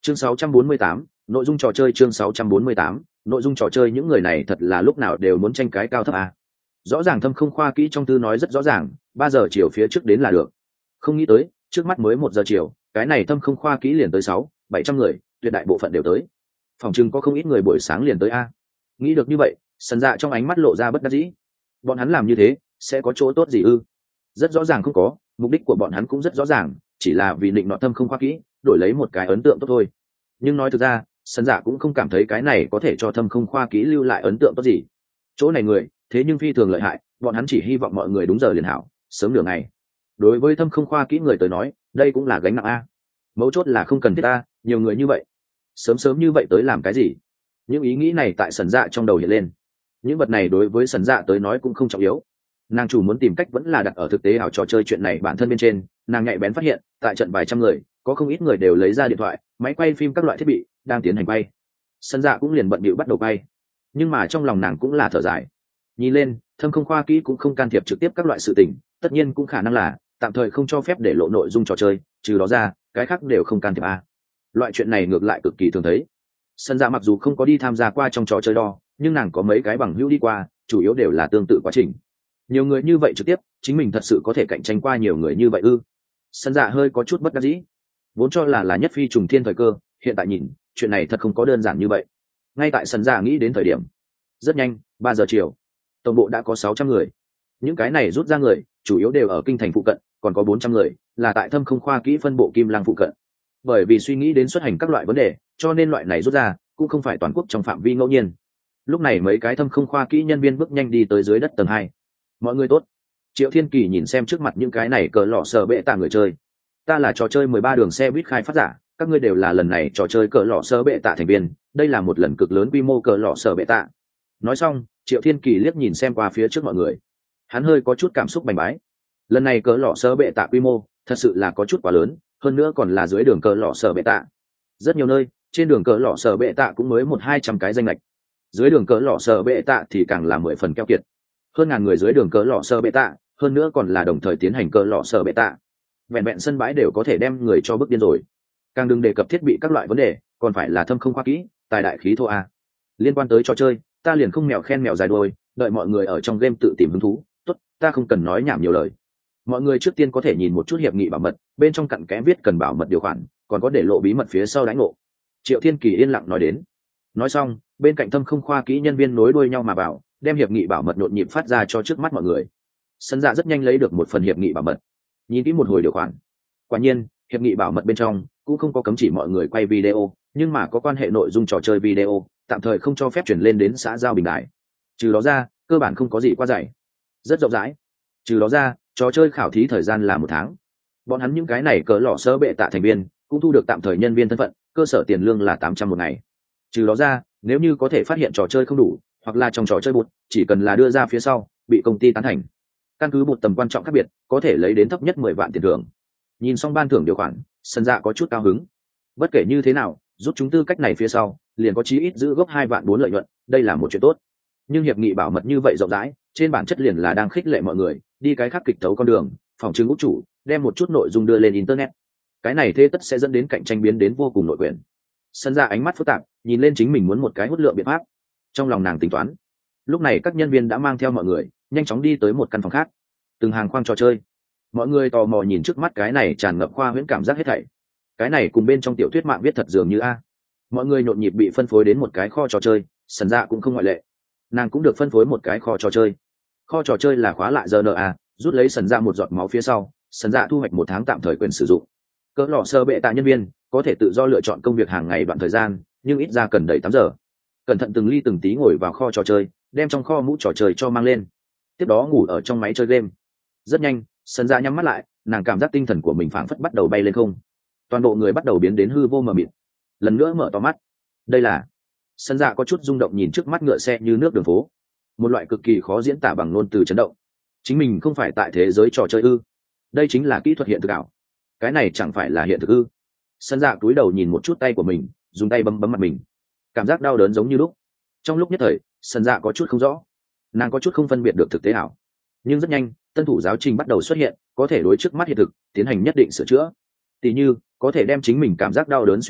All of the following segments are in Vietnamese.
Chương 648, nội dung trò chơi. Chương 648, nội dung trò chơi. Những người này thật là lúc nào đều muốn tranh cái cao thấp à. Rõ ràng Thâm Không Khoa Kỹ trong tư nói rất rõ ràng, 3 giờ chiều phía trước đến là được. Không nghĩ tới, trước mắt mới 1 giờ chiều, cái này Thâm Không Khoa Kỹ liền tới 600-700 người, tuyệt đại bộ phận đều tới. Phòng trưng có không ít người buổi sáng liền tới a. Nghĩ được như vậy, Sần Dạ trong ánh mắt lộ ra bất đắc dĩ. Bọn hắn làm như thế, sẽ có chỗ tốt gì ư? Rất rõ ràng không có, mục đích của bọn hắn cũng rất rõ ràng, chỉ là vì định nọ Thâm Không Khoa Kỹ, đổi lấy một cái ấn tượng tốt thôi. Nhưng nói thực ra, Sần Dạ cũng không cảm thấy cái này có thể cho Thâm Không Khoa Kỹ lưu lại ấn tượng tốt gì. Chỗ này người, thế nhưng phi thường lợi hại, bọn hắn chỉ hy vọng mọi người đúng giờ liền hảo, sớm nửa ngày. Đối với Thâm Không Khoa Kỹ người tới nói, đây cũng là gánh nặng a. Mấu chốt là không cần thiết a, nhiều người như vậy, sớm sớm như vậy tới làm cái gì? Những ý nghĩ này tại Sần Dạ trong đầu hiện lên. Những vật này đối với Sần Dạ tới nói cũng không trọng yếu. Nàng chủ muốn tìm cách vẫn là đặt ở thực tế ảo trò chơi chuyện này bản thân bên trên. Nàng nhạy bén phát hiện, tại trận vài trăm người, có không ít người đều lấy ra điện thoại, máy quay phim các loại thiết bị, đang tiến hành quay. Sần Dạ cũng liền bận bịu bắt đầu quay. Nhưng mà trong lòng nàng cũng là thở dài. Nhìn lên, Thâm Không Khoa Kỹ cũng không can thiệp trực tiếp các loại sự tình, tất nhiên cũng khả năng là tạm thời không cho phép để lộ nội dung trò chơi, trừ đó ra, cái khác đều không can thiệp a. Loại chuyện này ngược lại cực kỳ thường thấy. Sân Dạ mặc dù không có đi tham gia qua trong trò chơi đo, nhưng nàng có mấy cái bằng hữu đi qua, chủ yếu đều là tương tự quá trình. Nhiều người như vậy trực tiếp, chính mình thật sự có thể cạnh tranh qua nhiều người như vậy ư? Sân Dạ hơi có chút bất đắc dĩ. Vốn cho là nhất phi trùng thiên thời cơ, hiện tại nhìn, chuyện này thật không có đơn giản như vậy. Ngay tại Sân Dạ nghĩ đến thời điểm, rất nhanh, 3 giờ chiều, tổng bộ đã có 600 người. Những cái này rút ra người, chủ yếu đều ở kinh thành phụ cận, còn có 400 người là tại Thâm Không Khoa Kỹ phân bộ Kim Lang phụ cận. Bởi vì suy nghĩ đến xuất hành các loại vấn đề, cho nên loại này rút ra cũng không phải toàn quốc trong phạm vi ngẫu nhiên. Lúc này mấy cái Thâm Không Khoa Kỹ nhân viên bước nhanh đi tới dưới đất tầng 2. Mọi người tốt. Triệu Thiên Kỳ nhìn xem trước mặt những cái này cờ lọ sở bệ tạ người chơi. Ta là trò chơi 13 đường xe buýt khai phát giả, các ngươi đều là lần này trò chơi cờ lọ sở bệ tạ thành viên, đây là một lần cực lớn quy mô cờ lọ sở bệ tạ. Nói xong, Triệu Thiên Kỳ liếc nhìn xem qua phía trước mọi người. Hắn hơi có chút cảm xúc bành bái. Lần này cờ lọ sở bệ tạ quy mô thật sự là có chút quá lớn, hơn nữa còn là dưới đường cờ lọ sở bệ tạ. Rất nhiều nơi, trên đường cờ lọ sở bệ tạ cũng mới 100-200 cái danh lệch. Dưới đường cờ lọ sở bệ tạ thì càng là 10 phần keo kiệt. Hơn ngàn người dưới đường cờ lọ sở bệ tạ, hơn nữa còn là đồng thời tiến hành cờ lọ sở bệ tạ. Vẹn vẹn sân bãi đều có thể đem người cho bức điên rồi. Càng đừng đề cập thiết bị các loại vấn đề, còn phải là Thâm Không Khoa Kỹ, tài đại khí thô a. Liên quan tới trò chơi, ta liền không mèo khen mèo dài đuôi, đợi mọi người ở trong game tự tìm hứng thú. Tốt, ta không cần nói nhảm nhiều lời. Mọi người trước tiên có thể nhìn một chút hiệp nghị bảo mật, bên trong cặn kẽ viết cần bảo mật điều khoản, còn có để lộ bí mật phía sau đãi ngộ. Triệu Thiên Kỳ yên lặng nói đến. Nói xong, bên cạnh Thâm Không Khoa Kỹ nhân viên nối đuôi nhau mà bảo, đem hiệp nghị bảo mật nhộn nhịp phát ra cho trước mắt mọi người. Sân Dạ rất nhanh lấy được một phần hiệp nghị bảo mật, nhìn kỹ một hồi điều khoản. Quả nhiên, hiệp nghị bảo mật bên trong cũng không có cấm chỉ mọi người quay video, nhưng mà có quan hệ nội dung trò chơi video, tạm thời không cho phép chuyển lên đến xã giao bình đại. Trừ đó ra, cơ bản không có gì quá dày, rất rộng rãi. Trừ đó ra, trò chơi khảo thí thời gian là 1 tháng. Bọn hắn những cái này cỡ lọ sơ bệ tạ thành viên cũng thu được tạm thời nhân viên thân phận, cơ sở tiền lương là 800 một ngày. Trừ đó ra, nếu như có thể phát hiện trò chơi không đủ, hoặc là trong trò chơi bụt, chỉ cần là đưa ra phía sau, bị công ty tán thành. Căn cứ một tầm quan trọng khác biệt, có thể lấy đến thấp nhất 10 vạn tiền thưởng. Nhìn xong ban thưởng điều khoản, Sân Dạ có chút cao hứng. Bất kể như thế nào, rút chúng tư cách này phía sau, liền có chí ít giữ gốc 2 vạn 4 lợi nhuận, đây là một chuyện tốt. Nhưng hiệp nghị bảo mật như vậy rộng rãi, trên bản chất liền là đang khích lệ mọi người đi cái khác kịch tấu con đường, phòng trưng úc chủ đem một chút nội dung đưa lên internet. Cái này thế tất sẽ dẫn đến cạnh tranh biến đến vô cùng nội quyền. Sân Ra ánh mắt phức tạp, nhìn lên chính mình muốn một cái hút lượng biện pháp. Trong lòng nàng tính toán. Lúc này các nhân viên đã mang theo mọi người nhanh chóng đi tới một căn phòng khác, từng hàng khoang trò chơi. Mọi người tò mò nhìn trước mắt cái này tràn ngập khoa huyễn cảm giác hết thảy. Cái này cùng bên trong tiểu thuyết mạng viết thật dường như a. Mọi người nhộn nhịp bị phân phối đến một cái kho trò chơi, Sân Ra cũng không ngoại lệ. Nàng cũng được phân phối một cái kho trò chơi. Kho trò chơi là khóa lại RNA, rút lấy Sân Ra một giọt máu phía sau, Sân Ra thu hoạch 1 tháng tạm thời quyền sử dụng. Cỡ lọ sơ bệ tạ nhân viên có thể tự do lựa chọn công việc hàng ngày đoạn thời gian, nhưng ít ra cần đầy 8 giờ. Cẩn thận từng ly từng tí ngồi vào kho trò chơi, đem trong kho mũ trò chơi cho mang lên, tiếp đó ngủ ở trong máy chơi game. Rất nhanh, Sân Ra nhắm mắt lại, nàng cảm giác tinh thần của mình phảng phất bắt đầu bay lên không. Toàn bộ người bắt đầu biến đến hư vô mờ mịt. Lần nữa mở to mắt. Đây là... Sân Dạ có chút rung động nhìn trước mắt ngựa xe như nước đường phố, một loại cực kỳ khó diễn tả bằng ngôn từ chấn động. Chính mình không phải tại thế giới trò chơi ư? Đây chính là kỹ thuật hiện thực ảo. Cái này chẳng phải là hiện thực ư? Sân Dạ cúi đầu nhìn một chút tay của mình, dùng tay bấm bấm mặt mình, cảm giác đau đớn giống như lúc. Trong lúc nhất thời, Sân Dạ có chút không rõ, nàng có chút không phân biệt được thực tế ảo. Nhưng rất nhanh, tân thủ giáo trình bắt đầu xuất hiện, có thể đối trước mắt hiện thực tiến hành nhất định sửa chữa. Tỷ như có thể đem chính mình cảm giác đau đớn suy yếu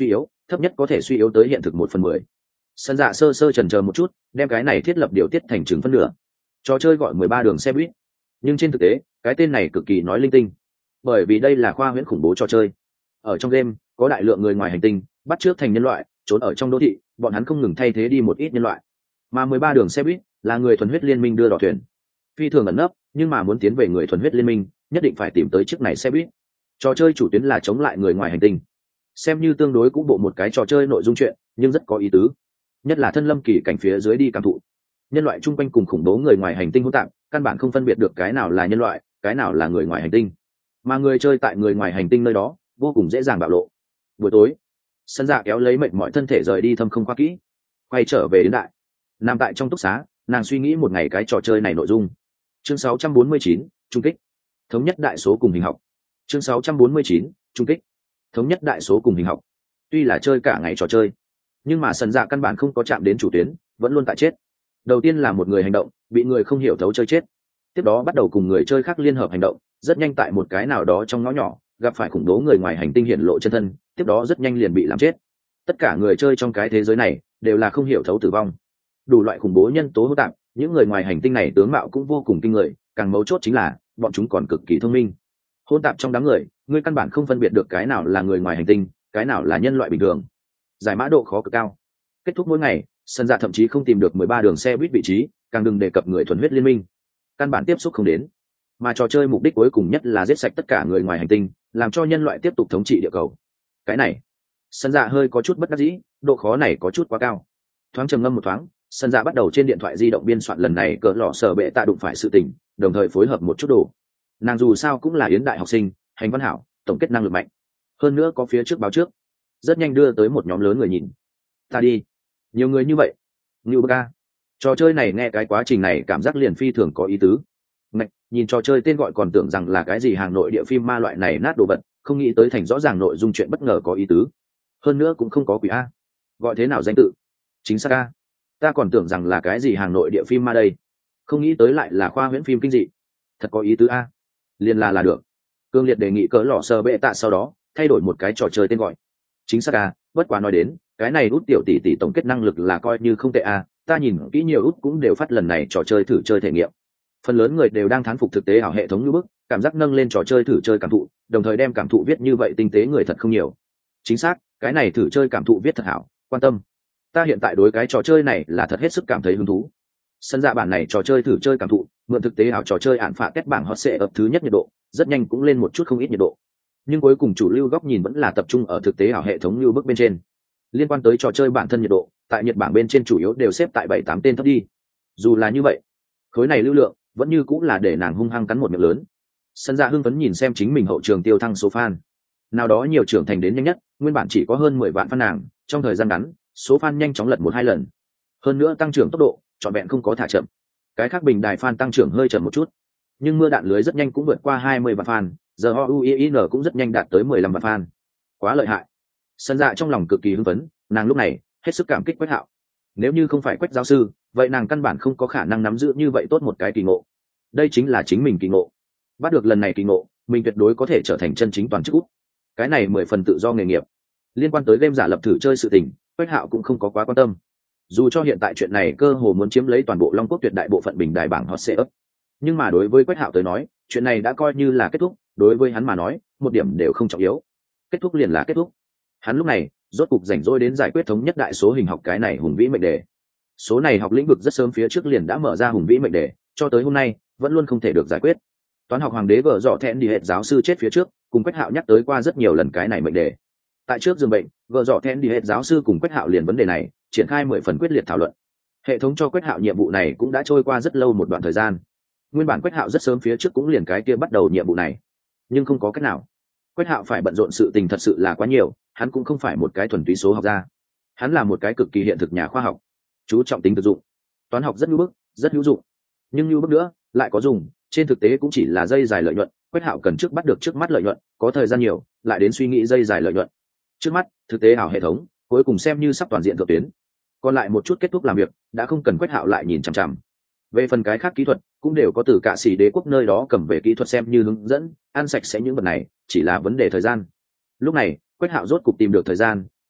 thấp nhất có thể suy yếu tới hiện thực 1/10. Sân dạ sơ sơ chần chờ một chút, đem cái này thiết lập điều tiết thành chừng phân nửa. Trò chơi gọi 13 đường xe buýt, nhưng trên thực tế cái tên này cực kỳ nói linh tinh, bởi vì đây là khoa huyễn khủng bố trò chơi. Ở trong game có đại lượng người ngoài hành tinh bắt chước thành nhân loại trốn ở trong đô thị, bọn hắn không ngừng thay thế đi một ít nhân loại, mà 13 đường xe buýt là người thuần huyết liên minh đưa đỏ thuyền, phi thường ẩn nấp, nhưng mà muốn tiến về người thuần huyết liên minh nhất định phải tìm tới chiếc này xe buýt. Trò chơi chủ tuyến là chống lại người ngoài hành tinh, xem như tương đối cũ bộ một cái trò chơi nội dung chuyện, nhưng rất có ý tứ, nhất là thân lâm kỳ cảnh phía dưới đi cảm thụ nhân loại chung quanh cùng khủng bố người ngoài hành tinh hỗn tạp, căn bản không phân biệt được cái nào là nhân loại, cái nào là người ngoài hành tinh, mà người chơi tại người ngoài hành tinh nơi đó vô cùng dễ dàng bạo lộ. Buổi tối, sân dạ kéo lấy mệt mỏi thân thể rời đi thâm không khoa kỹ, quay trở về đến đại nằm tại trong túc xá, nàng suy nghĩ một ngày cái trò chơi này nội dung. Chương 649, trung kích thống nhất đại số cùng hình học. Chương 649, trung kích thống nhất đại số cùng hình học. Tuy là chơi cả ngày trò chơi, nhưng mà sân dạ căn bản không có chạm đến chủ tuyến, vẫn luôn tại chết. Đầu tiên là một người hành động bị người không hiểu thấu chơi chết, tiếp đó bắt đầu cùng người chơi khác liên hợp hành động, rất nhanh tại một cái nào đó trong ngõ nhỏ gặp phải khủng bố người ngoài hành tinh hiện lộ chân thân, tiếp đó rất nhanh liền bị làm chết. Tất cả người chơi trong cái thế giới này đều là không hiểu thấu tử vong, đủ loại khủng bố nhân tố hỗn tạp. Những người ngoài hành tinh này tướng mạo cũng vô cùng kinh người, càng mấu chốt chính là bọn chúng còn cực kỳ thông minh. Hỗn tạp trong đám người, ngươi căn bản không phân biệt được cái nào là người ngoài hành tinh, cái nào là nhân loại bình thường. Giải mã độ khó cực cao. Kết thúc mỗi ngày, sân dạ thậm chí không tìm được 13 đường xe buýt vị trí, càng đừng đề cập người thuần huyết liên minh, căn bản tiếp xúc không đến. Mà trò chơi mục đích cuối cùng nhất là giết sạch tất cả người ngoài hành tinh, làm cho nhân loại tiếp tục thống trị địa cầu. Cái này, sân dạ hơi có chút bất đắc dĩ, độ khó này có chút quá cao. Thoáng trầm ngâm một thoáng, sân dạ bắt đầu trên điện thoại di động biên soạn lần này cỡ lọ sở bệ tạ đụng phải sự tình, đồng thời phối hợp một chút đồ. Nàng dù sao cũng là yến đại học sinh, hành văn hảo, tổng kết năng lực mạnh, hơn nữa có phía trước báo trước, rất nhanh đưa tới một nhóm lớn người nhìn. Ta đi, nhiều người như vậy, như bơ. Trò chơi này nghe cái quá trình này cảm giác liền phi thường có ý tứ. Ngạch, nhìn trò chơi tên gọi còn tưởng rằng là cái gì hàng nội địa phim ma loại này nát đồ vật, không nghĩ tới thành rõ ràng nội dung chuyện bất ngờ có ý tứ, hơn nữa cũng không có quỷ a. Gọi thế nào danh tự? Chính xác a. Ta còn tưởng rằng là cái gì hàng nội địa phim ma đây, không nghĩ tới lại là khoa huyễn phim kinh dị, thật có ý tứ a. Liền là được. Cương liệt đề nghị cỡ lọ sờ bệ tạ sau đó thay đổi một cái trò chơi tên gọi. Chính xác a, bất quá nói đến cái này út tiểu tỷ tỷ tổng kết năng lực là coi như không tệ a. Ta nhìn kỹ nhiều út cũng đều phát lần này trò chơi thử chơi thể nghiệm, phần lớn người đều đang thán phục thực tế ảo hệ thống như bức, cảm giác nâng lên trò chơi thử chơi cảm thụ, đồng thời đem cảm thụ viết như vậy tinh tế người thật không nhiều. Chính xác, cái này thử chơi cảm thụ viết thật hảo, quan tâm. Ta hiện tại đối cái trò chơi này là thật hết sức cảm thấy hứng thú. Sân dạ bản này trò chơi thử chơi cảm thụ, mượn thực tế ảo trò chơi ạn phạ kết bảng hot sẽ ập thứ nhất nhiệt độ, rất nhanh cũng lên một chút không ít nhiệt độ. Nhưng cuối cùng chủ lưu góc nhìn vẫn là tập trung ở thực tế ảo hệ thống như bức bên trên. Liên quan tới trò chơi bản thân nhiệt độ, tại Nhật Bản bên trên chủ yếu đều xếp tại 7-8 tên thấp đi. Dù là như vậy, khối này lưu lượng vẫn như cũng là để nàng hung hăng cắn một miệng lớn. Sân dạ hưng phấn nhìn xem chính mình hậu trường tiêu thăng số fan, nào đó nhiều trưởng thành đến nhanh nhất, nguyên bản chỉ có hơn 10 vạn fan nàng, trong thời gian ngắn số fan nhanh chóng lật 1-2 lần, hơn nữa tăng trưởng tốc độ trọn vẹn không có thả chậm. Cái khác bình đài fan tăng trưởng hơi chậm một chút, nhưng mưa đạn lưới rất nhanh cũng vượt qua 20 vạn fan, giờ HUIN cũng rất nhanh đạt tới 15 vạn fan. Quá lợi hại. Sân dạ trong lòng cực kỳ hưng phấn, nàng lúc này hết sức cảm kích Quách Hạo. Nếu như không phải Quách giáo sư, vậy nàng căn bản không có khả năng nắm giữ như vậy tốt một cái kỳ ngộ. Đây chính là chính mình kỳ ngộ. Bắt được lần này kỳ ngộ, mình tuyệt đối có thể trở thành chân chính toàn chức út. Cái này 10 phần tự do nghề nghiệp. Liên quan tới game giả lập thử chơi sự tình, Quách Hạo cũng không có quá quan tâm. Dù cho hiện tại chuyện này cơ hồ muốn chiếm lấy toàn bộ Long Quốc tuyệt đại bộ phận bình đài bảng hot search, nhưng mà đối với Quách Hạo tới nói, chuyện này đã coi như là kết thúc, đối với hắn mà nói, một điểm đều không trọng yếu. Kết thúc liền là kết thúc. Hắn lúc này rốt cục rảnh rỗi đến giải quyết thống nhất đại số hình học cái này hùng vĩ mệnh đề. Số này học lĩnh vực rất sớm phía trước liền đã mở ra hùng vĩ mệnh đề, cho tới hôm nay vẫn luôn không thể được giải quyết. Toán học hoàng đế vợ dọ thẹn đi hệ giáo sư chết phía trước, cùng Quách Hạo nhắc tới qua rất nhiều lần cái này mệnh đề. Tại trước giường bệnh, vợ dọ thẹn đi hệ giáo sư cùng Quách Hạo liền vấn đề này triển khai 10 phần quyết liệt thảo luận. Hệ thống cho Quách Hạo nhiệm vụ này cũng đã trôi qua rất lâu một đoạn thời gian. Nguyên bản Quách Hạo rất sớm phía trước cũng liền cái kia bắt đầu nhiệm vụ này, nhưng không có cách nào. Quách Hạo phải bận rộn sự tình thật sự là quá nhiều, hắn cũng không phải một cái thuần túy số học gia, hắn là một cái cực kỳ hiện thực nhà khoa học, chú trọng tính thực dụng. Toán học rất hữu bức, rất hữu dụng, nhưng hữu bức nữa lại có dùng, trên thực tế cũng chỉ là dây dài lợi nhuận. Quách Hạo cần trước bắt được trước mắt lợi nhuận, có thời gian nhiều lại đến suy nghĩ dây dài lợi nhuận. Trước mắt thực tế ảo hệ thống cuối cùng xem như sắp toàn diện thượng tuyến, còn lại một chút kết thúc làm việc đã không cần Quách Hạo lại nhìn chằm chằm. Về phần cái khác kỹ thuật cũng đều có từ Cạ Sĩ đế quốc nơi đó cầm về kỹ thuật xem như hướng dẫn, ăn sạch sẽ những vật này chỉ là vấn đề thời gian. Lúc này Quách Hạo rốt cục tìm được thời gian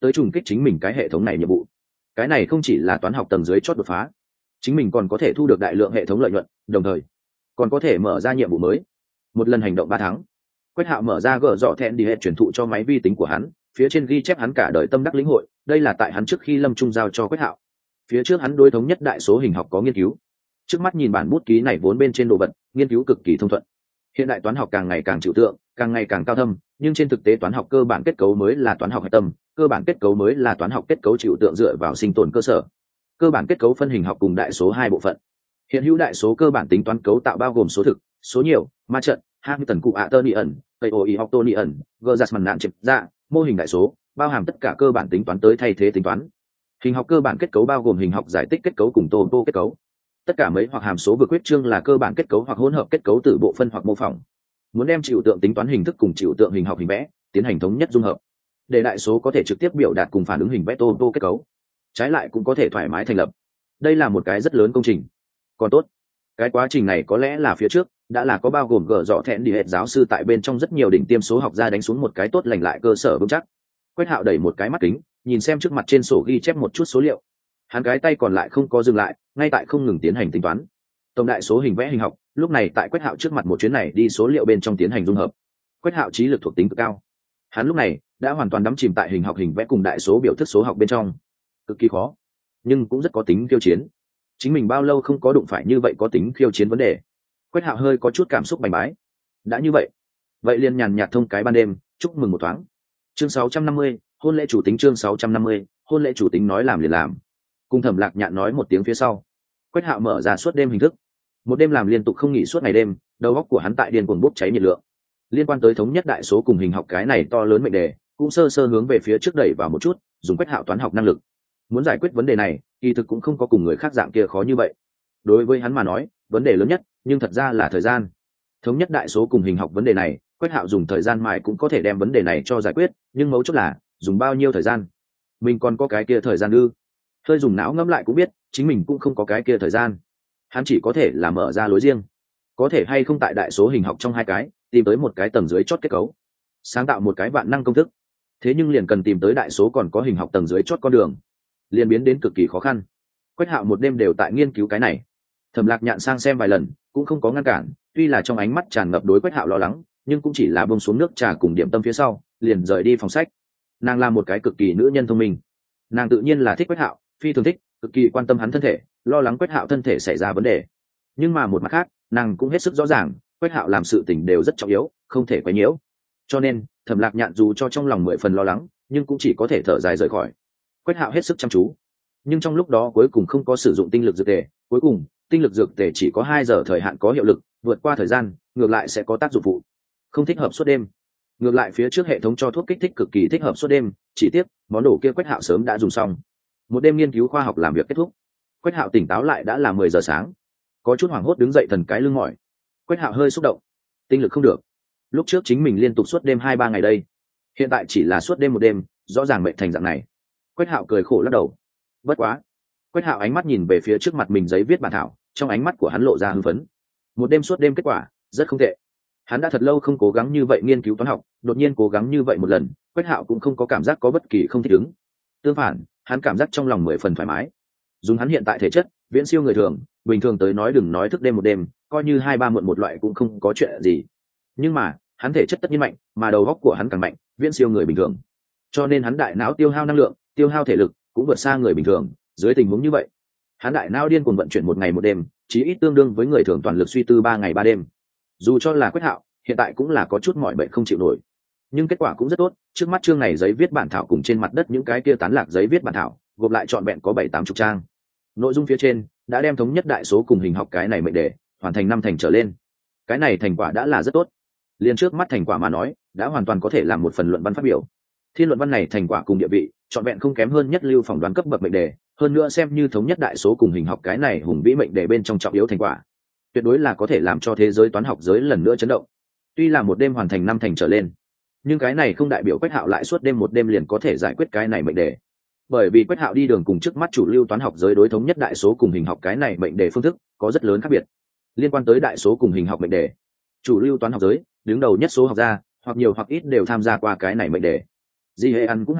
tới trùng kích chính mình cái hệ thống này nhiệm vụ. Cái này không chỉ là toán học tầng dưới chót đột phá, chính mình còn có thể thu được đại lượng hệ thống lợi nhuận, đồng thời còn có thể mở ra nhiệm vụ mới. Một lần hành động 3 tháng, Quách Hạo mở ra gỡ dọ thẹn đi hệ truyền thụ cho máy vi tính của hắn, phía trên ghi chép hắn cả đời tâm đắc lĩnh hội, đây là tại hắn trước khi lâm trung giao cho Quách Hạo. Phía trước hắn đối thống nhất đại số hình học có nghiên cứu, trước mắt nhìn bản bút ký này vốn bên trên đồ vật, nghiên cứu cực kỳ thông thuận. Hiện đại toán học càng ngày càng trừu tượng, càng ngày càng cao thâm, nhưng trên thực tế toán học cơ bản kết cấu mới là toán học hạch tâm, cơ bản kết cấu mới là toán học kết cấu trừu tượng dựa vào sinh tồn cơ sở. Cơ bản kết cấu phân hình học cùng đại số 2 bộ phận. Hiện hữu đại số cơ bản tính toán cấu tạo bao gồm số thực, số nhiều, ma trận, Hamilton cụ ạ tơ ni ẩn, KOI học tô ni ẩn, Gerasman nạn chịp dạ, mô hình đại số, bao hàm tất cả cơ bản tính toán tới thay thế tính toán. Hình học cơ bản kết cấu bao gồm hình học giải tích kết cấu cùng tô kết cấu. Tất cả mấy hoặc hàm số vừa quyết trương là cơ bản kết cấu hoặc hỗn hợp kết cấu từ bộ phân hoặc mô phỏng. Muốn đem trừu tượng tính toán hình thức cùng trừu tượng hình học hình vẽ tiến hành thống nhất dung hợp, để đại số có thể trực tiếp biểu đạt cùng phản ứng hình vẽ tô kết cấu, trái lại cũng có thể thoải mái thành lập. Đây là một cái rất lớn công trình. Còn tốt, cái quá trình này có lẽ là phía trước đã là có bao gồm gỡ dọ thẹn đi hệ giáo sư tại bên trong rất nhiều đỉnh tiêm số học gia đánh xuống một cái tốt lành lại cơ sở vững chắc. Quách Hạo đẩy một cái mắt kính, nhìn xem trước mặt trên sổ ghi chép một chút số liệu. Hắn cái tay còn lại không có dừng lại, ngay tại không ngừng tiến hành tính toán. Tổng đại số hình vẽ hình học, lúc này tại Quách Hạo trước mặt một chuyến này đi số liệu bên trong tiến hành dung hợp. Quách Hạo trí lực thuộc tính cực cao. Hắn lúc này đã hoàn toàn đắm chìm tại hình học hình vẽ cùng đại số biểu thức số học bên trong. Cực kỳ khó, nhưng cũng rất có tính khiêu chiến. Chính mình bao lâu không có đụng phải như vậy có tính khiêu chiến vấn đề. Quách Hạo hơi có chút cảm xúc bành bái. Đã như vậy liền nhàn nhạt thông cái ban đêm, chúc mừng một thoáng. Chương 650, hôn lễ chủ tính. Chương 650, hôn lễ chủ tính. Nói làm liền làm. Cùng Thẩm Lạc Nhạn nói một tiếng phía sau, Quách Hạo mở ra suốt đêm hình thức. Một đêm làm liên tục không nghỉ suốt ngày đêm, đầu óc của hắn tại điên cuồng bốc cháy nhiệt lượng. Liên quan tới thống nhất đại số cùng hình học cái này to lớn mệnh đề, cũng sơ sơ hướng về phía trước đẩy vào một chút, dùng Quách Hạo toán học năng lực. Muốn giải quyết vấn đề này, kỳ thực cũng không có cùng người khác dạng kia khó như vậy. Đối với hắn mà nói, vấn đề lớn nhất, nhưng thật ra là thời gian. Thống nhất đại số cùng hình học vấn đề này, Quách Hạo dùng thời gian mài cũng có thể đem vấn đề này cho giải quyết, nhưng mấu chốt là dùng bao nhiêu thời gian. Mình còn có cái kia thời gian ư? Hơi dùng não ngẫm lại cũng biết, chính mình cũng không có cái kia thời gian. Hắn chỉ có thể là mở ra lối riêng, có thể hay không tại đại số hình học trong hai cái tìm tới một cái tầng dưới chót kết cấu, sáng tạo một cái vạn năng công thức. Thế nhưng liền cần tìm tới đại số còn có hình học tầng dưới chót con đường, liền biến đến cực kỳ khó khăn. Quách Hạo một đêm đều tại nghiên cứu cái này. Thẩm Lạc Nhạn sang xem vài lần cũng không có ngăn cản, tuy là trong ánh mắt tràn ngập đối Quách Hạo lo lắng, nhưng cũng chỉ là buông xuống nước trà cùng điểm tâm phía sau, liền rời đi phòng sách. Nàng là một cái cực kỳ nữ nhân thông minh, nàng tự nhiên là thích Quách Hạo, phi thường thích, cực kỳ quan tâm hắn thân thể, lo lắng Quách Hạo thân thể xảy ra vấn đề. Nhưng mà một mặt khác, nàng cũng hết sức rõ ràng, Quách Hạo làm sự tình đều rất trọng yếu, không thể quấy nhiễu. Cho nên, Thẩm Lạc Nhạn dù cho trong lòng 10 phần lo lắng, nhưng cũng chỉ có thể thở dài rời khỏi. Quách Hạo hết sức chăm chú, nhưng trong lúc đó cuối cùng không có sử dụng tinh lực dược tề, cuối cùng tinh lực dược tề chỉ có 2 giờ thời hạn có hiệu lực, vượt qua thời gian ngược lại sẽ có tác dụng phụ, không thích hợp suốt đêm. Ngược lại phía trước hệ thống cho thuốc kích thích cực kỳ thích hợp suốt đêm, chỉ tiếc món đồ kia Quách Hạo sớm đã dùng xong. Một đêm nghiên cứu khoa học làm việc kết thúc, Quách Hạo tỉnh táo lại đã là 10 giờ sáng, có chút hoảng hốt đứng dậy, thần cái lưng mỏi. Quách Hạo hơi xúc động, tinh lực không được. Lúc trước chính mình liên tục suốt đêm 2-3 ngày đây, hiện tại chỉ là suốt đêm một đêm, rõ ràng mệt thành dạng này. Quách Hạo cười khổ lắc đầu. Bất quá, Quách Hạo ánh mắt nhìn về phía trước mặt mình giấy viết bản thảo, trong ánh mắt của hắn lộ ra hưng phấn. Một đêm suốt đêm kết quả rất không tệ. Hắn đã thật lâu không cố gắng như vậy nghiên cứu toán học, đột nhiên cố gắng như vậy một lần, Quách Hạo cũng không có cảm giác có bất kỳ không thích ứng. Tương phản, hắn cảm giác trong lòng 10 phần thoải mái. Dùng hắn hiện tại thể chất, viễn siêu người thường, bình thường tới nói đừng nói thức đêm một đêm, coi như 2-3 muộn một loại cũng không có chuyện gì. Nhưng mà, hắn thể chất tất nhiên mạnh, mà đầu óc của hắn càng mạnh, viễn siêu người bình thường. Cho nên hắn đại não tiêu hao năng lượng, tiêu hao thể lực cũng vượt xa người bình thường. Dưới tình huống như vậy, hắn đại não điên cuồng vận chuyển một ngày một đêm, chí ít tương đương với người thường toàn lực suy tư 3 ngày 3 đêm. Dù cho là Quách Hạo, hiện tại cũng là có chút mỏi bệnh không chịu nổi, nhưng kết quả cũng rất tốt. Trước mắt chương này giấy viết bản thảo cùng trên mặt đất những cái kia tán lạc giấy viết bản thảo gộp lại trọn vẹn có 7-8 chục trang. Nội dung phía trên đã đem thống nhất đại số cùng hình học cái này mệnh đề hoàn thành 5 thành trở lên. Cái này thành quả đã là rất tốt. Liên trước mắt thành quả mà nói, đã hoàn toàn có thể làm một phần luận văn phát biểu. Thiên luận văn này thành quả cùng địa vị trọn vẹn không kém hơn nhất lưu phỏng đoán cấp bậc mệnh đề, hơn nữa xem như thống nhất đại số cùng hình học cái này hùng vĩ mệnh đề bên trong trọng yếu thành quả, tuyệt đối là có thể làm cho thế giới toán học giới lần nữa chấn động. Tuy là một đêm hoàn thành 5 thành trở lên, nhưng cái này không đại biểu Quách Hạo lại suốt đêm một đêm liền có thể giải quyết cái này mệnh đề. Bởi vì Quách Hạo đi đường cùng trước mắt chủ lưu toán học giới đối thống nhất đại số cùng hình học cái này mệnh đề phương thức có rất lớn khác biệt. Liên quan tới đại số cùng hình học mệnh đề, chủ lưu toán học giới đứng đầu nhất số học gia hoặc nhiều hoặc ít đều tham gia qua cái này mệnh đề. Di hệ ăn cũng hảo,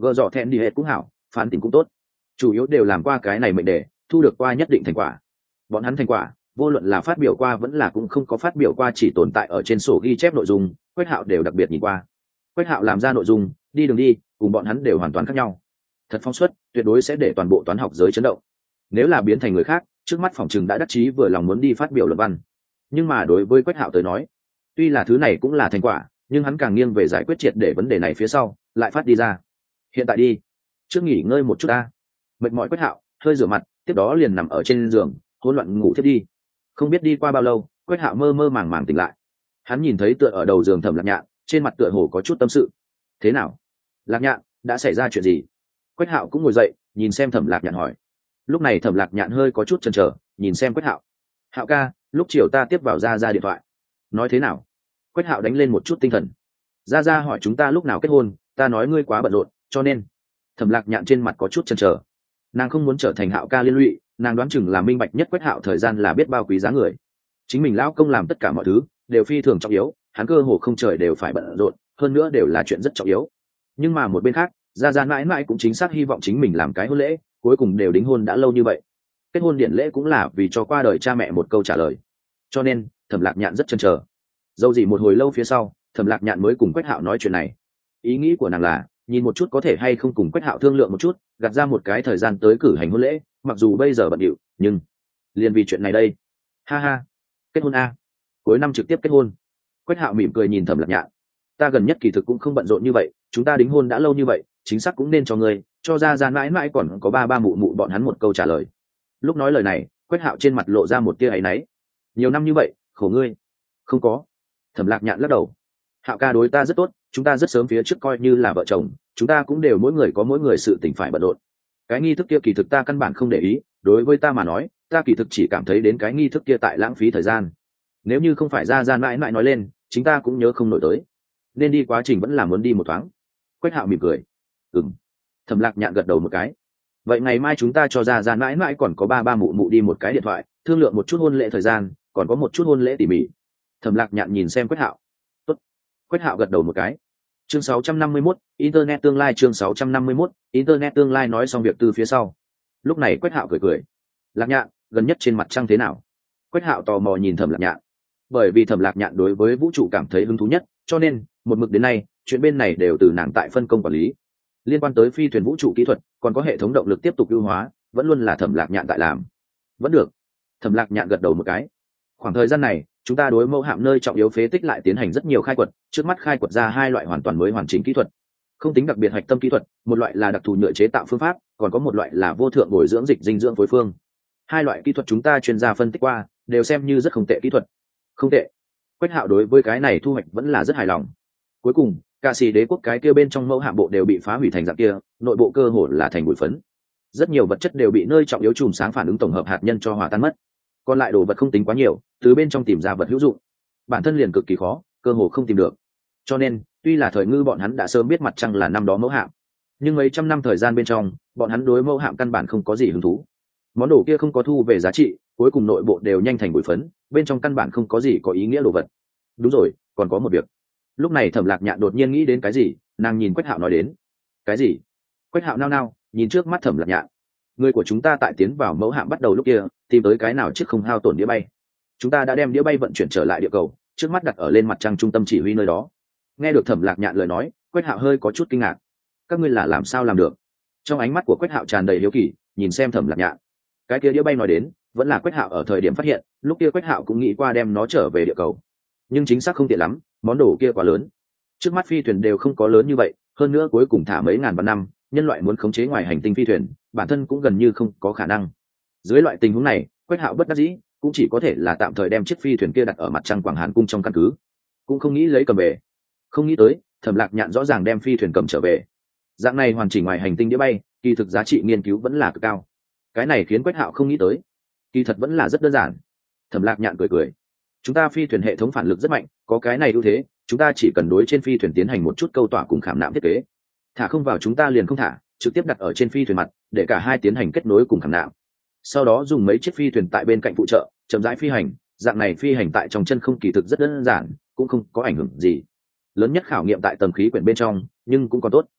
gờ dọ thẹn đi hết cũng hảo, phán tỉnh cũng tốt, chủ yếu đều làm qua cái này mệnh đề, thu được qua nhất định thành quả. Bọn hắn thành quả vô luận là phát biểu qua vẫn là cũng không có phát biểu qua, chỉ tồn tại ở trên sổ ghi chép nội dung, Quách Hạo đều đặc biệt nhìn qua. Quách Hạo làm ra nội dung đi đường đi cùng bọn hắn đều hoàn toàn khác nhau, thật phong suất, tuyệt đối sẽ để toàn bộ toán học giới chấn động. Nếu là biến thành người khác, trước mắt phỏng chừng đã đắc chí vừa lòng muốn đi phát biểu luận văn. Nhưng mà đối với Quách Hạo tới nói, tuy là thứ này cũng là thành quả, nhưng hắn càng nghiêng về giải quyết triệt để vấn đề này phía sau lại phát đi ra. Hiện tại đi, trước nghỉ ngơi một chút ta. Mệt mỏi Quách Hạo hơi rửa mặt, tiếp đó liền nằm ở trên giường hỗn loạn ngủ thiếp đi. Không biết đi qua bao lâu, Quách Hạo mơ mơ màng màng tỉnh lại. Hắn nhìn thấy tựa ở đầu giường Thẩm Lạc Nhạn, trên mặt tựa hồ có chút tâm sự. Thế nào, Lạc Nhạn, đã xảy ra chuyện gì? Quách Hạo cũng ngồi dậy, nhìn xem Thẩm Lạc Nhạn hỏi. Lúc này Thẩm Lạc Nhạn hơi có chút chần chờ, nhìn xem Quách Hạo. Hạo ca, lúc chiều ta tiếp vào ra điện thoại. Nói thế nào? Quách Hạo đánh lên một chút tinh thần. Ra hỏi chúng ta lúc nào kết hôn, ta nói ngươi quá bận rộn, cho nên. Thẩm Lạc Nhạn trên mặt có chút chần chờ. Nàng không muốn trở thành Hạo ca liên lụy, nàng đoán chừng là minh bạch nhất Quách Hạo thời gian là biết bao quý giá người. Chính mình lão công làm tất cả mọi thứ đều phi thường trọng yếu, hắn cơ hồ không trời đều phải bận rộn, hơn nữa đều là chuyện rất trọng yếu. Nhưng mà một bên khác, Gia mãi mãi cũng chính xác hy vọng chính mình làm cái hôn lễ, cuối cùng đều đính hôn đã lâu như vậy. Kết hôn điển lễ cũng là vì cho qua đời cha mẹ một câu trả lời. Cho nên, Thẩm Lạc Nhạn rất chần chờ. Dẫu gì một hồi lâu phía sau, Thẩm Lạc Nhạn mới cùng Quách Hạo nói chuyện này. Ý nghĩ của nàng là, nhìn một chút có thể hay không cùng Quách Hạo thương lượng một chút, gạt ra một cái thời gian tới cử hành hôn lễ, mặc dù bây giờ bận rộn, nhưng liền vì chuyện này đây. Ha ha, kết hôn a? Cuối năm trực tiếp kết hôn. Quách Hạo mỉm cười nhìn Thẩm Lạc Nhạn. Ta gần nhất kỳ thực cũng không bận rộn như vậy, chúng ta đính hôn đã lâu như vậy, chính xác cũng nên cho ngươi, cho ra mãi mãi còn có ba mụ mụ bọn hắn một câu trả lời. Lúc nói lời này, Quách Hạo trên mặt lộ ra một tia áy náy. Nhiều năm như vậy, khổ ngươi. Không có. Thẩm Lạc Nhạn lắc đầu. Hạo ca đối ta rất tốt, chúng ta rất sớm phía trước coi như là vợ chồng, chúng ta cũng đều mỗi người có mỗi người sự tình phải bận rộn. Cái nghi thức kia kỳ thực ta căn bản không để ý, đối với ta mà nói, ta kỳ thực chỉ cảm thấy đến cái nghi thức kia tại lãng phí thời gian. Nếu như không phải ra mãi mãi nói lên, chính ta cũng nhớ không nổi tới. Nên đi quá trình vẫn là muốn đi một thoáng. Quách Hạo mỉm cười. Ừm. Thẩm Lạc Nhạn gật đầu một cái. Vậy ngày mai chúng ta cho ra mãi mãi còn có ba mụ mụ đi một cái điện thoại, thương lượng một chút hôn lễ thời gian, còn có một chút hôn lễ tỉ mỉ. Thẩm Lạc Nhạn nhìn xem Quách Hạo. Tốt. Quách Hạo gật đầu một cái. Chương 651, Internet tương lai. Chương 651, Internet tương lai. Nói xong việc từ phía sau. Lúc này Quách Hạo cười cười. Lạc Nhạn, gần nhất trên mặt trăng thế nào? Quách Hạo tò mò nhìn Thẩm Lạc Nhạn. Bởi vì Thẩm Lạc Nhạn đối với vũ trụ cảm thấy hứng thú nhất, cho nên một mực đến nay chuyện bên này đều từ nàng tại phân công quản lý. Liên quan tới phi thuyền vũ trụ kỹ thuật còn có hệ thống động lực tiếp tục ưu hóa, vẫn luôn là Thẩm Lạc Nhạn tại làm. Vẫn được. Thẩm Lạc Nhạn gật đầu một cái. Khoảng thời gian này chúng ta đối mẫu hạm nơi trọng yếu phế tích lại tiến hành rất nhiều khai quật, trước mắt khai quật ra hai loại hoàn toàn mới hoàn chỉnh kỹ thuật. Không tính đặc biệt hạch tâm kỹ thuật, một loại là đặc thù nhựa chế tạo phương pháp, còn có một loại là vô thượng bồi dưỡng dịch dinh dưỡng phối phương. Hai loại kỹ thuật chúng ta chuyên gia phân tích qua, đều xem như rất không tệ kỹ thuật. Không tệ. Quách Hạo đối với cái này thu hoạch vẫn là rất hài lòng. Cuối cùng cả xì đế quốc cái kia bên trong mẫu hạm bộ đều bị phá hủy thành dạng kia, nội bộ cơ hồ là thành bụi phấn. Rất nhiều vật chất đều bị nơi trọng yếu chùm sáng phản ứng tổng hợp hạt nhân cho hòa tan mất. Còn lại đồ vật không tính quá nhiều, từ bên trong tìm ra vật hữu dụng bản thân liền cực kỳ khó, cơ hồ không tìm được. Cho nên tuy là thời ngư bọn hắn đã sớm biết mặt trăng là năm đó mẫu hạm, nhưng mấy trăm năm thời gian bên trong bọn hắn đối mẫu hạm căn bản không có gì hứng thú. Món đồ kia không có thu về giá trị, cuối cùng nội bộ đều nhanh thành bụi phấn, bên trong căn bản không có gì có ý nghĩa đồ vật. Đúng rồi, còn có một việc. Lúc này Thẩm Lạc Nhạn đột nhiên nghĩ đến cái gì, nàng nhìn Quách Hạo nói đến. Cái gì? Quách Hạo nao nao nhìn trước mắt Thẩm Lạc Nhạn. Người của chúng ta tại tiến vào mẫu hạm bắt đầu lúc kia tìm tới cái nào chiếc không hao tổn đĩa bay, chúng ta đã đem đĩa bay vận chuyển trở lại địa cầu, trước mắt đặt ở lên mặt trăng trung tâm chỉ huy nơi đó. Nghe được Thẩm Lạc Nhạn lời nói, Quách Hạo hơi có chút kinh ngạc. Các ngươi là làm sao làm được? Trong ánh mắt của Quách Hạo tràn đầy hiếu kỳ nhìn xem Thẩm Lạc Nhạn. Cái kia đĩa bay nói đến vẫn là Quách Hạo ở thời điểm phát hiện, lúc kia Quách Hạo cũng nghĩ qua đem nó trở về địa cầu, nhưng chính xác không tiện lắm, món đồ kia quá lớn. Trước mắt phi thuyền đều không có lớn như vậy, hơn nữa cuối cùng thả mấy ngàn vạn năm, nhân loại muốn khống chế ngoài hành tinh phi thuyền bản thân cũng gần như không có khả năng. Dưới loại tình huống này, Quách Hạo bất đắc dĩ cũng chỉ có thể là tạm thời đem chiếc phi thuyền kia đặt ở mặt trăng Quảng Hàn cung trong căn cứ, cũng không nghĩ lấy cầm về. Không nghĩ tới Thẩm Lạc Nhạn rõ ràng đem phi thuyền cầm trở về. Dạng này hoàn chỉnh ngoài hành tinh đĩa bay, kỳ thực giá trị nghiên cứu vẫn là cực cao. Cái này khiến Quách Hạo không nghĩ tới, kỳ thật vẫn là rất đơn giản. Thẩm Lạc Nhạn cười cười. Chúng ta phi thuyền hệ thống phản lực rất mạnh, có cái này ưu thế, chúng ta chỉ cần đối trên phi thuyền tiến hành một chút câu tỏa cùng khảm nạm thiết kế. Thả không vào chúng ta liền không thả, trực tiếp đặt ở trên phi thuyền mặt, để cả hai tiến hành kết nối cùng khảm nạm. Sau đó dùng mấy chiếc phi thuyền tại bên cạnh phụ trợ, chậm rãi phi hành, dạng này phi hành tại trong chân không kỳ thực rất đơn giản, cũng không có ảnh hưởng gì. Lớn nhất khảo nghiệm tại tầng khí quyển bên trong, nhưng cũng còn tốt.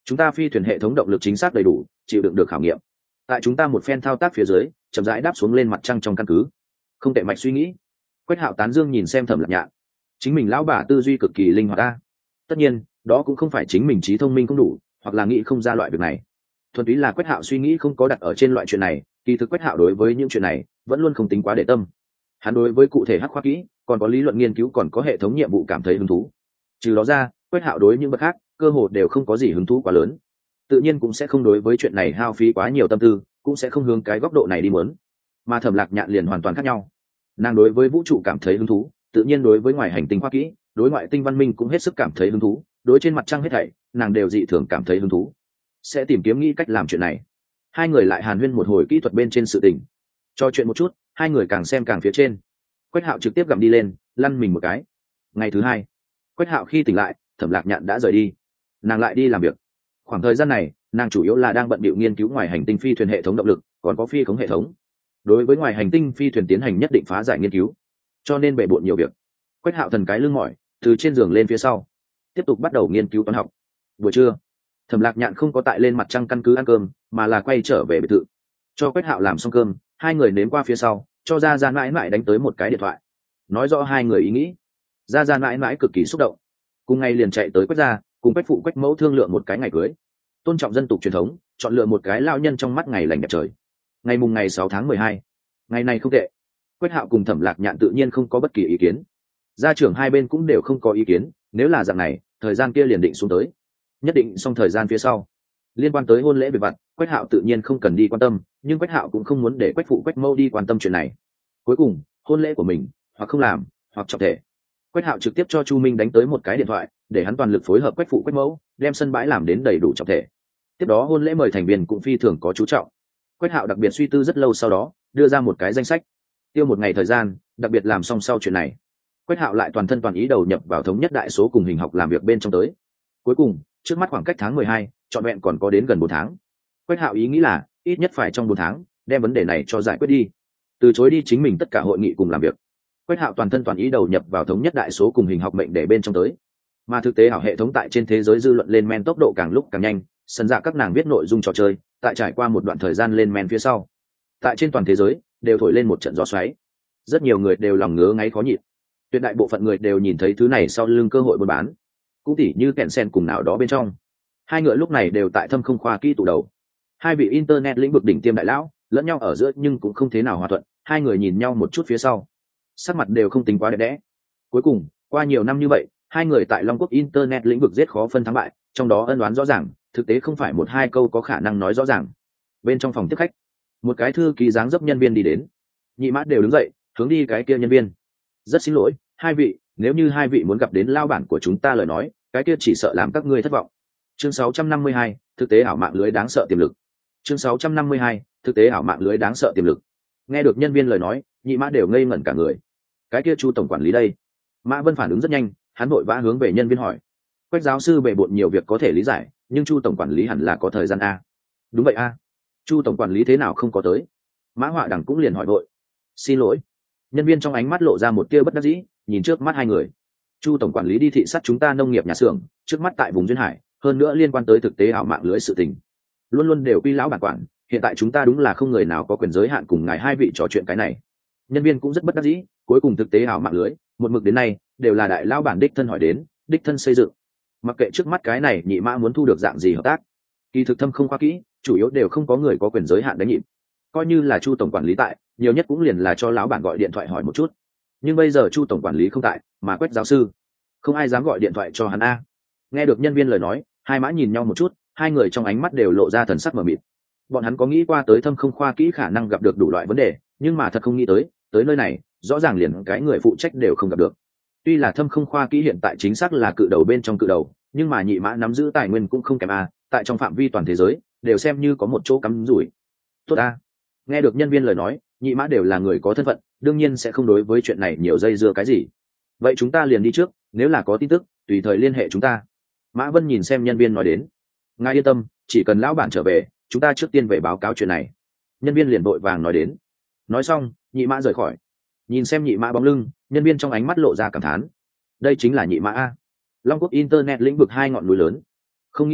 chúng ta phi thuyền hệ thống động lực chính xác đầy đủ, chịu đựng được khảo nghiệm. Tại chúng ta một phen thao tác phía dưới, chậm rãi đáp xuống lên mặt trăng trong căn cứ. Không tệ mạch suy nghĩ. Quách Hạo tán dương nhìn xem Thẩm Lạc Nhạn. Chính mình lão bà tư duy cực kỳ linh hoạt ta. Tất nhiên, đó cũng không phải chính mình trí thông minh không đủ, hoặc là nghĩ không ra loại việc này. Thuần túy là Quách Hạo suy nghĩ không có đặt ở trên loại chuyện này, kỳ thực Quách Hạo đối với những chuyện này vẫn luôn không tính quá để tâm. Hắn đối với cụ thể hắc khoa kỹ, còn có lý luận nghiên cứu, còn có hệ thống nhiệm vụ cảm thấy hứng thú. Trừ đó ra, Quách Hạo đối những bậc khác, cơ hồ đều không có gì hứng thú quá lớn. Tự nhiên cũng sẽ không đối với chuyện này hao phí quá nhiều tâm tư, cũng sẽ không hướng cái góc độ này đi muốn. Mà Thẩm Lạc Nhạn liền hoàn toàn khác nhau. Nàng đối với vũ trụ cảm thấy hứng thú, tự nhiên đối với ngoài hành tinh khoa kỹ, đối ngoại tinh văn minh cũng hết sức cảm thấy hứng thú, đối trên mặt trăng hết thảy, nàng đều dị thường cảm thấy hứng thú. Sẽ tìm kiếm nghĩ cách làm chuyện này. Hai người lại hàn huyên một hồi kỹ thuật bên trên sự tình. Cho chuyện một chút, hai người càng xem càng phía trên. Quách Hạo trực tiếp gặm đi lên, lăn mình một cái. Ngày thứ hai, Quách Hạo khi tỉnh lại, Thẩm Lạc Nhạn đã rời đi. Nàng lại đi làm việc. Khoảng thời gian này, nàng chủ yếu là đang bận bịu nghiên cứu ngoài hành tinh phi thuyền hệ thống động lực, còn có phi khống hệ thống. Đối với ngoài hành tinh phi thuyền tiến hành nhất định phá giải nghiên cứu, cho nên bề bộn nhiều việc. Quách Hạo thần cái lưng mỏi, từ trên giường lên phía sau, tiếp tục bắt đầu nghiên cứu toán học. Buổi trưa, Thẩm Lạc Nhạn không có tại lên mặt trăng căn cứ ăn cơm, mà là quay trở về biệt thự. Cho Quách Hạo làm xong cơm, hai người nếm qua phía sau, cho Gia mãi mãi đánh tới một cái điện thoại, nói rõ hai người ý nghĩ. Gia mãi mãi cực kỳ xúc động, cùng ngày liền chạy tới Quách gia, cùng Quách phụ Quách mẫu thương lượng một cái ngày cưới, tôn trọng dân tục truyền thống, chọn lựa một cái lao nhân trong mắt ngày lành đẹp trời. Ngày mùng ngày 6 tháng 12, ngày này không tệ. Quách Hạo cùng Thẩm Lạc Nhạn tự nhiên không có bất kỳ ý kiến, gia trưởng hai bên cũng đều không có ý kiến. Nếu là dạng này, thời gian kia liền định xuống tới. Nhất định xong thời gian phía sau, liên quan tới hôn lễ về vặt, Quách Hạo tự nhiên không cần đi quan tâm, nhưng Quách Hạo cũng không muốn để Quách phụ Quách mẫu đi quan tâm chuyện này. Cuối cùng, hôn lễ của mình hoặc không làm, hoặc trọng thể. Quách Hạo trực tiếp cho Chu Minh đánh tới một cái điện thoại, để hắn toàn lực phối hợp Quách phụ Quách mẫu, đem sân bãi làm đến đầy đủ trọng thể. Tiếp đó hôn lễ mời thành viên cũng phi thường có chú trọng. Quách Hạo đặc biệt suy tư rất lâu, sau đó đưa ra một cái danh sách, tiêu một ngày thời gian, đặc biệt làm xong sau chuyện này. Quách Hạo lại toàn thân toàn ý đầu nhập vào thống nhất đại số cùng hình học làm việc bên trong tới. Cuối cùng, trước mắt khoảng cách tháng 12, trọn vẹn còn có đến gần 4 tháng. Quách Hạo ý nghĩ là ít nhất phải trong 4 tháng đem vấn đề này cho giải quyết đi, từ chối đi chính mình tất cả hội nghị cùng làm việc. Quách Hạo toàn thân toàn ý đầu nhập vào thống nhất đại số cùng hình học mệnh để bên trong tới. Mà thực tế hảo hệ thống tại trên thế giới dư luận lên men tốc độ càng lúc càng nhanh, sân dạ các nàng viết nội dung trò chơi, tại trải qua một đoạn thời gian lên men phía sau, tại trên toàn thế giới đều thổi lên một trận gió xoáy. Rất nhiều người đều lòng ngứa ngáy khó nhịn. Tuyệt đại bộ phận người đều nhìn thấy thứ này sau lưng cơ hội buôn bán, cũng tỉ như kẹn sen cùng nào đó bên trong. Hai người lúc này đều tại thâm không khoa kỹ tụ đầu. Hai vị internet lĩnh vực đỉnh tiêm đại lão lẫn nhau ở giữa nhưng cũng không thế nào hòa thuận. Hai người nhìn nhau một chút phía sau, sắc mặt đều không tính quá đẹp đẽ. Cuối cùng, qua nhiều năm như vậy, hai người tại Long Quốc internet lĩnh vực giết khó phân thắng bại, trong đó ân oán rõ ràng, thực tế không phải một hai câu có khả năng nói rõ ràng. Bên trong phòng tiếp khách, một cái thư ký dáng dấp nhân viên đi đến. Nhị Mã đều đứng dậy, hướng đi cái kia nhân viên. Rất xin lỗi, hai vị, nếu như hai vị muốn gặp đến lao bản của chúng ta lời nói, cái kia chỉ sợ làm các ngươi thất vọng. Chương 652, thực tế ảo mạng lưới đáng sợ tiềm lực. Chương 652, thực tế ảo mạng lưới đáng sợ tiềm lực. Nghe được nhân viên lời nói, Nhị Mã đều ngây ngẩn cả người. Cái kia Chu tổng quản lý đây? Mã Vân phản ứng rất nhanh, hắn vội vã hướng về nhân viên hỏi. Quách giáo sư bề bộn nhiều việc có thể lý giải, nhưng Chu tổng quản lý hẳn là có thời gian a. Đúng vậy a. Chu tổng quản lý thế nào không có tới? Mã Họa Đằng cũng liền hỏi vội. Xin lỗi. Nhân viên trong ánh mắt lộ ra một tia bất đắc dĩ, nhìn trước mắt hai người. Chu tổng quản lý đi thị sát chúng ta nông nghiệp nhà xưởng, trước mắt tại vùng duyên hải, hơn nữa liên quan tới thực tế ảo mạng lưới sự tình, luôn luôn đều quy lão bản quản. Hiện tại chúng ta đúng là không người nào có quyền giới hạn cùng ngài hai vị trò chuyện cái này. Nhân viên cũng rất bất đắc dĩ, cuối cùng thực tế ảo mạng lưới một mực đến nay đều là đại lão bản đích thân hỏi đến, đích thân xây dựng. Mặc kệ trước mắt cái này Nhị Mã muốn thu được dạng gì hợp tác, kỳ thực thâm không khoa kỹ, chủ yếu đều không có người có quyền giới hạn đánh nhịp. Coi như là Chu tổng quản lý tại, nhiều nhất cũng liền là cho lão bản gọi điện thoại hỏi một chút. Nhưng bây giờ Chu tổng quản lý không tại, mà Quách giáo sư, không ai dám gọi điện thoại cho hắn a. Nghe được nhân viên lời nói, hai Mã nhìn nhau một chút, hai người trong ánh mắt đều lộ ra thần sắc mờ mịt. Bọn hắn có nghĩ qua tới thâm không khoa kỹ khả năng gặp được đủ loại vấn đề, nhưng mà thật không nghĩ tới nơi này, rõ ràng liền cái người phụ trách đều không gặp được. Tuy là thâm không khoa kỹ hiện tại chính xác là cự đầu bên trong cự đầu, nhưng mà Nhị Mã nắm giữ tài nguyên cũng không kém a, tại trong phạm vi toàn thế giới đều xem như có một chỗ cắm rủi. Tốt a. Nghe được nhân viên lời nói, Nhị Mã đều là người có thân phận, đương nhiên sẽ không đối với chuyện này nhiều dây dưa cái gì. Vậy chúng ta liền đi trước, nếu là có tin tức tùy thời liên hệ chúng ta. Mã Vân nhìn xem nhân viên nói đến. Ngài yên tâm, chỉ cần lão bản trở về, chúng ta trước tiên về báo cáo chuyện này. Nhân viên liền vội vàng nói đến. Nói xong, Nhị Mã rời khỏi. Nhìn xem Nhị Mã bóng lưng, nhân viên trong ánh mắt lộ ra cảm thán. Đây chính là Nhị Mã a. Long Quốc internet lĩnh vực hai ngọn núi lớn. Không nghĩ tới,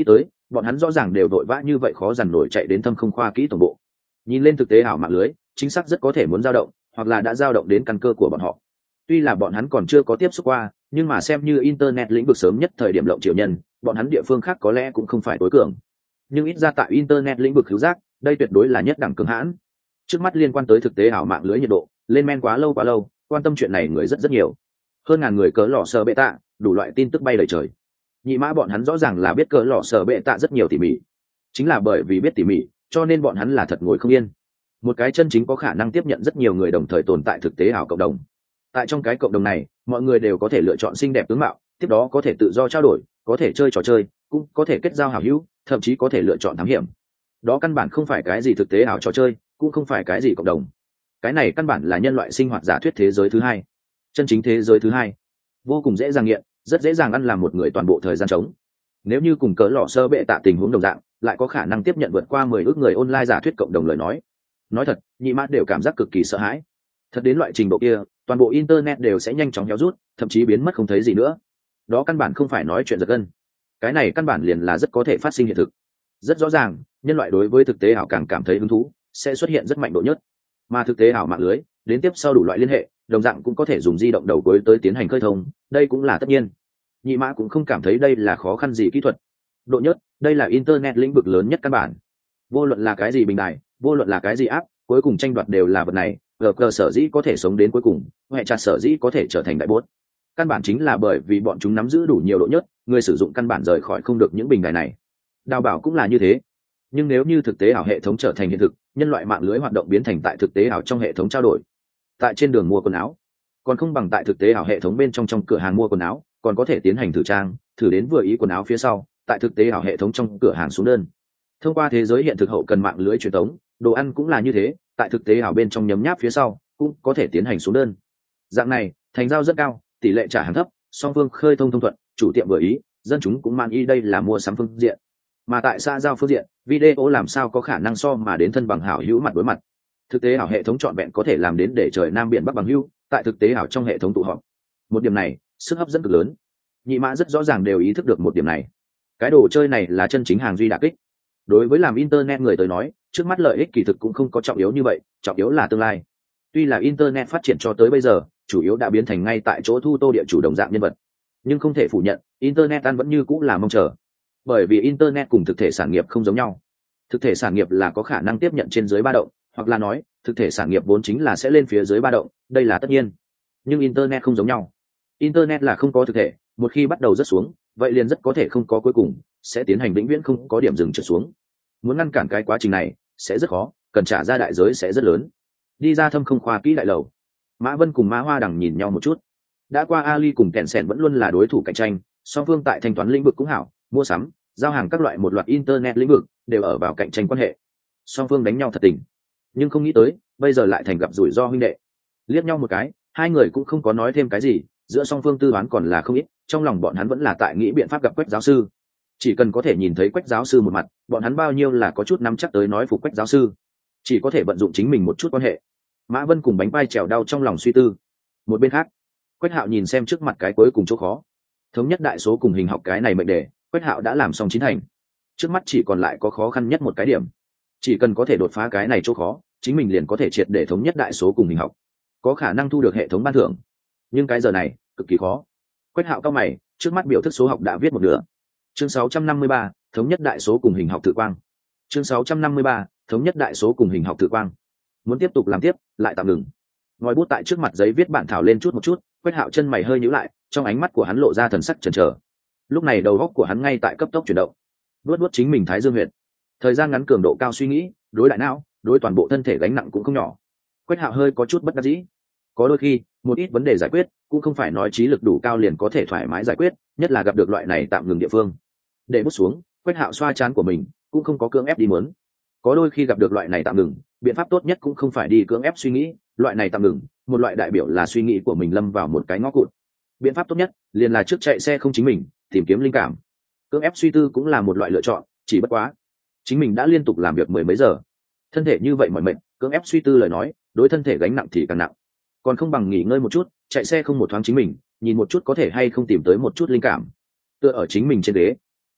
bọn hắn rõ ràng đều vội vã như vậy khó dằn nổi chạy đến thâm không khoa kỹ tổng bộ. Nhìn lên thực tế ảo mạng lưới chính xác rất có thể muốn dao động, hoặc là đã dao động đến căn cơ của bọn họ. Tuy là bọn hắn còn chưa có tiếp xúc qua, nhưng mà xem như internet lĩnh vực sớm nhất thời điểm lộng triệu nhân, bọn hắn địa phương khác có lẽ cũng không phải tối cường, nhưng ít ra tại internet lĩnh vực hữu giác, đây tuyệt đối là nhất đẳng cường hãn. Trước mắt liên quan tới thực tế ảo mạng lưới nhiệt độ lên men quá lâu, quan tâm chuyện này người rất nhiều. Hơn ngàn người cỡ lò sờ bệ tạ, đủ loại tin tức bay lời trời. Nhị mã bọn hắn rõ ràng là biết cỡ lò sờ bệ tạ rất nhiều tỉ mỉ, chính là bởi vì biết tỉ mỉ cho nên bọn hắn là thật ngồi không yên. Một cái chân chính có khả năng tiếp nhận rất nhiều người đồng thời tồn tại thực tế ảo cộng đồng. Tại trong cái cộng đồng này, mọi người đều có thể lựa chọn xinh đẹp tướng mạo, tiếp đó có thể tự do trao đổi, có thể chơi trò chơi, cũng có thể kết giao hảo hữu, thậm chí có thể lựa chọn thám hiểm. Đó căn bản không phải cái gì thực tế ảo trò chơi, cũng không phải cái gì cộng đồng. Cái này căn bản là nhân loại sinh hoạt giả thuyết thế giới thứ hai, chân chính thế giới thứ hai. Vô cùng dễ dàng nghiện, rất dễ dàng ăn làm một người toàn bộ thời gian trống. Nếu như cùng cỡ lọ sơ bệ tạ tình huống đồng dạng, lại có khả năng tiếp nhận vượt qua 10 ước người online giả thuyết cộng đồng lời nói thật, nhị mã đều cảm giác cực kỳ sợ hãi. Thật đến loại trình độ kia, toàn bộ internet đều sẽ nhanh chóng héo rút, thậm chí biến mất không thấy gì nữa. Đó căn bản không phải nói chuyện giật gân. Cái này căn bản liền là rất có thể phát sinh hiện thực. Rất rõ ràng, nhân loại đối với thực tế ảo càng cảm thấy hứng thú, sẽ xuất hiện rất mạnh độ nhất. Mà thực tế ảo mạng lưới, đến tiếp sau đủ loại liên hệ, đồng dạng cũng có thể dùng di động đầu cuối tới tiến hành khơi thông, đây cũng là tất nhiên. Nhị mã cũng không cảm thấy đây là khó khăn gì kỹ thuật. Độ nhất, đây là internet lĩnh vực lớn nhất căn bản. Vô luận là cái gì bình đại, vô luận là cái gì app, cuối cùng tranh đoạt đều là vật này. GG sở dĩ có thể sống đến cuối cùng, hệ chặt sở dĩ có thể trở thành đại bốt. Căn bản chính là bởi vì bọn chúng nắm giữ đủ nhiều độ nhất, người sử dụng căn bản rời khỏi không được những bình đại này. Đào bảo cũng là như thế. Nhưng nếu như thực tế ảo hệ thống trở thành hiện thực, nhân loại mạng lưới hoạt động biến thành tại thực tế ảo trong hệ thống trao đổi, tại trên đường mua quần áo, còn không bằng tại thực tế ảo hệ thống bên trong cửa hàng mua quần áo, còn có thể tiến hành thử trang, thử đến vừa ý quần áo phía sau, tại thực tế ảo hệ thống trong cửa hàng xuống đơn. Thông qua thế giới hiện thực hậu cần mạng lưới truyền thống, đồ ăn cũng là như thế, tại thực tế ảo bên trong nhấm nháp phía sau, cũng có thể tiến hành xuống đơn. Dạng này, thành giao rất cao, tỷ lệ trả hàng thấp, song phương khơi thông thuận, chủ tiệm vừa ý, dân chúng cũng man ý, đây là mua sắm phương diện. Mà tại xã giao phương diện, video làm sao có khả năng so mà đến thân bằng hảo hữu mặt đối mặt. Thực tế ảo hệ thống trọn vẹn có thể làm đến để trời nam biển bắc bằng hữu, tại thực tế ảo trong hệ thống tụ họp. Một điểm này, sức hấp dẫn cực lớn. Nhị mã rất rõ ràng đều ý thức được một điểm này. Cái đồ chơi này là chân chính hàng duy đả kích. Đối với làm internet người tới nói, trước mắt lợi ích kỳ thực cũng không có trọng yếu như vậy, trọng yếu là tương lai. Tuy là internet phát triển cho tới bây giờ, chủ yếu đã biến thành ngay tại chỗ thu tô địa chủ đồng dạng nhân vật, nhưng không thể phủ nhận, internet ăn vẫn như cũng là mong chờ. Bởi vì internet cùng thực thể sản nghiệp không giống nhau. Thực thể sản nghiệp là có khả năng tiếp nhận trên dưới ba động, hoặc là nói, thực thể sản nghiệp vốn chính là sẽ lên phía dưới ba động, đây là tất nhiên. Nhưng internet không giống nhau. Internet là không có thực thể, một khi bắt đầu rớt xuống, vậy liền rất có thể không có cuối cùng, sẽ tiến hành vĩnh viễn không có điểm dừng trượt xuống. Muốn ngăn cản cái quá trình này sẽ rất khó, cần trả ra đại giới sẽ rất lớn. Đi ra thâm không khoa kỹ đại lầu, Mã Vân cùng Mã Hoa Đằng nhìn nhau một chút. Đã qua Ali cùng Tencent vẫn luôn là đối thủ cạnh tranh, song phương tại thanh toán lĩnh vực cũng hảo, mua sắm, giao hàng các loại một loạt internet lĩnh vực đều ở vào cạnh tranh quan hệ. Song phương đánh nhau thật tình, nhưng không nghĩ tới bây giờ lại thành gặp rủi ro huynh đệ. Liếc nhau một cái, hai người cũng không có nói thêm cái gì, giữa song phương tư đoán còn là không ít, trong lòng bọn hắn vẫn là tại nghĩ biện pháp gặp Quách giáo sư. Chỉ cần có thể nhìn thấy Quách giáo sư một mặt, bọn hắn bao nhiêu là có chút nắm chắc tới nói phục Quách giáo sư. Chỉ có thể vận dụng chính mình một chút quan hệ. Mã Vân cùng bánh pai trèo đau trong lòng suy tư. Một bên khác, Quách Hạo nhìn xem trước mặt cái cuối cùng chỗ khó, thống nhất đại số cùng hình học cái này mệnh đề, Quách Hạo đã làm xong chín thành. Trước mắt chỉ còn lại có khó khăn nhất một cái điểm. Chỉ cần có thể đột phá cái này chỗ khó, chính mình liền có thể triệt để thống nhất đại số cùng hình học, có khả năng thu được hệ thống ban thưởng. Nhưng cái giờ này cực kỳ khó. Quách Hạo cao mày, trước mắt biểu thức số học đã viết một nửa. Chương 653, thống nhất đại số cùng hình học tự quang. Chương 653, thống nhất đại số cùng hình học tự quang. Muốn tiếp tục làm tiếp, lại tạm ngừng. Ngòi bút tại trước mặt giấy viết bản thảo lên chút một chút, Quách Hạo chân mày hơi nhíu lại, trong ánh mắt của hắn lộ ra thần sắc chần chờ. Lúc này đầu óc của hắn ngay tại cấp tốc chuyển động, luốt chính mình thái dương huyệt. Thời gian ngắn cường độ cao suy nghĩ, đối đại não, đối toàn bộ thân thể gánh nặng cũng không nhỏ. Quách Hạo hơi có chút bất đắc dĩ. Có đôi khi, một ít vấn đề giải quyết, cũng không phải nói trí lực đủ cao liền có thể thoải mái giải quyết, nhất là gặp được loại này tạm ngừng địa phương. Để bút xuống, Quách Hạo xoa trán của mình, cũng không có cưỡng ép đi muốn. Có đôi khi gặp được loại này tạm ngừng, biện pháp tốt nhất cũng không phải đi cưỡng ép suy nghĩ, loại này tạm ngừng, một loại đại biểu là suy nghĩ của mình lâm vào một cái ngõ cụt. Biện pháp tốt nhất liền là trước chạy xe không chính mình, tìm kiếm linh cảm. Cưỡng ép suy tư cũng là một loại lựa chọn, chỉ bất quá chính mình đã liên tục làm việc mười mấy giờ, thân thể như vậy mỏi mệt, cưỡng ép suy tư lời nói, đối thân thể gánh nặng thì càng nặng. Còn không bằng nghỉ ngơi một chút, chạy xe không một thoáng chính mình, nhìn một chút có thể hay không tìm tới một chút linh cảm. Tựa ở chính mình trên ghế,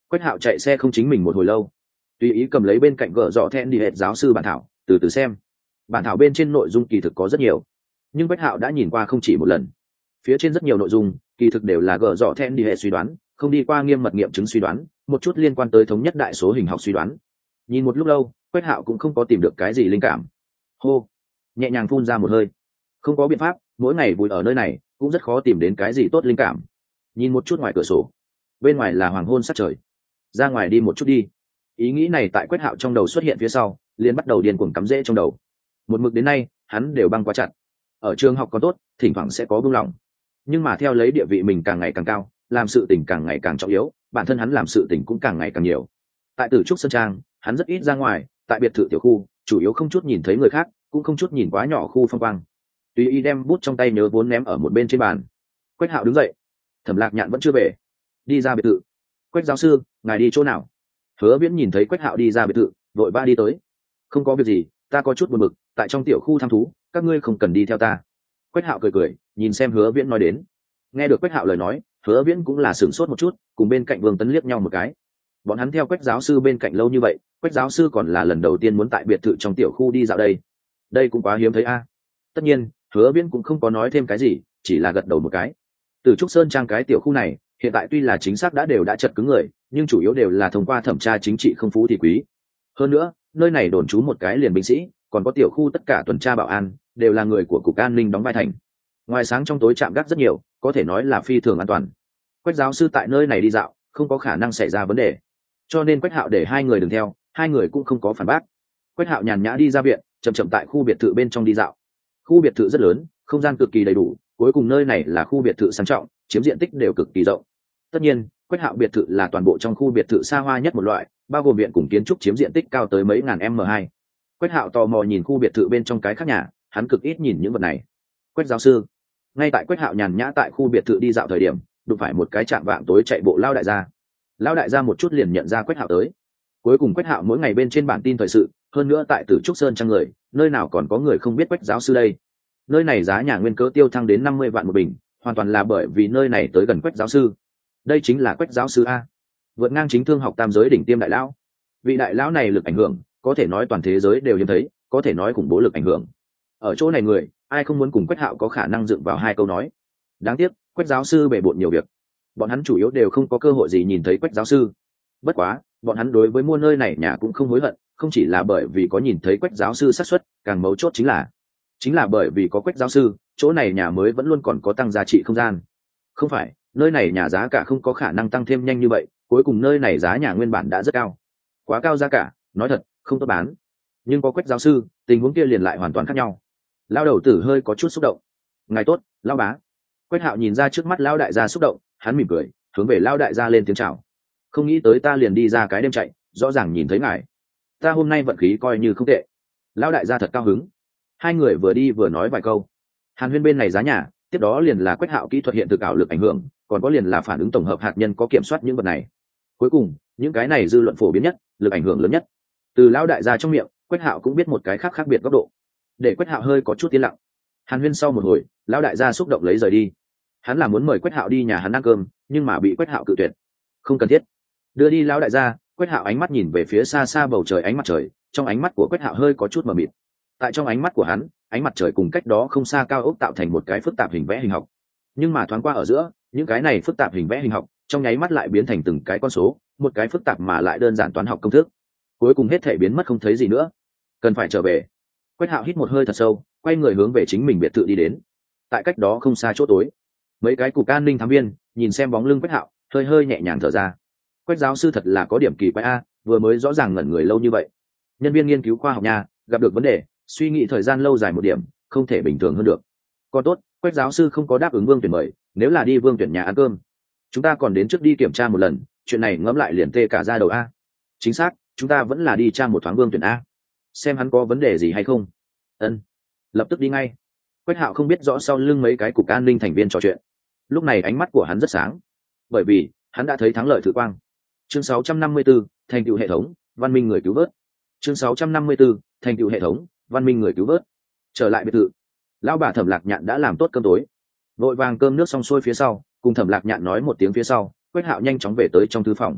Quách Hạo chạy xe không chính mình một hồi lâu, tùy ý cầm lấy bên cạnh gỡ dọ thẹn đi hệt giáo sư bản thảo từ từ xem. Bản thảo bên trên nội dung kỳ thực có rất nhiều, nhưng Quách Hạo đã nhìn qua không chỉ một lần. Phía trên rất nhiều nội dung kỳ thực đều là gỡ dọ thẹn đi hệ suy đoán, không đi qua nghiêm mật nghiệm chứng suy đoán, một chút liên quan tới thống nhất đại số hình học suy đoán. Nhìn một lúc lâu, Quách Hạo cũng không có tìm được cái gì linh cảm. Hô, nhẹ nhàng phun ra một hơi. Không có biện pháp, mỗi ngày vùi ở nơi này cũng rất khó tìm đến cái gì tốt linh cảm. Nhìn một chút ngoài cửa sổ, bên ngoài là hoàng hôn sát trời. Ra ngoài đi một chút đi. Ý nghĩ này tại Quách Hạo trong đầu xuất hiện phía sau, liền bắt đầu điên cuồng cắm rễ trong đầu. Một mực đến nay, hắn đều băng quá chặt. Ở trường học còn tốt, thỉnh thoảng sẽ có buông lỏng, nhưng mà theo lấy địa vị mình càng ngày càng cao, làm sự tình càng ngày càng trọng yếu, bản thân hắn làm sự tình cũng càng ngày càng nhiều. Tại Tử Trúc Sơn Trang, hắn rất ít ra ngoài, tại biệt thự tiểu khu, chủ yếu không chút nhìn thấy người khác, cũng không chút nhìn quá nhỏ khu phong quang. Tùy ý đem bút trong tay nhớ vốn ném ở một bên trên bàn. Quách Hạo đứng dậy. Thẩm Lạc Nhạn vẫn chưa về. Đi ra biệt thự. Quách giáo sư, ngài đi chỗ nào? Hứa Viễn nhìn thấy Quách Hạo đi ra biệt thự, vội vã đi tới. Không có việc gì, ta có chút buồn bực, tại trong tiểu khu thăm thú, các ngươi không cần đi theo ta. Quách Hạo cười cười, nhìn xem Hứa Viễn nói đến. Nghe được Quách Hạo lời nói, Hứa Viễn cũng là sửng sốt một chút, cùng bên cạnh Vương Tấn liếc nhau một cái. Bọn hắn theo Quách giáo sư bên cạnh lâu như vậy, Quách giáo sư còn là lần đầu tiên muốn tại biệt thự trong tiểu khu đi dạo đây. Đây cũng quá hiếm thấy a. Tất nhiên, Hứa Viễn cũng không có nói thêm cái gì, chỉ là gật đầu một cái. Từ Trúc Sơn Trang cái tiểu khu này, hiện tại tuy là chính xác đều đã chật cứng người, nhưng chủ yếu đều là thông qua thẩm tra chính trị không phú thì quý. Hơn nữa, nơi này đồn trú một cái liền binh sĩ, còn có tiểu khu tất cả tuần tra bảo an đều là người của cục an ninh đóng vai thành. Ngoài sáng trong tối chạm gác rất nhiều, có thể nói là phi thường an toàn. Quách giáo sư tại nơi này đi dạo, không có khả năng xảy ra vấn đề, cho nên Quách Hạo để hai người đừng theo, hai người cũng không có phản bác. Quách Hạo nhàn nhã đi ra viện, chậm chậm tại khu biệt thự bên trong đi dạo. Khu biệt thự rất lớn, không gian cực kỳ đầy đủ, cuối cùng nơi này là khu biệt thự sang trọng, chiếm diện tích đều cực kỳ rộng. Tất nhiên, Quách Hạo biệt thự là toàn bộ trong khu biệt thự xa hoa nhất một loại, bao gồm viện cùng kiến trúc chiếm diện tích cao tới mấy ngàn m2. Quách Hạo tò mò nhìn khu biệt thự bên trong cái khác nhà, hắn cực ít nhìn những vật này. Quách giáo sư. Ngay tại Quách Hạo nhàn nhã tại khu biệt thự đi dạo thời điểm, đụng phải một cái chạm vạng tối chạy bộ lao đại gia. Lao đại gia một chút liền nhận ra Quách Hạo tới. Cuối cùng Quách Hạo mỗi ngày bên trên bản tin thời sự, hơn nữa tại Tử Trúc Sơn Trang người, nơi nào còn có người không biết Quách giáo sư đây. Nơi này giá nhà nguyên cớ tiêu thăng đến 50 vạn một bình, hoàn toàn là bởi vì nơi này tới gần Quách giáo sư. Đây chính là Quách giáo sư a, vượt ngang chính thương học tam giới đỉnh tiêm đại lão. Vị đại lão này lực ảnh hưởng, có thể nói toàn thế giới đều hiếm thấy, có thể nói khủng bố lực ảnh hưởng. Ở chỗ này người, ai không muốn cùng Quách Hạo có khả năng dựng vào hai câu nói. Đáng tiếc, Quách giáo sư bề bộn nhiều việc, bọn hắn chủ yếu đều không có cơ hội gì nhìn thấy Quách giáo sư. Bất quá, bọn hắn đối với mua nơi này nhà cũng không hối hận, không chỉ là bởi vì có nhìn thấy Quách giáo sư xác suất, càng mấu chốt chính là bởi vì có Quách giáo sư, chỗ này nhà mới vẫn luôn còn có tăng giá trị không gian. Không phải, nơi này nhà giá cả không có khả năng tăng thêm nhanh như vậy, cuối cùng nơi này giá nhà nguyên bản đã rất cao. Quá cao giá cả, nói thật, không tốt bán. Nhưng có Quách giáo sư, tình huống kia liền lại hoàn toàn khác nhau. Lao đầu tử hơi có chút xúc động. Ngài tốt, Lao bá. Quách Hạo nhìn ra trước mắt Lao đại gia xúc động, hắn mỉm cười, hướng về Lao đại gia lên tiếng chào. Không nghĩ tới ta liền đi ra cái đêm chạy, rõ ràng nhìn thấy ngài. Ta hôm nay vận khí coi như không tệ. Lao đại gia thật cao hứng. Hai người vừa đi vừa nói vài câu. Hàn Huyên bên này giá nhà, tiếp đó liền là Quách Hạo kỹ thuật hiện thực ảo lực ảnh hưởng, còn có liền là phản ứng tổng hợp hạt nhân có kiểm soát những vật này. Cuối cùng, những cái này dư luận phổ biến nhất, lực ảnh hưởng lớn nhất. Từ Lão đại gia trong miệng, Quách Hạo cũng biết một cái khác biệt góc độ. Để Quách Hạo hơi có chút tiến lặng. Hàn Huyên sau một hồi, Lão đại gia xúc động lấy rời đi. Hắn là muốn mời Quách Hạo đi nhà hắn ăn cơm, nhưng mà bị Quách Hạo cự tuyệt. Không cần thiết. Đưa đi Lão đại gia, Quách Hạo ánh mắt nhìn về phía xa xa bầu trời ánh mặt trời, trong ánh mắt của Quách Hạo hơi có chút mờ mịt. Tại trong ánh mắt của hắn, ánh mặt trời cùng cách đó không xa cao ốc tạo thành một cái phức tạp hình vẽ hình học. Nhưng mà thoáng qua ở giữa, những cái này phức tạp hình vẽ hình học, trong nháy mắt lại biến thành từng cái con số, một cái phức tạp mà lại đơn giản toán học công thức. Cuối cùng hết thể biến mất không thấy gì nữa. Cần phải trở về. Quách Hạo hít một hơi thật sâu, quay người hướng về chính mình biệt thự đi đến. Tại cách đó không xa chỗ tối, mấy cái cục an ninh thám viên nhìn xem bóng lưng Quách Hạo, hơi hơi nhẹ nhàng thở ra. Quách giáo sư thật là có điểm kỳ quái a, vừa mới rõ ràng ngẩn người lâu như vậy. Nhân viên nghiên cứu khoa học nhà gặp được vấn đề, suy nghĩ thời gian lâu dài một điểm, không thể bình thường hơn được. Còn tốt, Quách giáo sư không có đáp ứng Vương Tuyển mời, nếu là đi Vương Tuyển nhà ăn cơm, chúng ta còn đến trước đi kiểm tra một lần, chuyện này ngẫm lại liền tê cả da đầu a. Chính xác, chúng ta vẫn là đi tra một thoáng Vương Tuyển a, xem hắn có vấn đề gì hay không. Ân, lập tức đi ngay. Quách Hạo không biết rõ sau lưng mấy cái cục an ninh thành viên trò chuyện, lúc này ánh mắt của hắn rất sáng, bởi vì hắn đã thấy thắng lợi thử quang. Chương 654, thành tựu hệ thống, văn minh người cứu vớt. Chương 654, thành tựu hệ thống, văn minh người cứu vớt. Trở lại biệt thự, lão bà Thẩm Lạc Nhạn đã làm tốt cơm tối, vội vàng cơm nước xong xuôi phía sau, cùng Thẩm Lạc Nhạn nói một tiếng phía sau, Quách Hạo nhanh chóng về tới trong thư phòng.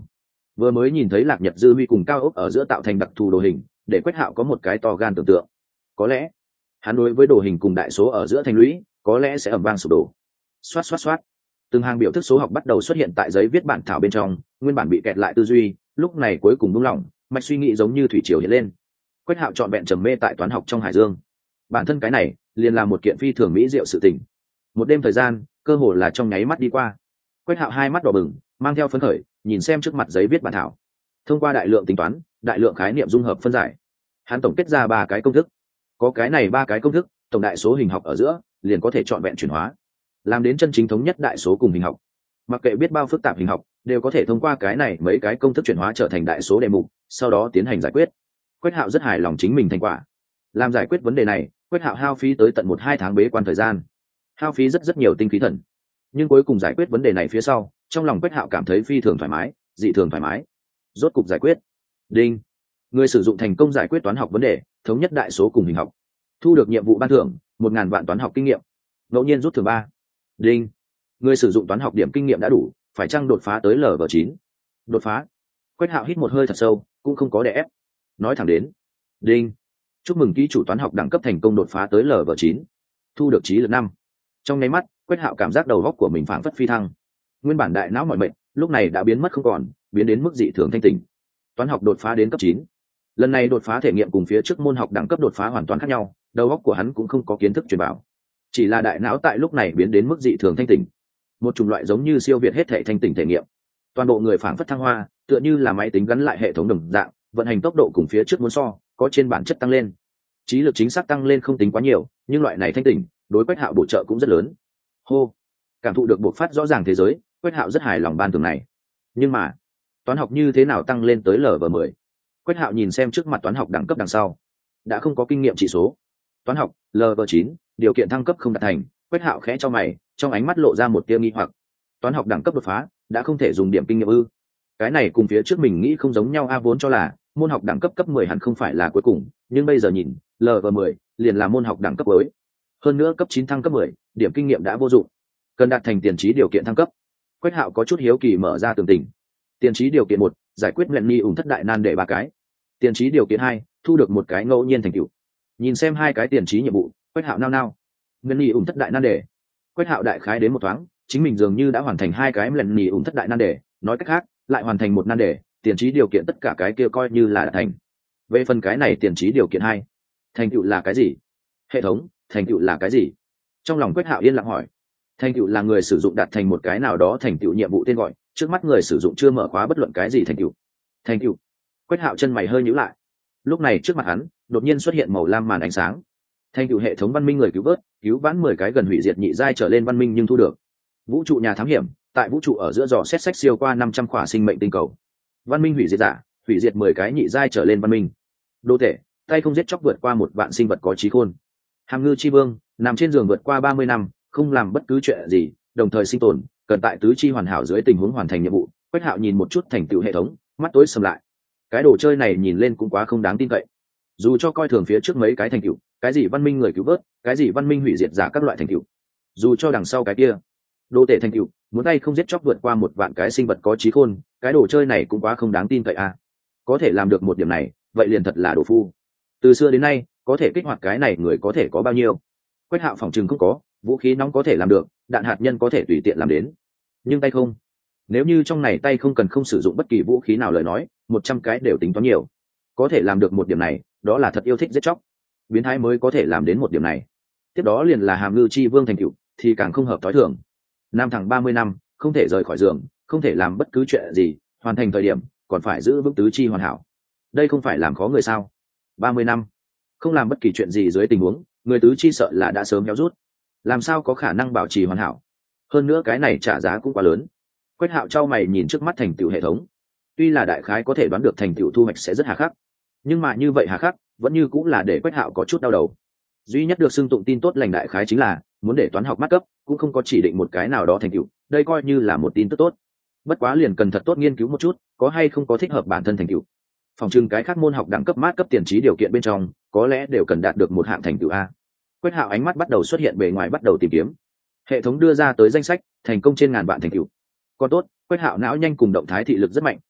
Vừa mới nhìn thấy Lạc Nhật Dư Huy cùng cao ốc ở giữa tạo thành đặc thù đồ hình, để Quách Hạo có một cái to gan tưởng tượng. Có lẽ hắn đối với đồ hình cùng đại số ở giữa thành lũy có lẽ sẽ ầm vang sụp đổ. Xoát xoát xoát, từng hàng biểu thức số học bắt đầu xuất hiện tại giấy viết bản thảo bên trong, nguyên bản bị kẹt lại tư duy lúc này cuối cùng buông lỏng, mạch suy nghĩ giống như thủy triều hiện lên. Quách Hạo trọn vẹn trầm mê tại toán học trong hải dương. Bản thân cái này liền là một kiện phi thường mỹ diệu sự tình. Một đêm thời gian cơ hồ là trong nháy mắt đi qua. Quách Hạo hai mắt đỏ bừng, mang theo phấn khởi, nhìn xem trước mặt giấy viết bản thảo. Thông qua đại lượng tính toán, đại lượng khái niệm dung hợp phân giải, hắn tổng kết ra ba cái công thức. Có cái này ba cái công thức, tổng đại số hình học ở giữa liền có thể trọn vẹn chuyển hóa, làm đến chân chính thống nhất đại số cùng hình học. Mặc kệ biết bao phức tạp hình học, đều có thể thông qua cái này mấy cái công thức chuyển hóa trở thành đại số đề mục, sau đó tiến hành giải quyết. Quách Hạo rất hài lòng chính mình thành quả. Làm giải quyết vấn đề này, Quách Hạo hao phí tới tận 1-2 tháng bế quan thời gian, hao phí rất nhiều tinh khí thần. Nhưng cuối cùng giải quyết vấn đề này phía sau, trong lòng Quách Hạo cảm thấy phi thường thoải mái, dị thường thoải mái. Rốt cục giải quyết. Đinh. Người sử dụng thành công giải quyết toán học vấn đề, thống nhất đại số cùng hình học. Thu được nhiệm vụ ban thưởng 1.000 vạn toán học kinh nghiệm. Ngẫu nhiên rút thưởng 3. Đinh. Người sử dụng toán học điểm kinh nghiệm đã đủ, phải chăng đột phá tới Lv9? Đột phá. Quách Hạo hít một hơi thật sâu, cũng không có đè ép, nói thẳng đến. Đinh. Chúc mừng ký chủ toán học đẳng cấp thành công đột phá tới Lv9. Thu được trí lực 5. Trong nháy mắt, Quách Hạo cảm giác đầu óc của mình phảng phất phi thăng. Nguyên bản đại não mỏi mệt, lúc này đã biến mất không còn, biến đến mức dị thường thanh tỉnh. Toán học đột phá đến cấp 9. Lần này đột phá thể nghiệm cùng phía trước môn học đẳng cấp đột phá hoàn toàn khác nhau, đầu óc của hắn cũng không có kiến thức truyền bảo, chỉ là đại não tại lúc này biến đến mức dị thường thanh tỉnh, một chủng loại giống như siêu việt hết thể thanh tỉnh thể nghiệm. Toàn bộ người phảng phất thăng hoa, tựa như là máy tính gắn lại hệ thống đồng dạng, vận hành tốc độ cùng phía trước muốn so, có trên bản chất tăng lên. Trí lực chính xác tăng lên không tính quá nhiều, nhưng loại này thanh tỉnh, đối Quách Hạo bổ trợ cũng rất lớn. Hô, cảm thụ được bộc phát rõ ràng thế giới, Quách Hạo rất hài lòng ban thưởng này. Nhưng mà, toán học như thế nào tăng lên tới Lv10? Quách Hạo nhìn xem trước mặt toán học đẳng cấp đằng sau, đã không có kinh nghiệm chỉ số. Toán học Lv9, điều kiện thăng cấp không đạt thành. Quách Hạo khẽ cho mày, trong ánh mắt lộ ra một tia nghi hoặc. Toán học đẳng cấp đột phá, đã không thể dùng điểm kinh nghiệm ư? Cái này cùng phía trước mình nghĩ không giống nhau a, vốn cho là môn học đẳng cấp cấp 10 hẳn không phải là cuối cùng, nhưng bây giờ nhìn, Lv10 liền là môn học đẳng cấp cuối. Hơn nữa cấp 9 thăng cấp 10, điểm kinh nghiệm đã vô dụng, cần đạt thành tiền trí điều kiện thăng cấp. Quách Hạo có chút hiếu kỳ mở ra tường tình. Tiền trí điều kiện 1, giải quyết Lenny ủng thất đại nan đề 3 cái. Tiền trí điều kiện 2, thu được một cái ngẫu nhiên thành tựu. Nhìn xem hai cái tiền trí nhiệm vụ, Quách Hạo nao nao. Lenny ủng thất đại nan đề. Quách Hạo đại khái đến một thoáng, chính mình dường như đã hoàn thành 2 cái Lenny ủng thất đại nan đề, nói cách khác, lại hoàn thành một nan đề, tiền trí điều kiện tất cả cái kia coi như là đã thành. Về phần cái này tiền trí điều kiện 2, thành tựu là cái gì? Hệ thống, thành tựu là cái gì? Trong lòng Quách Hạo yên lặng hỏi. Thành tựu là người sử dụng đạt thành một cái nào đó thành tựu nhiệm vụ tên gọi, trước mắt người sử dụng chưa mở khóa bất luận cái gì thành tựu. Thành tựu. Quách Hạo chân mày hơi nhíu lại. Lúc này trước mặt hắn đột nhiên xuất hiện màu lam màn ánh sáng. Thành tựu hệ thống văn minh người cứu vớt, cứu vãn 10 cái gần hủy diệt nhị giai trở lên văn minh nhưng thu được. Vũ trụ nhà thám hiểm, tại vũ trụ ở giữa dò xét sách siêu qua 500 khỏa sinh mệnh tinh cầu. Văn minh hủy diệt giả, hủy diệt 10 cái nhị giai trở lên văn minh. Đô thể, tay không giết chóc vượt qua 1 vạn sinh vật có trí khôn. Hàm ngư chi vương, nằm trên giường vượt qua 30 năm, không làm bất cứ chuyện gì, đồng thời sinh tồn, cần tại tứ chi hoàn hảo dưới tình huống hoàn thành nhiệm vụ. Quách Hạo nhìn một chút thành tựu hệ thống, mắt tối sầm lại. Cái đồ chơi này nhìn lên cũng quá không đáng tin cậy. Dù cho coi thường phía trước mấy cái thành tựu, cái gì văn minh người cứu vớt, cái gì văn minh hủy diệt giả các loại thành tựu, dù cho đằng sau cái kia đô tể thành tựu, muốn tay không giết chóc vượt qua 1 vạn cái sinh vật có trí khôn, cái đồ chơi này cũng quá không đáng tin cậy à. Có thể làm được một điểm này, vậy liền thật là đồ phu. Từ xưa đến nay, có thể kích hoạt cái này người có thể có bao nhiêu? Quách Hạo phỏng chừng không có, vũ khí nóng có thể làm được, đạn hạt nhân có thể tùy tiện làm đến, nhưng tay không. Nếu như trong này tay không cần không sử dụng bất kỳ vũ khí nào lời nói, 100 cái đều tính toán nhiều. Có thể làm được một điểm này, đó là thật yêu thích giết chóc. Biến thái mới có thể làm đến một điểm này. Tiếp đó liền là hàm ngư chi vương thành tựu, thì càng không hợp tối thường. Nam thẳng 30 năm, không thể rời khỏi giường, không thể làm bất cứ chuyện gì, hoàn thành thời điểm, còn phải giữ vững tứ chi hoàn hảo. Đây không phải làm khó người sao? 30 năm, không làm bất kỳ chuyện gì dưới tình huống, người tứ chi sợ là đã sớm héo rút. Làm sao có khả năng bảo trì hoàn hảo? Hơn nữa cái này trả giá cũng quá lớn. Quách Hạo trao mày nhìn trước mắt thành tựu hệ thống. Tuy là đại khái có thể đoán được thành tựu thu hoạch sẽ rất hà khắc, nhưng mà như vậy hà khắc vẫn như cũng là để Quách Hạo có chút đau đầu. Duy nhất được xưng tụng tin tốt lành đại khái chính là muốn để toán học mát cấp, cũng không có chỉ định một cái nào đó thành tựu, đây coi như là một tin tức tốt. Bất quá liền cần thật tốt nghiên cứu một chút, có hay không có thích hợp bản thân thành tựu. Phòng trưng cái khác môn học đẳng cấp mát cấp tiền trí điều kiện bên trong, có lẽ đều cần đạt được một hạng thành tựu a. Quách Hạo ánh mắt bắt đầu xuất hiện bề ngoài, bắt đầu tìm kiếm. Hệ thống đưa ra tới danh sách thành công trên ngàn vạn thành tựu. Còn tốt, Quách Hạo não nhanh cùng động thái thị lực rất mạnh,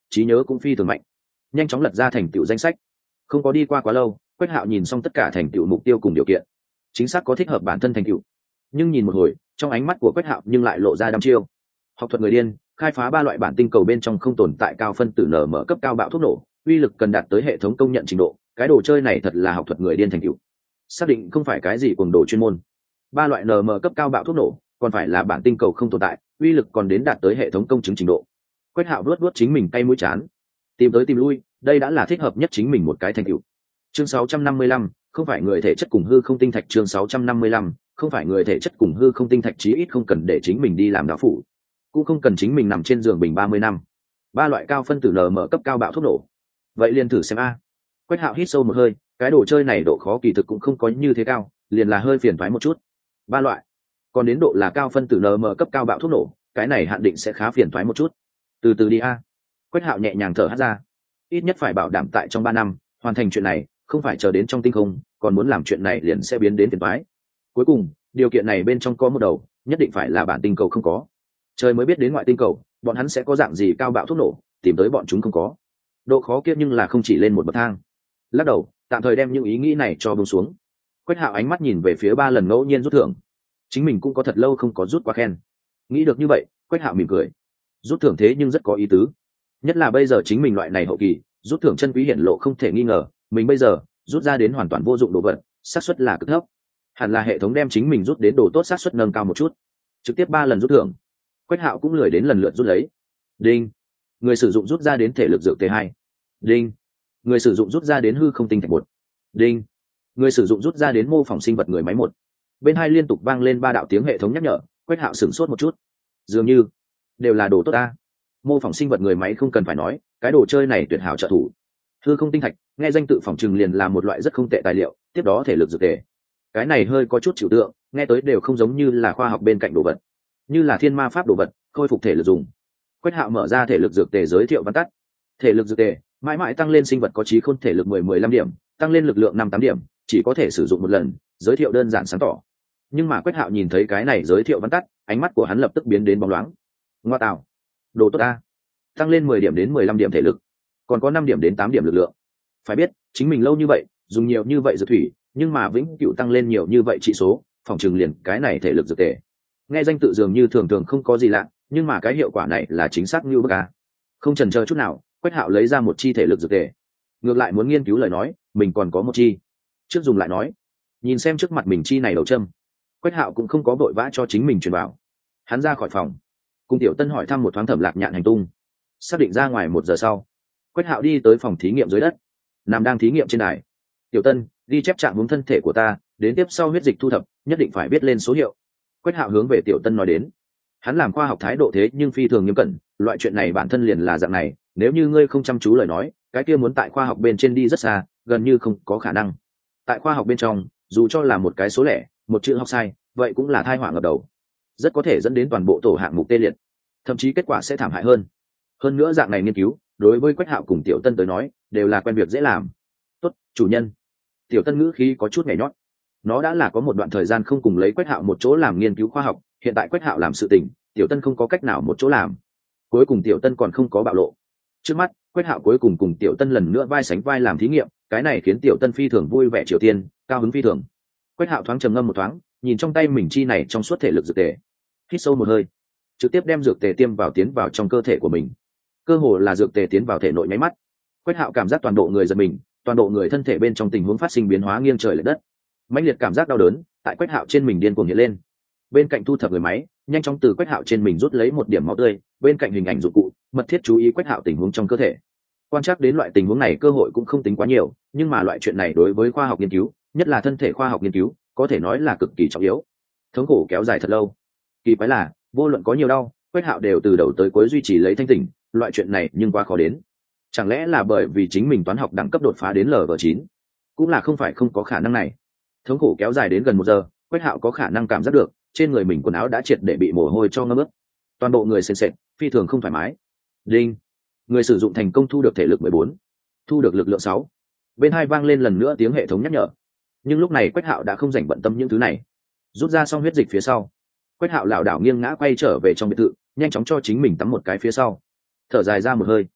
trí nhớ cũng phi thường mạnh, nhanh chóng lật ra thành tựu danh sách. Không có đi qua quá lâu, Quách Hạo nhìn xong tất cả thành tựu mục tiêu cùng điều kiện, chính xác có thích hợp bản thân thành tựu. Nhưng nhìn một hồi, trong ánh mắt của Quách Hạo nhưng lại lộ ra đăm chiêu. Học thuật người điên, khai phá 3 loại bản tinh cầu bên trong không tồn tại cao phân tử nở mở cấp cao bạo thuốc nổ, uy lực cần đạt tới hệ thống công nhận trình độ, cái đồ chơi này thật là học thuật người điên thành tựu. Xác định không phải cái gì cuồng đồ chuyên môn. 3 loại nm cấp cao bạo thuốc nổ, còn phải là bản tinh cầu không tồn tại, uy lực còn đến đạt tới hệ thống công chứng trình độ. Quách Hạo vuốt chính mình tay mũi chán, tìm tới tìm lui, đây đã là thích hợp nhất chính mình một cái thành tựu. Chương 655, không phải người thể chất cùng hư không tinh thạch. Chương 655, không phải người thể chất cùng hư không tinh thạch, chí ít không cần để chính mình đi làm đạo phủ, cũng không cần chính mình nằm trên giường bình 30 năm. 3 loại cao phân tử nm cấp cao bạo thuốc nổ, vậy liền thử xem a. Quách Hạo hít sâu một hơi, cái đồ chơi này độ khó kỳ thực cũng không có như thế cao, liền là hơi phiền toái một chút. 3 loại, còn đến độ là cao phân tử nm cấp cao bạo thuốc nổ, cái này hạn định sẽ khá phiền toái một chút. Từ từ đi a. Quách Hạo nhẹ nhàng thở hắt ra, ít nhất phải bảo đảm tại trong 3 năm hoàn thành chuyện này, không phải chờ đến trong tinh không, còn muốn làm chuyện này liền sẽ biến đến phiền toái. Cuối cùng, điều kiện này bên trong có một đầu, nhất định phải là bản tinh cầu không có. Trời mới biết đến ngoại tinh cầu, bọn hắn sẽ có dạng gì cao bạo thuốc nổ, tìm tới bọn chúng không có. Độ khó kia nhưng là không chỉ lên một bậc thang. Lắc đầu, tạm thời đem những ý nghĩ này cho buông xuống. Quách Hạo ánh mắt nhìn về phía 3 lần ngẫu nhiên rút thưởng. Chính mình cũng có thật lâu không có rút qua khen. Nghĩ được như vậy, Quách Hạo mỉm cười. Rút thưởng thế nhưng rất có ý tứ. Nhất là bây giờ chính mình loại này hậu kỳ, rút thưởng chân quý hiển lộ không thể nghi ngờ, mình bây giờ rút ra đến hoàn toàn vô dụng đồ vật, xác suất là cực thấp. Hẳn là hệ thống đem chính mình rút đến đồ tốt xác suất nâng cao một chút. Trực tiếp 3 lần rút thưởng. Quách Hạo cũng lười đến lần lượt rút lấy. Đinh. Người sử dụng rút ra đến thể lực dược T2. Đinh. Người sử dụng rút ra đến hư không tinh thạch 1. Đinh. Người sử dụng rút ra đến mô phỏng sinh vật người máy 1. Bên hai liên tục vang lên 3 đạo tiếng hệ thống nhắc nhở. Quách Hạo sửng sốt một chút. Dường như đều là đồ tốt ta. Mô phỏng sinh vật người máy không cần phải nói, cái đồ chơi này tuyệt hảo trợ thủ. Hư không tinh thạch, nghe danh tự phỏng trừng liền là một loại rất không tệ tài liệu, tiếp đó thể lực dược tề. Cái này hơi có chút chịu tượng, nghe tới đều không giống như là khoa học bên cạnh đồ vật, như là thiên ma pháp đồ vật, khôi phục thể lực dùng. Quách Hạo mở ra thể lực dược tề giới thiệu văn tắt. Thể lực dược tề, mãi mãi tăng lên sinh vật có trí khôn thể lực 10-15 điểm, tăng lên lực lượng 5-8 điểm, chỉ có thể sử dụng một lần, giới thiệu đơn giản sáng tỏ. Nhưng mà Quách Hạo nhìn thấy cái này giới thiệu văn tắt, ánh mắt của hắn lập tức biến đến bóng loáng. Ngoa tạo, đồ tốt ta, tăng lên 10 điểm đến 15 điểm thể lực, còn có 5 điểm đến 8 điểm lực lượng. Phải biết, chính mình lâu như vậy, dùng nhiều như vậy dược thủy, nhưng mà vĩnh cửu tăng lên nhiều như vậy trị số, phòng trường liền cái này thể lực dược tề. Nghe danh tự dường như thường thường không có gì lạ, nhưng mà cái hiệu quả này là chính xác như bức a. Không chần chờ chút nào, Quách Hạo lấy ra một chi thể lực dược tề. Ngược lại muốn nghiên cứu lời nói, mình còn có một chi. Trước dùng lại nói, nhìn xem trước mặt mình chi này đầu châm. Quách Hạo cũng không có vội vã cho chính mình truyền vào. Hắn ra khỏi phòng, cùng Tiểu Tân hỏi thăm một thoáng Thẩm Lạc Nhạn hành tung. Xác định ra ngoài 1 giờ sau, Quách Hạo đi tới phòng thí nghiệm dưới đất, nằm đang thí nghiệm trên đài. Tiểu Tân, đi chép trạng hướng thân thể của ta, đến tiếp sau huyết dịch thu thập, nhất định phải biết lên số hiệu. Quách Hạo hướng về Tiểu Tân nói đến. Hắn làm khoa học thái độ thế nhưng phi thường nghiêm cẩn, loại chuyện này bản thân liền là dạng này, nếu như ngươi không chăm chú lời nói, cái kia muốn tại khoa học bên trên đi rất xa, gần như không có khả năng. Tại khoa học bên trong, dù cho là một cái số lẻ, một chữ học sai, vậy cũng là tai họa ngập đầu, rất có thể dẫn đến toàn bộ tổ hạng mục tê liệt, thậm chí kết quả sẽ thảm hại hơn. Hơn nữa dạng này nghiên cứu, đối với Quách Hạo cùng Tiểu Tân tới nói, đều là quen việc dễ làm. Tốt, chủ nhân. Tiểu Tân ngữ khí có chút nhảy nhót. Nó đã là có một đoạn thời gian không cùng lấy Quách Hạo một chỗ làm nghiên cứu khoa học, hiện tại Quách Hạo làm sự tình, Tiểu Tân không có cách nào một chỗ làm. Cuối cùng Tiểu Tân còn không có bạo lộ. Trước mắt, Quách Hạo cuối cùng cùng Tiểu Tân lần nữa vai sánh vai làm thí nghiệm, cái này khiến Tiểu Tân phi thường vui vẻ triều tiên, cao hứng phi thường. Quách Hạo thoáng trầm ngâm một thoáng, nhìn trong tay mình chi này trong suốt thể lực dược tề, hít sâu một hơi, trực tiếp đem dược tề tiến vào trong cơ thể của mình. Cơ hồ là dược tề tiến vào thể nội nháy mắt, Quách Hạo cảm giác toàn bộ người giật mình, toàn bộ người thân thể bên trong tình huống phát sinh biến hóa nghiêng trời lệch đất. Mãnh liệt cảm giác đau đớn tại Quách Hạo trên mình điên cuồng hiện lên. Bên cạnh thu thập người máy nhanh chóng từ Quách Hạo trên mình rút lấy một điểm máu tươi, bên cạnh hình ảnh dụng cụ mật thiết chú ý Quách Hạo tình huống trong cơ thể. Quan trắc đến loại tình huống này cơ hội cũng không tính quá nhiều, nhưng mà loại chuyện này đối với khoa học nghiên cứu, nhất là thân thể khoa học nghiên cứu, có thể nói là cực kỳ trọng yếu. Thống khổ kéo dài thật lâu. Kỳ quái là, vô luận có nhiều đau, Quách Hạo đều từ đầu tới cuối duy trì lấy thanh tỉnh, loại chuyện này nhưng quá khó đến. Chẳng lẽ là bởi vì chính mình toán học đẳng cấp đột phá đến LV9? Cũng là không phải không có khả năng này. Thống khổ kéo dài đến gần 1 giờ, Quách Hạo có khả năng cảm giác được, trên người mình quần áo đã triệt để bị mồ hôi cho ngâm ướt. Toàn bộ người sền sệt, phi thường không thoải mái. Đinh. Người sử dụng thành công thu được thể lực 14, thu được lực lượng 6. Bên hai vang lên lần nữa tiếng hệ thống nhắc nhở. Nhưng lúc này Quách Hạo đã không rảnh bận tâm những thứ này. Rút ra xong huyết dịch phía sau, Quách Hạo lảo đảo nghiêng ngã quay trở về trong biệt thự, nhanh chóng cho chính mình tắm một cái phía sau, thở dài ra một hơi.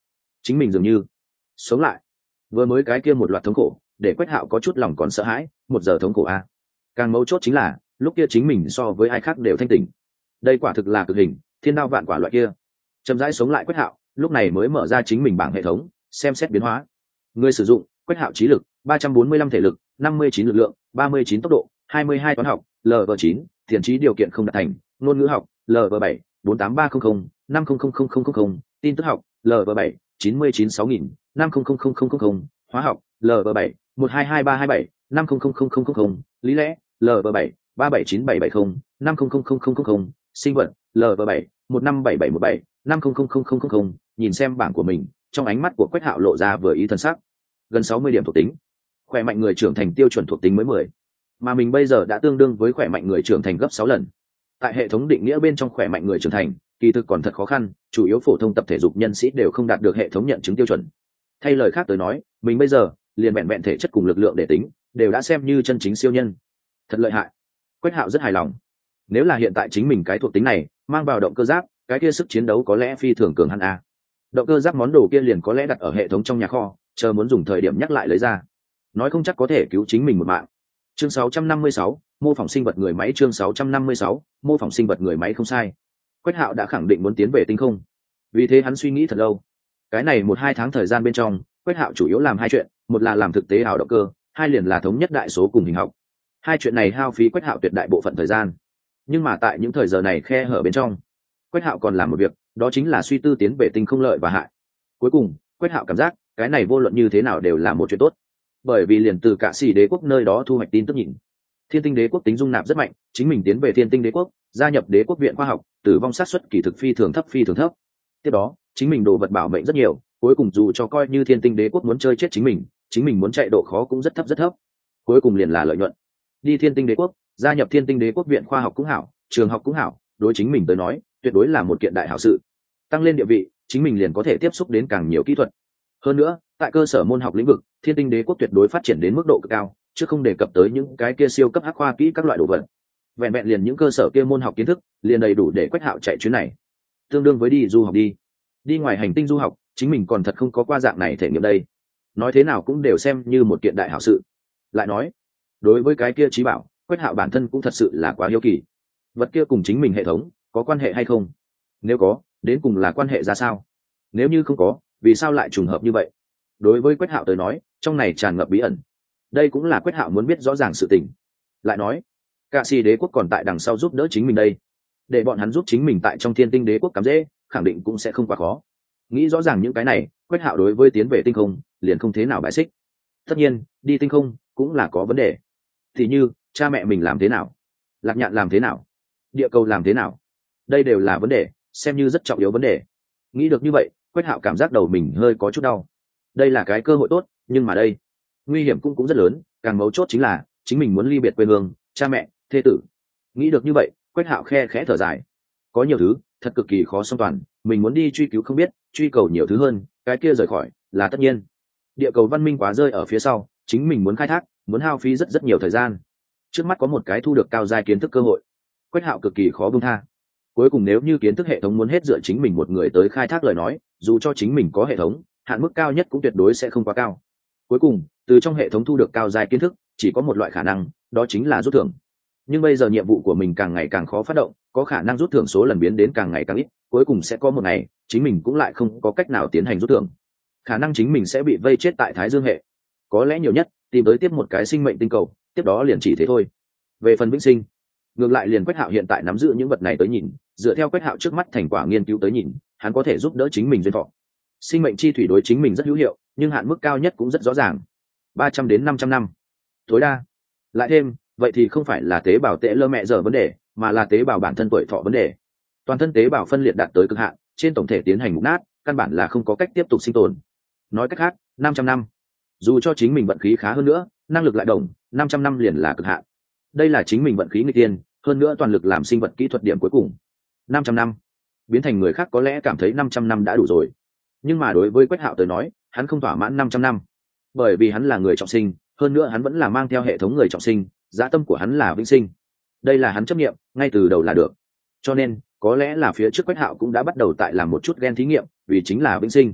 chính mình dường như sống lại. Vừa mới cái kia một loạt thống khổ để Quách Hạo có chút lòng còn sợ hãi, 1 giờ thống khổ a. Càng mấu chốt chính là lúc kia chính mình so với ai khác đều thanh tỉnh. Đây quả thực là cực hình, thiên đao vạn quả loại kia. Chậm rãi sống lại Quách Hạo, lúc này mới mở ra chính mình bảng hệ thống, xem xét biến hóa. Người sử dụng: Quách Hạo trí lực 345 thể lực, 59 lực lượng, 39 tốc độ, 22 toán học, LV9, thiền trí điều kiện không đạt thành, ngôn ngữ học, LV7, 48300, 500000, tin tức học, LV7, 996.000, 500000, hóa học, LV7, 122327, 500000, lý lẽ, LV7, 379770, 500000, sinh vật, LV7, 157717, 500000, nhìn xem bảng của mình, trong ánh mắt của Quách Hạo lộ ra vừa ý thần sắc. Gần 60 điểm thuộc tính. Khỏe mạnh người trưởng thành tiêu chuẩn thuộc tính mới 10, mà mình bây giờ đã tương đương với khỏe mạnh người trưởng thành gấp 6 lần. Tại hệ thống định nghĩa bên trong, khỏe mạnh người trưởng thành kỳ thực còn thật khó khăn, chủ yếu phổ thông tập thể dục nhân sĩ đều không đạt được hệ thống nhận chứng tiêu chuẩn. Thay lời khác tới nói, mình bây giờ liền vẹn vẹn thể chất cùng lực lượng để tính đều đã xem như chân chính siêu nhân. Thật lợi hại. Quách Hạo rất hài lòng. Nếu là hiện tại chính mình cái thuộc tính này mang vào động cơ giáp, cái kia sức chiến đấu có lẽ phi thường cường hẳn a. Động cơ giáp món đồ kia liền có lẽ đặt ở hệ thống trong nhà kho, chờ muốn dùng thời điểm nhắc lại lấy ra, nói không chắc có thể cứu chính mình một mạng. Chương 656, mô phỏng sinh vật người máy. Chương 656, mô phỏng sinh vật người máy. Không sai, Quách Hạo đã khẳng định muốn tiến về tinh không, vì thế hắn suy nghĩ thật lâu. Cái này 1-2 tháng thời gian bên trong, Quách Hạo chủ yếu làm 2 chuyện, một là làm thực tế ảo động cơ, 2 liền là thống nhất đại số cùng hình học. 2 chuyện này hao phí Quách Hạo tuyệt đại bộ phận thời gian, nhưng mà tại những thời giờ này khe hở bên trong, Quách Hạo còn làm một việc, đó chính là suy tư tiến về tinh không lợi và hại. Cuối cùng Quách Hạo cảm giác cái này vô luận như thế nào đều là một chuyện tốt, bởi vì liền từ cả xì đế quốc nơi đó thu hoạch tin tức nhìn, Thiên Tinh Đế quốc tính dung nạp rất mạnh, chính mình tiến về Thiên Tinh Đế quốc, gia nhập Đế quốc viện khoa học, tử vong xác suất kỳ thực phi thường thấp. Tiếp đó, chính mình đồ vật bảo mệnh rất nhiều, cuối cùng dù cho coi như Thiên Tinh Đế quốc muốn chơi chết chính mình muốn chạy độ khó cũng rất thấp. Cuối cùng liền là lợi nhuận. Đi Thiên Tinh Đế quốc, gia nhập Thiên Tinh Đế quốc viện khoa học cũng hảo, trường học cũng hảo, đối chính mình tới nói, tuyệt đối là một kiện đại hảo sự. Tăng lên địa vị, chính mình liền có thể tiếp xúc đến càng nhiều kỹ thuật. Hơn nữa, tại cơ sở môn học lĩnh vực, Thiên Tinh Đế quốc tuyệt đối phát triển đến mức độ cực cao, chứ không đề cập tới những cái kia siêu cấp hắc khoa kỹ các loại đồ vật. Vẹn vẹn liền những cơ sở kia môn học kiến thức, liền đầy đủ để Quách Hạo chạy chuyến này. Tương đương với đi du học đi ngoài hành tinh du học, chính mình còn thật không có qua dạng này thể nghiệm đây. Nói thế nào cũng đều xem như một kiện đại hảo sự. Lại nói, đối với cái kia trí bảo, Quách Hạo bản thân cũng thật sự là quá hiếu kỳ. Vật kia cùng chính mình hệ thống có quan hệ hay không? Nếu có, đến cùng là quan hệ ra sao? Nếu như không có, vì sao lại trùng hợp như vậy? Đối với Quách Hạo tới nói, trong này tràn ngập bí ẩn. Đây cũng là Quách Hạo muốn biết rõ ràng sự tình. Lại nói, cả xì đế quốc còn tại đằng sau giúp đỡ chính mình đây, để bọn hắn giúp chính mình tại trong Thiên Tinh Đế quốc cắm dễ, khẳng định cũng sẽ không quá khó. Nghĩ rõ ràng những cái này, Quách Hạo đối với tiến về tinh không liền không thế nào bại xích. Tất nhiên, đi tinh không cũng là có vấn đề. Thì như cha mẹ mình làm thế nào, Lạc Nhạn làm thế nào, địa cầu làm thế nào, đây đều là vấn đề, xem như rất trọng yếu vấn đề. Nghĩ được như vậy, Quách Hạo cảm giác đầu mình hơi có chút đau. Đây là cái cơ hội tốt, nhưng mà đây nguy hiểm cũng rất lớn, càng mấu chốt chính là chính mình muốn ly biệt quê hương, cha mẹ, thê tử. Nghĩ được như vậy, Quách Hạo khe khẽ thở dài. Có nhiều thứ thật cực kỳ khó song toàn, mình muốn đi truy cứu không biết, truy cầu nhiều thứ hơn, cái kia rời khỏi là tất nhiên. Địa cầu văn minh quá rơi ở phía sau, chính mình muốn khai thác, muốn hao phí rất nhiều thời gian. Trước mắt có một cái thu được cao giai kiến thức cơ hội, Quách Hạo cực kỳ khó buông tha. Cuối cùng nếu như kiến thức hệ thống muốn hết dựa chính mình một người tới khai thác lời nói, dù cho chính mình có hệ thống, hạn mức cao nhất cũng tuyệt đối sẽ không quá cao. Cuối cùng, từ trong hệ thống thu được cao giai kiến thức, chỉ có một loại khả năng, đó chính là rút thưởng. Nhưng bây giờ nhiệm vụ của mình càng ngày càng khó phát động, có khả năng rút thưởng số lần biến đến càng ngày càng ít, cuối cùng sẽ có một ngày, chính mình cũng lại không có cách nào tiến hành rút thưởng. Khả năng chính mình sẽ bị vây chết tại Thái Dương hệ. Có lẽ nhiều nhất, tìm tới tiếp một cái sinh mệnh tinh cầu, tiếp đó liền chỉ thế thôi. Về phần vĩnh sinh, ngược lại liền Quách Hạo hiện tại nắm giữ những vật này tới nhìn, dựa theo Quách Hạo trước mắt thành quả nghiên cứu tới nhìn, hắn có thể giúp đỡ chính mình duyên thọ. Sinh mệnh chi thủy đối chính mình rất hữu hiệu, nhưng hạn mức cao nhất cũng rất rõ ràng, 300 đến 500 năm tối đa. Lại thêm, vậy thì không phải là tế bào tệ lơ mẹ giờ vấn đề, mà là tế bào bản thân tuổi thọ vấn đề. Toàn thân tế bào phân liệt đạt tới cực hạn, trên tổng thể tiến hành mục nát, căn bản là không có cách tiếp tục sinh tồn. Nói cách khác, 500 năm, dù cho chính mình vận khí khá hơn nữa, năng lực lại đồng, 500 năm liền là cực hạn. Đây là chính mình vận khí nghịch tiên, hơn nữa toàn lực làm sinh vật kỹ thuật điểm cuối cùng. 500 năm, biến thành người khác có lẽ cảm thấy 500 năm đã đủ rồi, nhưng mà đối với Quách Hạo tới nói, hắn không thỏa mãn 500 năm, bởi vì hắn là người trọng sinh, hơn nữa hắn vẫn là mang theo hệ thống người trọng sinh, dã tâm của hắn là vĩnh sinh. Đây là hắn chấp nghiệm ngay từ đầu là được. Cho nên có lẽ là phía trước Quách Hạo cũng đã bắt đầu tại làm một chút gen thí nghiệm, vì chính là vĩnh sinh.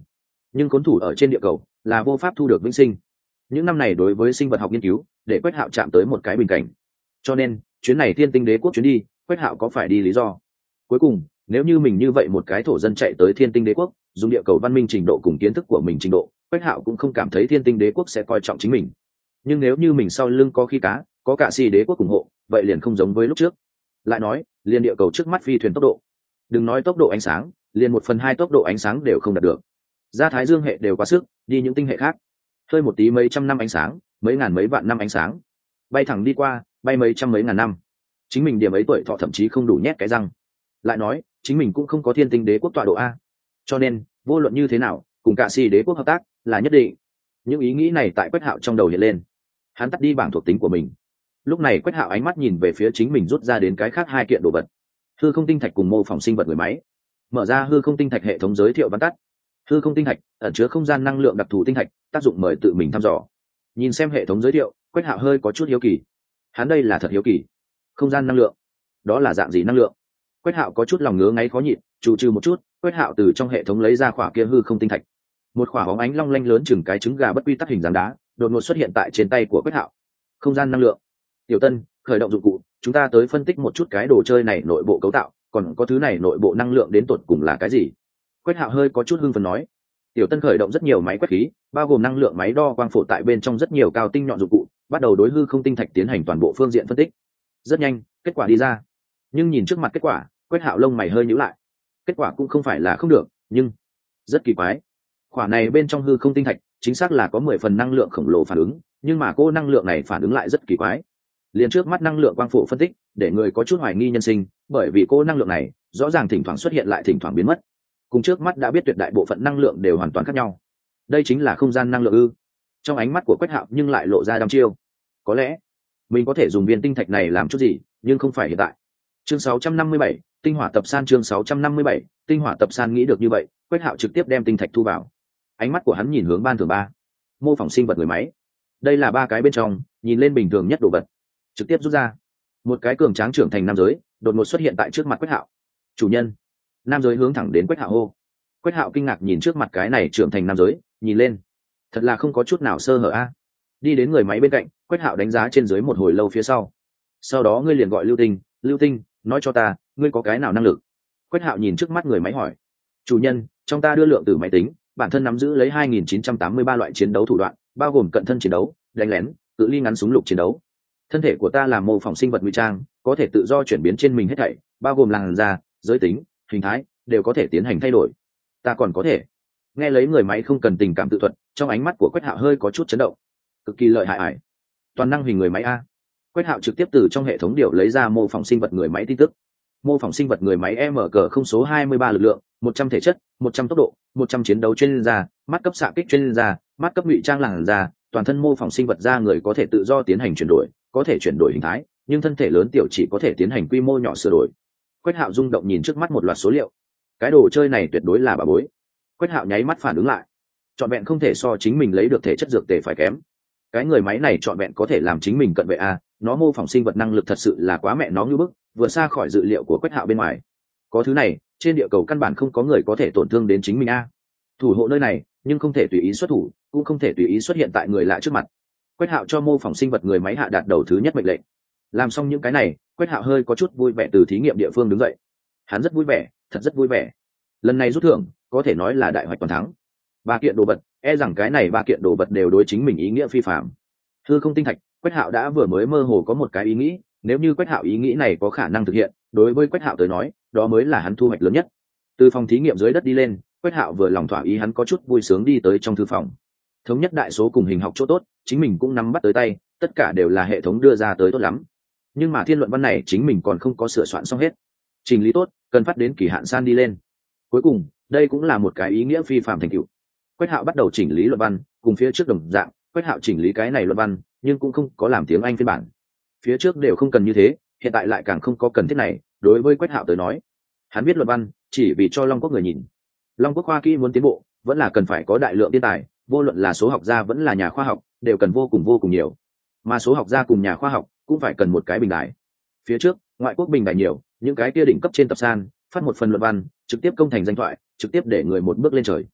nhưng khốn thủ ở trên địa cầu là vô pháp thu được vĩnh sinh. Những năm này đối với sinh vật học nghiên cứu để Quách Hạo chạm tới một cái bình cảnh, cho nên chuyến này Thiên Tinh Đế quốc chuyến đi, Quách Hạo có phải đi lý do. Cuối cùng nếu như mình như vậy một cái thổ dân chạy tới Thiên Tinh Đế quốc, dùng địa cầu văn minh trình độ cùng kiến thức của mình trình độ, Quách Hạo cũng không cảm thấy Thiên Tinh Đế quốc sẽ coi trọng chính mình. Nhưng nếu như mình sau lưng có khí cá, có cả si đế quốc ủng hộ, vậy liền không giống với lúc trước. Lại nói liền địa cầu trước mắt phi thuyền tốc độ, đừng nói tốc độ ánh sáng, liền 1/2 tốc độ ánh sáng đều không đạt được. Ra Thái Dương hệ đều quá sức, đi những tinh hệ khác hơi một tí mấy trăm năm ánh sáng, mấy ngàn mấy vạn năm ánh sáng, bay thẳng đi qua, bay mấy trăm mấy ngàn năm. Chính mình điểm ấy tuổi thọ thậm chí không đủ nhét cái răng. Lại nói chính mình cũng không có Thiên Tinh Đế quốc tọa độ a, cho nên vô luận như thế nào cùng cả si đế quốc hợp tác là nhất định. Những ý nghĩ này tại Quách Hạo trong đầu hiện lên. Hắn tắt đi bảng thuộc tính của mình. Lúc này Quách Hạo ánh mắt nhìn về phía chính mình rút ra đến cái khác 2 kiện đồ vật: hư không tinh thạch cùng mô phỏng sinh vật người máy. Mở ra hư không tinh thạch hệ thống giới thiệu văn tắt: hư không tinh thạch ẩn chứa không gian năng lượng đặc thù tinh thạch, tác dụng mời tự mình thăm dò. Nhìn xem hệ thống giới thiệu, Quách Hạo hơi có chút hiếu kỳ. Hắn đây là thật hiếu kỳ. Không gian năng lượng, đó là dạng gì năng lượng? Quách Hạo có chút lòng ngứa ngáy khó nhịn, trù trừ một chút, Quách Hạo từ trong hệ thống lấy ra khỏa kia hư không tinh thạch. Một khỏa bóng ánh long lanh lớn chừng cái trứng gà bất quy tắc hình dáng đá, đột ngột xuất hiện tại trên tay của Quách Hạo. Không gian năng lượng. Tiểu Tân, khởi động dụng cụ, chúng ta tới phân tích một chút cái đồ chơi này nội bộ cấu tạo, còn có thứ này nội bộ năng lượng đến tột cùng là cái gì? Quách Hạo hơi có chút hưng phấn nói. Tiểu Tân khởi động rất nhiều máy quét khí, bao gồm năng lượng máy đo quang phổ tại bên trong rất nhiều cao tinh nhọn dụng cụ, bắt đầu đối hư không tinh thạch tiến hành toàn bộ phương diện phân tích. Rất nhanh, kết quả đi ra. Nhưng nhìn trước mặt kết quả, Quách Hạo lông mày hơi nhíu lại. Kết quả cũng không phải là không được, nhưng rất kỳ quái. Khỏa này bên trong hư không tinh thạch, chính xác là có 10 phần năng lượng khổng lồ phản ứng, nhưng mà cô năng lượng này phản ứng lại rất kỳ quái. Liền trước mắt năng lượng quang phổ phân tích, để người có chút hoài nghi nhân sinh, bởi vì cô năng lượng này rõ ràng thỉnh thoảng xuất hiện lại thỉnh thoảng biến mất. Cùng trước mắt đã biết tuyệt đại bộ phận năng lượng đều hoàn toàn khác nhau. Đây chính là không gian năng lượng ư? Trong ánh mắt của Quách Hạo nhưng lại lộ ra đăm chiêu. Có lẽ mình có thể dùng viên tinh thạch này làm chút gì, nhưng không phải hiện tại. Chương 657, tinh hỏa tập san. Chương 657, tinh hỏa tập san. Nghĩ được như vậy, Quách Hạo trực tiếp đem tinh thạch thu vào. Ánh mắt của hắn nhìn hướng ban thưởng 3, mô phỏng sinh vật người máy. Đây là 3 cái bên trong nhìn lên bình thường nhất đồ vật, trực tiếp rút ra. Một cái cường tráng trưởng thành nam giới đột ngột xuất hiện tại trước mặt Quách Hạo. Chủ nhân. Nam giới hướng thẳng đến Quách Hạo hô. Quách Hạo kinh ngạc nhìn trước mặt cái này trưởng thành nam giới, nhìn lên thật là không có chút nào sơ hở a. Đi đến người máy bên cạnh, Quách Hạo đánh giá trên dưới một hồi lâu phía sau đó ngươi liền gọi Lưu Tinh. Lưu Tinh, nói cho ta, ngươi có cái nào năng lực? Quách Hạo nhìn trước mắt người máy hỏi. Chủ nhân, trong ta đưa lượng từ máy tính, bản thân nắm giữ lấy 2983 loại chiến đấu thủ đoạn, bao gồm cận thân chiến đấu, đánh lén, cự ly ngắn súng lục chiến đấu. Thân thể của ta là mô phỏng sinh vật ngụy trang, có thể tự do chuyển biến trên mình hết thảy, bao gồm làn da, giới tính, hình thái, đều có thể tiến hành thay đổi. Ta còn có thể. Nghe lấy người máy không cần tình cảm tự thuật, trong ánh mắt của Quách Hạo hơi có chút chấn động. Cực kỳ lợi hại ải. Toàn năng hình người máy a. Quách Hạo trực tiếp từ trong hệ thống điều lấy ra mô phỏng sinh vật người máy tin tức. Mô phỏng sinh vật người máy MG không số 23 lực lượng, 100 thể chất, 100 tốc độ, 100 chiến đấu chuyên gia, mắt cấp xạ kích chuyên gia, mắt cấp ngụy trang làn da, toàn thân mô phỏng sinh vật da người có thể tự do tiến hành chuyển đổi, có thể chuyển đổi hình thái, nhưng thân thể lớn tiểu chỉ có thể tiến hành quy mô nhỏ sửa đổi. Quách Hạo rung động nhìn trước mắt một loạt số liệu. Cái đồ chơi này tuyệt đối là bà bối. Quách Hạo nháy mắt phản ứng lại. Trọn vẹn không thể so chính mình lấy được thể chất dược tề phải kém. Cái người máy này trọn vẹn có thể làm chính mình cận vệ a, nó mô phỏng sinh vật năng lực thật sự là quá mẹ nó như bức, vượt xa khỏi dự liệu của Quách Hạo bên ngoài. Có thứ này, trên địa cầu căn bản không có người có thể tổn thương đến chính mình a. Thủ hộ nơi này, nhưng không thể tùy ý xuất thủ, cũng không thể tùy ý xuất hiện tại người lạ trước mặt. Quách Hạo cho mô phỏng sinh vật người máy hạ đạt đầu thứ nhất mệnh lệnh. Làm xong những cái này, Quách Hạo hơi có chút vui vẻ từ thí nghiệm địa phương đứng dậy. Hắn rất vui vẻ, thật rất vui vẻ. Lần này rút thưởng, có thể nói là đại hoạch toàn thắng. 3 kiện đồ vật, rằng cái này 3 kiện đồ vật đều đối chính mình ý nghĩa phi phàm. Hư không tinh thạch, Quách Hạo đã vừa mới mơ hồ có một cái ý nghĩ, nếu như Quách Hạo ý nghĩ này có khả năng thực hiện, đối với Quách Hạo tới nói, đó mới là hắn thu hoạch lớn nhất. Từ phòng thí nghiệm dưới đất đi lên, Quách Hạo vừa lòng thỏa ý, hắn có chút vui sướng đi tới trong thư phòng. Thống nhất đại số cùng hình học chỗ tốt, chính mình cũng nắm bắt tới tay, tất cả đều là hệ thống đưa ra tới tốt lắm. Nhưng mà thiên luận văn này chính mình còn không có sửa soạn xong hết. Trình lý tốt, cần phát đến kỳ hạn san đi lên. Cuối cùng, đây cũng là một cái ý nghĩa phi phàm thành tựu. Quách Hạo bắt đầu chỉnh lý luận văn, cùng phía trước đồng dạng, Quách Hạo chỉnh lý cái này luận văn, nhưng cũng không có làm tiếng Anh phiên bản. Phía trước đều không cần như thế, hiện tại lại càng không có cần thiết này, đối với Quách Hạo tới nói. Hắn viết luận văn, chỉ vì cho Long Quốc người nhìn. Long Quốc khoa kỹ muốn tiến bộ, vẫn là cần phải có đại lượng tiên tài, vô luận là số học gia vẫn là nhà khoa học, đều cần vô cùng nhiều. Mà số học gia cùng nhà khoa học cũng phải cần một cái bình đại. Phía trước, ngoại quốc bình đại nhiều, những cái kia đỉnh cấp trên tập san, phát một phần luận văn, trực tiếp công thành danh thoại, trực tiếp để người một bước lên trời.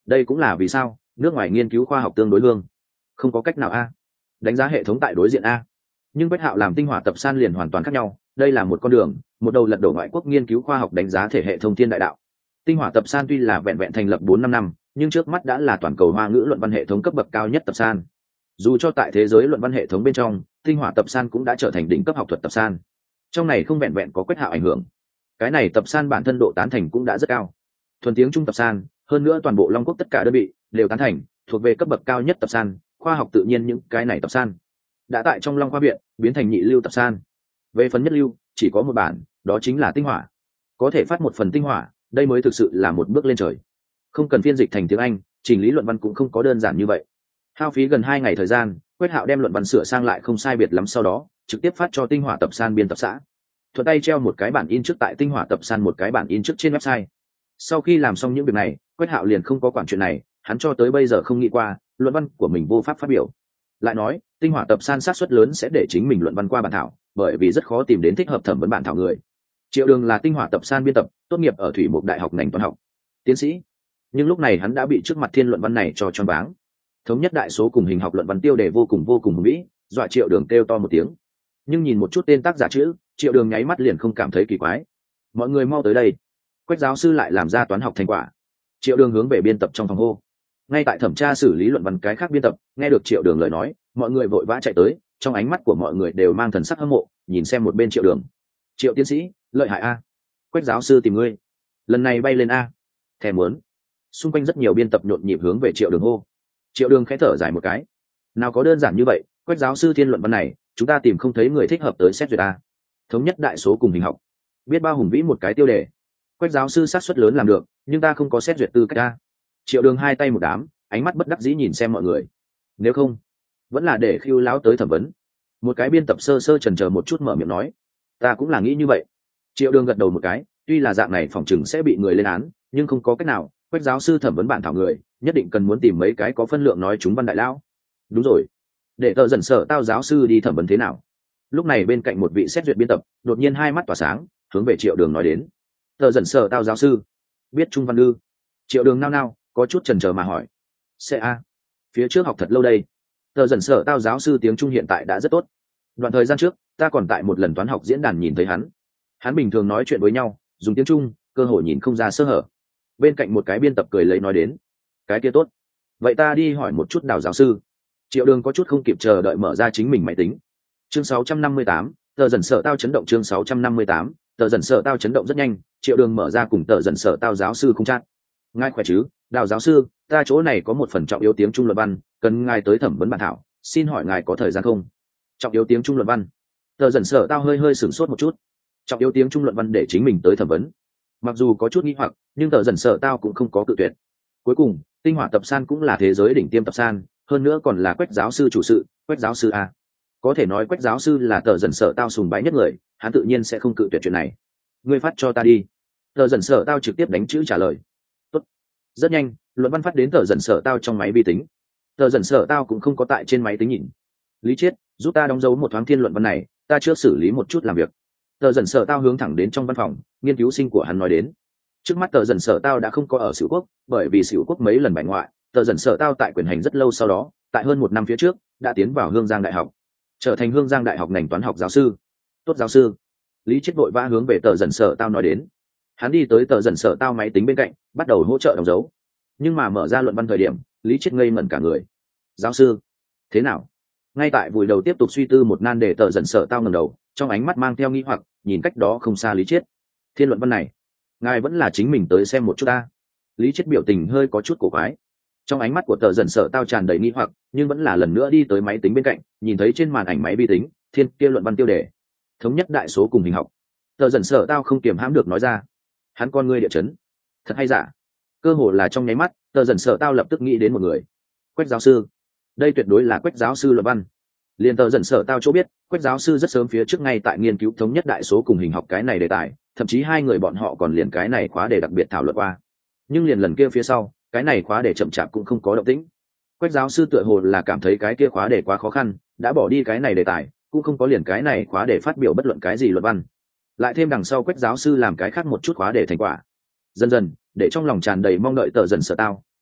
Đây cũng là vì sao nước ngoài nghiên cứu khoa học tương đối lương. Không có cách nào a. Đánh giá hệ thống tại đối diện a. Nhưng Quách Hạo làm tinh hỏa tập san liền hoàn toàn khác nhau, đây là một con đường, một đầu lật đổ ngoại quốc nghiên cứu khoa học đánh giá thể hệ thông thiên đại đạo. Tinh hỏa tập san tuy là vẹn vẹn thành lập 4-5 năm, nhưng trước mắt đã là toàn cầu hoa ngữ luận văn hệ thống cấp bậc cao nhất tập san. Dù cho tại thế giới luận văn hệ thống bên trong, tinh hỏa tập san cũng đã trở thành đỉnh cấp học thuật tập san. Trong này không vẹn vẹn có Quách Hạo ảnh hưởng, cái này tập san bản thân độ tán thành cũng đã rất cao. Thuần tiếng Trung tập san, hơn nữa toàn bộ Long Quốc tất cả đơn vị đều tán thành, thuộc về cấp bậc cao nhất tập san, khoa học tự nhiên những cái này tập san đã tại trong Long Khoa viện biến thành nhị lưu tập san. Về phần nhất lưu, chỉ có một bản, đó chính là tinh hỏa. Có thể phát một phần tinh hỏa, đây mới thực sự là một bước lên trời. Không cần phiên dịch thành tiếng Anh, chỉnh lý luận văn cũng không có đơn giản như vậy. Hao phí gần 2 ngày thời gian, Quách Hạo đem luận văn sửa sang lại không sai biệt lắm, sau đó trực tiếp phát cho tinh hỏa tập san biên tập xã. Thuận tay treo một cái bản in trước tại tinh hỏa tập san một cái bản in trước trên website. Sau khi làm xong những việc này, Quách Hạo liền không có quản chuyện này, hắn cho tới bây giờ không nghĩ qua luận văn của mình vô pháp phát biểu. Lại nói, tinh hỏa tập san xác suất lớn sẽ để chính mình luận văn qua bản thảo, bởi vì rất khó tìm đến thích hợp thẩm vấn bản thảo người. Triệu Đường là tinh hỏa tập san biên tập, tốt nghiệp ở Thủy Mục Đại học ngành toán học, tiến sĩ. Nhưng lúc này hắn đã bị trước mặt thiên luận văn này cho choáng váng. Thống nhất đại số cùng hình học luận văn tiêu đề vô cùng hùng vĩ, dọa Triệu Đường kêu to một tiếng. Nhưng nhìn một chút tên tác giả chữ, Triệu Đường nháy mắt liền không cảm thấy kỳ quái. Mọi người mau tới đây. Quách giáo sư lại làm ra toán học thành quả. Triệu Đường hướng về biên tập trong phòng hô. Ngay tại thẩm tra xử lý luận văn cái khác biên tập nghe được Triệu Đường lời nói, mọi người vội vã chạy tới, trong ánh mắt của mọi người đều mang thần sắc hâm mộ, nhìn xem một bên Triệu Đường. Triệu tiến sĩ, lợi hại a. Quách giáo sư tìm ngươi, lần này bay lên a. Thèm muốn. Xung quanh rất nhiều biên tập nhộn nhịp hướng về Triệu Đường hô. Triệu Đường khẽ thở dài một cái. Nào có đơn giản như vậy, Quách giáo sư thiên luận văn này, chúng ta tìm không thấy người thích hợp tới xét duyệt a. Thống nhất đại số cùng hình học, biết bao hùng vĩ một cái tiêu đề. Quách giáo sư xác suất lớn làm được, nhưng ta không có xét duyệt tư cách a. Triệu Đường hai tay một đám, ánh mắt bất đắc dĩ nhìn xem mọi người. Nếu không, vẫn là để Khưu lão tới thẩm vấn. Một cái biên tập sơ sơ chần chờ một chút mở miệng nói. Ta cũng là nghĩ như vậy. Triệu Đường gật đầu một cái, tuy là dạng này phỏng chừng sẽ bị người lên án, nhưng không có cách nào, Quách giáo sư thẩm vấn bản thảo người, nhất định cần muốn tìm mấy cái có phân lượng nói chúng văn đại lão. Đúng rồi, để tờ dần sở tao giáo sư đi thẩm vấn thế nào? Lúc này bên cạnh một vị xét duyệt biên tập, đột nhiên hai mắt tỏa sáng, hướng về Triệu Đường nói đến. Tờ dần sở tao giáo sư, biết trung văn ư? Triệu Đường nao nao, có chút chần chờ mà hỏi. Sẽ a, phía trước học thật lâu đây. Tờ dần sở tao giáo sư tiếng Trung hiện tại đã rất tốt. Đoạn thời gian trước, ta còn tại một lần toán học diễn đàn nhìn thấy hắn. Hắn bình thường nói chuyện với nhau, dùng tiếng Trung, cơ hội nhìn không ra sơ hở. Bên cạnh một cái biên tập cười lấy nói đến. Cái kia tốt. Vậy ta đi hỏi một chút Đào giáo sư. Triệu Đường có chút không kịp chờ đợi mở ra chính mình máy tính. Chương 658, tờ dần sở tao chấn động. Chương 658, tờ dần sở tao chấn động rất nhanh. Triệu Đường mở ra cùng tờ dần sở tao giáo sư không chat. Ngài khỏe chứ, Đào giáo sư, ta chỗ này có một phần trọng yếu tiếng Trung luận văn, cần ngài tới thẩm vấn bản thảo, xin hỏi ngài có thời gian không? Trọng yếu tiếng Trung luận văn. Tờ dần sở tao hơi sửng sốt một chút. Trọng yếu tiếng Trung luận văn để chính mình tới thẩm vấn. Mặc dù có chút nghi hoặc, nhưng tờ dần sở tao cũng không có cự tuyệt. Cuối cùng, tinh hỏa tập san cũng là thế giới đỉnh tiêm tập san, hơn nữa còn là Quách giáo sư chủ sự, Quách giáo sư a. Có thể nói Quách giáo sư là tờ dần sở tao sùng bái nhất người, hắn tự nhiên sẽ không cự tuyệt chuyện này. Ngươi phát cho ta đi. Tờ dần sở tao trực tiếp đánh chữ trả lời. Tốt. Rất nhanh, luận văn phát đến tờ dần sở tao trong máy vi tính. Tờ dần sở tao cũng không có tại trên máy tính nhìn. Lý Chiết, giúp ta đóng dấu một thoáng thiên luận văn này, ta chưa xử lý một chút làm việc. Tờ dần sở tao hướng thẳng đến trong văn phòng, nghiên cứu sinh của hắn nói đến. Trước mắt tờ dần sở tao đã không có ở Sửu Quốc, bởi vì Sửu Quốc mấy lần bại ngoại, tờ dần sở tao tại quyền hành rất lâu, sau đó tại hơn 1 năm phía trước đã tiến vào Hương Giang Đại học, trở thành Hương Giang Đại học ngành toán học giáo sư. Tốt giáo sư. Lý Chiết vội vã hướng về tờ dần sở tao nói đến. Hắn đi tới tờ dần sở tao máy tính bên cạnh, bắt đầu hỗ trợ đóng dấu. Nhưng mà mở ra luận văn thời điểm, Lý Chiết ngây ngẩn cả người. Giáo sư, thế nào? Ngay tại vùi đầu tiếp tục suy tư một nan đề, tờ dần sở tao ngẩng đầu, trong ánh mắt mang theo nghi hoặc, nhìn cách đó không xa Lý Chiết. Thiên luận văn này, ngài vẫn là chính mình tới xem một chút ta. Lý Chiết biểu tình hơi có chút cổ quái. Trong ánh mắt của tờ dần sở tao tràn đầy nghi hoặc, nhưng vẫn là lần nữa đi tới máy tính bên cạnh, nhìn thấy trên màn ảnh máy vi tính, thiên kia luận văn tiêu đề, thống nhất đại số cùng hình học. Tờ dần sở tao không kiềm hãm được nói ra. Hắn con ngươi địa chấn. Thật hay giả? Cơ hồ là trong nháy mắt, tờ dần sở tao lập tức nghĩ đến một người. Quách giáo sư. Đây tuyệt đối là Quách giáo sư luận văn. Liên tờ dần sở tao chỗ biết, Quách giáo sư rất sớm phía trước ngay tại nghiên cứu thống nhất đại số cùng hình học cái này đề tài, thậm chí hai người bọn họ còn liền cái này khóa đề đặc biệt thảo luận qua. Nhưng liền lần kia phía sau, cái này khóa đề chậm chạp cũng không có động tĩnh. Quách giáo sư tựa hồ là cảm thấy cái kia khóa đề quá khó khăn, đã bỏ đi cái này đề tài, cũng không có liền cái này khóa đề phát biểu bất luận cái gì luận văn. Lại thêm đằng sau Quách giáo sư làm cái khác một chút khóa đề thành quả. Dần dần, để trong lòng tràn đầy mong đợi tờ dần sở tao,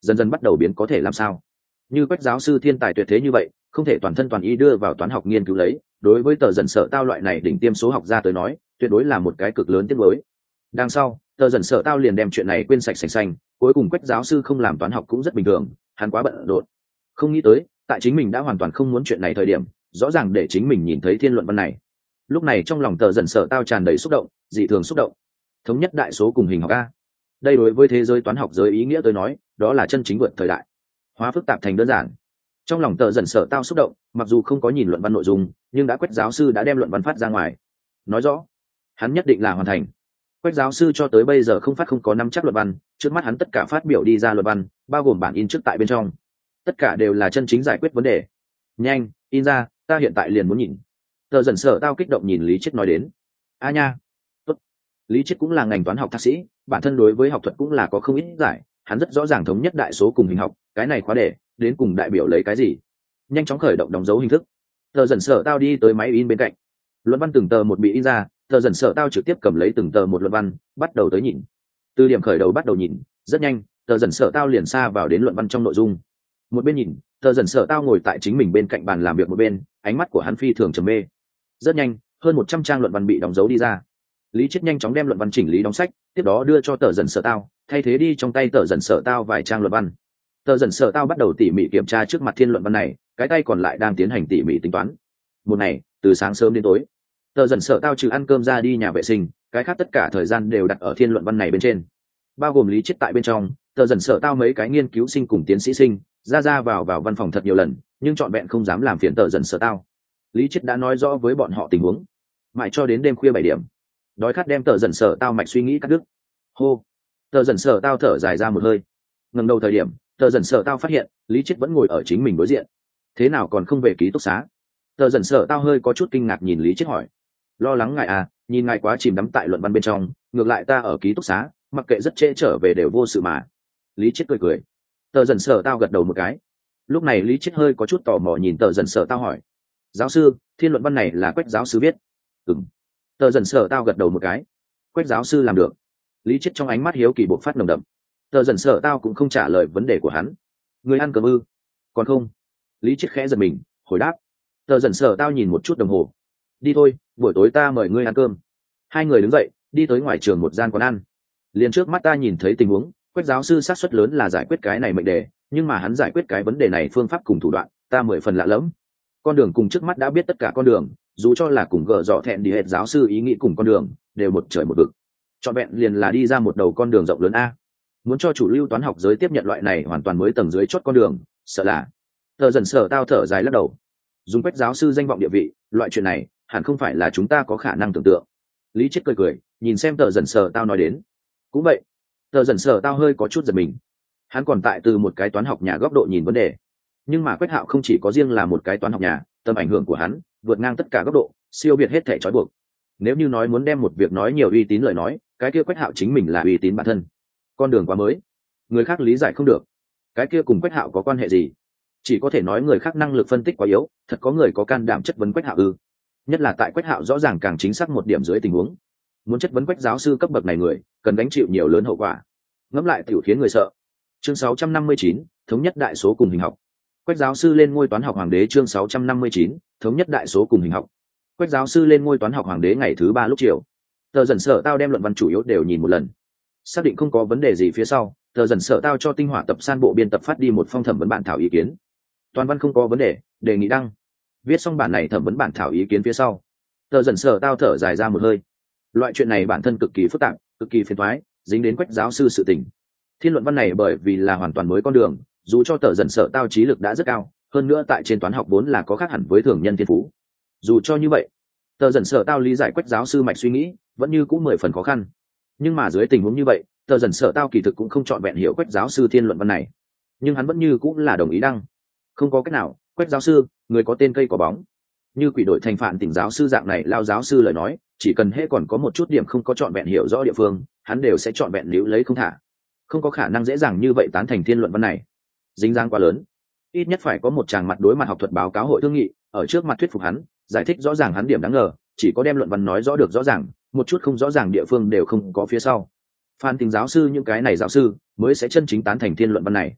dần dần bắt đầu biến có thể làm sao. Như Quách giáo sư thiên tài tuyệt thế như vậy, không thể toàn thân toàn ý đưa vào toán học nghiên cứu lấy, đối với tờ dần sở tao loại này đỉnh tiêm số học gia tới nói, tuyệt đối là một cái cực lớn tiếc nuối. Đằng sau, tờ dần sở tao liền đem chuyện này quên sạch sành xanh, cuối cùng Quách giáo sư không làm toán học cũng rất bình thường, hắn quá bận rộn. Không nghĩ tới, tại chính mình đã hoàn toàn không muốn chuyện này thời điểm, rõ ràng để chính mình nhìn thấy thiên luận văn này. Lúc này trong lòng tờ dần sở tao tràn đầy xúc động, dị thường xúc động. Thống nhất đại số cùng hình học a. Đây đối với thế giới toán học giới ý nghĩa tôi nói, đó là chân chính vượt thời đại. Hóa phức tạp thành đơn giản. Trong lòng tờ dần sở tao xúc động, mặc dù không có nhìn luận văn nội dung, nhưng đã Quách giáo sư đã đem luận văn phát ra ngoài. Nói rõ, hắn nhất định là hoàn thành. Quách giáo sư cho tới bây giờ không có nắm chắc luận văn, trước mắt hắn tất cả phát biểu đi ra luận văn, bao gồm bản in trước tại bên trong, tất cả đều là chân chính giải quyết vấn đề. Nhanh, in ra, ta hiện tại liền muốn nhìn. Tờ dần sở tao kích động nhìn Lý Chiết nói đến. A nha, tốt. Lý Chiết cũng là ngành toán học thạc sĩ, bản thân đối với học thuật cũng là có không ít giải, hắn rất rõ ràng thống nhất đại số cùng hình học, cái này khóa đề đến cùng đại biểu lấy cái gì. Nhanh chóng khởi động đóng dấu hình thức. Tờ dần sở tao đi tới máy in bên cạnh, luận văn từng tờ một bị in ra, tờ dần sở tao trực tiếp cầm lấy từng tờ một luận văn, bắt đầu tới nhìn. Từ điểm khởi đầu bắt đầu nhìn, rất nhanh, tờ dần sở tao liền xa vào đến luận văn trong nội dung. Một bên nhìn, tờ dần sở tao ngồi tại chính mình bên cạnh bàn làm việc một bên, ánh mắt của hắn phi thường trầm mê. Rất nhanh, hơn 100 trang luận văn bị đóng dấu đi ra. Lý Chiết nhanh chóng đem luận văn chỉnh lý đóng sách, tiếp đó đưa cho tờ dần sở tao, thay thế đi trong tay tờ dần sở tao vài trang luận văn. Tờ dần sở tao bắt đầu tỉ mỉ kiểm tra trước mặt thiên luận văn này, cái tay còn lại đang tiến hành tỉ mỉ tính toán. Một ngày, từ sáng sớm đến tối, tờ dần sở tao trừ ăn cơm ra đi nhà vệ sinh, cái khác tất cả thời gian đều đặt ở thiên luận văn này bên trên, bao gồm Lý Chiết tại bên trong. Tờ dần sở tao mấy cái nghiên cứu sinh cùng tiến sĩ sinh ra vào văn phòng thật nhiều lần, nhưng trọn vẹn không dám làm phiền tờ dần sở tao. Lý Chiết đã nói rõ với bọn họ tình huống, mãi cho đến đêm khuya 7 điểm, đói khát đem tờ dần sở tao mạch suy nghĩ cắt đứt. Hô, tờ dần sở tao thở dài ra một hơi. Ngẩng đầu thời điểm, tờ dần sở tao phát hiện Lý Chiết vẫn ngồi ở chính mình đối diện. Thế nào còn không về ký túc xá? Tờ dần sở tao hơi có chút kinh ngạc nhìn Lý Chiết hỏi. Lo lắng ngài à, nhìn ngài quá chìm đắm tại luận văn bên trong, ngược lại ta ở ký túc xá, mặc kệ rất trễ trở về đều vô sự mà. Lý Chiết cười. Tờ dần sở tao gật đầu một cái. Lúc này Lý Chiết hơi có chút tò mò nhìn tờ dần sở tao hỏi. Giáo sư, thiên luận văn này là Quách giáo sư viết? Ừm. Tờ dần sở tao gật đầu một cái. Quách giáo sư làm được. Lý Chiết trong ánh mắt hiếu kỳ bộc phát nồng đậm. Tờ dần sở tao cũng không trả lời vấn đề của hắn. Người ăn cơm ư? Còn không. Lý Chiết khẽ giật mình, hồi đáp. Tờ dần sở tao nhìn một chút đồng hồ. Đi thôi, buổi tối ta mời ngươi ăn cơm. Hai người đứng dậy, đi tới ngoài trường một gian quán ăn. Liền trước mắt ta nhìn thấy tình huống, Quách giáo sư xác suất lớn là giải quyết cái này mệnh đề, nhưng mà hắn giải quyết cái vấn đề này phương pháp cùng thủ đoạn, ta 10 phần lạ lẫm. Con đường cùng trước mắt đã biết tất cả con đường, dù cho là cùng gỡ dọ thẹn đi hết giáo sư ý nghĩ cùng con đường, đều một trời một vực. Chọn vẹn liền là đi ra một đầu con đường rộng lớn a. Muốn cho chủ lưu toán học giới tiếp nhận loại này hoàn toàn mới tầng dưới chót con đường, sợ là. Tờ dần sở tao thở dài lắc đầu. Dùng Quách giáo sư danh vọng địa vị, loại chuyện này hẳn không phải là chúng ta có khả năng tưởng tượng. Lý Chiết cười, nhìn xem tờ dần sở tao nói đến. Cũng vậy. Tờ dần sở tao hơi có chút giật mình. Hắn còn tại từ một cái toán học nhà góc độ nhìn vấn đề, nhưng mà Quách Hạo không chỉ có riêng là một cái toán học nhà, tầm ảnh hưởng của hắn vượt ngang tất cả góc độ, siêu việt hết thể trói buộc. Nếu như nói muốn đem một việc nói nhiều uy tín lời nói, cái kia Quách Hạo chính mình là uy tín bản thân. Con đường quá mới, người khác lý giải không được, cái kia cùng Quách Hạo có quan hệ gì? Chỉ có thể nói người khác năng lực phân tích quá yếu, thật có người có can đảm chất vấn Quách Hạo ư? Nhất là tại Quách Hạo rõ ràng càng chính xác một điểm dưới tình huống, muốn chất vấn Quách giáo sư cấp bậc này người, cần gánh chịu nhiều lớn hậu quả. Ngẫm lại tiểu khiến người sợ. Chương 659, thống nhất đại số cùng hình học. Quách giáo sư lên ngôi toán học hoàng đế. Chương 659, thống nhất đại số cùng hình học. Quách giáo sư lên ngôi toán học hoàng đế ngày thứ 3 lúc chiều. Tờ dần sở tao đem luận văn chủ yếu đều nhìn một lần, xác định không có vấn đề gì phía sau, tờ dần sở tao cho tinh hỏa tập san bộ biên tập phát đi một phong thẩm vấn bản thảo ý kiến. Toàn văn không có vấn đề, đề nghị đăng. Viết xong bản này thẩm vấn bản thảo ý kiến phía sau, tờ dần sở tao thở dài ra một hơi. Loại chuyện này bản thân cực kỳ phức tạp, cực kỳ phiền toái, dính đến Quách giáo sư sự tình. Thiên luận văn này bởi vì là hoàn toàn mới con đường, dù cho tờ dần sở tao trí lực đã rất cao, hơn nữa tại trên toán học vốn là có khác hẳn với thường nhân thiên phú. Dù cho như vậy, tờ dần sở tao lý giải Quách giáo sư mạch suy nghĩ vẫn như cũng 10 phần khó khăn. Nhưng mà dưới tình huống như vậy, tờ dần sở tao kỳ thực cũng không trọn vẹn hiểu Quách giáo sư thiên luận văn này, nhưng hắn vẫn như cũng là đồng ý đăng. Không có cách nào, Quách giáo sư, người có tên cây có bóng. Như quỷ đội thành phản tỉnh giáo sư dạng này lao giáo sư lời nói, chỉ cần hễ còn có một chút điểm không có trọn vẹn hiểu rõ địa phương, hắn đều sẽ trọn vẹn níu lấy không thả. Không có khả năng dễ dàng như vậy tán thành thiên luận văn này, dính dáng quá lớn. Ít nhất phải có một tràng mặt đối mặt học thuật báo cáo hội thương nghị, ở trước mặt thuyết phục hắn, giải thích rõ ràng hắn điểm đáng ngờ, chỉ có đem luận văn nói rõ được rõ ràng, một chút không rõ ràng địa phương đều không có phía sau. Phan Tình giáo sư những cái này giáo sư mới sẽ chân chính tán thành thiên luận văn này.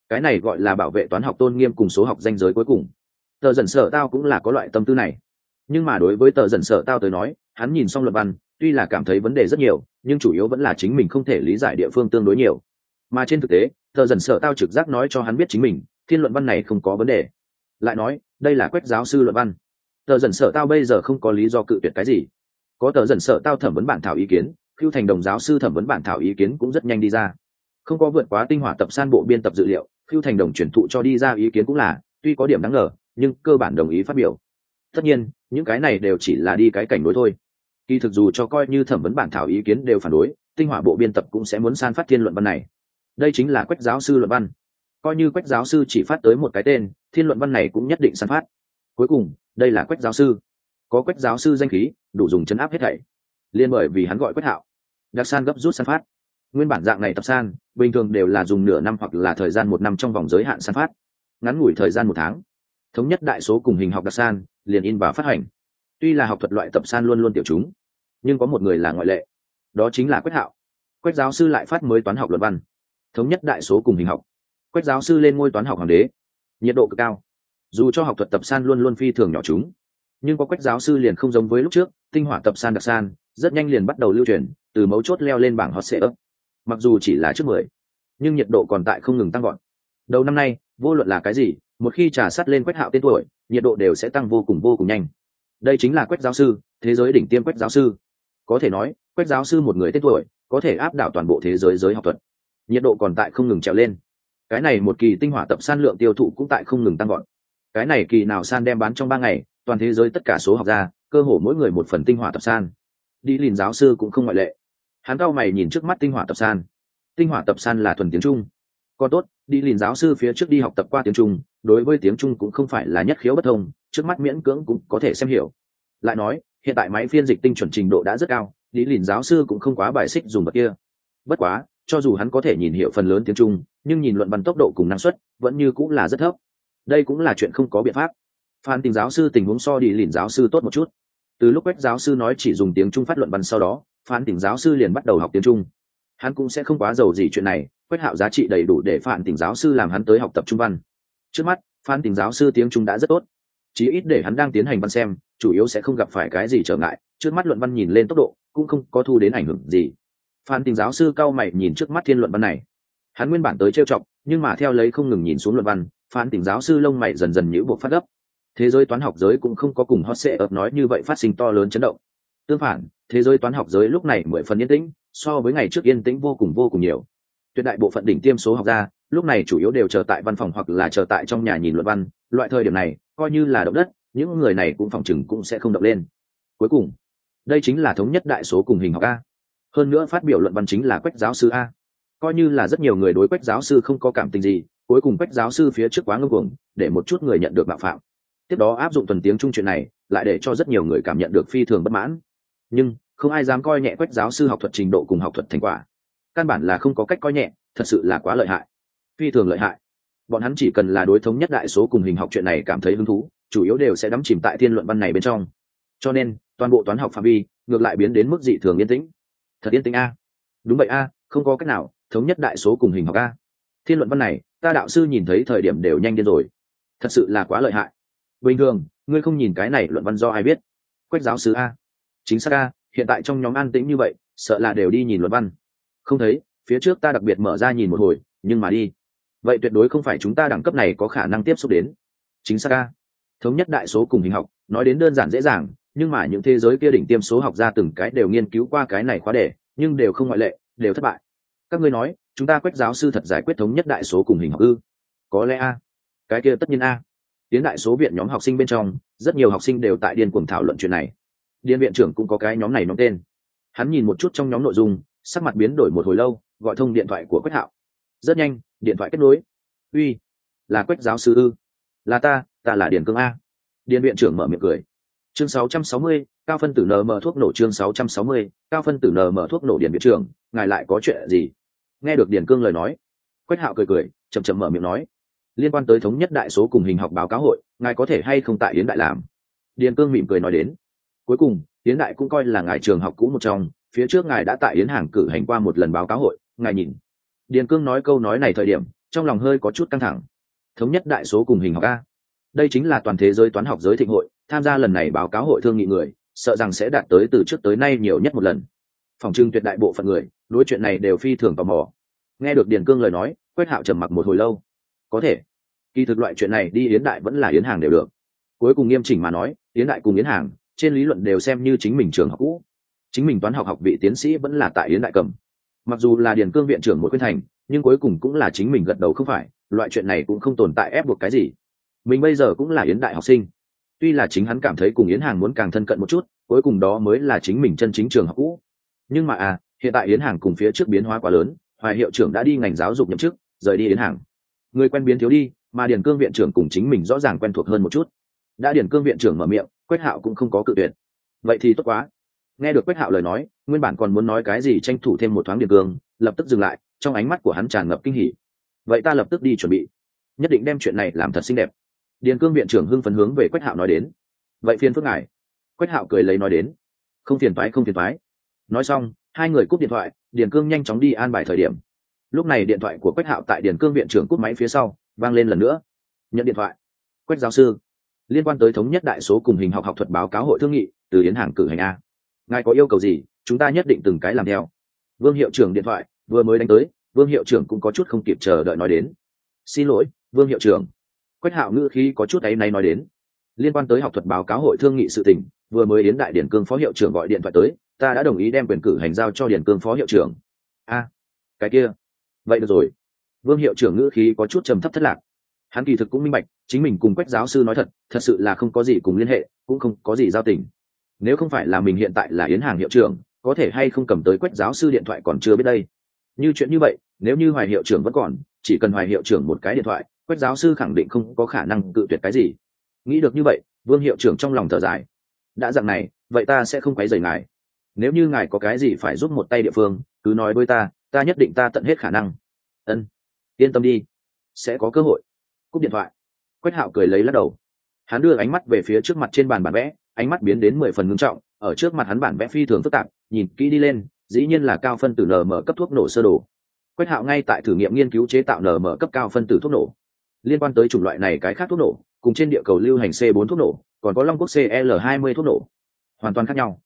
cái này gọi là bảo vệ toán học tôn nghiêm cùng số học danh giới cuối cùng. Tờ dần sở tao cũng là có loại tâm tư này, nhưng mà đối với tờ dần sở tao tới nói, hắn nhìn xong luận văn tuy là cảm thấy vấn đề rất nhiều, nhưng chủ yếu vẫn là chính mình không thể lý giải địa phương tương đối nhiều. Mà trên thực tế tờ dần sở tao trực giác nói cho hắn biết chính mình thiên luận văn này không có vấn đề. Lại nói đây là Quách giáo sư luận văn, tờ dần sở tao bây giờ không có lý do cự tuyệt cái gì. Có tờ dần sở tao thẩm vấn bản thảo ý kiến, Khưu Thành Đồng giáo sư thẩm vấn bản thảo ý kiến cũng rất nhanh đi ra, không có vượt quá tinh hỏa tập san bộ biên tập dự liệu. Khưu Thành Đồng chuyển thụ cho đi ra ý kiến cũng là tuy có điểm đáng ngờ, nhưng cơ bản đồng ý phát biểu. Tất nhiên những cái này đều chỉ là đi cái cảnh đối thôi, kỳ thực dù cho coi như thẩm vấn bản thảo ý kiến đều phản đối, tinh hỏa bộ biên tập cũng sẽ muốn san phát thiên luận văn này. Đây chính là Quách giáo sư luận văn, coi như Quách giáo sư chỉ phát tới một cái tên, thiên luận văn này cũng nhất định san phát. Cuối cùng đây là Quách giáo sư, có Quách giáo sư danh khí đủ dùng chấn áp hết thảy. Liên bởi vì hắn gọi Quách Hạo, đặc san gấp rút san phát. Nguyên bản dạng này tập san bình thường đều là dùng nửa năm hoặc là thời gian một năm trong vòng giới hạn san phát, ngắn ngủi thời gian một tháng, thống nhất đại số cùng hình học đặc san liền in và phát hành. Tuy là học thuật loại tập san luôn luôn tiểu chúng, nhưng có một người là ngoại lệ, đó chính là Quách Hạo. Quách giáo sư lại phát mới toán học luận văn, thống nhất đại số cùng hình học. Quách giáo sư lên ngôi toán học hoàng đế, nhiệt độ cực cao. Dù cho học thuật tập san luôn luôn phi thường nhỏ chúng, nhưng có Quách giáo sư liền không giống với lúc trước, tinh hỏa tập san đặc san rất nhanh liền bắt đầu lưu truyền, từ mấu chốt leo lên bảng hot search. Mặc dù chỉ là trước 10, nhưng nhiệt độ còn tại không ngừng tăng gọn. Đầu năm nay vô luận là cái gì, một khi trà sát lên Quách Hạo tên tuổi, nhiệt độ đều sẽ tăng vô cùng nhanh. Đây chính là Quách giáo sư, thế giới đỉnh tiêm Quách giáo sư. Có thể nói Quách giáo sư một người tên tuổi có thể áp đảo toàn bộ thế giới giới học thuật. Nhiệt độ còn tại không ngừng trèo lên. Cái này một kỳ tinh hỏa tập san lượng tiêu thụ cũng tại không ngừng tăng gọn. Cái này kỳ nào san đem bán trong 3 ngày, toàn thế giới tất cả số học gia cơ hồ mỗi người một phần tinh hỏa tập san. Đi Lìn giáo sư cũng không ngoại lệ. Hắn cau mày nhìn trước mắt tinh hỏa tập san. Tinh hỏa tập san là thuần tiếng Trung. Còn tốt, Đi Lìn giáo sư phía trước đi học tập qua tiếng Trung, đối với tiếng Trung cũng không phải là nhất khiếu bất thông, trước mắt miễn cưỡng cũng có thể xem hiểu. Lại nói hiện tại máy phiên dịch tinh chuẩn trình độ đã rất cao, Đi Lìn giáo sư cũng không quá bài xích dùng vật kia. Bất quá cho dù hắn có thể nhìn hiểu phần lớn tiếng Trung, nhưng nhìn luận văn tốc độ cùng năng suất vẫn như cũng là rất thấp. Đây cũng là chuyện không có biện pháp. Phan Tình giáo sư tình huống so Đi Lìn giáo sư tốt một chút. Từ lúc Quách giáo sư nói chỉ dùng tiếng Trung phát luận văn sau đó, Phan Tình giáo sư liền bắt đầu học tiếng Trung. Hắn cũng sẽ không quá giàu gì chuyện này, Quách Hạo giá trị đầy đủ để Phan Tình giáo sư làm hắn tới học tập Trung văn. Trước mắt Phan Tình giáo sư tiếng Trung đã rất tốt, chí ít để hắn đang tiến hành văn xem chủ yếu sẽ không gặp phải cái gì trở ngại. Trước mắt luận văn nhìn lên tốc độ cũng không có thu đến ảnh hưởng gì. Phan Tình giáo sư cau mày nhìn trước mắt thiên luận văn này, hắn nguyên bản tới trêu chọc, nhưng mà theo lấy không ngừng nhìn xuống luận văn, Phan Tình giáo sư lông mày dần dần nhíu buộc phát gấp. Thế giới toán học giới cũng không có cùng hot search nói như vậy phát sinh to lớn chấn động. Tương phản, thế giới toán học giới lúc này 10 phần yên tĩnh, so với ngày trước yên tĩnh vô cùng nhiều. Tuyệt đại bộ phận đỉnh tiêm số học gia lúc này chủ yếu đều chờ tại văn phòng hoặc là chờ tại trong nhà nhìn luận văn. Loại thời điểm này coi như là động đất, những người này cũng phòng chừng cũng sẽ không động lên. Cuối cùng đây chính là thống nhất đại số cùng hình học A. Hơn nữa phát biểu luận văn chính là Quách giáo sư A. Coi như là rất nhiều người đối Quách giáo sư không có cảm tình gì, cuối cùng Quách giáo sư phía trước quá ngông cuồng, để một chút người nhận được mạo phạm. Tiếp đó áp dụng thuần tiếng Trung chuyện này, lại để cho rất nhiều người cảm nhận được phi thường bất mãn. Nhưng không ai dám coi nhẹ Quách giáo sư học thuật trình độ cùng học thuật thành quả. Căn bản là không có cách coi nhẹ, thật sự là quá lợi hại, phi thường lợi hại. Bọn hắn chỉ cần là đối thống nhất đại số cùng hình học chuyện này cảm thấy hứng thú, chủ yếu đều sẽ đắm chìm tại thiên luận văn này bên trong. Cho nên toàn bộ toán học phạm vi ngược lại biến đến mức dị thường yên tĩnh. Thật yên tĩnh a. Đúng vậy a, không có cách nào, thống nhất đại số cùng hình học a. Thiên luận văn này ta đạo sư nhìn thấy thời điểm đều nhanh điên rồi, thật sự là quá lợi hại. Bình thường ngươi không nhìn cái này luận văn do ai biết? Quách giáo sư a. Chính xác a, hiện tại trong nhóm an tĩnh như vậy sợ là đều đi nhìn luận văn. Không thấy, phía trước ta đặc biệt mở ra nhìn một hồi, nhưng mà đi, vậy tuyệt đối không phải chúng ta đẳng cấp này có khả năng tiếp xúc đến. Chính xác a. Thống nhất đại số cùng hình học nói đến đơn giản dễ dàng, nhưng mà những thế giới kia đỉnh tiêm số học gia từng cái đều nghiên cứu qua cái này khóa đề, nhưng đều không ngoại lệ, đều thất bại. Các ngươi nói chúng ta Quách giáo sư thật giải quyết thống nhất đại số cùng hình học ư? Có lẽ a. Cái kia tất nhiên a. Tiến đại số viện nhóm học sinh bên trong rất nhiều học sinh đều tại điên cuồng thảo luận chuyện này. Điền viện trưởng cũng có cái nhóm này nhóm tên. Hắn nhìn một chút trong nhóm nội dung, sắc mặt biến đổi một hồi lâu, gọi thông điện thoại của Quách Hạo. Rất nhanh điện thoại kết nối. Uy, là Quách giáo sư ư? Là ta là Điền Cương a. Điền viện trưởng mở miệng cười. Chương 660, cao phân tử NM thuốc nổ. Chương 660, cao phân tử NM thuốc nổ. Điền viện trưởng, ngài lại có chuyện gì? Nghe được Điền Cương lời nói, Quách Hạo cười chậm mở miệng nói, liên quan tới thống nhất đại số cùng hình học báo cáo hội, ngài có thể hay không tại Yến đại làm? Điền Cương mỉm cười nói đến, cuối cùng Yến đại cũng coi là ngài trường học cũ một trong, phía trước ngài đã tại Yến hàng cử hành qua một lần báo cáo hội, ngài nhìn. Điền Cương nói câu nói này thời điểm trong lòng hơi có chút căng thẳng. Thống nhất đại số cùng hình học a, đây chính là toàn thế giới toán học giới thịnh hội, tham gia lần này báo cáo hội thương nghị người sợ rằng sẽ đạt tới từ trước tới nay nhiều nhất một lần. Phòng trưng tuyệt đại bộ phận người đối chuyện này đều phi thường tò mò. Nghe được Điền Cương lời nói, Quách Hạo trầm mặc một hồi lâu. Có thể, kỳ thực loại chuyện này đi Yến Đại vẫn là Yến Hàng đều được. Cuối cùng nghiêm chỉnh mà nói, Yến Đại cùng Yến Hàng trên lý luận đều xem như chính mình trường học cũ. Chính mình toán học học vị tiến sĩ vẫn là tại Yến Đại cầm. Mặc dù là Điền Cương viện trưởng một khuyên thành, nhưng cuối cùng cũng là chính mình gật đầu không phải, loại chuyện này cũng không tồn tại ép buộc cái gì. Mình bây giờ cũng là Yến Đại học sinh. Tuy là chính hắn cảm thấy cùng Yến Hàng muốn càng thân cận một chút, cuối cùng đó mới là chính mình chân chính trường học cũ. Nhưng mà hiện tại Yến Hàng cùng phía trước biến hóa quá lớn, Hoài hiệu trưởng đã đi ngành giáo dục nhậm chức, rời đi Yến Hàng. Người quen biến thiếu đi, mà Điền Cương viện trưởng cùng chính mình rõ ràng quen thuộc hơn một chút. Đã Điền Cương viện trưởng mở miệng, Quách Hạo cũng không có cự tuyệt. Vậy thì tốt quá. Nghe được Quách Hạo lời nói, nguyên bản còn muốn nói cái gì tranh thủ thêm một thoáng Điền Cương, lập tức dừng lại, trong ánh mắt của hắn tràn ngập kinh hỉ. Vậy ta lập tức đi chuẩn bị, nhất định đem chuyện này làm thật xinh đẹp. Điền Cương viện trưởng hưng phấn hướng về Quách Hạo nói đến. Vậy phiền phức ngài. Quách Hạo cười lấy nói đến. Không phiền toái, không phiền toái. Nói xong, hai người cúp điện thoại, Điền Cương nhanh chóng đi an bài thời điểm. Lúc này điện thoại của Quách Hạo tại Điền Cương viện trưởng cúp máy phía sau vang lên lần nữa. Nhận điện thoại. Quách giáo sư, liên quan tới thống nhất đại số cùng hình học học thuật báo cáo hội thương nghị từ Yến Hàng cử hành a, ngài có yêu cầu gì chúng ta nhất định từng cái làm theo. Vương hiệu trưởng điện thoại vừa mới đánh tới, Vương hiệu trưởng cũng có chút không kịp chờ đợi nói đến. Xin lỗi Vương hiệu trưởng. Quách Hạo ngữ khí có chút áy náy nói đến. Liên quan tới học thuật báo cáo hội thương nghị sự tình, vừa mới Yến Đại Điền Cương phó hiệu trưởng gọi điện thoại tới, ta đã đồng ý đem quyền cử hành giao cho Điền Cương phó hiệu trưởng. Cái kia, vậy được rồi. Vương hiệu trưởng ngữ khí có chút trầm thấp thất lạc. Hắn kỳ thực cũng minh bạch, chính mình cùng Quách giáo sư nói thật sự là không có gì cùng liên hệ, cũng không có gì giao tình. Nếu không phải là mình hiện tại là Yến Hàng hiệu trưởng, có thể hay không cầm tới Quách giáo sư điện thoại còn chưa biết đây. Như chuyện như vậy, nếu như Hoài hiệu trưởng vẫn còn, chỉ cần Hoài hiệu trưởng một cái điện thoại, Quách giáo sư khẳng định không có khả năng cự tuyệt cái gì. Nghĩ được như vậy, Vương hiệu trưởng trong lòng thở dài. Đã dạng này, vậy ta sẽ không quấy rầy ngài. Nếu như ngài có cái gì phải giúp một tay địa phương, cứ nói với ta nhất định ta tận hết khả năng. Ân, yên tâm đi, sẽ có cơ hội. Cúp điện thoại, Quách Hạo cười lấy lắc đầu. Hắn đưa ánh mắt về phía trước mặt trên bàn bản vẽ, ánh mắt biến đến 10 phần ngưng trọng. Ở trước mặt hắn bản vẽ phi thường phức tạp, nhìn kỹ đi lên, dĩ nhiên là cao phân tử NM cấp thuốc nổ sơ đồ. Quách Hạo ngay tại thử nghiệm nghiên cứu chế tạo NM cấp cao phân tử thuốc nổ. Liên quan tới chủng loại này cái khác thuốc nổ, cùng trên địa cầu lưu hành C4 thuốc nổ, còn có Long Quốc CL20 thuốc nổ, hoàn toàn khác nhau.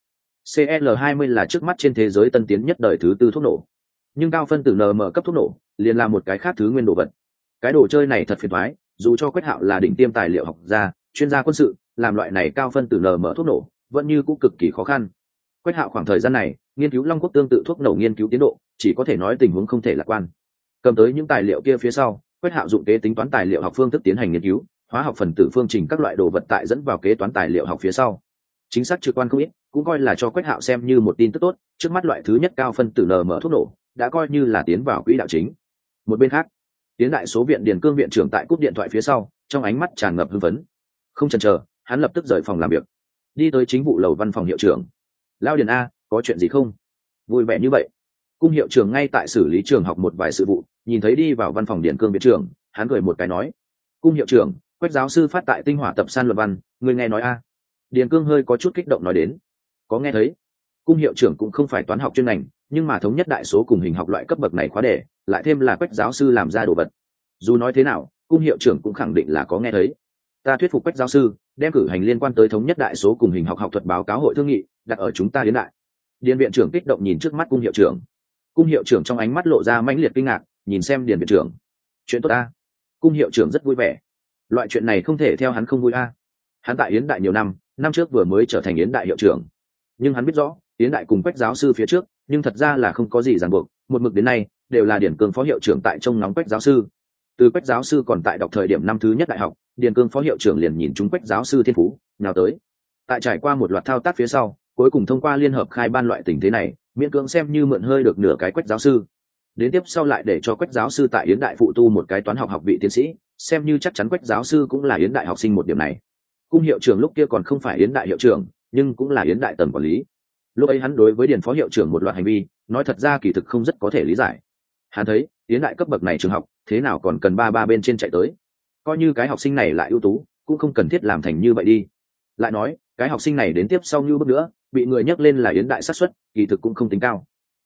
CL20 là trước mắt trên thế giới tân tiến nhất đời thứ tư thuốc nổ, nhưng cao phân tử NM cấp thuốc nổ liền là một cái khác thứ nguyên đồ vật. Cái đồ chơi này thật phiền toái, dù cho Quách Hạo là đỉnh tiêm tài liệu học gia, chuyên gia quân sự, làm loại này cao phân tử NM thuốc nổ vẫn như cũng cực kỳ khó khăn. Quách Hạo khoảng thời gian này nghiên cứu Long Quốc tương tự thuốc nổ nghiên cứu tiến độ, chỉ có thể nói tình huống không thể lạc quan. Cầm tới những tài liệu kia phía sau, Quách Hạo dụng kế tính toán tài liệu học phương thức tiến hành nghiên cứu, hóa học phần tử phương trình các loại đồ vật tại dẫn vào kế toán tài liệu học phía sau. Chính xác trực quan không ít, cũng coi là cho Quách Hạo xem như một tin tức tốt, trước mắt loại thứ nhất cao phân tử NM thuốc nổ đã coi như là tiến vào quỹ đạo chính. Một bên khác, Tiến đại số viện Điền Cương viện trưởng tại cúp điện thoại phía sau, trong ánh mắt tràn ngập hưng phấn. Không chần chờ, hắn lập tức rời phòng làm việc, đi tới chính vụ lầu văn phòng hiệu trưởng. Lao Điền a, có chuyện gì không? Vui vẻ như vậy. Cung hiệu trưởng ngay tại xử lý trường học một vài sự vụ, nhìn thấy đi vào văn phòng Điền Cương viện trưởng, hắn cười một cái nói: "Cung hiệu trưởng, Quách giáo sư phát tại Tinh Hỏa tập san luận văn, người nghe nói a?" Điền Cương hơi có chút kích động nói đến. "Có nghe thấy." Cung hiệu trưởng cũng không phải toán học chuyên ngành, nhưng mà thống nhất đại số cùng hình học loại cấp bậc này khóa đề, lại thêm là Quách giáo sư làm ra đồ vật. Dù nói thế nào, cung hiệu trưởng cũng khẳng định là có nghe thấy. "Ta thuyết phục Quách giáo sư, đem cử hành liên quan tới thống nhất đại số cùng hình học học thuật báo cáo hội thương nghị đặt ở chúng ta Yến Đại." Điền viện trưởng kích động nhìn trước mắt cung hiệu trưởng. Cung hiệu trưởng trong ánh mắt lộ ra mãnh liệt kinh ngạc, nhìn xem Điền viện trưởng. "Chuyện tốt a." Cung hiệu trưởng rất vui vẻ. Loại chuyện này không thể theo hắn không vui a. Hắn tại Yến Đại nhiều năm, năm trước vừa mới trở thành Yến Đại hiệu trưởng, nhưng hắn biết rõ Yến Đại cùng Quách giáo sư phía trước nhưng thật ra là không có gì ràng buộc, một mực đến nay đều là Điền Cương phó hiệu trưởng tại trông nóng Quách giáo sư. Từ Quách giáo sư còn tại đọc thời điểm năm thứ nhất đại học, Điền Cương phó hiệu trưởng liền nhìn chúng Quách giáo sư thiên phú, nào tới. Tại trải qua một loạt thao tác phía sau, cuối cùng thông qua liên hợp khai ban loại tình thế này, miễn cưỡng xem như mượn hơi được nửa cái Quách giáo sư. Đến tiếp sau lại để cho Quách giáo sư tại Yến Đại phụ tu một cái toán học học vị tiến sĩ, xem như chắc chắn Quách giáo sư cũng là Yến Đại học sinh một điểm này. Cung hiệu trưởng lúc kia còn không phải Yến Đại hiệu trưởng, nhưng cũng là Yến Đại tầng quản lý. Lúc ấy hắn đối với Điền phó hiệu trưởng một loạt hành vi, nói thật ra kỳ thực không rất có thể lý giải. Hắn thấy Yến Đại cấp bậc này trường học, thế nào còn cần ba bên trên chạy tới. Coi như cái học sinh này lại ưu tú, cũng không cần thiết làm thành như vậy đi. Lại nói, cái học sinh này đến tiếp sau như bước nữa, bị người nhắc lên là Yến Đại xác suất, kỳ thực cũng không tính cao.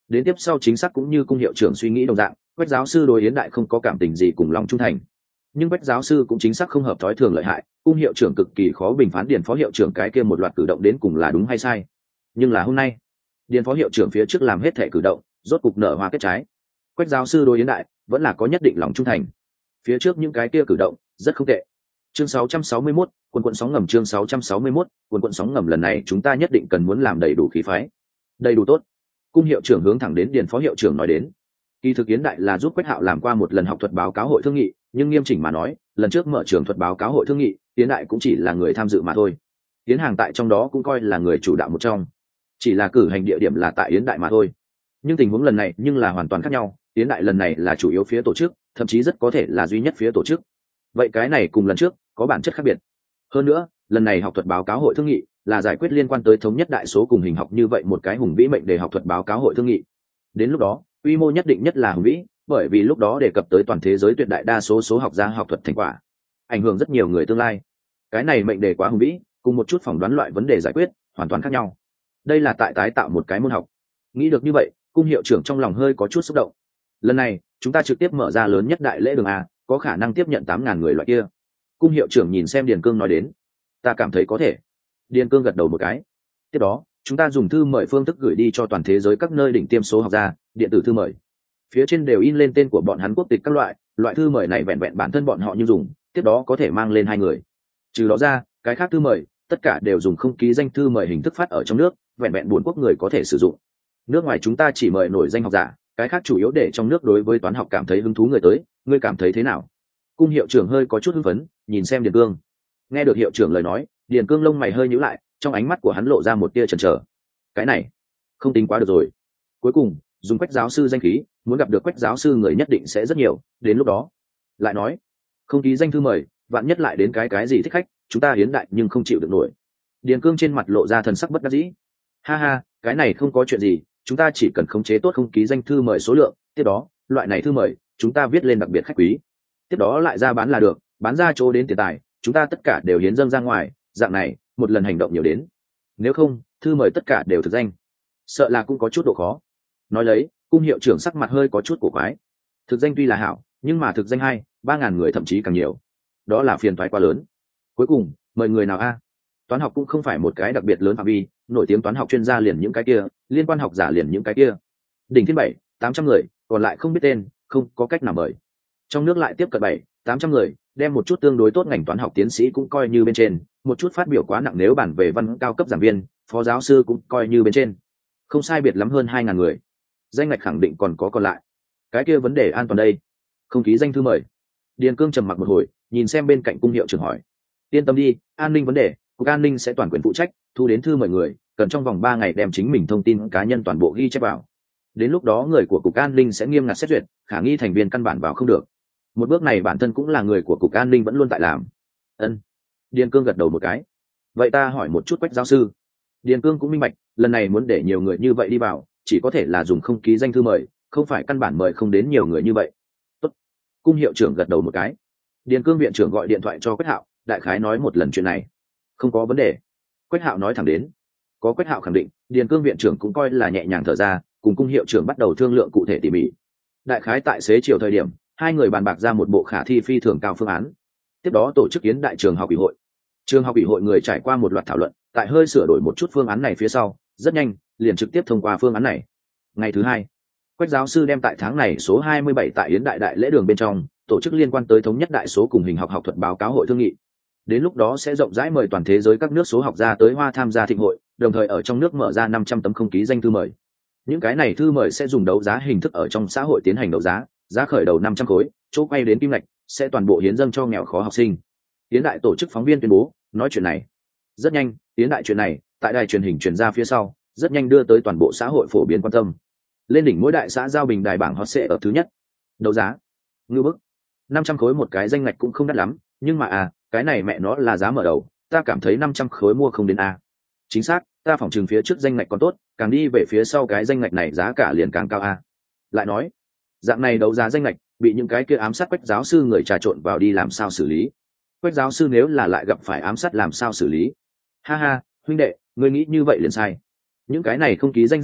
Đến tiếp sau chính xác cũng như cung hiệu trưởng suy nghĩ đồng dạng, Quách giáo sư đối Yến Đại không có cảm tình gì cùng lòng trung thành. Nhưng Quách giáo sư cũng chính xác không hợp thói thường lợi hại, cung hiệu trưởng cực kỳ khó bình phán Điền phó hiệu trưởng cái kia một loạt cử động đến cùng là đúng hay sai. Nhưng là hôm nay, Điền phó hiệu trưởng phía trước làm hết thể cử động, rốt cục nở hoa kết trái. Quách giáo sư đối Yến Đại vẫn là có nhất định lòng trung thành. Phía trước những cái kia cử động rất không tệ. Chương 661, quần quận sóng ngầm. Chương 661, quần quận sóng ngầm. Lần này chúng ta nhất định cần muốn làm đầy đủ khí phái, đầy đủ tốt. Cung hiệu trưởng hướng thẳng đến Điền phó hiệu trưởng nói đến. Kỳ thực Yến Đại là giúp Quách Hạo làm qua một lần học thuật báo cáo hội thương nghị, nhưng nghiêm chỉnh mà nói, lần trước mở trường thuật báo cáo hội thương nghị, Yến Đại cũng chỉ là người tham dự mà thôi. Yến Hàng tại trong đó cũng coi là người chủ đạo một trong, chỉ là cử hành địa điểm là tại Yến Đại mà thôi. Nhưng tình huống lần này nhưng là hoàn toàn khác nhau, Yến Đại lần này là chủ yếu phía tổ chức, thậm chí rất có thể là duy nhất phía tổ chức. Vậy cái này cùng lần trước có bản chất khác biệt. Hơn nữa, lần này học thuật báo cáo hội thương nghị là giải quyết liên quan tới thống nhất đại số cùng hình học như vậy một cái hùng vĩ mệnh đề học thuật báo cáo hội thương nghị. Đến lúc đó, quy mô nhất định nhất là hùng vĩ, bởi vì lúc đó đề cập tới toàn thế giới tuyệt đại đa số số học gia học thuật thành quả, ảnh hưởng rất nhiều người tương lai. Cái này mệnh đề quá hùng vĩ, cùng một chút phỏng đoán loại vấn đề giải quyết hoàn toàn khác nhau. Đây là tại tái tạo một cái môn học. Nghĩ được như vậy, cung hiệu trưởng trong lòng hơi có chút xúc động. Lần này chúng ta trực tiếp mở ra lớn nhất đại lễ đường A, có khả năng tiếp nhận 8.000 người loại kia. Cung hiệu trưởng nhìn xem Điền Cương nói đến. Ta cảm thấy có thể. Điền Cương gật đầu một cái. Tiếp đó chúng ta dùng thư mời phương thức gửi đi cho toàn thế giới các nơi đỉnh tiêm số học gia, điện tử thư mời. Phía trên đều in lên tên của bọn hắn, quốc tịch các loại thư mời này vẹn vẹn bản thân bọn họ như dùng, tiếp đó có thể mang lên 2 người. Trừ đó ra, cái khác thư mời tất cả đều dùng không ký danh thư mời hình thức phát ở trong nước, vẹn vẹn buồn quốc người có thể sử dụng. Nước ngoài chúng ta chỉ mời nổi danh học giả, cái khác chủ yếu để trong nước đối với toán học cảm thấy hứng thú người tới. Ngươi cảm thấy thế nào? Cung hiệu trưởng hơi có chút hưng phấn nhìn xem Điền Cương. Nghe được hiệu trưởng lời nói, Điền Cương lông mày hơi nhíu lại, trong ánh mắt của hắn lộ ra một tia chần chờ. Cái này không tính quá được rồi. Cuối cùng dùng Quách giáo sư danh khí, muốn gặp được Quách giáo sư người nhất định sẽ rất nhiều, đến lúc đó lại nói không ký danh thư mời, vạn nhất lại đến cái gì thích khách, chúng ta Hiến Đại nhưng không chịu được nổi. Điền Cương trên mặt lộ ra thần sắc bất đắc dĩ. Ha ha, cái này không có chuyện gì, chúng ta chỉ cần khống chế tốt không ký danh thư mời số lượng, tiếp đó loại này thư mời chúng ta viết lên đặc biệt khách quý, tiếp đó lại ra bán là được, bán ra chỗ đến tiền tài chúng ta tất cả đều hiến dâng ra ngoài, dạng này một lần hành động nhiều đến. Nếu không thư mời tất cả đều thực danh, sợ là cũng có chút độ khó. Nói lấy, cung hiệu trưởng sắc mặt hơi có chút cổ quái. Thực danh tuy là hảo, nhưng mà thực danh 2-3 ngàn người thậm chí càng nhiều, đó là phiền toái quá lớn. Cuối cùng mời người nào a? Toán học cũng không phải một cái đặc biệt lớn phạm vi, nổi tiếng toán học chuyên gia liền những cái kia, liên quan học giả liền những cái kia, đỉnh thiên 700-800 người, còn lại không biết tên, không có cách nào mời. Trong nước lại tiếp cận 700-800 người, đem một chút tương đối tốt ngành toán học tiến sĩ cũng coi như bên trên, một chút phát biểu quá nặng nếu bản về văn cao cấp giảng viên, phó giáo sư cũng coi như bên trên, không sai biệt lắm hơn 2.000 người. Danh ngạch khẳng định còn lại. Cái kia vấn đề an toàn đây, không ký danh thư mời. Điền Cương trầm mặc một hồi, nhìn xem bên cạnh cung hiệu trưởng hỏi. Yên tâm đi, an ninh vấn đề cục an ninh sẽ toàn quyền phụ trách, thu đến thư mời người cần trong vòng 3 ngày đem chính mình thông tin cá nhân toàn bộ ghi chép vào. Đến lúc đó người của cục an ninh sẽ nghiêm ngặt xét duyệt, khả nghi thành viên căn bản vào không được. Một bước này bản thân cũng là người của cục an ninh vẫn luôn tại làm. Ân. Điền Cương gật đầu một cái. Vậy ta hỏi một chút Quách giáo sư. Điền Cương cũng minh bạch, lần này muốn để nhiều người như vậy đi vào, chỉ có thể là dùng không ký danh thư mời, không phải căn bản mời không đến nhiều người như vậy. Tốt. Cung hiệu trưởng gật đầu một cái. Điền Cương viện trưởng gọi điện thoại cho Quách Hạo, đại khái nói một lần chuyện này. Không có vấn đề. Quách Hạo nói thẳng đến. Có Quách Hạo khẳng định, Điền Cương viện trưởng cũng coi là nhẹ nhàng thở ra, cùng cung hiệu trưởng bắt đầu thương lượng cụ thể tỉ mỉ. Đại khái tại xế chiều thời điểm, hai người bàn bạc ra một bộ khả thi phi thường cao phương án. Tiếp đó tổ chức Yến Đại trường học ủy hội. Trường học ủy hội người trải qua một loạt thảo luận, tại hơi sửa đổi một chút phương án này phía sau, rất nhanh liền trực tiếp thông qua phương án này. Ngày thứ hai, Quách giáo sư đem tại tháng này số 27 tại Yến Đại đại lễ đường bên trong tổ chức liên quan tới thống nhất đại số cùng hình học học thuật báo cáo hội thương nghị. Đến lúc đó sẽ rộng rãi mời toàn thế giới các nước số học gia tới Hoa tham gia thịnh hội, đồng thời ở trong nước mở ra 500 tấm không ký danh thư mời. Những cái này thư mời sẽ dùng đấu giá hình thức ở trong xã hội tiến hành đấu giá, giá khởi đầu 500 khối, chỗ quay đến kim ngạch sẽ toàn bộ hiến dâng cho nghèo khó học sinh. Yến Đại tổ chức phóng viên tuyên bố nói chuyện này. Rất nhanh, Yến Đại chuyện này tại đài truyền hình truyền ra phía sau, rất nhanh đưa tới toàn bộ xã hội phổ biến quan tâm. Lên đỉnh mỗi đại xã giao bình đài bảng hot sẽ ở thứ nhất. Đấu giá ngư bức, 500 khối một cái danh ngạch cũng không đắt lắm, nhưng mà cái này mẹ nó là giá mở đầu, ta cảm thấy 500 khối mua không đến chính xác, ta phỏng chừng phía trước danh ngạch còn tốt, càng đi về phía sau cái danh ngạch này giá cả liền càng cao Lại nói, dạng này đấu giá danh ngạch bị những cái kia ám sát Quách giáo sư người trà trộn vào đi làm sao xử lý? Quách giáo sư nếu là lại gặp phải ám sát làm sao xử lý? Ha ha, huynh đệ, ngươi nghĩ như vậy liền sai. Những cái này không ký danh ngạch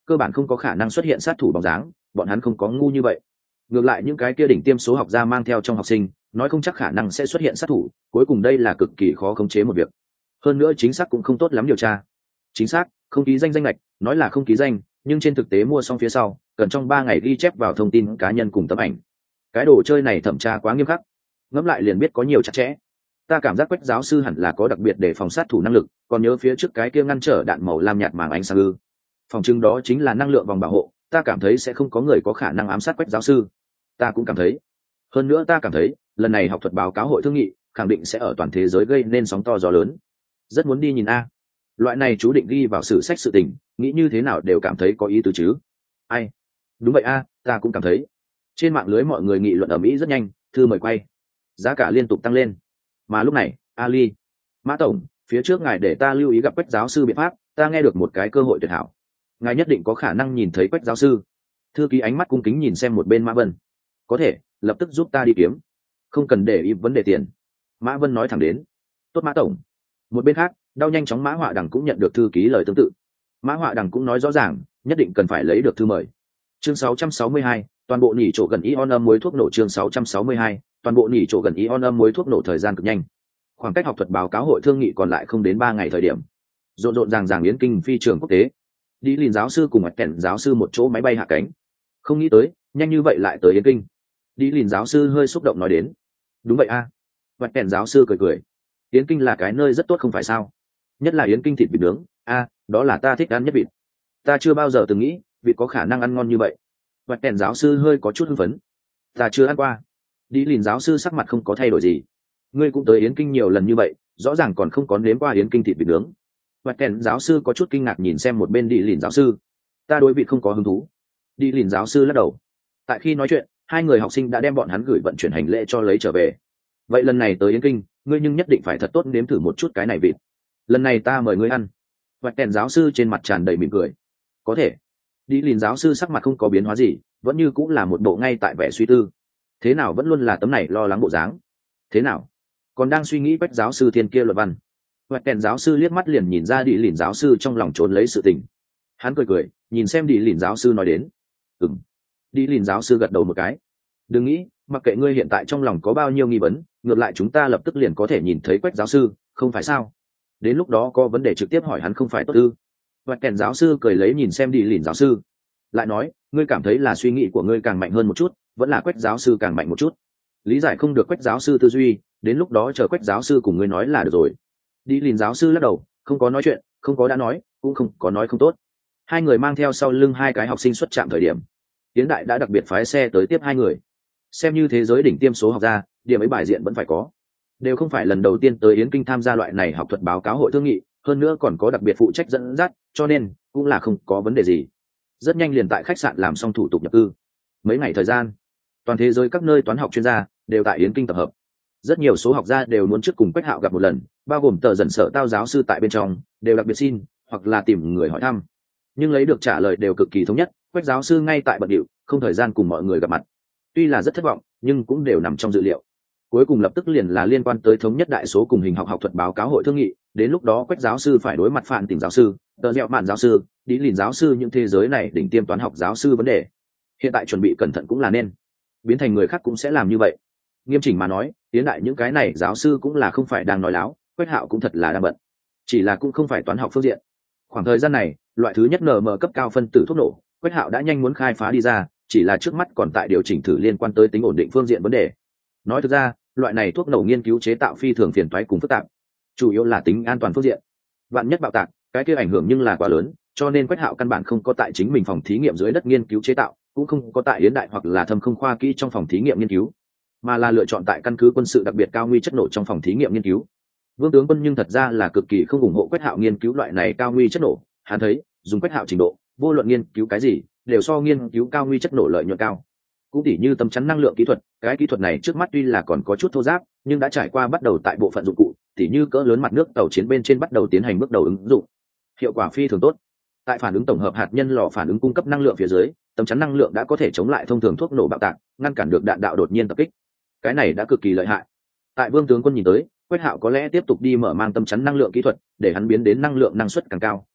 cơ bản không có khả năng xuất hiện sát thủ bóng dáng, bọn hắn không có ngu như vậy. Ngược lại những cái kia đỉnh tiêm số học gia mang theo trong học sinh, nói không chắc khả năng sẽ xuất hiện sát thủ, cuối cùng đây là cực kỳ khó khống chế một việc. Hơn nữa chính xác cũng không tốt lắm điều tra. Chính xác, không ký danh lệch, nói là không ký danh, nhưng trên thực tế mua xong phía sau, cần trong 3 ngày ghi chép vào thông tin cá nhân cùng tấm ảnh. Cái đồ chơi này thẩm tra quá nghiêm khắc, ngẫm lại liền biết có nhiều chặt chẽ. Ta cảm giác Quách giáo sư hẳn là có đặc biệt để phòng sát thủ năng lực, còn nhớ phía trước cái kia ngăn trở đạn màu lam nhạt màng ánh sáng ư? Phòng trưng đó chính là năng lượng vòng bảo hộ, ta cảm thấy sẽ không có người có khả năng ám sát Quách giáo sư. Ta cũng cảm thấy. Hơn nữa ta cảm thấy, lần này học thuật báo cáo hội thương nghị, khẳng định sẽ ở toàn thế giới gây nên sóng to gió lớn. Rất muốn đi nhìn a. Loại này chú định ghi vào sử sách sự tình, nghĩ như thế nào đều cảm thấy có ý tứ chứ. Ai? Đúng vậy a, ta cũng cảm thấy. Trên mạng lưới mọi người nghị luận ầm ĩ rất nhanh, thư mời quay. Giá cả liên tục tăng lên. Mà lúc này, Ali, Mã tổng, phía trước ngài để ta lưu ý gặp Quách giáo sư biện pháp, ta nghe được một cái cơ hội tuyệt hảo. Ngài nhất định có khả năng nhìn thấy Quách giáo sư. Thư ký ánh mắt cung kính nhìn xem một bên Mã Vân. Có thể, lập tức giúp ta đi kiếm. Không cần để ý vấn đề tiền. Mã Vân nói thẳng đến. Tốt Mã tổng. Một bên khác, đau nhanh chóng Mã Họa Đằng cũng nhận được thư ký lời tương tự. Mã Họa Đằng cũng nói rõ ràng, nhất định cần phải lấy được thư mời. Chương 662, toàn bộ nỉ chỗ gần ion âm muối thuốc nổ. Chương 662, toàn bộ nỉ chỗ gần ion âm muối thuốc nổ. Thời gian cực nhanh. Khoảng cách học thuật báo cáo hội thương nghị còn lại không đến 3 ngày thời điểm. Rộn rộn ràng ràng yến kinh phi trường quốc tế. Đi Lìn giáo sư cùng Mạch Kèn giáo sư một chỗ máy bay hạ cánh. Không nghĩ tới, nhanh như vậy lại tới yến kinh. Đi Lìn giáo sư hơi xúc động nói đến. Đúng vậy a. Mạch Kèn giáo sư cười cười. Yến kinh là cái nơi rất tốt không phải sao? Nhất là yến kinh thịt vịt nướng, đó là ta thích ăn nhất vịt. Ta chưa bao giờ từng nghĩ vịt có khả năng ăn ngon như vậy. Mạch Kèn giáo sư hơi có chút hưng phấn. Ta chưa ăn qua. Đi Lìn giáo sư sắc mặt không có thay đổi gì. Ngươi cũng tới yến kinh nhiều lần như vậy, rõ ràng còn không có nếm qua yến kinh thịt vịt nướng. Mạch Kèn giáo sư có chút kinh ngạc nhìn xem một bên Đi Lìn giáo sư. Ta đối vịt không có hứng thú. Đi Lìn giáo sư lắc đầu. Tại khi nói chuyện, hai người học sinh đã đem bọn hắn gửi vận chuyển hành lễ cho lấy trở về. Vậy lần này tới yến kinh, ngươi nhưng nhất định phải thật tốt nếm thử một chút cái này vịt. Lần này ta mời ngươi ăn. Mạch Kèn giáo sư trên mặt tràn đầy mỉm cười. Có thể. Đi Lìn giáo sư sắc mặt không có biến hóa gì, vẫn như cũng là một bộ ngay tại vẻ suy tư. Thế nào vẫn luôn là tấm này lo lắng bộ dáng. Thế nào? Còn đang suy nghĩ Quách giáo sư thiên kia luận văn. Mạch Kèn giáo sư liếc mắt liền nhìn ra Đi Lìn giáo sư trong lòng trốn lấy sự tình. Hắn cười cười, nhìn xem Đi Lìn giáo sư nói đến. Ừm. Đi Lìn giáo sư gật đầu một cái. Đừng nghĩ, mặc kệ ngươi hiện tại trong lòng có bao nhiêu nghi vấn, ngược lại chúng ta lập tức liền có thể nhìn thấy Quách giáo sư, không phải sao? Đến lúc đó có vấn đề trực tiếp hỏi hắn không phải tốt ư? Mạch Kèn giáo sư cười lấy nhìn xem Đi Lìn giáo sư, lại nói, ngươi cảm thấy là suy nghĩ của ngươi càng mạnh hơn một chút, vẫn là Quách giáo sư càng mạnh một chút? Lý giải không được Quách giáo sư tư duy, đến lúc đó chờ Quách giáo sư cùng ngươi nói là được rồi. Đi Lìn giáo sư lắc đầu, không có nói chuyện, không có đã nói, cũng không có nói không tốt. Hai người mang theo sau lưng hai cái học sinh xuất trạm thời điểm, Tiến Đại đã đặc biệt phái xe tới tiếp hai người. Xem như thế giới đỉnh tiêm số học gia, điểm ấy bài diện vẫn phải có. Đều không phải lần đầu tiên tới yến kinh tham gia loại này học thuật báo cáo hội thương nghị, hơn nữa còn có đặc biệt phụ trách dẫn dắt, cho nên cũng là không có vấn đề gì. Rất nhanh liền tại khách sạn làm xong thủ tục nhập cư. Mấy ngày thời gian, toàn thế giới các nơi toán học chuyên gia đều tại yến kinh tập hợp. Rất nhiều số học gia đều muốn trước cùng Quách Hạo gặp một lần, bao gồm tờ dần sở tao giáo sư tại bên trong, đều đặc biệt xin hoặc là tìm người hỏi thăm. Nhưng lấy được trả lời đều cực kỳ thống nhất, Quách giáo sư ngay tại bận điệu, không thời gian cùng mọi người gặp mặt. Tuy là rất thất vọng, nhưng cũng đều nằm trong dự liệu. Cuối cùng lập tức liền là liên quan tới thống nhất đại số cùng hình học thuật báo cáo hội thương nghị, đến lúc đó Quách giáo sư phải đối mặt Phạn Tỉnh giáo sư, Tờ Dẹo Mạn giáo sư, Đi Lìn giáo sư, những thế giới này đỉnh tiêm toán học giáo sư vấn đề. Hiện tại chuẩn bị cẩn thận cũng là nên, biến thành người khác cũng sẽ làm như vậy. Nghiêm chỉnh mà nói, tiến đại những cái này giáo sư cũng là không phải đang nói láo, Quách Hạo cũng thật là đang bận, chỉ là cũng không phải toán học phương diện. Khoảng thời gian này, loại thứ nhất NM cấp cao phân tử thuốc nổ, Quách Hạo đã nhanh muốn khai phá đi ra, chỉ là trước mắt còn tại điều chỉnh thử liên quan tới tính ổn định phương diện vấn đề. Nói thực ra, loại này thuốc nổ nghiên cứu chế tạo phi thường phiền toái cùng phức tạp, chủ yếu là tính an toàn phương diện. Vạn nhất bạo tạc, cái kia ảnh hưởng nhưng là quá lớn, cho nên Quách Hạo căn bản không có tại chính mình phòng thí nghiệm dưới đất nghiên cứu chế tạo, cũng không có tại yến đại hoặc là thâm không khoa kỹ trong phòng thí nghiệm nghiên cứu, mà là lựa chọn tại căn cứ quân sự đặc biệt cao nguy chất nổ trong phòng thí nghiệm nghiên cứu. Vương tướng quân nhưng thật ra là cực kỳ không ủng hộ Quách Hạo nghiên cứu loại này cao nguy chất nổ, hắn thấy dùng Quách Hạo trình độ, vô luận nghiên cứu cái gì đều so nghiên cứu cao nguy chất nổ lợi nhuận cao. Cũng tỉ như tấm chắn năng lượng kỹ thuật, cái kỹ thuật này trước mắt tuy là còn có chút thô ráp, nhưng đã trải qua bắt đầu tại bộ phận dụng cụ, tỉ như cỡ lớn mặt nước tàu chiến bên trên bắt đầu tiến hành bước đầu ứng dụng, hiệu quả phi thường tốt. Tại phản ứng tổng hợp hạt nhân lò phản ứng cung cấp năng lượng phía dưới, tấm chắn năng lượng đã có thể chống lại thông thường thuốc nổ bạo tạc, ngăn cản được đạn đạo đột nhiên tập kích. Cái này đã cực kỳ lợi hại. Tại Vương tướng quân nhìn tới, Quách Hạo có lẽ tiếp tục đi mở mang tấm chắn năng lượng kỹ thuật, để hắn biến đến năng lượng năng suất càng cao,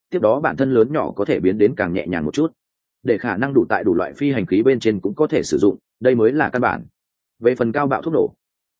tiếp đó bản thân lớn nhỏ có thể biến đến càng nhẹ nhàng một chút, để khả năng đủ tại đủ loại phi hành khí bên trên cũng có thể sử dụng, đây mới là căn bản. Về phần cao bạo thuốc nổ,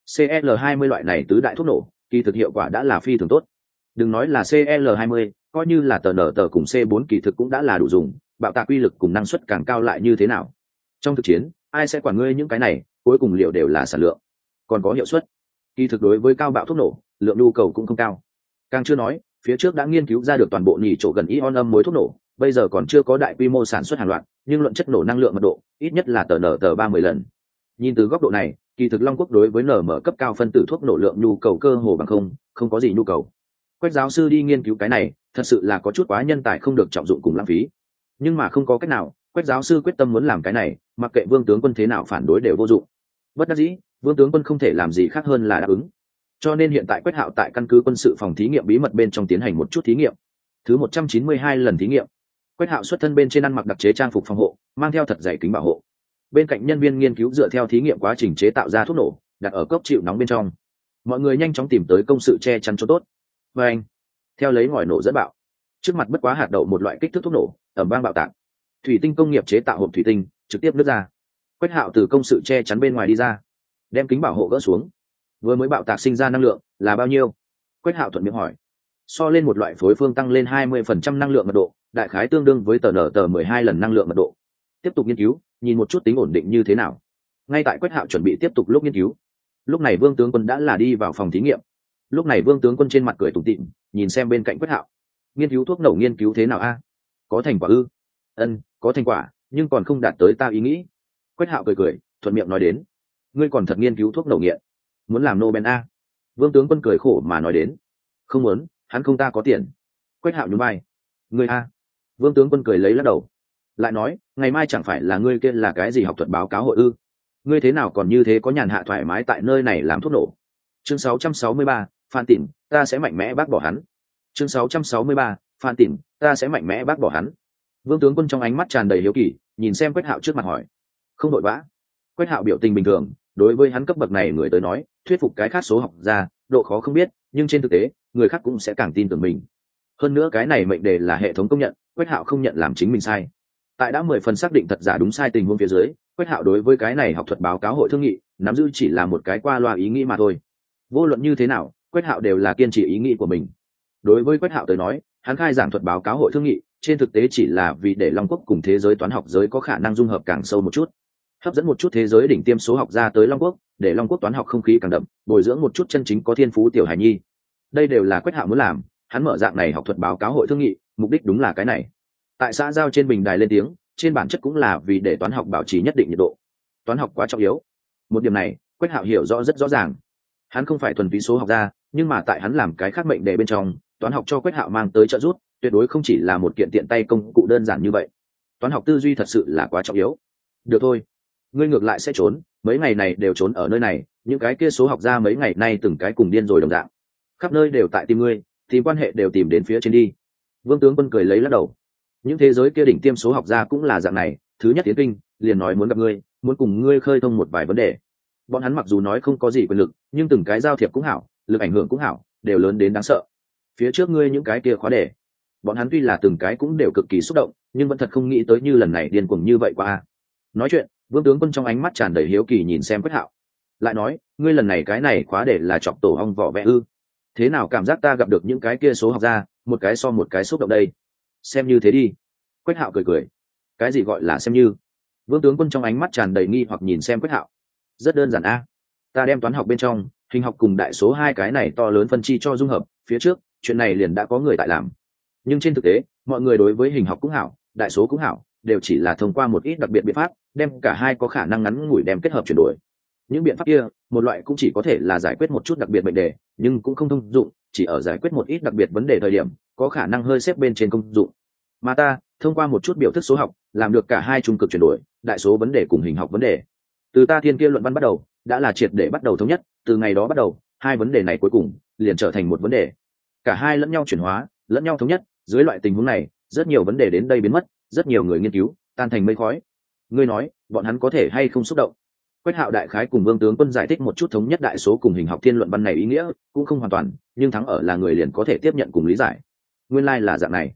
CL20 loại này tứ đại thuốc nổ kỳ thực hiệu quả đã là phi thường tốt. Đừng nói là CL20, coi như là tờ nở tờ cùng C4 kỳ thực cũng đã là đủ dùng, bạo tạc uy lực cùng năng suất càng cao lại như thế nào. Trong thực chiến ai sẽ quản ngươi những cái này, cuối cùng liệu đều là sản lượng, còn có hiệu suất. Kỳ thực đối với cao bạo thuốc nổ, lượng nhu cầu cũng không cao. Càng chưa nói, phía trước đã nghiên cứu ra được toàn bộ nhì chỗ gần ion âm mối thuốc nổ, bây giờ còn chưa có đại quy mô sản xuất hàng loạt, nhưng luận chất nổ năng lượng mật độ, ít nhất là tờ nở tờ 30 lần. Nhìn từ góc độ này, kỳ thực Long Quốc đối với nở mở cấp cao phân tử thuốc nổ lượng nhu cầu cơ hồ bằng không có gì nhu cầu. Quách giáo sư đi nghiên cứu cái này, thật sự là có chút quá nhân tài không được trọng dụng cùng lãng phí. Nhưng mà không có cách nào, Quách giáo sư quyết tâm muốn làm cái này, mặc kệ Vương tướng quân thế nào phản đối đều vô dụng. Bất đắc dĩ, Vương tướng quân không thể làm gì khác hơn là đáp ứng. Cho nên hiện tại Quách Hạo tại căn cứ quân sự phòng thí nghiệm bí mật bên trong tiến hành một chút thí nghiệm. Thứ 192 lần thí nghiệm. Quách Hạo xuất thân bên trên ăn mặc đặc chế trang phục phòng hộ, mang theo thật dày kính bảo hộ. Bên cạnh nhân viên nghiên cứu dựa theo thí nghiệm quá trình chế tạo ra thuốc nổ, đặt ở cốc chịu nóng bên trong. Mọi người nhanh chóng tìm tới công sự che chắn cho tốt. Và anh, theo lấy ngòi nổ dẫn bạo, trước mặt bất quá hạt đậu một loại kích thước thuốc nổ, ầm vang bạo tạc. Thủy tinh công nghiệp chế tạo hộp thủy tinh trực tiếp nứt ra. Quách Hạo từ công sự che chắn bên ngoài đi ra, đem kính bảo hộ gỡ xuống. Vừa mới bạo tạc sinh ra năng lượng là bao nhiêu? Quách Hạo thuận miệng hỏi. So lên một loại phối phương tăng lên 20% năng lượng mật độ, đại khái tương đương với tờ nở tờ 12 lần năng lượng mật độ. Tiếp tục nghiên cứu, nhìn một chút tính ổn định như thế nào. Ngay tại Quách Hạo chuẩn bị tiếp tục lúc nghiên cứu, lúc này Vương tướng quân đã là đi vào phòng thí nghiệm. Lúc này Vương tướng quân trên mặt cười tủm tỉm, nhìn xem bên cạnh Quách Hạo. Nghiên cứu thuốc nổ nghiên cứu thế nào a? Có thành quả ư? Ân, có thành quả, nhưng còn không đạt tới ta ý nghĩ. Quách Hạo cười, thuận miệng nói đến. Ngươi còn thật nghiên cứu thuốc nổ nghiện, muốn làm Nobel a? Vương tướng quân cười khổ mà nói đến. Không muốn, hắn không ta có tiền. Quách Hạo nhún vai. Ngươi a? Vương tướng quân cười lấy lắc đầu. Lại nói, ngày mai chẳng phải là ngươi kia là cái gì học thuật báo cáo hội ư? Ngươi thế nào còn như thế có nhàn hạ thoải mái tại nơi này làm thuốc nổ? Chương 663, Phan Tịnh, ta sẽ mạnh mẽ bác bỏ hắn. Chương 663, Phan Tịnh, ta sẽ mạnh mẽ bác bỏ hắn. Vương tướng quân trong ánh mắt tràn đầy hiếu kỳ, nhìn xem Quách Hạo trước mặt hỏi. Không đội vã. Quách Hạo biểu tình bình thường, đối với hắn cấp bậc này người tới nói, thuyết phục cái khác số học ra, độ khó không biết, nhưng trên thực tế, người khác cũng sẽ càng tin tưởng mình. Hơn nữa cái này mệnh đề là hệ thống công nhận, Quách Hạo không nhận làm chính mình sai. Tại đã 10 phần xác định thật giả đúng sai tình huống phía dưới, Quách Hạo đối với cái này học thuật báo cáo hội thương nghị, nắm giữ chỉ là một cái qua loa ý nghĩ mà thôi. Vô luận như thế nào, Quách Hạo đều là kiên trì ý nghĩ của mình. Đối với Quách Hạo tới nói, hắn khai giảng thuật báo cáo hội thương nghị, trên thực tế chỉ là vì để Long Quốc cùng thế giới toán học giới có khả năng dung hợp càng sâu một chút, hấp dẫn một chút thế giới đỉnh tiêm số học ra tới Long Quốc, để Long Quốc toán học không khí càng đậm, bồi dưỡng một chút chân chính có thiên phú tiểu hài nhi. Đây đều là Quách Hạo muốn làm, hắn mở dạng này học thuật báo cáo hội thương nghị, mục đích đúng là cái này. Tại xã giao trên bình đài lên tiếng, trên bản chất cũng là vì để toán học bảo trì nhất định nhiệt độ. Toán học quá trọng yếu. Một điểm này, Quách Hạo hiểu rõ rất rõ ràng. Hắn không phải thuần túy số học gia, nhưng mà tại hắn làm cái khác mệnh đề bên trong, toán học cho Quách Hạo mang tới trợ giúp, tuyệt đối không chỉ là một kiện tiện tay công cụ đơn giản như vậy. Toán học tư duy thật sự là quá trọng yếu. Được thôi, ngươi ngược lại sẽ trốn, mấy ngày này đều trốn ở nơi này, những cái kia số học gia mấy ngày nay từng cái cùng điên rồi đồng dạng, khắp nơi đều tại tìm ngươi, tìm quan hệ đều tìm đến phía trên đi. Vương tướng quân cười lấy lắc đầu. Những thế giới kia đỉnh tiêm số học gia cũng là dạng này, thứ nhất tiến kinh liền nói muốn gặp ngươi, muốn cùng ngươi khơi thông một vài vấn đề. Bọn hắn mặc dù nói không có gì quyền lực, nhưng từng cái giao thiệp cũng hảo, lực ảnh hưởng cũng hảo, đều lớn đến đáng sợ. Phía trước ngươi những cái kia khóa đề, bọn hắn tuy là từng cái cũng đều cực kỳ xúc động, nhưng vẫn thật không nghĩ tới như lần này điên cuồng như vậy qua. Nói chuyện, Vương tướng quân trong ánh mắt tràn đầy hiếu kỳ nhìn xem Quách Hạo, lại nói, ngươi lần này cái này khóa đề là chọc tổ ong vỏ vẽ ư? Thế nào cảm giác ta gặp được những cái kia số học gia, một cái so một cái xúc động đây? Xem như thế đi. Quách Hạo cười. Cái gì gọi là xem như? Vương tướng quân trong ánh mắt tràn đầy nghi hoặc nhìn xem Quách Hạo. Rất đơn giản a. Ta đem toán học bên trong, hình học cùng đại số hai cái này to lớn phân chi cho dung hợp, phía trước, chuyện này liền đã có người tại làm. Nhưng trên thực tế, mọi người đối với hình học cũng hảo, đại số cũng hảo, đều chỉ là thông qua một ít đặc biệt biện pháp, đem cả hai có khả năng ngắn ngủi đem kết hợp chuyển đổi. Những biện pháp kia, một loại cũng chỉ có thể là giải quyết một chút đặc biệt mệnh đề, nhưng cũng không thông dụng, chỉ ở giải quyết một ít đặc biệt vấn đề thời điểm, có khả năng hơi xếp bên trên công dụng. Mà ta, thông qua một chút biểu thức số học, làm được cả hai trung cực chuyển đổi, đại số vấn đề cùng hình học vấn đề. Từ ta thiên kia luận văn bắt đầu, đã là triệt để bắt đầu thống nhất, từ ngày đó bắt đầu, hai vấn đề này cuối cùng liền trở thành một vấn đề. Cả hai lẫn nhau chuyển hóa, lẫn nhau thống nhất, dưới loại tình huống này, rất nhiều vấn đề đến đây biến mất, rất nhiều người nghiên cứu tan thành mây khói. Ngươi nói, bọn hắn có thể hay không xúc động? Quách Hạo đại khái cùng Vương tướng quân giải thích một chút thống nhất đại số cùng hình học thiên luận văn này ý nghĩa, cũng không hoàn toàn, nhưng thắng ở là người liền có thể tiếp nhận cùng lý giải. Nguyên lai là dạng này.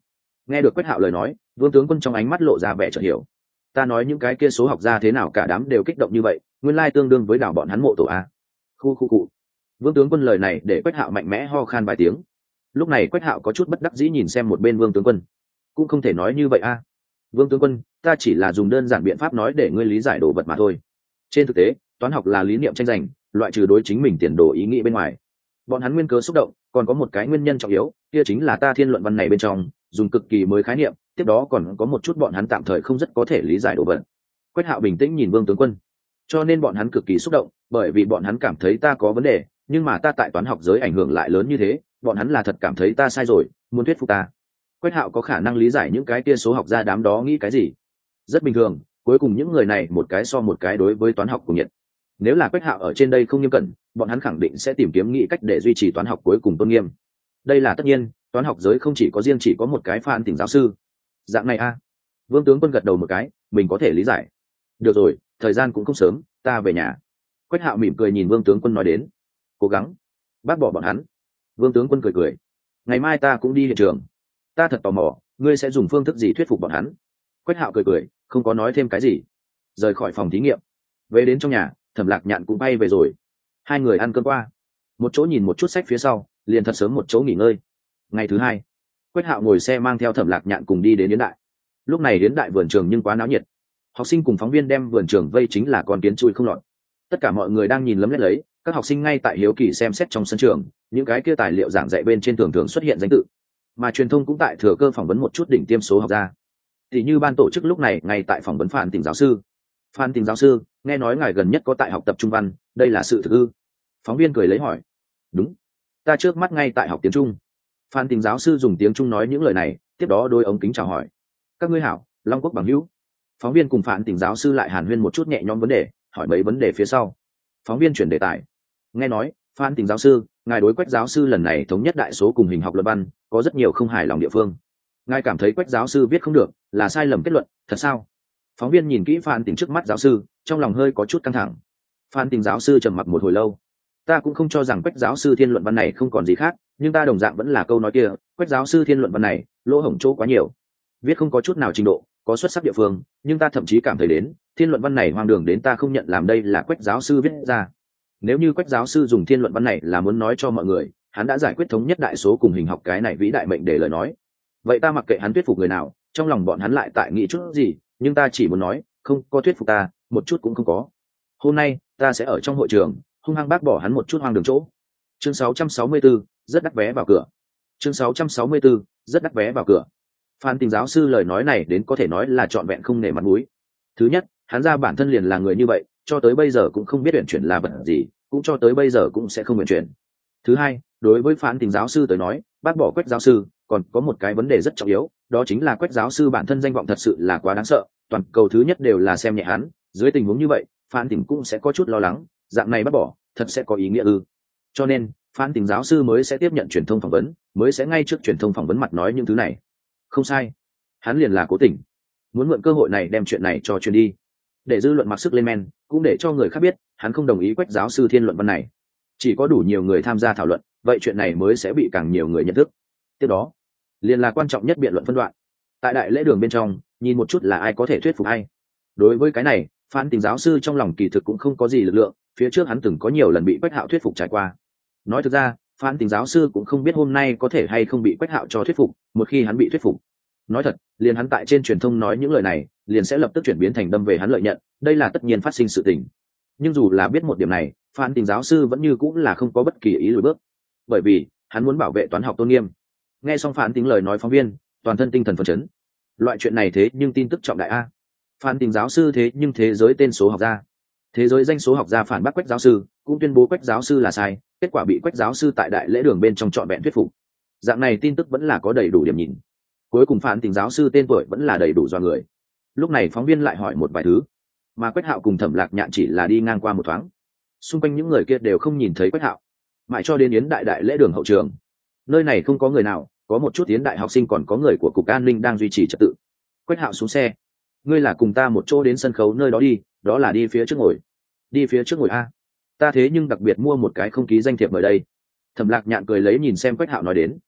Nghe được Quách Hạo lời nói, Vương tướng quân trong ánh mắt lộ ra vẻ chợt hiểu. Ta nói những cái kia số học gia thế nào cả đám đều kích động như vậy, nguyên lai tương đương với đảo bọn hắn mộ tổ a. Khu cụ. Vương tướng quân lời này để Quách Hạo mạnh mẽ ho khan vài tiếng. Lúc này Quách Hạo có chút bất đắc dĩ nhìn xem một bên Vương tướng quân. Cũng không thể nói như vậy a. Vương tướng quân, ta chỉ là dùng đơn giản biện pháp nói để ngươi lý giải đồ vật mà thôi. Trên thực tế, toán học là lý niệm tranh giành, loại trừ đối chính mình tiền đồ ý nghĩ bên ngoài. Bọn hắn nguyên cớ xúc động, còn có một cái nguyên nhân trọng yếu, kia chính là ta thiên luận văn này bên trong dùng cực kỳ mới khái niệm, tiếp đó còn có một chút bọn hắn tạm thời không rất có thể lý giải đồ vật. Quách Hạo bình tĩnh nhìn Vương tướng quân. Cho nên bọn hắn cực kỳ xúc động, bởi vì bọn hắn cảm thấy ta có vấn đề, nhưng mà ta tại toán học giới ảnh hưởng lại lớn như thế, bọn hắn là thật cảm thấy ta sai rồi, muốn thuyết phục ta. Quách Hạo có khả năng lý giải những cái kia số học gia đám đó nghĩ cái gì. Rất bình thường, cuối cùng những người này một cái so một cái đối với toán học cùng nhiệt. Nếu là Quách Hạo ở trên đây không nghiêm cẩn, bọn hắn khẳng định sẽ tìm kiếm nghĩ cách để duy trì toán học cuối cùng tôn nghiêm. Đây là tất nhiên, toán học giới không chỉ có riêng chỉ có một cái Phan Tỉnh giáo sư. Dạng này a. Vương tướng quân gật đầu một cái, mình có thể lý giải. Được rồi, thời gian cũng không sớm, ta về nhà. Quách Hạo mỉm cười nhìn Vương tướng quân nói đến. Cố gắng bác bỏ bọn hắn. Vương tướng quân cười cười. Ngày mai ta cũng đi hiện trường. Ta thật tò mò, ngươi sẽ dùng phương thức gì thuyết phục bọn hắn? Quách Hạo cười cười, không có nói thêm cái gì. Rời khỏi phòng thí nghiệm, về đến trong nhà, Thẩm Lạc Nhạn cũng bay về rồi. Hai người ăn cơm qua, một chỗ nhìn một chút sách phía sau, liền thật sớm một chỗ nghỉ ngơi. Ngày thứ hai, Quách Hạo ngồi xe mang theo Thẩm Lạc Nhạn cùng đi đến Yến Đại. Lúc này Yến Đại vườn trường nhưng quá náo nhiệt, học sinh cùng phóng viên đem vườn trường vây chính là con kiến chui không lọt. Tất cả mọi người đang nhìn lấm lét lấy, các học sinh ngay tại hiếu kỳ xem xét trong sân trường, những cái kia tài liệu giảng dạy bên trên thường thường xuất hiện danh tự, mà truyền thông cũng tại thừa cơ phỏng vấn một chút đỉnh tiêm số học gia. Thì như ban tổ chức lúc này ngay tại phỏng vấn Phan Tỉnh giáo sư. Phan Tỉnh giáo sư, nghe nói ngài gần nhất có tại học tập Trung văn, đây là sự thực ư? Phóng viên cười lấy hỏi. Đúng, ta trước mắt ngay tại học tiếng Trung. Phan Tỉnh giáo sư dùng tiếng Trung nói những lời này, tiếp đó đôi ống kính chào hỏi. Các ngươi hảo, Long Quốc bằng hữu. Phóng viên cùng Phan Tỉnh giáo sư lại hàn huyên một chút nhẹ nhõm vấn đề, hỏi mấy vấn đề phía sau. Phóng viên chuyển đề tài. Nghe nói, Phan Tỉnh giáo sư, ngài đối Quách giáo sư lần này thống nhất đại số cùng hình học luận văn, có rất nhiều không hài lòng địa phương. Ngài cảm thấy Quách giáo sư viết không được, là sai lầm kết luận, thật sao? Phóng viên nhìn kỹ Phan Tỉnh trước mắt giáo sư, trong lòng hơi có chút căng thẳng. Phan Tỉnh giáo sư trầm mặc một hồi lâu. Ta cũng không cho rằng Quách giáo sư thiên luận văn này không còn gì khác, nhưng ta đồng dạng vẫn là câu nói kia, Quách giáo sư thiên luận văn này, lỗ hổng chỗ quá nhiều. Viết không có chút nào trình độ, có xuất sắc địa phương, nhưng ta thậm chí cảm thấy đến, thiên luận văn này hoang đường đến ta không nhận làm đây là Quách giáo sư viết ra. Nếu như Quách giáo sư dùng thiên luận văn này là muốn nói cho mọi người, hắn đã giải quyết thống nhất đại số cùng hình học cái này vĩ đại mệnh để lời nói. Vậy ta mặc kệ hắn thuyết phục người nào, trong lòng bọn hắn lại tại nghĩ chút gì, nhưng ta chỉ muốn nói, không có thuyết phục ta, một chút cũng không có. Hôm nay, ta sẽ ở trong hội trường, hung hăng bác bỏ hắn một chút hoang đường chỗ. Chương 664, rất đắt vé vào cửa. Chương 664, rất đắt vé vào cửa. Phan Tỉnh giáo sư lời nói này đến có thể nói là trọn vẹn không nể mặt mũi. Thứ nhất, hắn ra bản thân liền là người như vậy, cho tới bây giờ cũng không biết uyển chuyển là vật gì, cũng cho tới bây giờ cũng sẽ không uyển chuyển. Thứ hai, đối với Phan Tỉnh giáo sư tới nói, bác bỏ Quách giáo sư, còn có một cái vấn đề rất trọng yếu, đó chính là Quách giáo sư bản thân danh vọng thật sự là quá đáng sợ, toàn cầu thứ nhất đều là xem nhẹ hắn, dưới tình huống như vậy, Phan Tỉnh cũng sẽ có chút lo lắng, dạng này bác bỏ, thật sẽ có ý nghĩa ư? Cho nên, Phan Tỉnh giáo sư mới sẽ tiếp nhận truyền thông phỏng vấn, mới sẽ ngay trước truyền thông phỏng vấn mặt nói những thứ này. Không sai, hắn liền là cố tình, muốn mượn cơ hội này đem chuyện này cho truyền đi, để dư luận mặc sức lên men, cũng để cho người khác biết, hắn không đồng ý Quách giáo sư thiên luận văn này. Chỉ có đủ nhiều người tham gia thảo luận, vậy chuyện này mới sẽ bị càng nhiều người nhận thức. Tiếp đó, liền là quan trọng nhất biện luận phân đoạn. Tại đại lễ đường bên trong, nhìn một chút là ai có thể thuyết phục ai. Đối với cái này, Phan Tỉnh giáo sư trong lòng kỳ thực cũng không có gì lực lượng, phía trước hắn từng có nhiều lần bị Quách Hạo thuyết phục trải qua. Nói thực ra, Phan Tỉnh giáo sư cũng không biết hôm nay có thể hay không bị Quách Hạo cho thuyết phục, một khi hắn bị thuyết phục. Nói thật, liền hắn tại trên truyền thông nói những lời này, liền sẽ lập tức chuyển biến thành đâm về hắn lợi nhận, đây là tất nhiên phát sinh sự tình. Nhưng dù là biết một điểm này, Phan Tỉnh giáo sư vẫn như cũng là không có bất kỳ ý lùi bước, bởi vì hắn muốn bảo vệ toán học tôn nghiêm. Nghe xong Phan Tỉnh lời nói phóng viên, toàn thân tinh thần phấn chấn. Loại chuyện này thế nhưng tin tức trọng đại a. Phan Tỉnh giáo sư thế nhưng thế giới tên số học gia, thế giới danh số học gia phản bác Quách giáo sư, cũng tuyên bố Quách giáo sư là sai, kết quả bị Quách giáo sư tại đại lễ đường bên trong trọn vẹn thuyết phục. Dạng này tin tức vẫn là có đầy đủ điểm nhìn. Cuối cùng Phan Tỉnh giáo sư tên tuổi vẫn là đầy đủ do người. Lúc này phóng viên lại hỏi một vài thứ, mà Quách Hạo cùng Thẩm Lạc Nhạn chỉ là đi ngang qua một thoáng, xung quanh những người kia đều không nhìn thấy Quách Hạo. Mãi cho đến Yến Đại đại lễ đường hậu trường, nơi này không có người nào, có một chút Yến Đại học sinh còn có người của cục an ninh đang duy trì trật tự. Quách Hạo xuống xe. Ngươi là cùng ta một chỗ đến sân khấu nơi đó đi, đó là đi phía trước ngồi. Đi phía trước ngồi a? Ta thế nhưng đặc biệt mua một cái không ký danh thiệp ở đây. Thẩm Lạc Nhạn cười lấy nhìn xem Quách Hạo nói đến.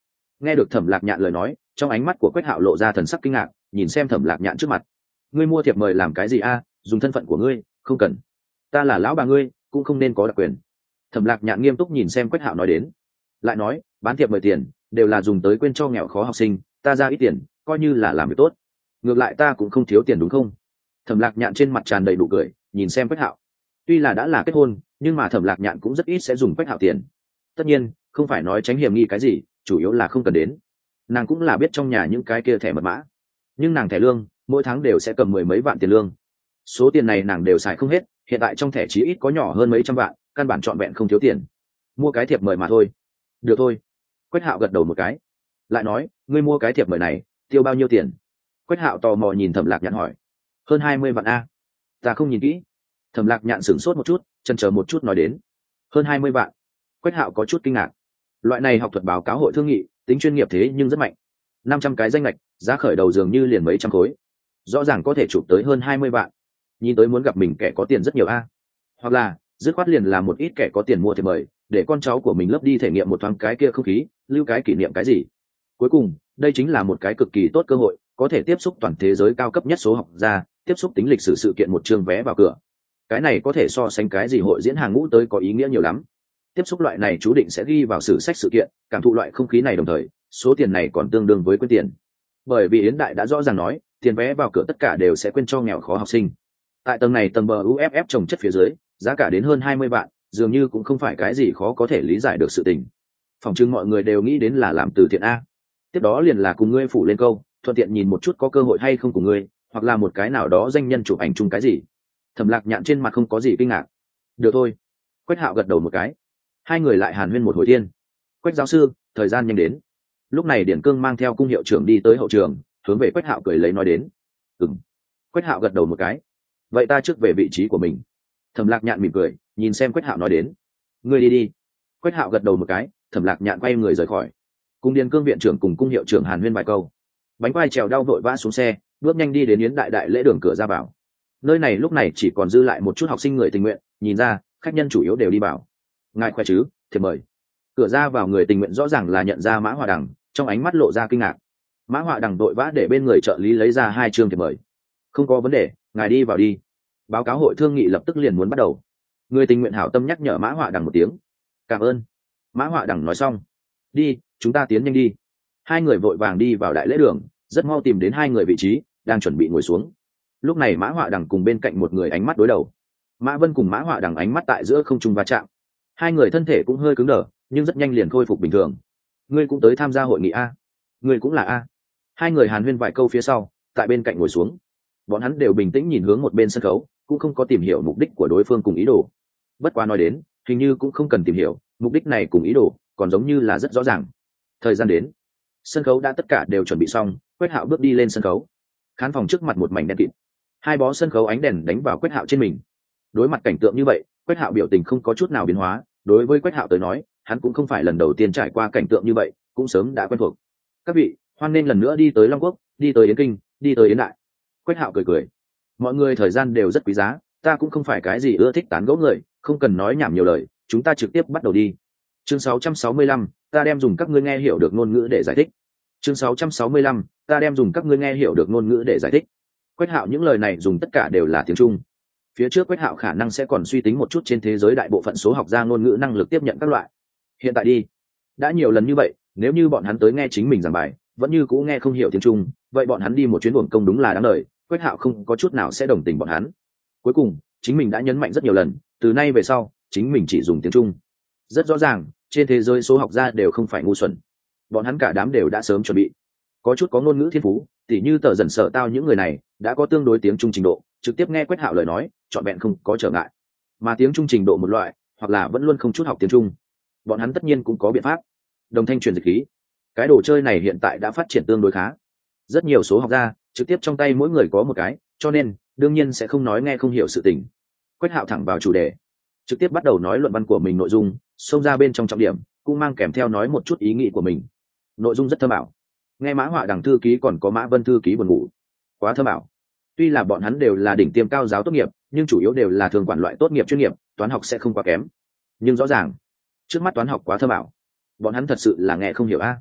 Nghe được Thẩm Lạc Nhạn lời nói, trong ánh mắt của Quách Hạo lộ ra thần sắc kinh ngạc, nhìn xem Thẩm Lạc Nhạn trước mặt. Ngươi mua thiệp mời làm cái gì a? Dùng thân phận của ngươi, không cần. Ta là lão bà ngươi, cũng không nên có đặc quyền. Thẩm Lạc Nhạn nghiêm túc nhìn xem Quách Hạo nói đến, lại nói, bán thiệp mời tiền đều là dùng tới quên cho nghèo khó học sinh, ta ra ít tiền, coi như là làm việc tốt. Ngược lại ta cũng không thiếu tiền đúng không? Thẩm Lạc Nhạn trên mặt tràn đầy nụ cười, nhìn xem Quách Hạo. Tuy là đã là kết hôn, nhưng mà Thẩm Lạc Nhạn cũng rất ít sẽ dùng Quách Hạo tiền. Tất nhiên, không phải nói tránh hiểm nghi cái gì, chủ yếu là không cần đến. Nàng cũng là biết trong nhà những cái kia thẻ mật mã, nhưng nàng thẻ lương mỗi tháng đều sẽ cầm mười mấy vạn tiền lương. Số tiền này nàng đều xài không hết, hiện tại trong thẻ chí ít có nhỏ hơn mấy trăm vạn, căn bản trọn vẹn không thiếu tiền. Mua cái thiệp mời mà thôi. Được thôi. Quách Hạo gật đầu một cái. Lại nói, ngươi mua cái thiệp mời này, tiêu bao nhiêu tiền? Quách Hạo tò mò nhìn Thẩm Lạc Nhạn hỏi. Hơn 20 vạn a. Ta không nhìn kỹ. Thẩm Lạc Nhạn sửng sốt một chút, chần chờ một chút nói đến. Hơn 20 vạn. Quách Hạo có chút kinh ngạc. Loại này học thuật báo cáo hội thương nghị, tính chuyên nghiệp thế nhưng rất mạnh. 500 cái danh lệch, giá khởi đầu dường như liền mấy trăm khối. Rõ ràng có thể chụp tới hơn 20 vạn. Nhìn tới muốn gặp mình kẻ có tiền rất nhiều a. Hoặc là, dứt khoát liền là một ít kẻ có tiền mua thiệp mời, để con cháu của mình lớp đi thể nghiệm một thoáng cái kia không khí, lưu cái kỷ niệm cái gì. Cuối cùng, đây chính là một cái cực kỳ tốt cơ hội, có thể tiếp xúc toàn thế giới cao cấp nhất số học gia, tiếp xúc tính lịch sử sự kiện một chương vé vào cửa. Cái này có thể so sánh cái gì hội diễn hàng ngũ tới có ý nghĩa nhiều lắm. Tiếp xúc loại này chú định sẽ ghi vào sử sách sự kiện, cảm thụ loại không khí này đồng thời, số tiền này còn tương đương với quyên tiền. Bởi vì Yến Đại đã rõ ràng nói, tiền vé vào cửa tất cả đều sẽ quyên cho nghèo khó học sinh. Tại tầng này tầng bờ UFF trồng chất phía dưới, giá cả đến hơn 20 vạn, dường như cũng không phải cái gì khó có thể lý giải được sự tình. Phòng trưng mọi người đều nghĩ đến là làm từ thiện a. Tiếp đó liền là cùng ngươi phủ lên câu, thuận tiện nhìn một chút có cơ hội hay không của ngươi, hoặc là một cái nào đó danh nhân chụp ảnh chung cái gì. Thẩm Lạc Nhạn trên mặt không có gì kinh ngạc. Được thôi. Quách Hạo gật đầu một cái. Hai người lại hàn huyên một hồi thiên. Quách giáo sư, thời gian nhanh đến. Lúc này Điển Cương mang theo cung hiệu trưởng đi tới hậu trường, hướng về Quách Hạo cười lấy nói đến. Ừm. Quách Hạo gật đầu một cái. Vậy ta trước về vị trí của mình. Thẩm Lạc Nhạn mỉm cười, nhìn xem Quách Hạo nói đến. Ngươi đi đi. Quách Hạo gật đầu một cái, Thẩm Lạc Nhạn quay người rời khỏi. Cung Điền Cương viện trưởng cùng cung hiệu trưởng hàn huyên vài câu. Bánh quai trèo đau vội vã xuống xe, bước nhanh đi đến Yến Đại đại lễ đường cửa ra vào. Nơi này lúc này chỉ còn dư lại một chút học sinh người tình nguyện, nhìn ra khách nhân chủ yếu đều đi vào. Ngài khỏe chứ, thiệp mời. Cửa ra vào người tình nguyện rõ ràng là nhận ra Mã Họa Đằng, trong ánh mắt lộ ra kinh ngạc. Mã Họa Đằng vội vã để bên người trợ lý lấy ra 2 chương thiệp mời. Không có vấn đề, ngài đi vào đi. Báo cáo hội thương nghị lập tức liền muốn bắt đầu. Người tình nguyện hảo tâm nhắc nhở Mã Họa Đằng một tiếng. Cảm ơn. Mã Họa Đằng nói xong. Đi, chúng ta tiến nhanh đi. Hai người vội vàng đi vào đại lễ đường, rất mau tìm đến hai người vị trí, đang chuẩn bị ngồi xuống. Lúc này Mã Họa Đằng cùng bên cạnh một người ánh mắt đối đầu. Mã Vân cùng Mã Họa Đằng ánh mắt tại giữa không trung va chạm. Hai người thân thể cũng hơi cứng đờ, nhưng rất nhanh liền khôi phục bình thường. Ngươi cũng tới tham gia hội nghị a? Ngươi cũng là a? Hai người hàn huyên vài câu phía sau, tại bên cạnh ngồi xuống. Bọn hắn đều bình tĩnh nhìn hướng một bên sân khấu, cũng không có tìm hiểu mục đích của đối phương cùng ý đồ. Bất quá nói đến, hình như cũng không cần tìm hiểu, mục đích này cùng ý đồ, còn giống như là rất rõ ràng. Thời gian đến, sân khấu đã tất cả đều chuẩn bị xong, Quách Hạo bước đi lên sân khấu. Khán phòng trước mặt một mảnh đen kịt. Hai bó sân khấu ánh đèn đánh vào Quách Hạo trên mình. Đối mặt cảnh tượng như vậy, Quách Hạo biểu tình không có chút nào biến hóa. Đối với Quách Hạo tới nói, hắn cũng không phải lần đầu tiên trải qua cảnh tượng như vậy, cũng sớm đã quen thuộc. Các vị, hoan nên lần nữa đi tới Long Quốc, đi tới Yến Kinh, đi tới Yến Đại. Quách Hạo cười cười. Mọi người thời gian đều rất quý giá, ta cũng không phải cái gì ưa thích tán gẫu người, không cần nói nhảm nhiều lời, chúng ta trực tiếp bắt đầu đi. Chương 665, ta đem dùng các ngươi nghe hiểu được ngôn ngữ để giải thích. Chương 665, ta đem dùng các ngươi nghe hiểu được ngôn ngữ để giải thích. Quách Hạo những lời này dùng tất cả đều là tiếng Trung. Phía trước Quách Hạo khả năng sẽ còn suy tính một chút trên thế giới đại bộ phận số học gia ngôn ngữ năng lực tiếp nhận các loại. Hiện tại đi, đã nhiều lần như vậy, nếu như bọn hắn tới nghe chính mình giảng bài, vẫn như cũ nghe không hiểu tiếng Trung, vậy bọn hắn đi một chuyến uổng công đúng là đáng đời. Quách Hạo không có chút nào sẽ đồng tình bọn hắn. Cuối cùng, chính mình đã nhấn mạnh rất nhiều lần, từ nay về sau, chính mình chỉ dùng tiếng Trung. Rất rõ ràng, trên thế giới số học gia đều không phải ngu xuẩn. Bọn hắn cả đám đều đã sớm chuẩn bị. Có chút có ngôn ngữ thiên phú, tỉ như Tờ Dần Sở Tao những người này, đã có tương đối tiếng Trung trình độ, trực tiếp nghe Quách Hạo lời nói, trọn vẹn không có trở ngại. Mà tiếng Trung trình độ một loại, hoặc là vẫn luôn không chút học tiếng Trung, bọn hắn tất nhiên cũng có biện pháp. Đồng thanh truyền dịch khí, cái đồ chơi này hiện tại đã phát triển tương đối khá. Rất nhiều số học gia trực tiếp trong tay mỗi người có một cái, cho nên đương nhiên sẽ không nói nghe không hiểu sự tình. Quách Hạo thẳng vào chủ đề, trực tiếp bắt đầu nói luận văn của mình nội dung, xông ra bên trong trọng điểm, cũng mang kèm theo nói một chút ý nghĩ của mình. Nội dung rất thơm ảo. Nghe Mã Họa Đằng thư ký còn có Mã Vân thư ký buồn ngủ. Quá thơm ảo. Tuy là bọn hắn đều là đỉnh tiêm cao giáo tốt nghiệp, nhưng chủ yếu đều là thường quản loại tốt nghiệp chuyên nghiệp, toán học sẽ không quá kém. Nhưng rõ ràng, trước mắt toán học quá thơm ảo. Bọn hắn thật sự là nghe không hiểu a.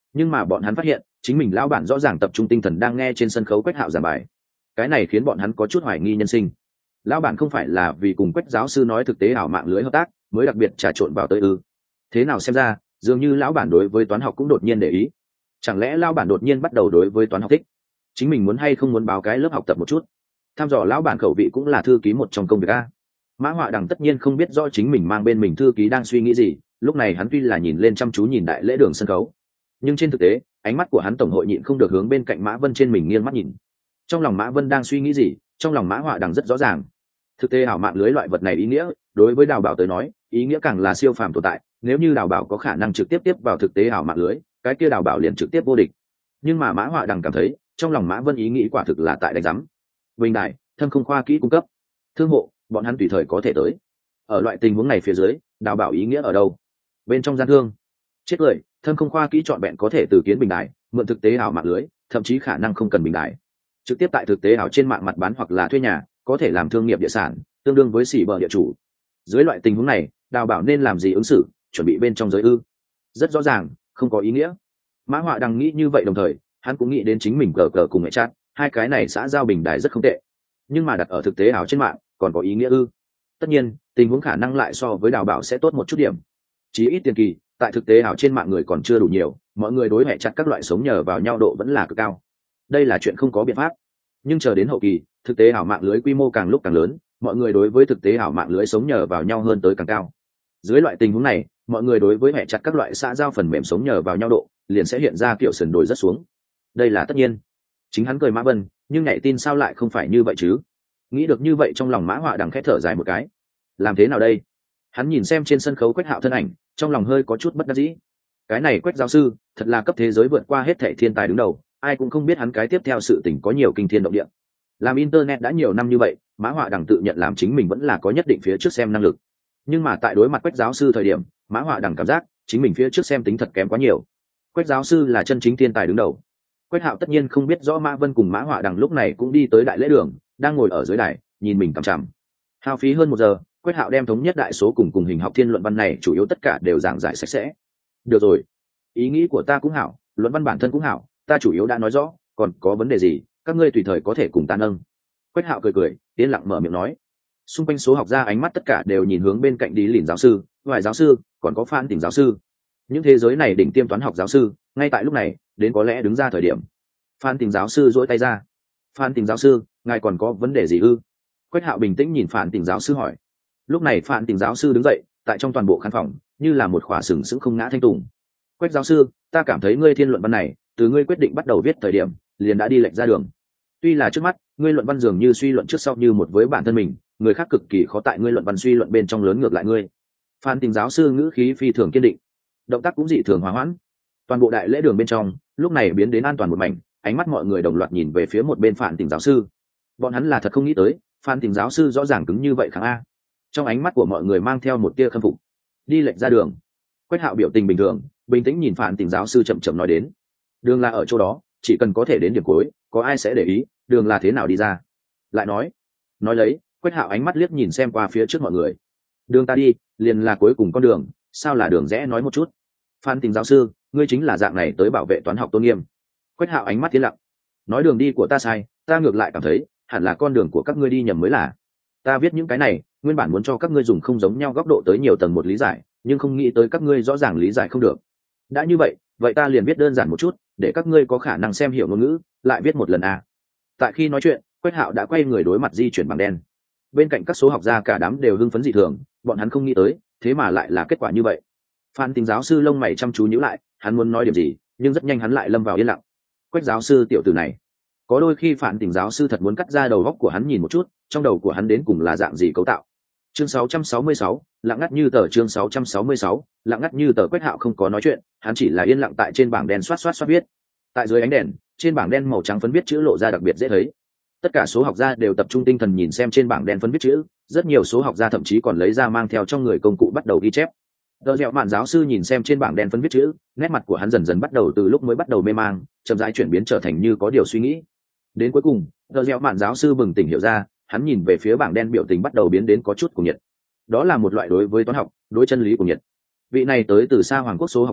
nhưng mà bọn hắn phát hiện chính mình lão bản rõ ràng tập trung tinh thần đang nghe trên sân khấu Quách Hạo giảng bài. Cái này khiến bọn hắn có chút hoài nghi nhân sinh. Lão bản không phải là vì cùng Quách giáo sư nói thực tế ảo mạng lưới hợp tác mới đặc biệt trà trộn vào tới ư? Thế nào xem ra dường như lão bản đối với toán học cũng đột nhiên để ý. Chẳng lẽ lão bản đột nhiên bắt đầu đối với toán học thích? Chính mình muốn hay không muốn báo cái lớp học tập một chút? Tham dò lão bản khẩu vị cũng là thư ký một trong công việc a. Mã Họa Đằng tất nhiên không biết rõ chính mình mang bên mình thư ký đang suy nghĩ gì, lúc này hắn tuy là nhìn lên chăm chú nhìn đại lễ đường sân khấu, nhưng trên thực tế ánh mắt của hắn tổng hội nhịn không được hướng bên cạnh Mã Vân trên mình nghiêng mắt nhìn. Trong lòng Mã Vân đang suy nghĩ gì, trong lòng Mã Họa Đằng rất rõ ràng. Thực tế ảo mạng lưới loại vật này ý nghĩa, đối với Đào Bảo tới nói, ý nghĩa càng là siêu phàm tồn tại. Nếu như Đào Bảo có khả năng trực tiếp tiếp vào thực tế ảo mạng lưới, cái kia Đào Bảo liền trực tiếp vô địch. Nhưng mà Mã Họa Đằng cảm thấy, trong lòng Mã Vân ý nghĩ quả thực là tại đánh giám. Bình đại, thâm không khoa kỹ cung cấp, thương hộ, bọn hắn tùy thời có thể tới. Ở loại tình huống này phía dưới, Đào Bảo ý nghĩa ở đâu? Bên trong gian thương. Chết cười, thâm không khoa kỹ chọn vẹn có thể từ kiến bình đại, mượn thực tế ảo mạng lưới, thậm chí khả năng không cần bình đại. Trực tiếp tại thực tế ảo trên mạng mặt bán hoặc là thuê nhà, có thể làm thương nghiệp địa sản, tương đương với xỉ bờ địa chủ. Dưới loại tình huống này, Đào Bảo nên làm gì ứng xử, chuẩn bị bên trong giới ư? Rất rõ ràng, không có ý nghĩa. Mã Họa Đằng nghĩ như vậy đồng thời, hắn cũng nghĩ đến chính mình cờ cờ cùng mẹ chat, hai cái này xã giao bình đài rất không tệ. Nhưng mà đặt ở thực tế ảo trên mạng, còn có ý nghĩa ư? Tất nhiên, tình huống khả năng lại so với Đào Bảo sẽ tốt một chút điểm. Chí ít tiền kỳ, tại thực tế ảo trên mạng người còn chưa đủ nhiều, mọi người đối mẹ chặt các loại sống nhờ vào nhau độ vẫn là cực cao. Đây là chuyện không có biện pháp. Nhưng chờ đến hậu kỳ, thực tế ảo mạng lưới quy mô càng lúc càng lớn, mọi người đối với thực tế ảo mạng lưới sống nhờ vào nhau hơn tới càng cao. Dưới loại tình huống này, mọi người đối với mẹ chặt các loại xã giao phần mềm sống nhờ vào nhau độ liền sẽ hiện ra kiểu sườn đồi rất xuống. Đây là tất nhiên. Chính hắn cười Mã Vân, nhưng nhảy tin sao lại không phải như vậy chứ? Nghĩ được như vậy trong lòng Mã Họa Đằng khẽ thở dài một cái. Làm thế nào đây? Hắn nhìn xem trên sân khấu Quách Hạo thân ảnh, trong lòng hơi có chút bất đắc dĩ. Cái này Quách giáo sư thật là cấp thế giới vượt qua hết thảy thiên tài đứng đầu, ai cũng không biết hắn cái tiếp theo sự tình có nhiều kinh thiên động địa. Làm internet đã nhiều năm như vậy, Mã Họa Đằng tự nhận làm chính mình vẫn là có nhất định phía trước xem năng lực. Nhưng mà tại đối mặt Quách giáo sư thời điểm, Mã Họa Đằng cảm giác chính mình phía trước xem tính thật kém quá nhiều. Quách giáo sư là chân chính thiên tài đứng đầu. Quách Hạo tất nhiên không biết rõ Mã Vân cùng Mã Họa Đằng lúc này cũng đi tới đại lễ đường, đang ngồi ở dưới đài, nhìn mình cằm chằm. Hao phí hơn 1 giờ, Quách Hạo đem thống nhất đại số cùng hình học thiên luận văn này chủ yếu tất cả đều giảng giải sạch sẽ. Được rồi, ý nghĩ của ta cũng hảo, luận văn bản thân cũng hảo, ta chủ yếu đã nói rõ, còn có vấn đề gì, các ngươi tùy thời có thể cùng ta nâng. Quách Hạo cười cười, yên lặng mở miệng nói. Xung quanh số học gia ánh mắt tất cả đều nhìn hướng bên cạnh Đi Lìn giáo sư, Hoài giáo sư, còn có Phan Tỉnh giáo sư. Những thế giới này đỉnh tiêm toán học giáo sư, ngay tại lúc này, đến có lẽ đứng ra thời điểm. Phan Tỉnh giáo sư duỗi tay ra. Phan Tỉnh giáo sư, ngài còn có vấn đề gì ư? Quách Hạo bình tĩnh nhìn Phan Tỉnh giáo sư hỏi. Lúc này Phan Tỉnh giáo sư đứng dậy, tại trong toàn bộ khán phòng, như là một khỏa sừng sững không ngã thanh tùng. Quách giáo sư, ta cảm thấy ngươi thiên luận văn này, từ ngươi quyết định bắt đầu viết thời điểm, liền đã đi lệch ra đường. Tuy là trước mắt, ngươi luận văn dường như suy luận trước sau như một với bản thân mình, người khác cực kỳ khó tại ngươi luận văn suy luận bên trong lớn ngược lại ngươi. Phan Tỉnh giáo sư ngữ khí phi thường kiên định, động tác cũng dị thường hòa hoãn. Toàn bộ đại lễ đường bên trong, lúc này biến đến an toàn một mảnh, ánh mắt mọi người đồng loạt nhìn về phía một bên Phan Tỉnh giáo sư. Bọn hắn là thật không nghĩ tới, Phan Tỉnh giáo sư rõ ràng cứng như vậy kháng a. Trong ánh mắt của mọi người mang theo một tia khâm phục. Đi lệch ra đường. Quách Hạo biểu tình bình thường, bình tĩnh nhìn Phan Tỉnh giáo sư chậm chậm nói đến. Đường là ở chỗ đó, chỉ cần có thể đến điểm cuối, có ai sẽ để ý, đường là thế nào đi ra. Lại nói lấy, Quách Hạo ánh mắt liếc nhìn xem qua phía trước mọi người. Đường ta đi, liền là cuối cùng con đường, sao là đường rẽ nói một chút. Phan Tỉnh giáo sư, ngươi chính là dạng này tới bảo vệ toán học tôn nghiêm. Quách Hạo ánh mắt tiến lặng. Nói đường đi của ta sai, ta ngược lại cảm thấy, hẳn là con đường của các ngươi đi nhầm mới là. Ta viết những cái này, nguyên bản muốn cho các ngươi dùng không giống nhau góc độ tới nhiều tầng một lý giải, nhưng không nghĩ tới các ngươi rõ ràng lý giải không được. Đã như vậy, vậy ta liền viết đơn giản một chút, để các ngươi có khả năng xem hiểu ngôn ngữ, lại viết một lần a. Tại khi nói chuyện, Quách Hạo đã quay người đối mặt di chuyển bảng đen. Bên cạnh các số học gia cả đám đều hưng phấn dị thường, bọn hắn không nghĩ tới, thế mà lại là kết quả như vậy. Phan Tỉnh giáo sư lông mày chăm chú nhíu lại, hắn muốn nói điểm gì, nhưng rất nhanh hắn lại lâm vào yên lặng. Quách giáo sư tiểu tử này, có đôi khi Phan Tỉnh giáo sư thật muốn cắt ra đầu góc của hắn nhìn một chút, trong đầu của hắn đến cùng là dạng gì cấu tạo. Chương 666, lặng ngắt như tờ. Chương 666, lặng ngắt như tờ. Quách Hạo không có nói chuyện, hắn chỉ là yên lặng tại trên bảng đen xoát viết. Tại dưới ánh đèn, trên bảng đen màu trắng phấn viết chữ lộ ra đặc biệt dễ thấy. Tất cả số học gia đều tập trung tinh thần nhìn xem trên bảng đen phấn viết chữ, rất nhiều số học gia thậm chí còn lấy ra mang theo trong người công cụ bắt đầu ghi chép. Đờ Dẹo Mạn giáo sư nhìn xem trên bảng đen phấn viết chữ, nét mặt của hắn dần dần bắt đầu từ lúc mới bắt đầu mê mang, chậm rãi chuyển biến trở thành như có điều suy nghĩ. Đến cuối cùng, Đờ Dẹo Mạn giáo sư bừng tỉnh hiểu ra, hắn nhìn về phía bảng đen biểu tình bắt đầu biến đến có chút cuồng nhiệt. Đó là một loại đối với toán học, đối chân lý cuồng nhiệt. Vị này tới từ xa Hoàng quốc số học gia,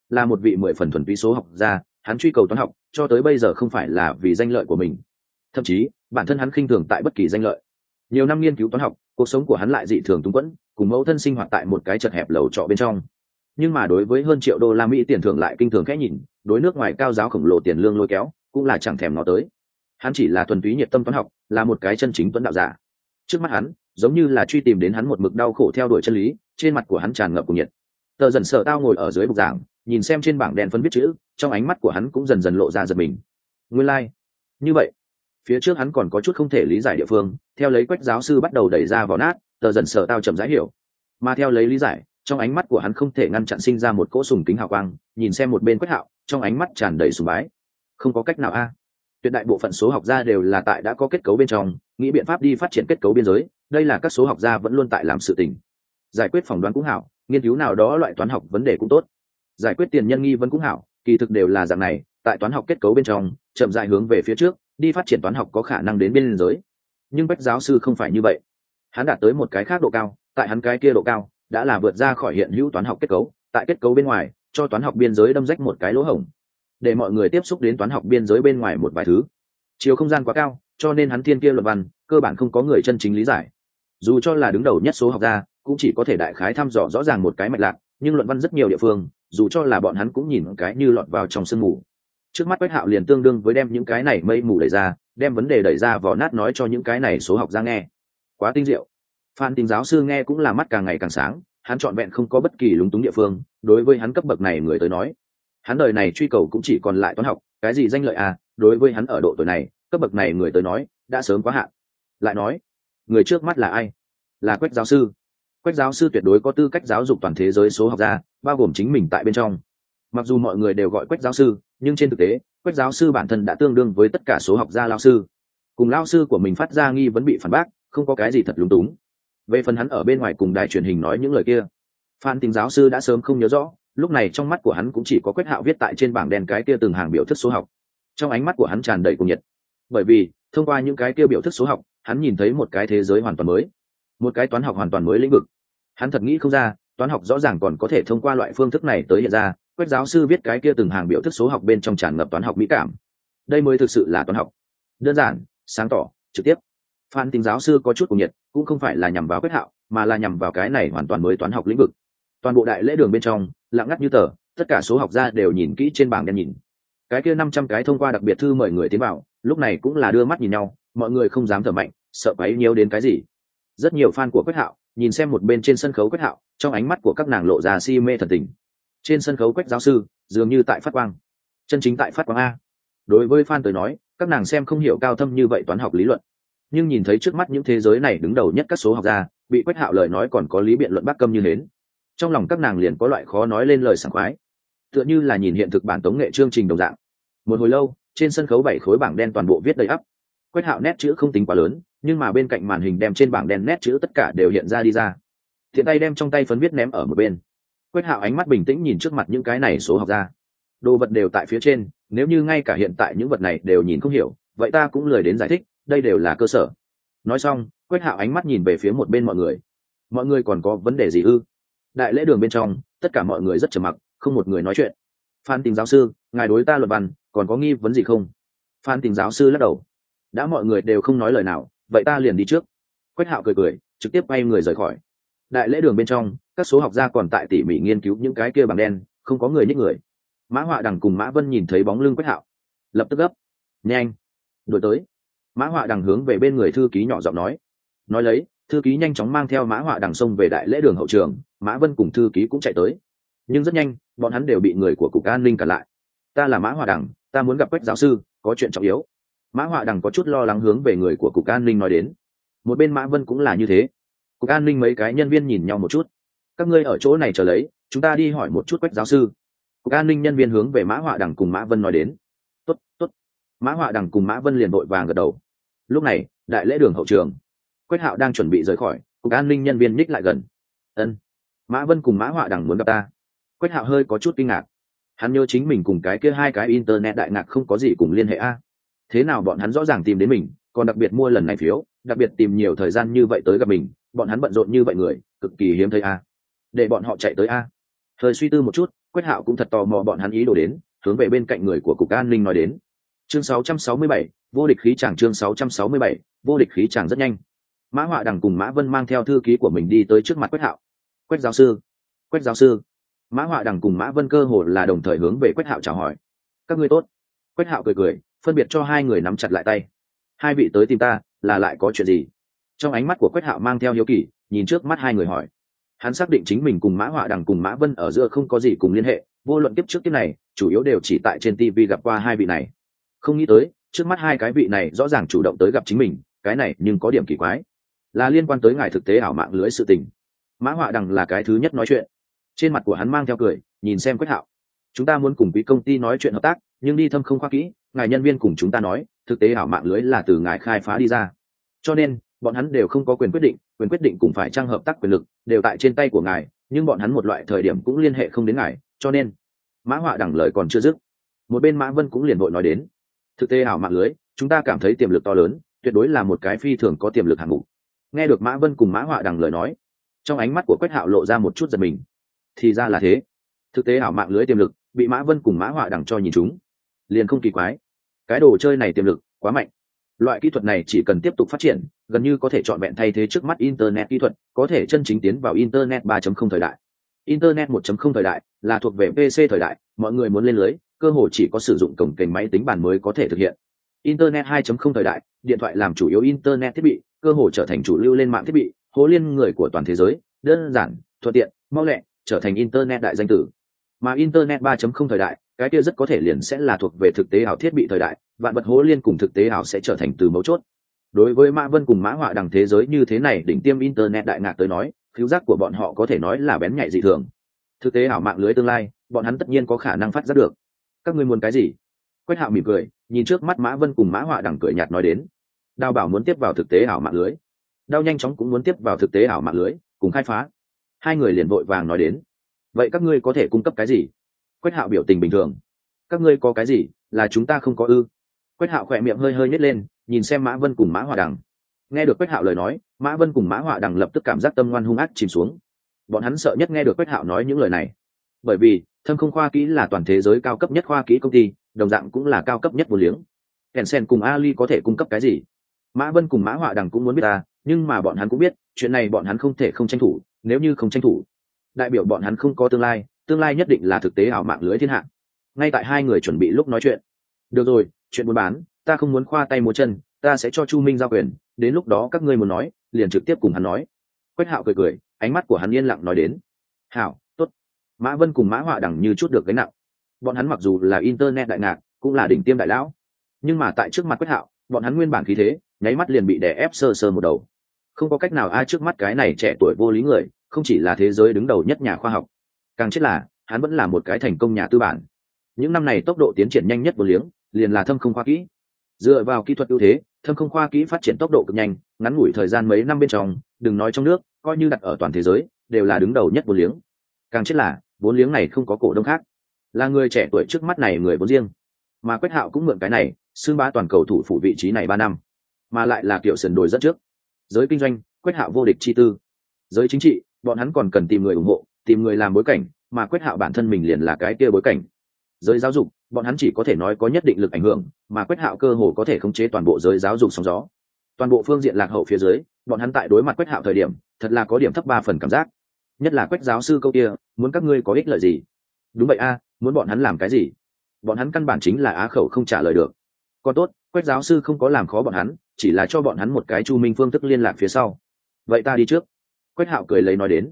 là một vị 10 phần thuần túy số học gia, hắn truy cầu toán học cho tới bây giờ không phải là vì danh lợi của mình, thậm chí bản thân hắn khinh thường tại bất kỳ danh lợi. Nhiều năm nghiên cứu toán học, cuộc sống của hắn lại dị thường túng quẫn, cùng mẫu thân sinh hoạt tại một cái chật hẹp lầu trọ bên trong. Nhưng mà đối với hơn triệu đô la Mỹ tiền thưởng lại kinh thường khẽ nhìn, đối nước ngoài cao giáo khổng lồ tiền lương lôi kéo cũng là chẳng thèm nó tới. Hắn chỉ là thuần túy nhiệt tâm toán học, là một cái chân chính tuấn đạo giả. Trước mắt hắn giống như là truy tìm đến hắn một mực đau khổ theo đuổi chân lý, trên mặt của hắn tràn ngập cuồng nhiệt. Tờ Dần Sở Tao ngồi ở dưới bục giảng, nhìn xem trên bảng đen phấn viết chữ, trong ánh mắt của hắn cũng dần dần lộ ra giật mình. Nguyên lai, như vậy, phía trước hắn còn có chút không thể lý giải địa phương, theo lấy Quách giáo sư bắt đầu đẩy ra vào nát, Tờ Dần Sở Tao chậm rãi hiểu. Mà theo lấy lý giải, trong ánh mắt của hắn không thể ngăn chặn sinh ra một cỗ sùng kính hào quang, nhìn xem một bên Quách Hạo, trong ánh mắt tràn đầy sùng bái. Không có cách nào a. Tuyệt đại bộ phận số học gia đều là tại đã có kết cấu bên trong, nghĩ biện pháp đi phát triển kết cấu biên giới, đây là các số học gia vẫn luôn tại làm sự tình. Giải quyết phỏng đoán cũng hảo, nghiên cứu nào đó loại toán học vấn đề cũng tốt, giải quyết tiền nhân nghi vấn cũng hảo, kỳ thực đều là dạng này, tại toán học kết cấu bên trong chậm rãi hướng về phía trước đi phát triển toán học có khả năng đến biên giới. Nhưng Bách giáo sư không phải như vậy, hắn đạt tới một cái khác độ cao, tại hắn cái kia độ cao đã là vượt ra khỏi hiện hữu toán học kết cấu, tại kết cấu bên ngoài cho toán học biên giới đâm rách một cái lỗ hổng, để mọi người tiếp xúc đến toán học biên giới bên ngoài một vài thứ. Chiều không gian quá cao, cho nên hắn thiên kia luận văn cơ bản không có người chân chính lý giải. Dù cho là đứng đầu nhất số học gia, cũng chỉ có thể đại khái thăm dò rõ ràng một cái mạch lạc, nhưng luận văn rất nhiều địa phương, dù cho là bọn hắn cũng nhìn cái như lọt vào trong sương mù. Trước mắt Quách Hạo liền tương đương với đem những cái này mây mù đẩy ra, đem vấn đề đẩy ra vỏ nát nói cho những cái này số học gia nghe. Quá tinh diệu. Phan Tính giáo sư nghe cũng là mắt càng ngày càng sáng, hắn trọn vẹn không có bất kỳ lúng túng địa phương, đối với hắn cấp bậc này người tới nói, hắn đời này truy cầu cũng chỉ còn lại toán học, cái gì danh lợi à, đối với hắn ở độ tuổi này, cấp bậc này người tới nói, đã sớm quá hạn. Lại nói, người trước mắt là ai? Là Quách giáo sư. Quách giáo sư tuyệt đối có tư cách giáo dục toàn thế giới số học gia, bao gồm chính mình tại bên trong. Mặc dù mọi người đều gọi Quách giáo sư, nhưng trên thực tế, Quách giáo sư bản thân đã tương đương với tất cả số học gia lao sư. Cùng lao sư của mình phát ra nghi vấn bị phản bác, không có cái gì thật lúng túng. Về phần hắn ở bên ngoài cùng đài truyền hình nói những lời kia, Phan Tính giáo sư đã sớm không nhớ rõ, lúc này trong mắt của hắn cũng chỉ có Quách Hạo viết tại trên bảng đen cái kia từng hàng biểu thức số học. Trong ánh mắt của hắn tràn đầy cuồng nhiệt, bởi vì thông qua những cái kia biểu thức số học, hắn nhìn thấy một cái thế giới hoàn toàn mới, một cái toán học hoàn toàn mới lĩnh vực. Hắn thật nghĩ không ra, toán học rõ ràng còn có thể thông qua loại phương thức này tới hiện ra. Quách giáo sư viết cái kia từng hàng biểu thức số học bên trong tràn ngập toán học mỹ cảm, đây mới thực sự là toán học, đơn giản, sáng tỏ, trực tiếp. Phan Tính giáo sư có chút cuồng nhiệt, cũng không phải là nhằm vào Quách Hạo, mà là nhằm vào cái này hoàn toàn mới toán học lĩnh vực. Toàn bộ đại lễ đường bên trong lặng ngắt như tờ, tất cả số học gia đều nhìn kỹ trên bảng đen, nhìn cái kia 500 cái thông qua đặc biệt thư mời người tiến vào, lúc này cũng là đưa mắt nhìn nhau, mọi người không dám thở mạnh, sợ quấy nhiễu đến cái gì. Rất nhiều fan của Quách Hạo nhìn xem một bên trên sân khấu Quách Hạo, trong ánh mắt của các nàng lộ ra si mê thần tình. Trên sân khấu Quách giáo sư dường như tại phát quang, chân chính tại phát quang a. Đối với fan tới nói, các nàng xem không hiểu cao thâm như vậy toán học lý luận, nhưng nhìn thấy trước mắt những thế giới này đứng đầu nhất các số học gia, bị Quách Hạo lời nói còn có lý biện luận bác câm như hến, trong lòng các nàng liền có loại khó nói lên lời sảng khoái, tựa như là nhìn hiện thực bản tống nghệ chương trình đồng dạng. Một hồi lâu, trên sân khấu 7 khối bảng đen toàn bộ viết đầy ắp. Quách Hạo nét chữ không tính quá lớn, nhưng mà bên cạnh màn hình đem trên bảng đen nét chữ tất cả đều hiện ra đi ra. Thiện tay đem trong tay phấn viết ném ở một bên. Quách Hạo ánh mắt bình tĩnh nhìn trước mặt những cái này số học gia. Đồ vật đều tại phía trên, nếu như ngay cả hiện tại những vật này đều nhìn không hiểu, vậy ta cũng lười đến giải thích, đây đều là cơ sở. Nói xong, Quách Hạo ánh mắt nhìn về phía một bên mọi người. Mọi người còn có vấn đề gì ư? Đại lễ đường bên trong, tất cả mọi người rất trầm mặc, không một người nói chuyện. Phan Tính giáo sư, ngài đối ta luận văn còn có nghi vấn gì không? Phan Tính giáo sư lắc đầu. Đã mọi người đều không nói lời nào, vậy ta liền đi trước. Quách Hạo cười cười, trực tiếp bay người rời khỏi. Đại lễ đường bên trong, các số học gia còn tại tỉ mỉ nghiên cứu những cái kia bảng đen, không có người nhích người. Mã Họa Đằng cùng Mã Vân nhìn thấy bóng lưng Quách Hạo, lập tức gấp, nhanh, đuổi tới. Mã Họa Đằng hướng về bên người thư ký nhỏ giọng nói. Nói lấy, thư ký nhanh chóng mang theo Mã Họa Đằng xông về đại lễ đường hậu trường, Mã Vân cùng thư ký cũng chạy tới. Nhưng rất nhanh, bọn hắn đều bị người của cục an ninh cản lại. Ta là Mã Họa Đằng, ta muốn gặp Quách giáo sư, có chuyện trọng yếu. Mã Họa Đằng có chút lo lắng hướng về người của cục an ninh nói đến. Một bên Mã Vân cũng là như thế. Cục an ninh mấy cái nhân viên nhìn nhau một chút. Các ngươi ở chỗ này chờ lấy, chúng ta đi hỏi một chút Quách giáo sư. Cục an ninh nhân viên hướng về Mã Họa Đằng cùng Mã Vân nói đến. Tốt, tốt. Mã Họa Đằng cùng Mã Vân liền vội vàng gật đầu. Lúc này, đại lễ đường hậu trường, Quách Hạo đang chuẩn bị rời khỏi, cục an ninh nhân viên ních lại gần. Ân, Mã Vân cùng Mã Họa Đằng muốn gặp ta. Quách Hạo hơi có chút kinh ngạc. Hắn nhớ chính mình cùng cái kia hai cái internet đại ngạc không có gì cùng liên hệ a. Thế nào bọn hắn rõ ràng tìm đến mình, còn đặc biệt mua lần này phiếu, đặc biệt tìm nhiều thời gian như vậy tới gặp mình, bọn hắn bận rộn như vậy người, cực kỳ hiếm thấy a. Để bọn họ chạy tới a. Hơi suy tư một chút, Quách Hạo cũng thật tò mò bọn hắn ý đồ đến, hướng về bên cạnh người của cục an ninh nói đến. Chương 667, vô địch khí chàng. Chương 667, vô địch khí chàng. Rất nhanh, Mã Họa Đằng cùng Mã Vân mang theo thư ký của mình đi tới trước mặt Quách Hạo. Quách giáo sư, Quách giáo sư. Mã Họa Đằng cùng Mã Vân cơ hồ là đồng thời hướng về Quách Hạo chào hỏi. Các ngươi tốt. Quách Hạo cười cười, phân biệt cho hai người nắm chặt lại tay. Hai vị tới tìm ta, là lại có chuyện gì? Trong ánh mắt của Quách Hạo mang theo hiếu kỳ, nhìn trước mắt hai người hỏi. Hắn xác định chính mình cùng Mã Họa Đằng cùng Mã Vân ở giữa không có gì cùng liên hệ, vô luận kiếp trước kiếp này, chủ yếu đều chỉ tại trên TV gặp qua hai vị này. Không nghĩ tới, trước mắt hai cái vị này rõ ràng chủ động tới gặp chính mình, cái này nhưng có điểm kỳ quái. Là liên quan tới ngài thực tế ảo mạng lưới sự tình. Mã Họa Đằng là cái thứ nhất nói chuyện. Trên mặt của hắn mang theo cười, nhìn xem Quách Hạo. Chúng ta muốn cùng quý công ty nói chuyện hợp tác, nhưng đi thâm không khoa kỹ, ngài nhân viên cùng chúng ta nói, thực tế ảo mạng lưới là từ ngài khai phá đi ra. Cho nên, bọn hắn đều không có quyền quyết định cùng phải trang hợp tác quyền lực đều tại trên tay của ngài, nhưng bọn hắn một loại thời điểm cũng liên hệ không đến ngài, cho nên Mã Họa Đằng lời còn chưa dứt, một bên Mã Vân cũng liền vội nói đến. Thực tế ảo mạng lưới, chúng ta cảm thấy tiềm lực to lớn, tuyệt đối là một cái phi thường có tiềm lực hạng mục. Nghe được Mã Vân cùng Mã Họa Đằng lời nói, trong ánh mắt của Quách Hạo lộ ra một chút giật mình. Thì ra là thế, thực tế ảo mạng lưới tiềm lực bị Mã Vân cùng Mã Họa Đằng cho nhìn chúng, liền không kỳ quái. Cái đồ chơi này tiềm lực quá mạnh, loại kỹ thuật này chỉ cần tiếp tục phát triển, gần như có thể trọn vẹn thay thế trước mắt internet kỹ thuật, có thể chân chính tiến vào internet 3.0 thời đại. Internet 1.0 thời đại là thuộc về PC thời đại, mọi người muốn lên lưới, cơ hội chỉ có sử dụng cổng kềnh máy tính bàn mới có thể thực hiện. Internet 2.0 thời đại, điện thoại làm chủ yếu internet thiết bị, cơ hội trở thành chủ lưu lên mạng thiết bị, hố liên người của toàn thế giới, đơn giản, thuận tiện, mau lẹ, trở thành internet đại danh tử. Mà internet 3.0 thời đại, cái kia rất có thể liền sẽ là thuộc về thực tế ảo thiết bị thời đại, vạn vật hố liên cùng thực tế ảo sẽ trở thành từ mấu chốt. Đối với Mã Vân cùng Mã Họa Đằng thế giới như thế này đỉnh tiêm internet đại ngạc tới nói, khiếu giác của bọn họ có thể nói là bén nhạy dị thường. Thực tế ảo mạng lưới tương lai, bọn hắn tất nhiên có khả năng phát giác được. Các ngươi muốn cái gì? Quách Hạo mỉm cười, nhìn trước mắt Mã Vân cùng Mã Họa Đằng cười nhạt nói đến. Đao Bảo muốn tiếp vào thực tế ảo mạng lưới, Đao nhanh chóng cũng muốn tiếp vào thực tế ảo mạng lưới, cùng khai phá. Hai người liền vội vàng nói đến. Vậy các ngươi có thể cung cấp cái gì? Quách Hạo biểu tình bình thường. Các ngươi có cái gì là chúng ta không có ư? Quách Hạo khỏe miệng hơi hơi nhếch lên, nhìn xem Mã Vân cùng Mã Họa Đằng. Nghe được Quách Hạo lời nói, Mã Vân cùng Mã Họa Đằng lập tức cảm giác tâm ngoan hung ác chìm xuống. Bọn hắn sợ nhất nghe được Quách Hạo nói những lời này, bởi vì Thâm Không Khoa Kỹ là toàn thế giới cao cấp nhất khoa kỹ công ty, đồng dạng cũng là cao cấp nhất vô liếng. Tencent cùng Ali có thể cung cấp cái gì? Mã Vân cùng Mã Họa Đằng cũng muốn biết ta, nhưng mà bọn hắn cũng biết, chuyện này bọn hắn không thể không tranh thủ, nếu như không tranh thủ, đại biểu bọn hắn không có tương lai nhất định là thực tế ảo mạng lưới thiên hạ. Ngay tại hai người chuẩn bị lúc nói chuyện, được rồi, chuyện buôn bán, ta không muốn khoa tay múa chân, ta sẽ cho Chu Minh giao quyền, đến lúc đó các ngươi muốn nói, liền trực tiếp cùng hắn nói. Quách Hạo cười cười, ánh mắt của hắn yên lặng nói đến. Hảo, tốt. Mã Vân cùng Mã Họa Đằng như chút được gánh nặng. Bọn hắn mặc dù là internet đại ngạc, cũng là đỉnh tiêm đại lão, nhưng mà tại trước mặt Quách Hạo, bọn hắn nguyên bản khí thế, nháy mắt liền bị đè ép sơ sơ một đầu. Không có cách nào ai trước mắt cái này trẻ tuổi vô lý người, không chỉ là thế giới đứng đầu nhất nhà khoa học, càng chết là hắn vẫn là một cái thành công nhà tư bản. Những năm này tốc độ tiến triển nhanh nhất vô liếng, liền là Thâm Không Khoa Kỹ. Dựa vào kỹ thuật ưu thế, Thâm Không Khoa Kỹ phát triển tốc độ cực nhanh, ngắn ngủi thời gian mấy năm bên trong, đừng nói trong nước, coi như đặt ở toàn thế giới, đều là đứng đầu nhất vô liếng. Càng chết là vốn liếng này không có cổ đông khác, là người trẻ tuổi trước mắt này người vốn riêng. Mà Quách Hạo cũng mượn cái này, xưng bá toàn cầu thủ phủ vị trí này 3 năm, mà lại là kiểu sườn đồi dẫn trước. Giới kinh doanh, Quách Hạo vô địch chi tư. Giới chính trị, bọn hắn còn cần tìm người ủng hộ, tìm người làm bối cảnh, mà Quách Hạo bản thân mình liền là cái kia bối cảnh. Giới giáo dục, bọn hắn chỉ có thể nói có nhất định lực ảnh hưởng, mà Quách Hạo cơ hồ có thể khống chế toàn bộ giới giáo dục sóng gió. Toàn bộ phương diện lạc hậu phía dưới, bọn hắn tại đối mặt Quách Hạo thời điểm, thật là có điểm thấp 3 phần cảm giác. Nhất là Quách giáo sư câu kia, muốn các ngươi có ích lợi gì? Đúng vậy a, muốn bọn hắn làm cái gì? Bọn hắn căn bản chính là á khẩu không trả lời được. Còn tốt, Quách giáo sư không có làm khó bọn hắn, chỉ là cho bọn hắn một cái Chu Minh phương thức liên lạc phía sau. Vậy ta đi trước. Quách Hạo cười lấy nói đến.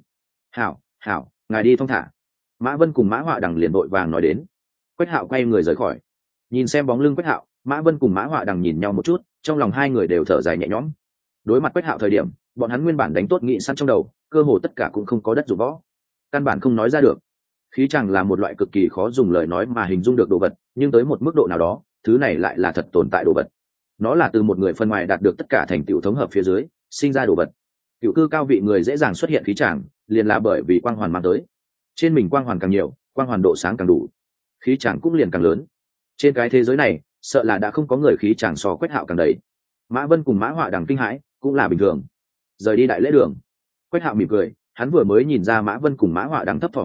Hảo, ngài đi thong thả. Mã Vân cùng Mã Họa Đằng liền vội vàng nói đến. Quách Hạo quay người rời khỏi. Nhìn xem bóng lưng Quách Hạo, Mã Vân cùng Mã Họa Đằng nhìn nhau một chút, trong lòng hai người đều thở dài nhẹ nhõm. Đối mặt Quách Hạo thời điểm, bọn hắn nguyên bản đánh tốt nghị săn trong đầu, cơ hồ tất cả cũng không có đất dụng võ, căn bản không nói ra được. Khí chàng là một loại cực kỳ khó dùng lời nói mà hình dung được đồ vật, nhưng tới một mức độ nào đó, thứ này lại là thật tồn tại đồ vật. Nó là từ một người phần ngoài đạt được tất cả thành tựu thống hợp phía dưới, sinh ra đồ vật. Cựu cư cao vị người dễ dàng xuất hiện khí chàng, liền là bởi vì quang hoàn mang tới. Trên mình quang hoàn càng nhiều, quang hoàn độ sáng càng đủ, khí chàng cũng liền càng lớn. Trên cái thế giới này, sợ là đã không có người khí chàng so Quách Hạo càng đầy. Mã Vân cùng Mã Họa Đằng kinh hãi, cũng là bình thường. Rời đi đại lễ đường, Quách Hạo mỉm cười, hắn vừa mới nhìn ra Mã Vân cùng Mã Họa Đằng thấp thỏm dáng dấp,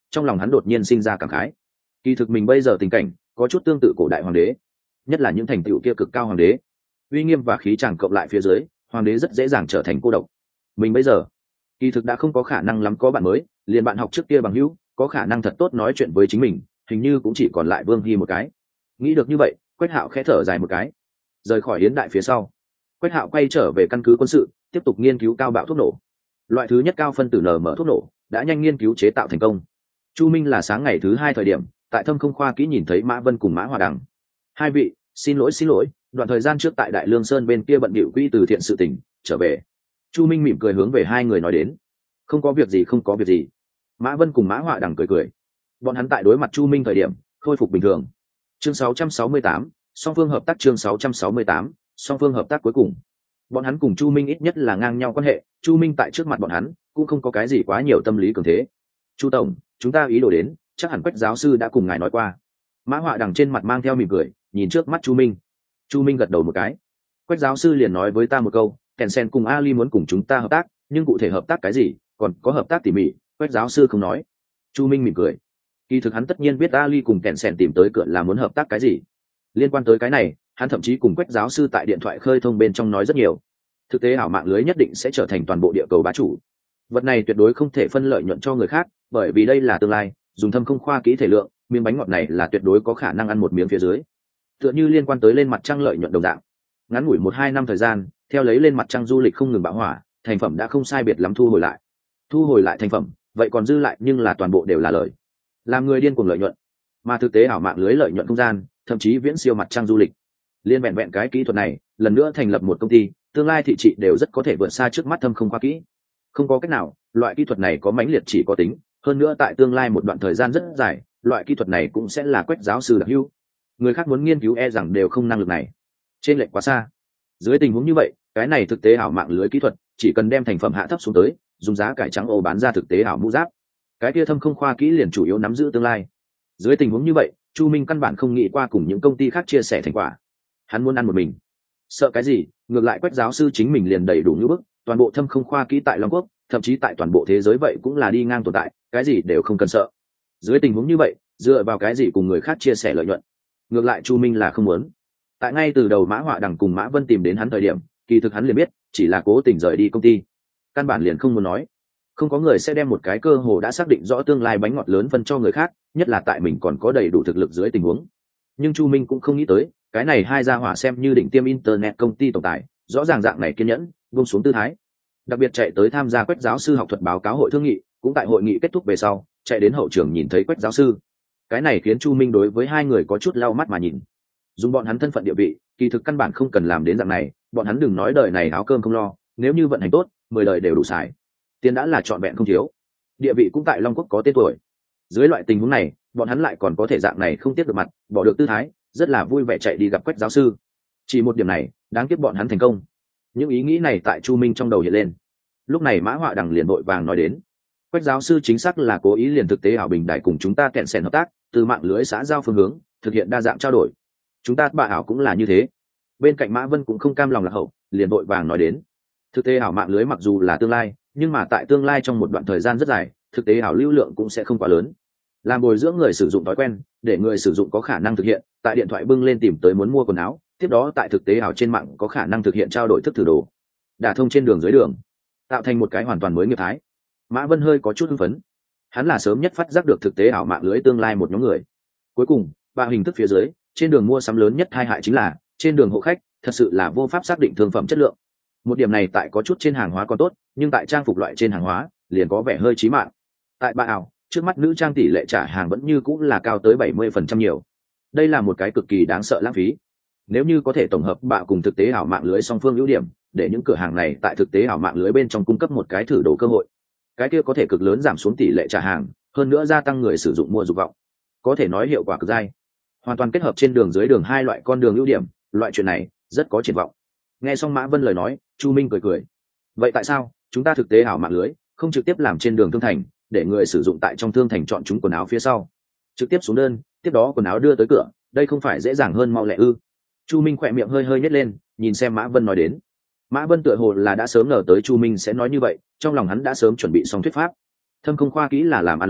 trong lòng hắn đột nhiên sinh ra cảm khái. Kỳ thực mình bây giờ tình cảnh có chút tương tự cổ đại hoàng đế, nhất là những thành tựu kia cực cao hoàng đế, uy nghiêm và khí tràng cộng lại phía dưới, hoàng đế rất dễ dàng trở thành cô độc. Mình bây giờ kỳ thực đã không có khả năng lắm có bạn mới, liền bạn học trước kia bằng hữu có khả năng thật tốt nói chuyện với chính mình, hình như cũng chỉ còn lại Vương Hy một cái. Nghĩ được như vậy, Quách Hạo khẽ thở dài một cái, rời khỏi Yến Đại phía sau. Quách Hạo quay trở về căn cứ quân sự, tiếp tục nghiên cứu cao bạo thuốc nổ. Loại thứ nhất cao phân tử NM thuốc nổ đã nhanh nghiên cứu chế tạo thành công. Chu Minh là sáng ngày thứ 2 thời điểm, tại Thâm Không Khoa Kỹ nhìn thấy Mã Vân cùng Mã Hòa Đằng. Hai vị, xin lỗi, đoạn thời gian trước tại Đại Lương Sơn bên kia bận bịu quỹ từ thiện sự tình, trở về. Chu Minh mỉm cười hướng về hai người nói đến. Không có việc gì. Mã Vân cùng Mã Hòa Đằng cười. Bọn hắn tại đối mặt Chu Minh thời điểm, khôi phục bình thường. Chương 668, song phương hợp tác. Chương 668, song phương hợp tác. Cuối cùng bọn hắn cùng Chu Minh ít nhất là ngang nhau quan hệ. Chu Minh tại trước mặt bọn hắn cũng không có cái gì quá nhiều tâm lý cường thế. Chu tổng, chúng ta ý đồ đến, chắc hẳn Quách giáo sư đã cùng ngài nói qua. Mã Họa Đằng trên mặt mang theo mỉm cười, nhìn trước mắt Chu Minh. Chu Minh gật đầu một cái. Quách giáo sư liền nói với ta một câu, Tencent cùng Ali muốn cùng chúng ta hợp tác, nhưng cụ thể hợp tác cái gì, còn có hợp tác tỉ mỉ, Quách giáo sư không nói. Chu Minh mỉm cười. Kỳ thực hắn tất nhiên biết Ali cùng Tencent tìm tới cửa là muốn hợp tác cái gì. Liên quan tới cái này, hắn thậm chí cùng Quách giáo sư tại điện thoại khơi thông bên trong nói rất nhiều. Thực tế ảo mạng lưới nhất định sẽ trở thành toàn bộ địa cầu bá chủ. Vật này tuyệt đối không thể phân lợi nhuận cho người khác, bởi vì đây là tương lai, dùng Thâm Không Khoa Kỹ thể lượng, miếng bánh ngọt này là tuyệt đối có khả năng ăn một miếng phía dưới. Tựa như liên quan tới lên mặt trăng lợi nhuận đồng dạng. Ngắn ngủi 1-2 năm thời gian, theo lấy lên mặt trăng du lịch không ngừng bão hỏa, thành phẩm đã không sai biệt lắm thu hồi lại thành phẩm, vậy còn dư lại nhưng là toàn bộ đều là lời. Làm người điên cuồng lợi nhuận, mà thực tế ảo mạng lưới lợi nhuận không gian, thậm chí viễn siêu mặt trăng du lịch. Liên vẹn vẹn cái kỹ thuật này, lần nữa thành lập một công ty, tương lai thị trị đều rất có thể vượt xa trước mắt Thâm Không Khoa Kỹ. Không có cách nào, loại kỹ thuật này có mãnh liệt chỉ có tính, hơn nữa tại tương lai một đoạn thời gian rất dài, loại kỹ thuật này cũng sẽ là Quách giáo sư đặc hữu. Người khác muốn nghiên cứu rằng đều không năng lực này, trên lệch quá xa. Dưới tình huống như vậy, cái này thực tế ảo mạng lưới kỹ thuật chỉ cần đem thành phẩm hạ thấp xuống tới, dùng giá cải trắng ô bán ra thực tế ảo mũ giáp, cái kia Thâm Không Khoa Kỹ liền chủ yếu nắm giữ tương lai. Dưới tình huống như vậy, Chu Minh căn bản không nghĩ qua cùng những công ty khác chia sẻ thành quả, hắn muốn ăn một mình. Sợ cái gì, ngược lại Quách giáo sư chính mình liền đầy đủ như bức, toàn bộ Thâm Không Khoa Kỹ tại Long Quốc, thậm chí tại toàn bộ thế giới vậy cũng là đi ngang tồn tại, cái gì đều không cần sợ. Dưới tình huống như vậy, dựa vào cái gì cùng người khác chia sẻ lợi nhuận? Ngược lại Chu Minh là không muốn. Tại ngay từ đầu Mã Họa Đằng cùng Mã Vân tìm đến hắn thời điểm, kỳ thực hắn liền biết, chỉ là cố tình rời đi công ty, căn bản liền không muốn nói. Không có người sẽ đem một cái cơ hồ đã xác định rõ tương lai bánh ngọt lớn phân cho người khác, nhất là tại mình còn có đầy đủ thực lực dưới tình huống. Nhưng Chu Minh cũng không nghĩ tới, cái này hai gia hỏa xem như đỉnh tiêm internet công ty tổng tài, rõ ràng dạng này kiên nhẫn, buông xuống tư thái. Đặc biệt chạy tới tham gia Quách giáo sư học thuật báo cáo hội thương nghị, cũng tại hội nghị kết thúc về sau, chạy đến hậu trường nhìn thấy Quách giáo sư. Cái này khiến Chu Minh đối với hai người có chút lau mắt mà nhìn. Dùng bọn hắn thân phận địa vị, kỳ thực căn bản không cần làm đến dạng này, bọn hắn đừng nói đời này áo cơm không lo, nếu như vận hành tốt, 10 đời đều đủ xài. Tiền đã là trọn vẹn không thiếu, địa vị cũng tại Long Quốc có tên tuổi. Dưới loại tình huống này, bọn hắn lại còn có thể dạng này không tiếc được mặt, bỏ được tư thái, rất là vui vẻ chạy đi gặp Quách giáo sư. Chỉ một điểm này, đáng tiếc bọn hắn thành công. Những ý nghĩ này tại Chu Minh trong đầu hiện lên. Lúc này Mã Họa Đằng liền vội vàng nói đến, Quách giáo sư chính xác là cố ý liền thực tế ảo bình đại cùng chúng ta kẹn sèn hợp tác, từ mạng lưới xã giao phương hướng, thực hiện đa dạng trao đổi. Chúng ta bạ ảo cũng là như thế. Bên cạnh Mã Vân cũng không cam lòng lạc hậu, liền vội vàng nói đến, thực tế ảo mạng lưới mặc dù là tương lai, nhưng mà tại tương lai trong một đoạn thời gian rất dài, thực tế ảo lưu lượng cũng sẽ không quá lớn. Làm bồi dưỡng người sử dụng thói quen, để người sử dụng có khả năng thực hiện, tại điện thoại bưng lên tìm tới muốn mua quần áo, tiếp đó tại thực tế ảo trên mạng có khả năng thực hiện trao đổi thức thử đồ, đả thông trên đường dưới đường, tạo thành một cái hoàn toàn mới nghiệp thái. Mã Vân hơi có chút hưng phấn, hắn là sớm nhất phát giác được thực tế ảo mạng lưới tương lai một nhóm người. Cuối cùng, ba hình thức phía dưới, trên đường mua sắm lớn nhất tai hại chính là trên đường hộ khách thật sự là vô pháp xác định thương phẩm chất lượng. Một điểm này tại có chút trên hàng hóa còn tốt, nhưng tại trang phục loại trên hàng hóa liền có vẻ hơi chí mạng. Tại bạ ảo, trước mắt nữ trang tỷ lệ trả hàng vẫn như cũng là cao tới 70% nhiều. Đây là một cái cực kỳ đáng sợ lãng phí. Nếu như có thể tổng hợp bạ cùng thực tế ảo mạng lưới song phương ưu điểm, để những cửa hàng này tại thực tế ảo mạng lưới bên trong cung cấp một cái thử đồ cơ hội, cái kia có thể cực lớn giảm xuống tỷ lệ trả hàng, hơn nữa gia tăng người sử dụng mua dục vọng, có thể nói hiệu quả cực dai. Hoàn toàn kết hợp trên đường dưới đường hai loại con đường ưu điểm, loại chuyện này rất có triển vọng. Nghe xong Mã Vân lời nói, Chu Minh cười. Vậy tại sao chúng ta thực tế ảo mạng lưới không trực tiếp làm trên đường thương thành, để người sử dụng tại trong thương thành chọn chúng quần áo phía sau, trực tiếp xuống đơn, tiếp đó quần áo đưa tới cửa, đây không phải dễ dàng hơn mau lẹ ư? Chu Minh khỏe miệng hơi nhếch lên, nhìn xem Mã Vân nói đến. Mã Vân tựa hồ là đã sớm ngờ tới Chu Minh sẽ nói như vậy, trong lòng hắn đã sớm chuẩn bị xong thuyết pháp. Thâm Không Khoa Kỹ là làm ăn lớn,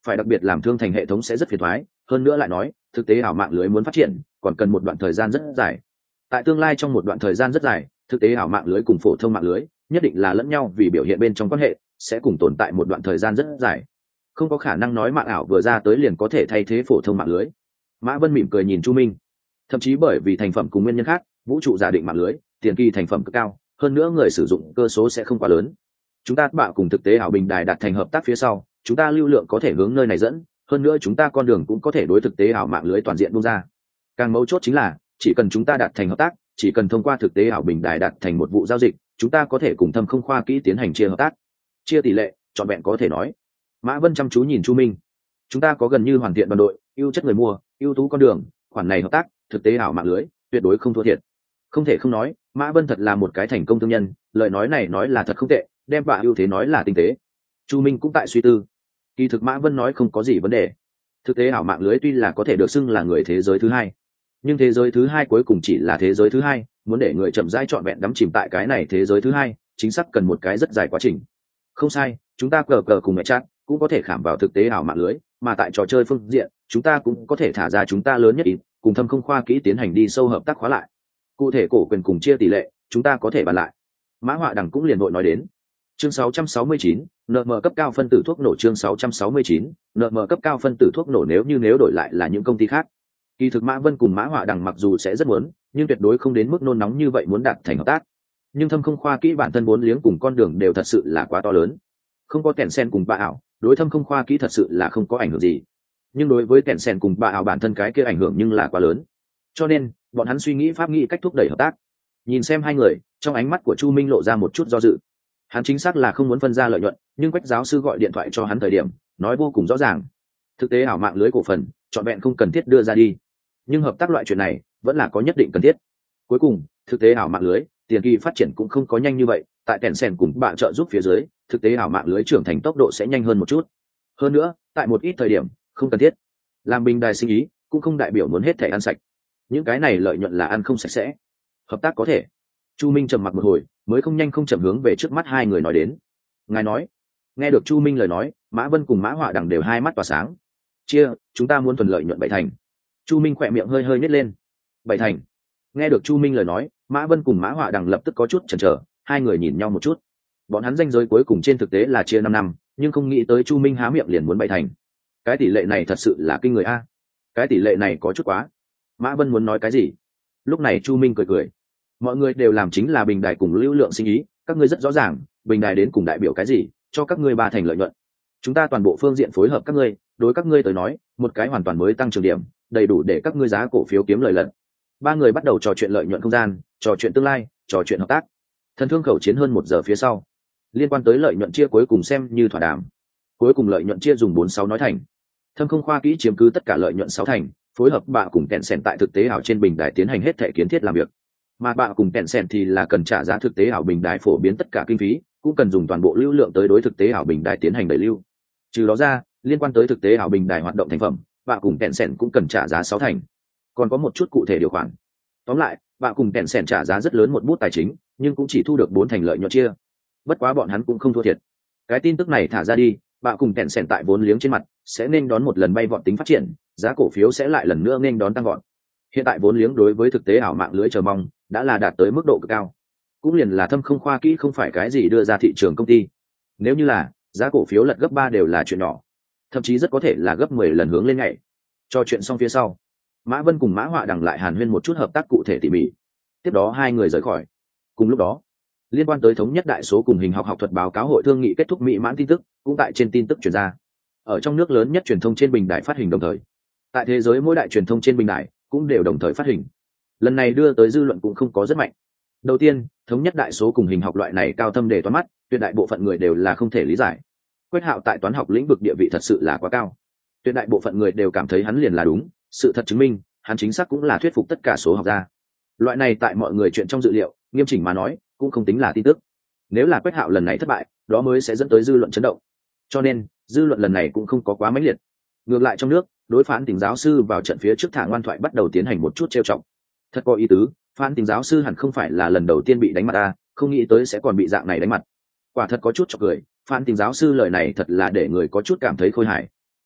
phải đặc biệt làm thương thành hệ thống sẽ rất phiền toái. Hơn nữa lại nói thực tế ảo mạng lưới muốn phát triển còn cần một đoạn thời gian rất dài. Tại tương lai trong một đoạn thời gian rất dài, thực tế ảo mạng lưới cùng phổ thông mạng lưới nhất định là lẫn nhau, vì biểu hiện bên trong quan hệ sẽ cùng tồn tại một đoạn thời gian rất dài, không có khả năng nói mạng ảo vừa ra tới liền có thể thay thế phổ thông mạng lưới. Mã Vân mỉm cười nhìn Chu Minh. Thậm chí bởi vì thành phẩm cùng nguyên nhân khác, vũ trụ giả định mạng lưới tiền kỳ thành phẩm cực cao, hơn nữa người sử dụng cơ số sẽ không quá lớn. Chúng ta bạo cùng thực tế ảo bình đài đạt thành hợp tác phía sau, chúng ta lưu lượng có thể hướng nơi này dẫn, hơn nữa chúng ta con đường cũng có thể đối thực tế ảo mạng lưới toàn diện buông ra. Càng mấu chốt chính là chỉ cần chúng ta đạt thành hợp tác, chỉ cần thông qua thực tế ảo bình đài đạt thành một vụ giao dịch, chúng ta có thể cùng Thâm Không Khoa Kỹ tiến hành chia hợp tác. Chia tỷ lệ trọn vẹn có thể nói. Mã Vân chăm chú nhìn Chu Minh. Chúng ta có gần như hoàn thiện đoàn đội, ưu chất người mua, ưu tú con đường, khoản này hợp tác thực tế ảo mạng lưới tuyệt đối không thua thiệt. Không thể không nói, Mã Vân thật là một cái thành công thương nhân, lời nói này nói là thật không tệ, đem bạ ưu thế nói là tinh tế. Chu Minh cũng tại suy tư. Kỳ thực Mã Vân nói không có gì vấn đề. Thực tế ảo mạng lưới tuy là có thể được xưng là người thế giới thứ hai, nhưng thế giới thứ hai cuối cùng chỉ là thế giới thứ hai, muốn để người chậm rãi trọn vẹn đắm chìm tại cái này thế giới thứ hai, chính xác cần một cái rất dài quá trình. Không sai, chúng ta cờ cờ cùng mẹ chat cũng có thể khảm vào thực tế ảo mạng lưới, mà tại trò chơi phương diện, chúng ta cũng có thể thả ra chúng ta lớn nhất ít, cùng Thâm Không Khoa Kỹ tiến hành đi sâu hợp tác khóa lại. Cụ thể cổ quyền cùng chia tỷ lệ, chúng ta có thể bàn lại. Mã Họa Đằng cũng liền vội nói đến. Chương 669, NM cấp cao phân tử thuốc nổ. Chương 669, NM cấp cao phân tử thuốc nổ. Nếu đổi lại là những công ty khác, kỳ thực Mã Vân cùng Mã Họa Đằng mặc dù sẽ rất muốn, nhưng tuyệt đối không đến mức nôn nóng như vậy muốn đạt thành hợp tác. Nhưng Thâm Không Khoa Kỹ bản thân vốn liếng cùng con đường đều thật sự là quá to lớn, không có kèn sen cùng bạ ảo, đối Thâm Không Khoa Kỹ thật sự là không có ảnh hưởng gì, nhưng đối với kèn sen cùng bạ ảo bản thân cái kia ảnh hưởng nhưng là quá lớn, cho nên bọn hắn suy nghĩ pháp nghĩ cách thúc đẩy hợp tác. Nhìn xem hai người, trong ánh mắt của Chu Minh lộ ra một chút do dự. Hắn chính xác là không muốn phân ra lợi nhuận, nhưng Quách giáo sư gọi điện thoại cho hắn thời điểm nói vô cùng rõ ràng, thực tế ảo mạng lưới cổ phần trọn vẹn không cần thiết đưa ra đi, nhưng hợp tác loại chuyện này vẫn là có nhất định cần thiết. Cuối cùng thực tế ảo mạng lưới tiền kỳ phát triển cũng không có nhanh như vậy, tại kèn sen cùng bạn trợ giúp phía dưới, thực tế ảo mạng lưới trưởng thành tốc độ sẽ nhanh hơn một chút. Hơn nữa tại một ít thời điểm không cần thiết làm bình đài sinh ý, cũng không đại biểu muốn hết thẻ ăn sạch, những cái này lợi nhuận là ăn không sạch sẽ. Hợp tác có thể. Chu Minh trầm mặc một hồi mới không nhanh không chậm hướng về trước mắt hai người nói đến. Ngài nói. Nghe được Chu Minh lời nói, Mã Vân cùng Mã Họa Đằng đều hai mắt tỏa sáng. Chia, chúng ta muốn thuần lợi nhuận 7 thành. Chu Minh khỏe miệng hơi hơi nhếch lên. 7 thành. Nghe được Chu Minh lời nói, Mã Vân cùng Mã Họa Đằng lập tức có chút chần chờ, hai người nhìn nhau một chút. Bọn hắn ranh giới cuối cùng trên thực tế là chia 5 năm, nhưng không nghĩ tới Chu Minh há miệng liền muốn 7 thành. Cái tỷ lệ này thật sự là kinh người a. Cái tỷ lệ này có chút quá. Mã Vân muốn nói cái gì? Lúc này Chu Minh cười cười. Mọi người đều làm chính là bình đài cùng lưu lượng sinh ý, các ngươi rất rõ ràng bình đài đến cùng đại biểu cái gì, cho các ngươi 3 thành lợi nhuận. Chúng ta toàn bộ phương diện phối hợp các ngươi, đối các ngươi tới nói một cái hoàn toàn mới tăng trưởng điểm, đầy đủ để các ngươi giá cổ phiếu kiếm lợi lần. Ba người bắt đầu trò chuyện lợi nhuận không gian, trò chuyện tương lai, trò chuyện hợp tác. Thần thương khẩu chiến hơn 1 giờ phía sau, liên quan tới lợi nhuận chia cuối cùng xem như thỏa đàm. Cuối cùng lợi nhuận chia dùng 46 nói thành. Thâm Không Khoa Kỹ chiếm cứ tất cả lợi nhuận 6 thành, phối hợp bạ cùng kẹn sèn tại thực tế ảo trên bình đài tiến hành hết thể kiến thiết làm việc, mà bạ cùng kẹn sèn thì là cần trả giá thực tế ảo bình đài phổ biến tất cả kinh phí, cũng cần dùng toàn bộ lưu lượng tới đối thực tế ảo bình đài tiến hành đẩy lưu. Trừ đó ra, liên quan tới thực tế ảo bình đài hoạt động thành phẩm, bạ cùng kẹn sèn cũng cần trả giá 6 thành. Còn có một chút cụ thể điều khoản. Tóm lại, bạ cùng kẹn sèn trả giá rất lớn một bút tài chính, nhưng cũng chỉ thu được 4 thành lợi nhuận chia. Bất quá bọn hắn cũng không thua thiệt. Cái tin tức này thả ra đi, bạ cùng kẹn sèn tại vốn liếng trên mặt sẽ nên đón một lần bay vọt tính phát triển, giá cổ phiếu sẽ lại lần nữa nên đón tăng vọt. Hiện tại vốn liếng đối với thực tế ảo mạng lưới chờ mong đã là đạt tới mức độ cực cao, cũng liền là Thâm Không Khoa Kỹ không phải cái gì đưa ra thị trường công ty. Nếu như là giá cổ phiếu lật gấp 3 đều là chuyện nhỏ, thậm chí rất có thể là gấp 10 lần hướng lên ngày. Cho chuyện xong phía sau, Mã Vân cùng Mã Họa Đằng lại hàn huyên một chút hợp tác cụ thể tỉ mỉ. Tiếp đó hai người rời khỏi. Cùng lúc đó, liên quan tới thống nhất đại số cùng hình học học thuật báo cáo hội thương nghị kết thúc mỹ mãn tin tức cũng tại trên tin tức truyền ra. Ở trong nước lớn nhất truyền thông trên bình đài phát hình đồng thời, tại thế giới mỗi đại truyền thông trên bình đài cũng đều đồng thời phát hình. Lần này đưa tới dư luận cũng không có rất mạnh. Đầu tiên, thống nhất đại số cùng hình học loại này cao thâm để toán mắt, tuyệt đại bộ phận người đều là không thể lý giải. Quách Hạo tại toán học lĩnh vực địa vị thật sự là quá cao, tuyệt đại bộ phận người đều cảm thấy hắn liền là đúng. Sự thật chứng minh, hắn chính xác cũng là thuyết phục tất cả số học gia. Loại này tại mọi người chuyện trong dự liệu, nghiêm chỉnh mà nói cũng không tính là tin tức. Nếu là Quách Hạo lần này thất bại, đó mới sẽ dẫn tới dư luận chấn động. Cho nên dư luận lần này cũng không có quá mãnh liệt. Ngược lại trong nước, đối Phán Tình giáo sư vào trận phía trước thả ngoan thoại bắt đầu tiến hành một chút trêu chọc. Thật có ý tứ, Phán Tình giáo sư hẳn không phải là lần đầu tiên bị đánh mặt ta, không nghĩ tới sẽ còn bị dạng này đánh mặt. Quả thật có chút chọc cười, Phán Tình giáo sư lời này thật là để người có chút cảm thấy khôi hài.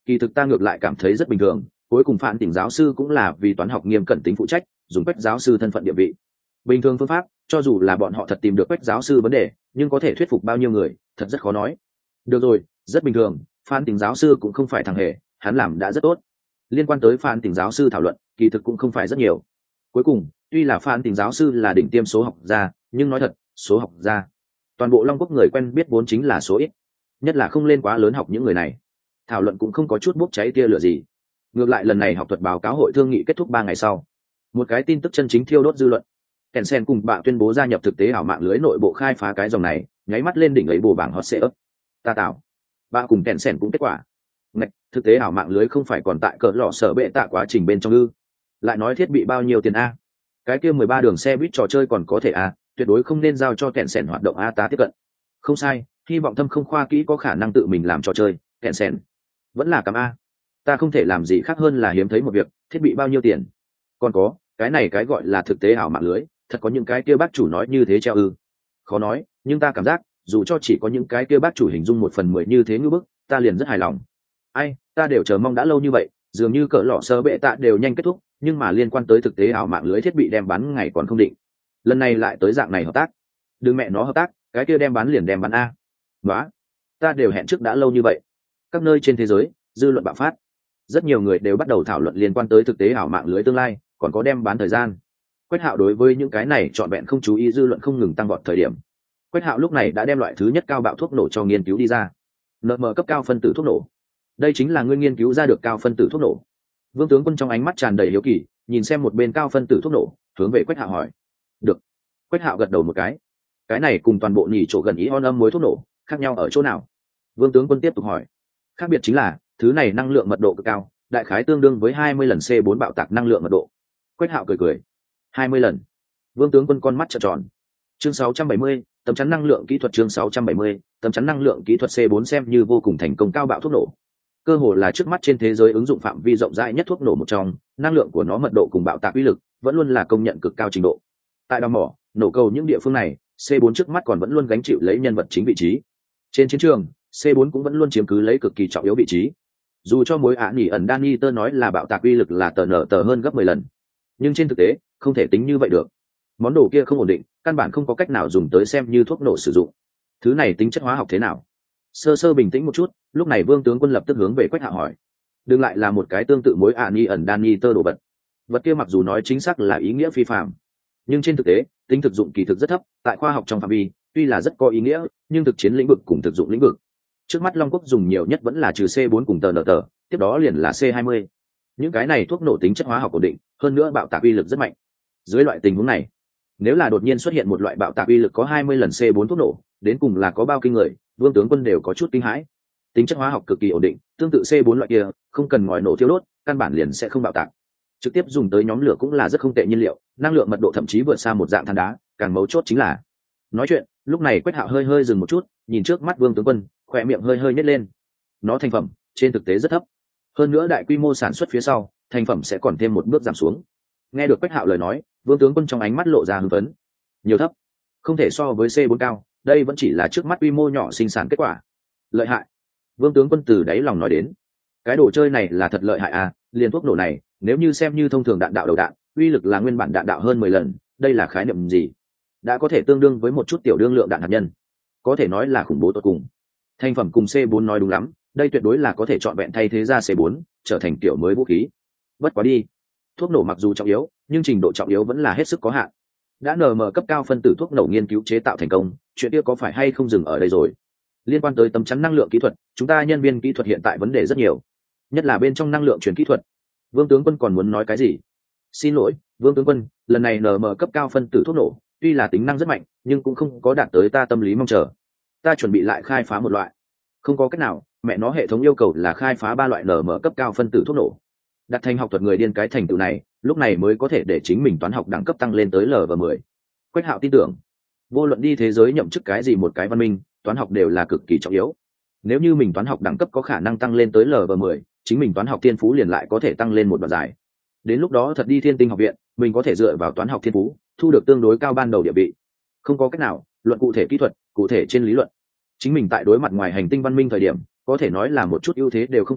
kỳ thực ta ngược lại cảm thấy rất bình thường, cuối cùng phản tỉnh giáo sư cũng là vì toán học nghiêm cẩn tính phụ trách, dùng quách giáo sư thân phận địa vị. Bình thường phương pháp, cho dù là bọn họ thật tìm được quách giáo sư vấn đề, nhưng có thể thuyết phục bao nhiêu người, thật rất khó nói. Được rồi, rất bình thường, phản tỉnh giáo sư cũng không phải thằng hề, hắn làm đã rất tốt. Liên quan tới phản tỉnh giáo sư thảo luận, kỳ thực cũng không phải rất nhiều. Cuối cùng, tuy là phản tỉnh giáo sư là đỉnh tiêm số học gia, nhưng nói thật, số học gia, toàn bộ Long Quốc người quen biết vốn chính là số ít, nhất là không lên quá lớn học những người này. Thảo luận cũng không có chút bốc cháy tia lửa gì. Ngược lại lần này học thuật báo cáo hội thương nghị kết thúc 3 ngày sau, một cái tin tức chân chính thiêu đốt dư luận. Tencent cùng bạn tuyên bố gia nhập thực tế ảo mạng lưới nội bộ khai phá cái dòng này, nháy mắt lên đỉnh ấy bổ bảng hot search. Ta tạo. Bạn cùng Tencent cũng kết quả. Ngạch, thực tế ảo mạng lưới không phải còn tại cỡ lọ sở bệ tạ quá trình bên trong ư? Lại nói thiết bị bao nhiêu tiền a? Cái kia 13 đường xe buýt trò chơi còn có thể a, tuyệt đối không nên giao cho Tencent hoạt động a, ta tiếp cận. Không sai, hy vọng Thâm Không Khoa Kỹ có khả năng tự mình làm trò chơi, Tencent vẫn là cắm a. Ta không thể làm gì khác hơn là hiếm thấy một việc, thiết bị bao nhiêu tiền. Còn có, cái này cái gọi là thực tế ảo mạng lưới, thật có những cái kia bác chủ nói như thế treo ư? Khó nói, nhưng ta cảm giác, dù cho chỉ có những cái kia bác chủ hình dung 1/10 như thế ngư bức, ta liền rất hài lòng. Ai, ta đều chờ mong đã lâu như vậy, dường như cỡ lọ sơ bệ tạ đều nhanh kết thúc, nhưng mà liên quan tới thực tế ảo mạng lưới thiết bị đem bán ngày còn không định. Lần này lại tới dạng này hợp tác. Đừng mẹ nó hợp tác, cái kia đem bán liền đem bán a. Đó, ta đều hẹn trước đã lâu như vậy. Các nơi trên thế giới, dư luận bạo phát. Rất nhiều người đều bắt đầu thảo luận liên quan tới thực tế ảo mạng lưới tương lai, còn có đem bán thời gian. Quách Hạo đối với những cái này trọn vẹn không chú ý, dư luận không ngừng tăng vọt thời điểm. Quách Hạo lúc này đã đem loại thứ nhất cao bạo thuốc nổ cho nghiên cứu đi ra. NM cấp cao phân tử thuốc nổ. Đây chính là nguyên nghiên cứu ra được cao phân tử thuốc nổ. Vương tướng quân trong ánh mắt tràn đầy hiếu kỳ, nhìn xem một bên cao phân tử thuốc nổ, hướng về Quách Hạo hỏi. Được. Quách Hạo gật đầu một cái. Cái này cùng toàn bộ nhỉ chỗ gần ý on âm muối thuốc nổ, khác nhau ở chỗ nào? Vương tướng quân tiếp tục hỏi. Khác biệt chính là, thứ này năng lượng mật độ cực cao, đại khái tương đương với 20 lần C4 bạo tạc năng lượng mật độ. Quách Hạo cười cười. 20 lần. Vương tướng quân con mắt trợn tròn. Chương 670, tấm chắn năng lượng kỹ thuật. Chương 670, tấm chắn năng lượng kỹ thuật C4 xem như vô cùng thành công cao bạo thuốc nổ. Cơ hồ là trước mắt trên thế giới ứng dụng phạm vi rộng rãi nhất thuốc nổ một trong, năng lượng của nó mật độ cùng bạo tạc uy lực vẫn luôn là công nhận cực cao trình độ. Tại đào mỏ, nổ cầu những địa phương này, C4 trước mắt còn vẫn luôn gánh chịu lấy nhân vật chính vị trí. Trên chiến trường, C4 cũng vẫn luôn chiếm cứ lấy cực kỳ trọng yếu vị trí. Dù cho mối ả nỉ ẩn Danny tơ nói là bạo tạc uy lực là tờ hơn gấp 10 lần, nhưng trên thực tế không thể tính như vậy được. Món đồ kia không ổn định, căn bản không có cách nào dùng tới xem như thuốc nổ sử dụng. Thứ này tính chất hóa học thế nào? Sơ sơ bình tĩnh một chút, lúc này Vương tướng quân lập tức hướng về Quách Hạo hỏi. Đừng lại là một cái tương tự mối ả nỉ ẩn Danny tơ đồ vật. Vật kia mặc dù nói chính xác là ý nghĩa phi phàm, nhưng trên thực tế tính thực dụng kỳ thực rất thấp. Tại khoa học trong phạm vi tuy là rất có ý nghĩa, nhưng thực chiến lĩnh vực cùng thực dụng lĩnh vực, trước mắt Long Quốc dùng nhiều nhất vẫn là trừ C4 cùng tờ, tiếp đó liền là C20. Những cái này thuốc nổ tính chất hóa học ổn định, hơn nữa bạo tạc uy lực rất mạnh. Dưới loại tình huống này, nếu là đột nhiên xuất hiện một loại bạo tạc uy lực có 20 lần C4 thuốc nổ, đến cùng là có bao kinh người, Vương tướng quân đều có chút kinh hãi. Tính chất hóa học cực kỳ ổn định, tương tự C4 loại kia, không cần ngòi nổ thiêu đốt, căn bản liền sẽ không bạo tạc. Trực tiếp dùng tới nhóm lửa cũng là rất không tệ nhiên liệu, năng lượng mật độ thậm chí vượt xa một dạng than đá, càng mấu chốt chính là. Nói chuyện, lúc này Quách Hạo hơi hơi dừng một chút, nhìn trước mắt Vương tướng quân, khỏe miệng hơi hơi nhếch lên. Nó thành phẩm trên thực tế rất thấp, hơn nữa đại quy mô sản xuất phía sau, thành phẩm sẽ còn thêm một bước giảm xuống. Nghe được Quách Hạo lời nói, Vương tướng quân trong ánh mắt lộ ra hưng phấn. Nhiều thấp, không thể so với C4 cao, đây vẫn chỉ là trước mắt quy mô nhỏ sinh sản kết quả. Lợi hại. Vương tướng quân từ đáy lòng nói đến. Cái đồ chơi này là thật lợi hại à, liền thuốc nổ này, nếu như xem như thông thường đạn đạo đầu đạn, uy lực là nguyên bản đạn đạo hơn 10 lần, đây là khái niệm gì? Đã có thể tương đương với một chút tiểu đương lượng đạn hạt nhân, có thể nói là khủng bố tột cùng. Thành phẩm cùng C4 nói đúng lắm, đây tuyệt đối là có thể trọn vẹn thay thế ra C4, trở thành kiểu mới vũ khí. Bất quá đi, thuốc nổ mặc dù trọng yếu, nhưng trình độ trọng yếu vẫn là hết sức có hạn. Đã NM cấp cao phân tử thuốc nổ nghiên cứu chế tạo thành công, chuyện kia có phải hay không dừng ở đây rồi? Liên quan tới tấm chắn năng lượng kỹ thuật, chúng ta nhân viên kỹ thuật hiện tại vấn đề rất nhiều, nhất là bên trong năng lượng truyền kỹ thuật. Vương tướng quân còn muốn nói cái gì? Xin lỗi, Vương tướng quân, lần này NM cấp cao phân tử thuốc nổ, tuy là tính năng rất mạnh, nhưng cũng không có đạt tới ta tâm lý mong chờ. Ta chuẩn bị lại khai phá một loại. Không có cách nào, mẹ nó hệ thống yêu cầu là khai phá 3 loại NM cấp cao phân tử thuốc nổ. Đặt thành học thuật người điên cái thành tựu này, lúc này mới có thể để chính mình toán học đẳng cấp tăng lên tới Lv10. Quách Hạo tin tưởng, vô luận đi thế giới nhậm chức cái gì một cái văn minh, toán học đều là cực kỳ trọng yếu. Nếu như mình toán học đẳng cấp có khả năng tăng lên tới Lv10, chính mình toán học thiên phú liền lại có thể tăng lên một đoạn dài. Đến lúc đó thật đi Thiên Tinh học viện, mình có thể dựa vào toán học thiên phú, thu được tương đối cao ban đầu địa vị. Không có cách nào, luận cụ thể kỹ thuật, cụ thể trên lý luận, chính mình tại đối mặt ngoài hành tinh văn minh thời điểm, có thể nói là một chút ưu thế đều không có,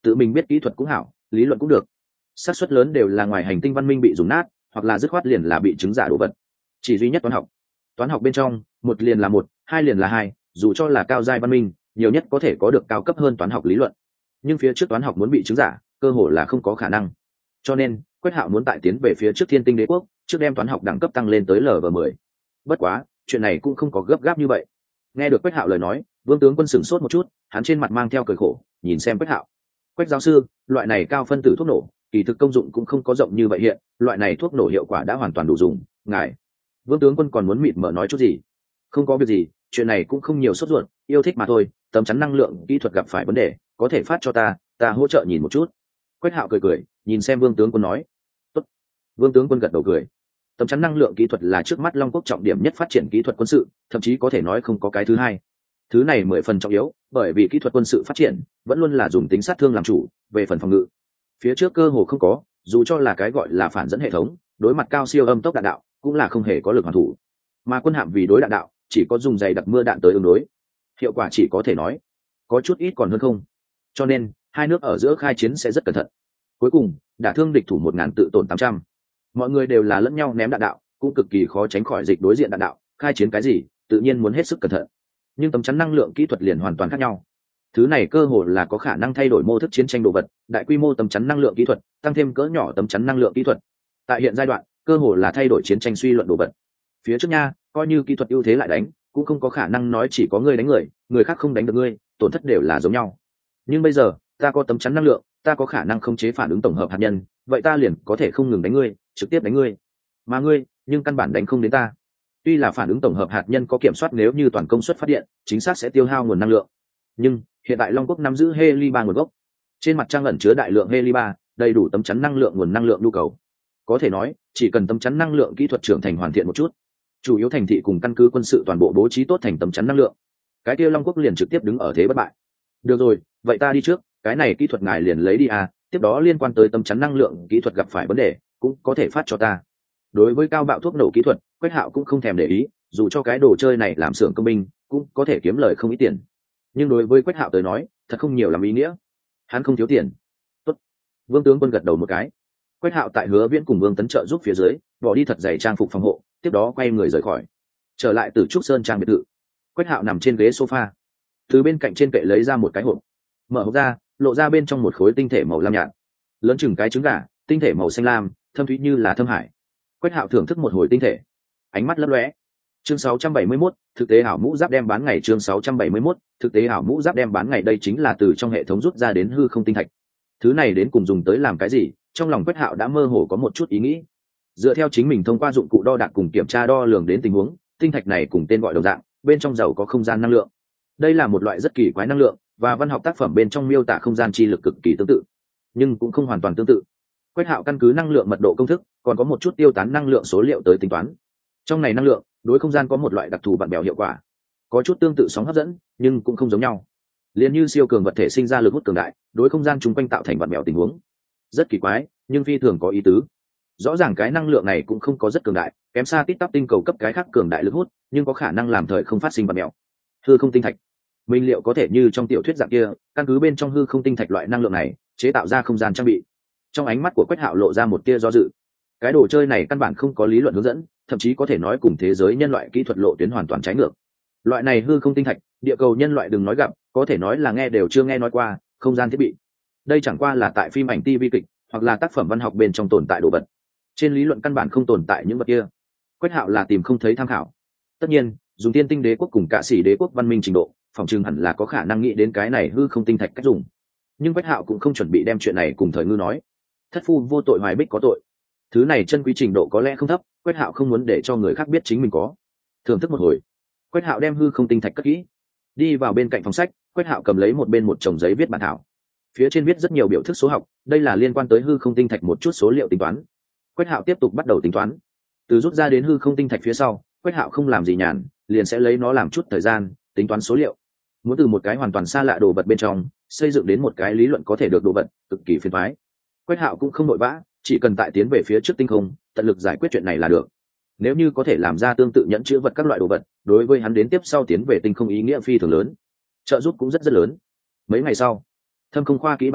tự mình biết kỹ thuật cũng hảo, lý luận cũng được, xác suất lớn đều là ngoài hành tinh văn minh bị dùng nát, hoặc là dứt khoát liền là bị chứng giả đồ vật. Chỉ duy nhất toán học bên trong, một liền là một, hai liền là hai, dù cho là cao giai văn minh, nhiều nhất có thể có được cao cấp hơn toán học lý luận, nhưng phía trước toán học muốn bị chứng giả, cơ hội là không có khả năng. Cho nên Quách Hạo muốn tại tiến về phía trước Thiên Tinh Đế quốc, trước đem toán học đẳng cấp tăng lên tới LV10. Bất quá, chuyện này cũng không có gấp gáp như vậy. Nghe được Quách Hạo lời nói, Vương tướng quân sửng sốt một chút, hắn trên mặt mang theo cười khổ, nhìn xem Quách Hạo. Quách giáo sư, loại này cao phân tử thuốc nổ, kỳ thực công dụng cũng không có rộng như vậy hiện, loại này thuốc nổ hiệu quả đã hoàn toàn đủ dùng, ngài. Vương tướng quân còn muốn mịt mờ nói chút gì? Không có việc gì, chuyện này cũng không nhiều sốt ruột, yêu thích mà thôi, tấm chắn năng lượng kỹ thuật gặp phải vấn đề, có thể phát cho ta hỗ trợ nhìn một chút. Quách Hạo cười, nhìn xem Vương tướng quân nói. Tốt. Vương tướng quân gật đầu cười. Tấm chắn năng lượng kỹ thuật là trước mắt Long Quốc trọng điểm nhất phát triển kỹ thuật quân sự, thậm chí có thể nói không có cái thứ hai. Thứ này 10 phần trọng yếu, bởi vì kỹ thuật quân sự phát triển vẫn luôn là dùng tính sát thương làm chủ, về phần phòng ngự, phía trước cơ hồ không có, dù cho là cái gọi là phản dẫn hệ thống, đối mặt cao siêu âm tốc đạn đạo, cũng là không hề có lực hoàn thủ. Mà quân hạm vì đối đạn đạo, chỉ có dùng dày đặc mưa đạn tới ứng đối. Hiệu quả chỉ có thể nói có chút ít còn hơn không. Cho nên, hai nước ở giữa khai chiến sẽ rất cẩn thận. Cuối cùng, đả thương địch thủ 1000 tự tổn 800. Mọi người đều là lẫn nhau ném đạn đạo, cũng cực kỳ khó tránh khỏi dịch đối diện đạn đạo, khai chiến cái gì, tự nhiên muốn hết sức cẩn thận. Nhưng tấm chắn năng lượng kỹ thuật liền hoàn toàn khác nhau. Thứ này cơ hồ là có khả năng thay đổi mô thức chiến tranh đồ vật, đại quy mô tấm chắn năng lượng kỹ thuật, tăng thêm cỡ nhỏ tấm chắn năng lượng kỹ thuật. Tại hiện giai đoạn, cơ hồ là thay đổi chiến tranh suy luận đồ vật. Phía trước nha, coi như kỹ thuật ưu thế lại đánh, cũng không có khả năng nói chỉ có ngươi đánh người, người khác không đánh được ngươi, tổn thất đều là giống nhau. Nhưng bây giờ, ta có tấm chắn năng lượng, ta có khả năng khống chế phản ứng tổng hợp hạt nhân, vậy ta liền có thể không ngừng đánh ngươi, trực tiếp đánh ngươi. Mà ngươi, nhưng căn bản đánh không đến ta. Tuy là phản ứng tổng hợp hạt nhân có kiểm soát nếu như toàn công suất phát điện, chính xác sẽ tiêu hao nguồn năng lượng. Nhưng hiện tại Long Quốc nắm giữ heli-3 nguồn gốc, trên mặt trăng ẩn chứa đại lượng heli-3, đầy đủ tấm chắn năng lượng nguồn năng lượng nhu cầu. Có thể nói, chỉ cần tấm chắn năng lượng kỹ thuật trưởng thành hoàn thiện một chút, chủ yếu thành thị cùng căn cứ quân sự toàn bộ bố trí tốt thành tấm chắn năng lượng, cái kia Long Quốc liền trực tiếp đứng ở thế bất bại. Được rồi, vậy ta đi trước, cái này kỹ thuật ngài liền lấy đi à, tiếp đó liên quan tới tấm chắn năng lượng kỹ thuật gặp phải vấn đề, cũng có thể phát cho ta. Đối với cao bạo thuốc nổ kỹ thuật, Quách Hạo cũng không thèm để ý, dù cho cái đồ chơi này làm xưởng công binh, cũng có thể kiếm lời không ít tiền. Nhưng đối với Quách Hạo tới nói, thật không nhiều làm ý nghĩa. Hắn không thiếu tiền. Tốt. Vương tướng quân gật đầu một cái. Quách Hạo tại Hứa Viễn cùng Vương Tấn trợ giúp phía dưới, bỏ đi thật dày trang phục phòng hộ, tiếp đó quay người rời khỏi. Trở lại Tử Trúc Sơn trang biệt thự. Quách Hạo nằm trên ghế sofa, từ bên cạnh trên kệ lấy ra một cái hộp, mở hộp ra, lộ ra bên trong một khối tinh thể màu lam nhạt, lớn chừng cái trứng gà, tinh thể màu xanh lam, thâm thúy như là thâm hải. Quách Hạo thưởng thức một hồi tinh thể, ánh mắt lấp lóe. Chương 671, thực tế ảo mũ giáp đem bán ngày. Chương 671, thực tế ảo mũ giáp đem bán ngày. Đây chính là từ trong hệ thống rút ra đến hư không tinh thạch. Thứ này đến cùng dùng tới làm cái gì, trong lòng Quách Hạo đã mơ hồ có một chút ý nghĩ. Dựa theo chính mình thông qua dụng cụ đo đạc cùng kiểm tra đo lường đến tình huống, tinh thạch này cùng tên gọi đồng dạng, bên trong giàu có không gian năng lượng. Đây là một loại rất kỳ quái năng lượng, và văn học tác phẩm bên trong miêu tả không gian chi lực cực kỳ tương tự, nhưng cũng không hoàn toàn tương tự. Quách Hạo căn cứ năng lượng mật độ công thức, còn có một chút tiêu tán năng lượng số liệu tới tính toán. Trong này năng lượng, đối không gian có một loại đặc thù vặn bèo hiệu quả, có chút tương tự sóng hấp dẫn, nhưng cũng không giống nhau. Liên như siêu cường vật thể sinh ra lực hút cường đại, đối không gian chung quanh tạo thành vặn bèo tình huống. Rất kỳ quái, nhưng phi thường có ý tứ. Rõ ràng cái năng lượng này cũng không có rất cường đại, kém xa tít tắp tinh cầu cấp cái khác cường đại lực hút, nhưng có khả năng làm thời không phát sinh vặn bèo. Hư không tinh thạch, minh liệu có thể như trong tiểu thuyết dạng kia, căn cứ bên trong hư không tinh thạch loại năng lượng này, chế tạo ra không gian trang bị. Trong ánh mắt của Quách Hạo lộ ra một tia do dự. Cái đồ chơi này căn bản không có lý luận hướng dẫn, thậm chí có thể nói cùng thế giới nhân loại kỹ thuật lộ tuyến hoàn toàn trái ngược. Loại này hư không tinh thạch, địa cầu nhân loại đừng nói gặp, có thể nói là nghe đều chưa nghe nói qua, không gian thiết bị. Đây chẳng qua là tại phim ảnh TV kịch, hoặc là tác phẩm văn học bên trong tồn tại đồ vật. Trên lý luận căn bản không tồn tại những vật kia. Quách Hạo là tìm không thấy tham khảo. Tất nhiên, dùng Tiên Tinh Đế quốc cùng Cả Sĩ Đế quốc văn minh trình độ, phòng trừng hẳn là có khả năng nghĩ đến cái này hư không tinh thạch cách dùng. Nhưng Quách Hạo cũng không chuẩn bị đem chuyện này cùng Thời Ngư nói. Thất phu vô tội hoài bích có tội. Thứ này chân quý trình độ có lẽ không thấp, Quách Hạo không muốn để cho người khác biết chính mình có. Thưởng thức một hồi, Quách Hạo đem hư không tinh thạch cất kỹ, đi vào bên cạnh phòng sách. Quách Hạo cầm lấy một bên một chồng giấy viết bản thảo, phía trên viết rất nhiều biểu thức số học, đây là liên quan tới hư không tinh thạch một chút số liệu tính toán. Quách Hạo tiếp tục bắt đầu tính toán. Từ rút ra đến hư không tinh thạch phía sau, Quách Hạo không làm gì nhàn, liền sẽ lấy nó làm chút thời gian tính toán số liệu. Muốn từ một cái hoàn toàn xa lạ đồ vật bên trong xây dựng đến một cái lý luận có thể được đồ vật, cực kỳ phiền toái. Quách Hạo cũng không vội vã, chỉ cần tại tiến về phía trước tinh không, tận lực giải quyết chuyện này là được. Nếu như có thể làm ra tương tự nhẫn chứa vật các loại đồ vật, đối với hắn đến tiếp sau tiến về tinh không ý nghĩa phi thường lớn, trợ giúp cũng rất lớn. Mấy ngày sau, Thâm Không khoa kỹ ban bố,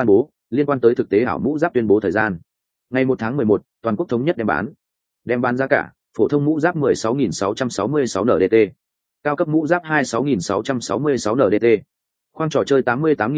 Liên quan tới thực tế ảo mũ giáp tuyên bố thời gian. Ngày 1 tháng 11, toàn quốc thống nhất đem bán giá cả, phổ thông mũ giáp 16.666 NDT, cao cấp mũ giáp 26.666 NDT, khoang trò chơi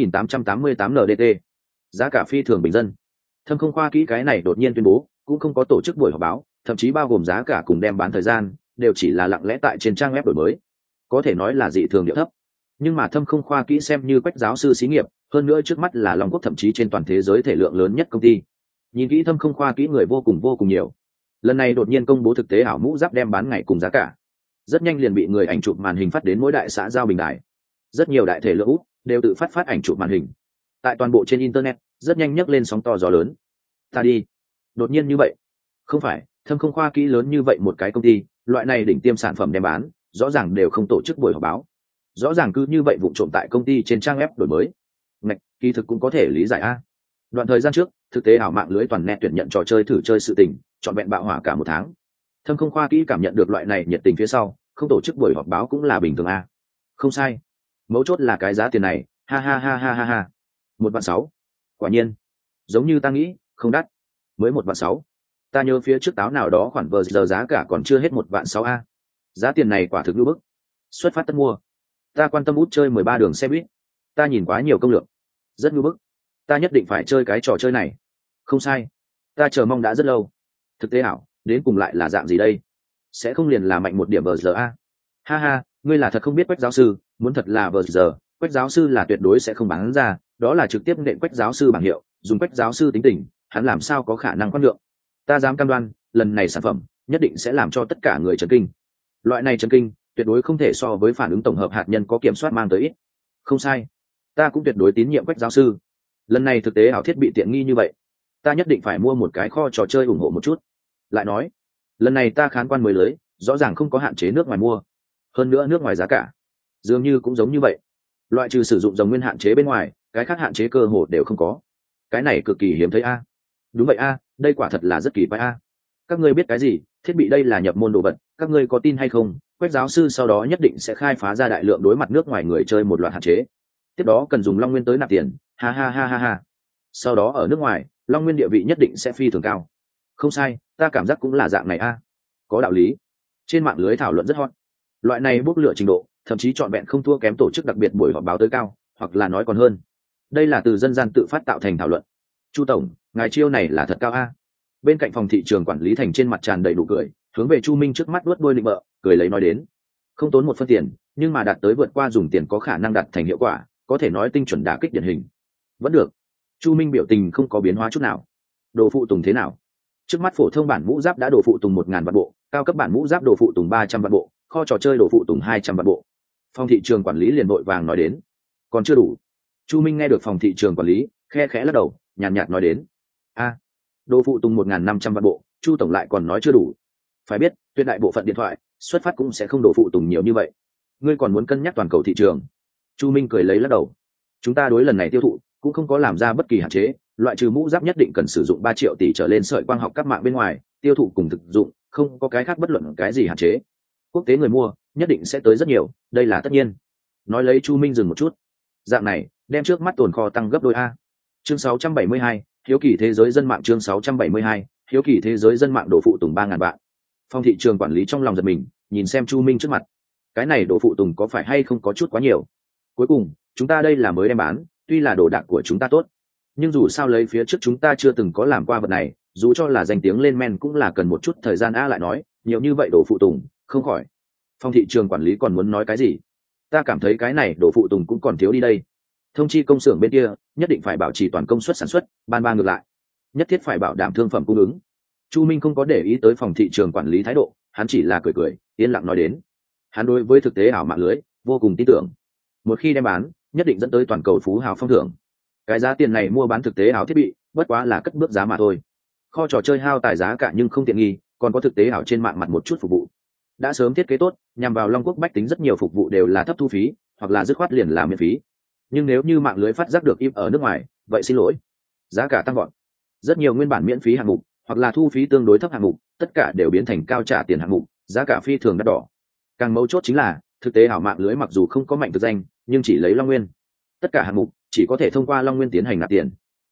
88.888 NDT. Giá cả phi thường bình dân. Thâm Không Khoa Kỹ cái này đột nhiên tuyên bố, cũng không có tổ chức buổi họp báo, thậm chí bao gồm giá cả cùng đem bán thời gian, đều chỉ là lặng lẽ tại trên trang web đổi mới. Có thể nói là dị thường điệu thấp. Nhưng mà Thâm Không Khoa Kỹ xem như quách giáo sư xí nghiệp, hơn nữa trước mắt là Long Quốc thậm chí trên toàn thế giới thể lượng lớn nhất công ty. Nhìn kỹ Thâm Không Khoa Kỹ người vô cùng nhiều. Lần này đột nhiên công bố thực tế ảo mũ giáp đem bán ngày cùng giá cả, rất nhanh liền bị người ảnh chụp màn hình phát đến mỗi đại xã giao bình đại. Rất nhiều đại thể lượng út đều tự phát ảnh chụp màn hình. Tại toàn bộ trên internet, rất nhanh nhấc lên sóng to gió lớn. Ta đi, đột nhiên như vậy. Không phải, Thâm Không Khoa Kỹ lớn như vậy một cái công ty, loại này đỉnh tiêm sản phẩm đem bán, rõ ràng đều không tổ chức buổi họp báo. Rõ ràng cứ như vậy vụ trộm tại công ty trên trang web đổi mới. Ngạch, kỳ thực cũng có thể lý giải a. Đoạn thời gian trước, thực tế ảo mạng lưới toàn net tuyển nhận trò chơi thử chơi sự tình, trọn vẹn bạo hỏa cả một tháng. Thâm Không Khoa Kỹ cảm nhận được loại này nhiệt tình phía sau, không tổ chức buổi họp báo cũng là bình thường a. Không sai, mấu chốt là cái giá tiền này, ha ha ha ha ha ha. 1.600.000. Quả nhiên, giống như ta nghĩ, không đắt. Mới 1.600.000. Ta nhớ phía trước táo nào đó khoản vờ giờ giá cả còn chưa hết 1.600.000 a. Giá tiền này quả thực như bức. Xuất phát tất mua. Ta quan tâm út chơi 13 đường xe buýt. Ta nhìn quá nhiều công lược, rất như bức. Ta nhất định phải chơi cái trò chơi này. Không sai, ta chờ mong đã rất lâu. Thực tế ảo, đến cùng lại là dạng gì đây? Sẽ không liền là mạnh một điểm vờ giờ a? Ha ha, ngươi là thật không biết quách giáo sư, muốn thật là vờ giờ, quách giáo sư là tuyệt đối sẽ không bán ra, đó là trực tiếp nện quách giáo sư bảng hiệu, dùng quách giáo sư tính tình, hắn làm sao có khả năng khoan lượng. Ta dám cam đoan, lần này sản phẩm nhất định sẽ làm cho tất cả người chấn kinh. Loại này chấn kinh tuyệt đối không thể so với phản ứng tổng hợp hạt nhân có kiểm soát mang tới ít. Không sai, ta cũng tuyệt đối tín nhiệm quách giáo sư. Lần này thực tế ảo thiết bị tiện nghi như vậy, ta nhất định phải mua một cái kho trò chơi ủng hộ một chút. Lại nói, lần này ta khán quan mới lưới, rõ ràng không có hạn chế nước ngoài mua, hơn nữa nước ngoài giá cả dường như cũng giống như vậy, loại trừ sử dụng dòng nguyên hạn chế bên ngoài, cái khác hạn chế cơ hồ đều không có. Cái này cực kỳ hiếm thấy a. Đúng vậy a, đây quả thật là rất kỳ quái a. Các ngươi biết cái gì, thiết bị đây là nhập môn đồ vật, các ngươi có tin hay không, quách giáo sư sau đó nhất định sẽ khai phá ra đại lượng đối mặt nước ngoài người chơi một loạt hạn chế, tiếp đó cần dùng long nguyên tới nạp tiền, ha ha ha ha ha. Sau đó ở nước ngoài, long nguyên địa vị nhất định sẽ phi thường cao. Không sai, ta cảm giác cũng là dạng này a. Có đạo lý. Trên mạng lưới thảo luận rất hot. Loại này bốc lửa trình độ, thậm chí trọn vẹn không thua kém tổ chức đặc biệt buổi họp báo tới cao, hoặc là nói còn hơn. Đây là từ dân gian tự phát tạo thành thảo luận. Chu tổng, ngài chiêu này là thật cao a. Bên cạnh phòng thị trường quản lý thành trên mặt tràn đầy nụ cười, hướng về Chu Minh trước mắt đuốt đuôi định bợ, cười lấy nói đến. Không tốn một phân tiền, nhưng mà đạt tới vượt qua dùng tiền có khả năng đạt thành hiệu quả, có thể nói tinh chuẩn đả kích điển hình. Vẫn được. Chu Minh biểu tình không có biến hóa chút nào. Đồ phụ tùng thế nào? Trước mắt phổ thông bản mũ giáp đã đồ phụ tùng 1.000 vạn bộ, cao cấp bản mũ giáp đồ phụ tùng 300 vạn bộ, kho trò chơi đồ phụ tùng 200 vạn bộ. Phòng thị trường quản lý liền vội vàng nói đến. Còn chưa đủ. Chu Minh nghe được phòng thị trường quản lý khe khẽ lắc đầu, nhàn nhạt nói đến. A, đồ phụ tùng 1.500 vạn bộ, Chu tổng lại còn nói chưa đủ. Phải biết, tuyệt đại bộ phận điện thoại xuất phát cũng sẽ không đồ phụ tùng nhiều như vậy. Ngươi còn muốn cân nhắc toàn cầu thị trường? Chu Minh cười lấy lắc đầu. Chúng ta đối lần này tiêu thụ cũng không có làm ra bất kỳ hạn chế, loại trừ mũ giáp nhất định cần sử dụng 3 triệu tỷ trở lên sợi quang học các mạng bên ngoài, tiêu thụ cùng thực dụng không có cái khác bất luận cái gì hạn chế. Quốc tế người mua nhất định sẽ tới rất nhiều, đây là tất nhiên. Nói lấy Chu Minh dừng một chút. Dạng này, đem trước mắt tồn kho tăng gấp đôi a. Chương 672, hiếu kỳ thế giới dân mạng. Chương 672, hiếu kỳ thế giới dân mạng đồ phụ tùng 3.000 vạn. Phòng thị trường quản lý trong lòng giật mình, nhìn xem Chu Minh trước mặt. Cái này đồ phụ tùng có phải hay không có chút quá nhiều? Cuối cùng, chúng ta đây là mới đem bán, tuy là đồ đạc của chúng ta tốt, nhưng dù sao lấy phía trước chúng ta chưa từng có làm qua vật này, dù cho là danh tiếng lên men cũng là cần một chút thời gian a. Lại nói, nhiều như vậy đồ phụ tùng, không khỏi. Phòng thị trường quản lý còn muốn nói cái gì? Ta cảm thấy cái này đồ phụ tùng cũng còn thiếu đi đây. Thông chi công xưởng bên kia, nhất định phải bảo trì toàn công suất sản xuất, ban ba ngược lại. Nhất thiết phải bảo đảm thương phẩm cung ứng. Chu Minh không có để ý tới phòng thị trường quản lý thái độ, hắn chỉ là cười cười, yên lặng nói đến. Hắn đối với thực tế ảo mạng lưới vô cùng tin tưởng. Một khi đem bán, nhất định dẫn tới toàn cầu phú hào phong thưởng. Cái giá tiền này mua bán thực tế ảo thiết bị, bất quá là cất bước giá mà thôi. Kho trò chơi hao tài giá cả nhưng không tiện nghi, còn có thực tế ảo trên mạng mặt một chút phục vụ. Đã sớm thiết kế tốt, nhằm vào Long Quốc bách tính rất nhiều phục vụ đều là thấp thu phí, hoặc là dứt khoát liền là miễn phí. Nhưng nếu như mạng lưới phát giác được im ở nước ngoài, vậy xin lỗi, giá cả tăng vọt. Rất nhiều nguyên bản miễn phí hạng mục, hoặc là thu phí tương đối thấp hạng mục, tất cả đều biến thành cao trả tiền hạng mục, giá cả phi thường đắt đỏ. Càng mấu chốt chính là, thực tế ảo mạng lưới mặc dù không có mạnh thực danh, nhưng chỉ lấy Long Nguyên. Tất cả hạng mục chỉ có thể thông qua Long Nguyên tiến hành nạp tiền.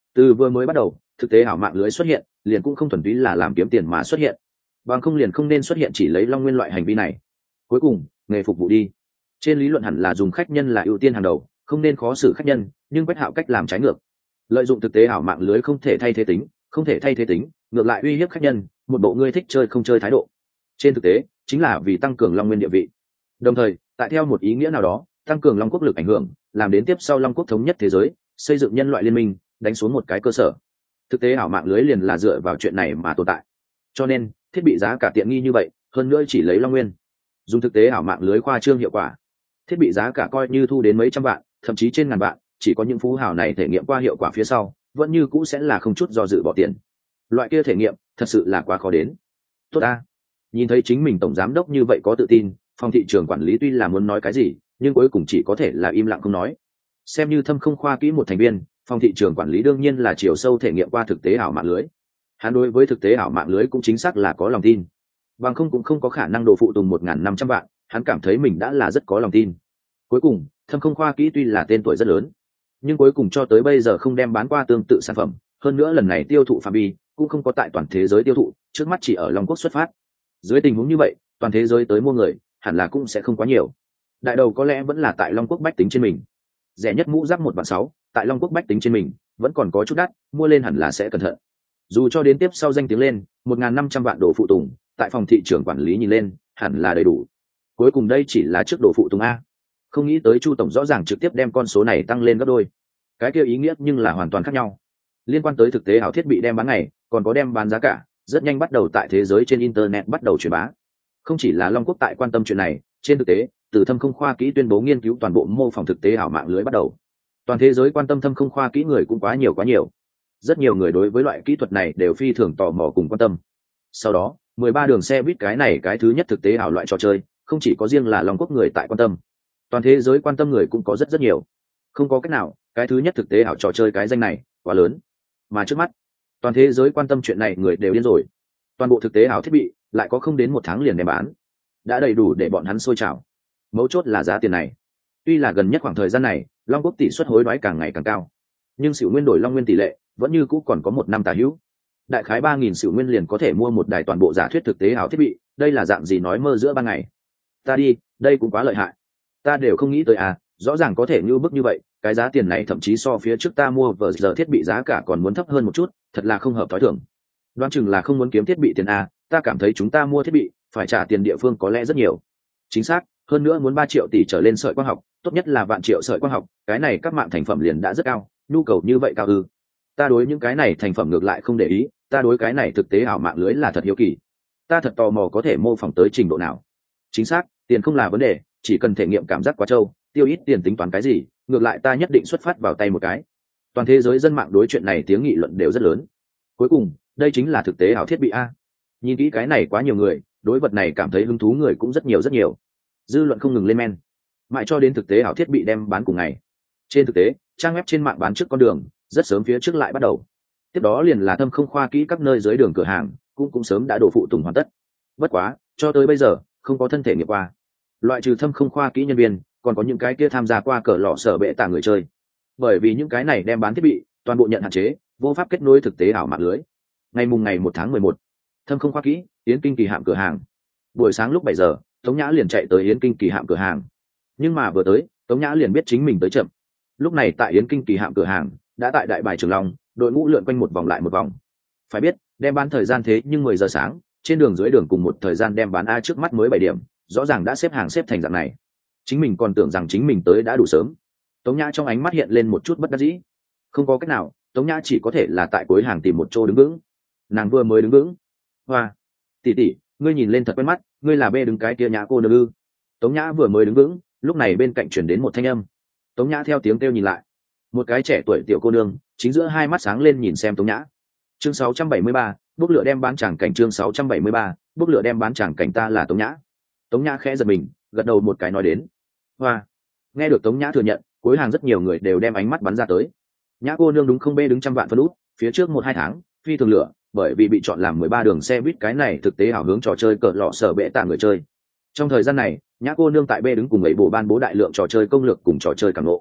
Từ vừa mới bắt đầu thực tế ảo mạng lưới xuất hiện liền cũng không thuần túy là làm kiếm tiền mà xuất hiện, bằng không liền không nên xuất hiện chỉ lấy long nguyên loại hành vi này. Cuối cùng nghề phục vụ đi, trên lý luận hẳn là dùng khách nhân là ưu tiên hàng đầu, không nên khó xử khách nhân, nhưng Quách Hạo cách làm trái ngược, lợi dụng thực tế ảo mạng lưới không thể thay thế tính, ngược lại uy hiếp khách nhân một bộ ngươi thích chơi không chơi thái độ. Trên thực tế chính là vì tăng cường long nguyên địa vị, đồng thời tại theo một ý nghĩa nào đó tăng cường long quốc lực ảnh hưởng, làm đến tiếp sau long quốc thống nhất thế giới, xây dựng nhân loại liên minh, đánh xuống một cái cơ sở. Thực tế ảo mạng lưới liền là dựa vào chuyện này mà tồn tại, cho nên thiết bị giá cả tiện nghi như vậy, hơn nữa chỉ lấy long nguyên, dùng thực tế ảo mạng lưới khoa trương hiệu quả, thiết bị giá cả coi như thu đến mấy trăm vạn thậm chí trên ngàn vạn, chỉ có những phú hào này thể nghiệm qua hiệu quả phía sau vẫn như cũ sẽ là không chút do dự bỏ tiền. Loại kia thể nghiệm thật sự là quá khó đến. Tốt a, nhìn thấy chính mình tổng giám đốc như vậy có tự tin, phòng thị trường quản lý tuy là muốn nói cái gì nhưng cuối cùng chỉ có thể là im lặng không nói. Xem như thâm không khoa kỹ một thành viên, phòng thị trường quản lý đương nhiên là chiều sâu thể nghiệm qua thực tế ảo mạng lưới. Hắn đối với thực tế ảo mạng lưới cũng chính xác là có lòng tin, bằng không cũng không có khả năng đồ phụ tùng 1.500 vạn, hắn cảm thấy mình đã là rất có lòng tin. Cuối cùng thâm không khoa kỹ tuy là tên tuổi rất lớn, nhưng cuối cùng cho tới bây giờ không đem bán qua tương tự sản phẩm, hơn nữa lần này tiêu thụ phạm vi cũng không có tại toàn thế giới tiêu thụ, trước mắt chỉ ở Long Quốc xuất phát. Dưới tình huống như vậy, toàn thế giới tới mua người hẳn là cũng sẽ không quá nhiều. Đại đầu có lẽ vẫn là tại Long Quốc bách tính trên mình, rẻ nhất mũ giáp 1.600.000 tại Long Quốc bách tính trên mình vẫn còn có chút đắt, mua lên hẳn là sẽ cẩn thận. Dù cho đến tiếp sau danh tiếng lên, 1.500 vạn đồ phụ tùng tại phòng thị trường quản lý nhìn lên hẳn là đầy đủ. Cuối cùng đây chỉ là trước đồ phụ tùng a, không nghĩ tới Chu tổng rõ ràng trực tiếp đem con số này tăng lên gấp đôi. Cái kia ý nghĩa nhưng là hoàn toàn khác nhau. Liên quan tới thực tế ảo thiết bị đem bán ngày, còn có đem bán giá cả, rất nhanh bắt đầu tại thế giới trên internet bắt đầu truyền bá. Không chỉ là Long Quốc tại quan tâm chuyện này, trên thực tế từ thâm không khoa kỹ tuyên bố nghiên cứu toàn bộ mô phỏng thực tế ảo mạng lưới bắt đầu, toàn thế giới quan tâm thâm không khoa kỹ người cũng quá nhiều. Rất nhiều người đối với loại kỹ thuật này đều phi thường tò mò cùng quan tâm. Sau đó 13 đường xe buýt cái thứ nhất thực tế ảo loại trò chơi, không chỉ có riêng là Long Quốc người tại quan tâm, toàn thế giới quan tâm người cũng có rất nhiều. Không có cách nào, cái thứ nhất thực tế ảo trò chơi cái danh này quá lớn, mà trước mắt toàn thế giới quan tâm chuyện này người đều điên rồi. Toàn bộ thực tế ảo thiết bị lại có không đến một tháng liền đem bán, đã đầy đủ để bọn hắn sôi trào. Mấu chốt là giá tiền này, tuy là gần nhất khoảng thời gian này Long Quốc tỷ suất hối đoái càng ngày càng cao, nhưng xỉu nguyên đổi long nguyên tỷ lệ vẫn như cũ còn có một năm tà hữu. Đại khái 3.000 xỉu nguyên liền có thể mua một đài toàn bộ giả thuyết thực tế ảo thiết bị, đây là dạng gì nói mơ giữa ban ngày. Ta đi, đây cũng quá lợi hại, ta đều không nghĩ tới à, rõ ràng có thể như bức như vậy, cái giá tiền này thậm chí so phía trước ta mua vờ giờ thiết bị giá cả còn muốn thấp hơn một chút, thật là không hợp thói thường. Đoán chừng là không muốn kiếm thiết bị tiền à, ta cảm thấy chúng ta mua thiết bị phải trả tiền địa phương có lẽ rất nhiều. Chính xác, hơn nữa muốn 3 triệu tỷ trở lên sợi quang học, tốt nhất là vạn triệu sợi quang học, cái này các mạng thành phẩm liền đã rất cao, nhu cầu như vậy cao ư? Ta đối những cái này thành phẩm ngược lại không để ý, ta đối cái này thực tế ảo mạng lưới là thật hiếu kỳ. Ta thật tò mò có thể mô phỏng tới trình độ nào. Chính xác, tiền không là vấn đề, chỉ cần thể nghiệm cảm giác quá trâu, tiêu ít tiền tính toán cái gì, ngược lại ta nhất định xuất phát vào tay một cái. Toàn thế giới dân mạng đối chuyện này tiếng nghị luận đều rất lớn. Cuối cùng đây chính là thực tế ảo thiết bị a. Nhìn kỹ cái này quá nhiều người, đối vật này cảm thấy hứng thú người cũng rất nhiều. Dư luận không ngừng lên men, mãi cho đến thực tế ảo thiết bị đem bán cùng ngày. Trên thực tế trang web trên mạng bán trước con đường rất sớm phía trước lại bắt đầu, tiếp đó liền là thâm không khoa kỹ các nơi dưới đường cửa hàng cũng sớm đã đổ phụ tùng hoàn tất. Bất quá cho tới bây giờ không có thân thể nghiệm qua, loại trừ thâm không khoa kỹ nhân viên, còn có những cái kia tham gia qua cờ lọ sở bệ tạ người chơi, bởi vì những cái này đem bán thiết bị toàn bộ nhận hạn chế, vô pháp kết nối thực tế ảo mạng lưới. Ngày 1 tháng 11, thâm không khoa kỹ Yến Kinh kỳ hạm cửa hàng, buổi sáng lúc 7 giờ Tống Nhã liền chạy tới Yến Kinh kỳ hạm cửa hàng, nhưng mà vừa tới Tống Nhã liền biết chính mình tới chậm. Lúc này tại Yến Kinh kỳ hạm cửa hàng đã tại đại bài Trường Long, đội ngũ lượn quanh một vòng lại một vòng. Phải biết đem bán thời gian thế nhưng 10 giờ sáng, trên đường dưới đường cùng một thời gian đem bán a, trước mắt mới 7 điểm, rõ ràng đã xếp hàng xếp thành dạng này. Chính mình còn tưởng rằng chính mình tới đã đủ sớm. Tống Nhã trong ánh mắt hiện lên một chút bất đắc dĩ. Không có cách nào, Tống Nhã chỉ có thể là tại cuối hàng tìm một chỗ đứng vững. Nàng vừa mới đứng vững, hoa, tỷ tỷ, ngươi nhìn lên thật quen mắt, ngươi là bê đứng cái kia Nhã cô nương ư? Tống Nhã vừa mới đứng vững, lúc này bên cạnh chuyển đến một thanh âm. Tống Nhã theo tiếng kêu nhìn lại, một cái trẻ tuổi tiểu cô nương chính giữa hai mắt sáng lên nhìn xem Tống Nhã. Chương 673, bốc lửa đem bán tràng cảnh. Chương 673, bốc lửa đem bán tràng cảnh. Ta là Tống Nhã. Tống Nhã khẽ giật mình, gật đầu một cái nói đến. Hoa. Nghe được Tống Nhã thừa nhận, cuối hàng rất nhiều người đều đem ánh mắt bắn ra tới. Nhã cô nương đúng không bê đứng trăm vạn phân út, phía trước 1-2 tháng phi thường lửa, bởi vì bị chọn làm 13 đường xe buýt cái này thực tế hảo hướng trò chơi cờ lọ sở bệ tạ người chơi. Trong thời gian này Nhã cô nương tại bê đứng cùng ấy bổ ban bố đại lượng trò chơi công lược cùng trò chơi cảm ngộ.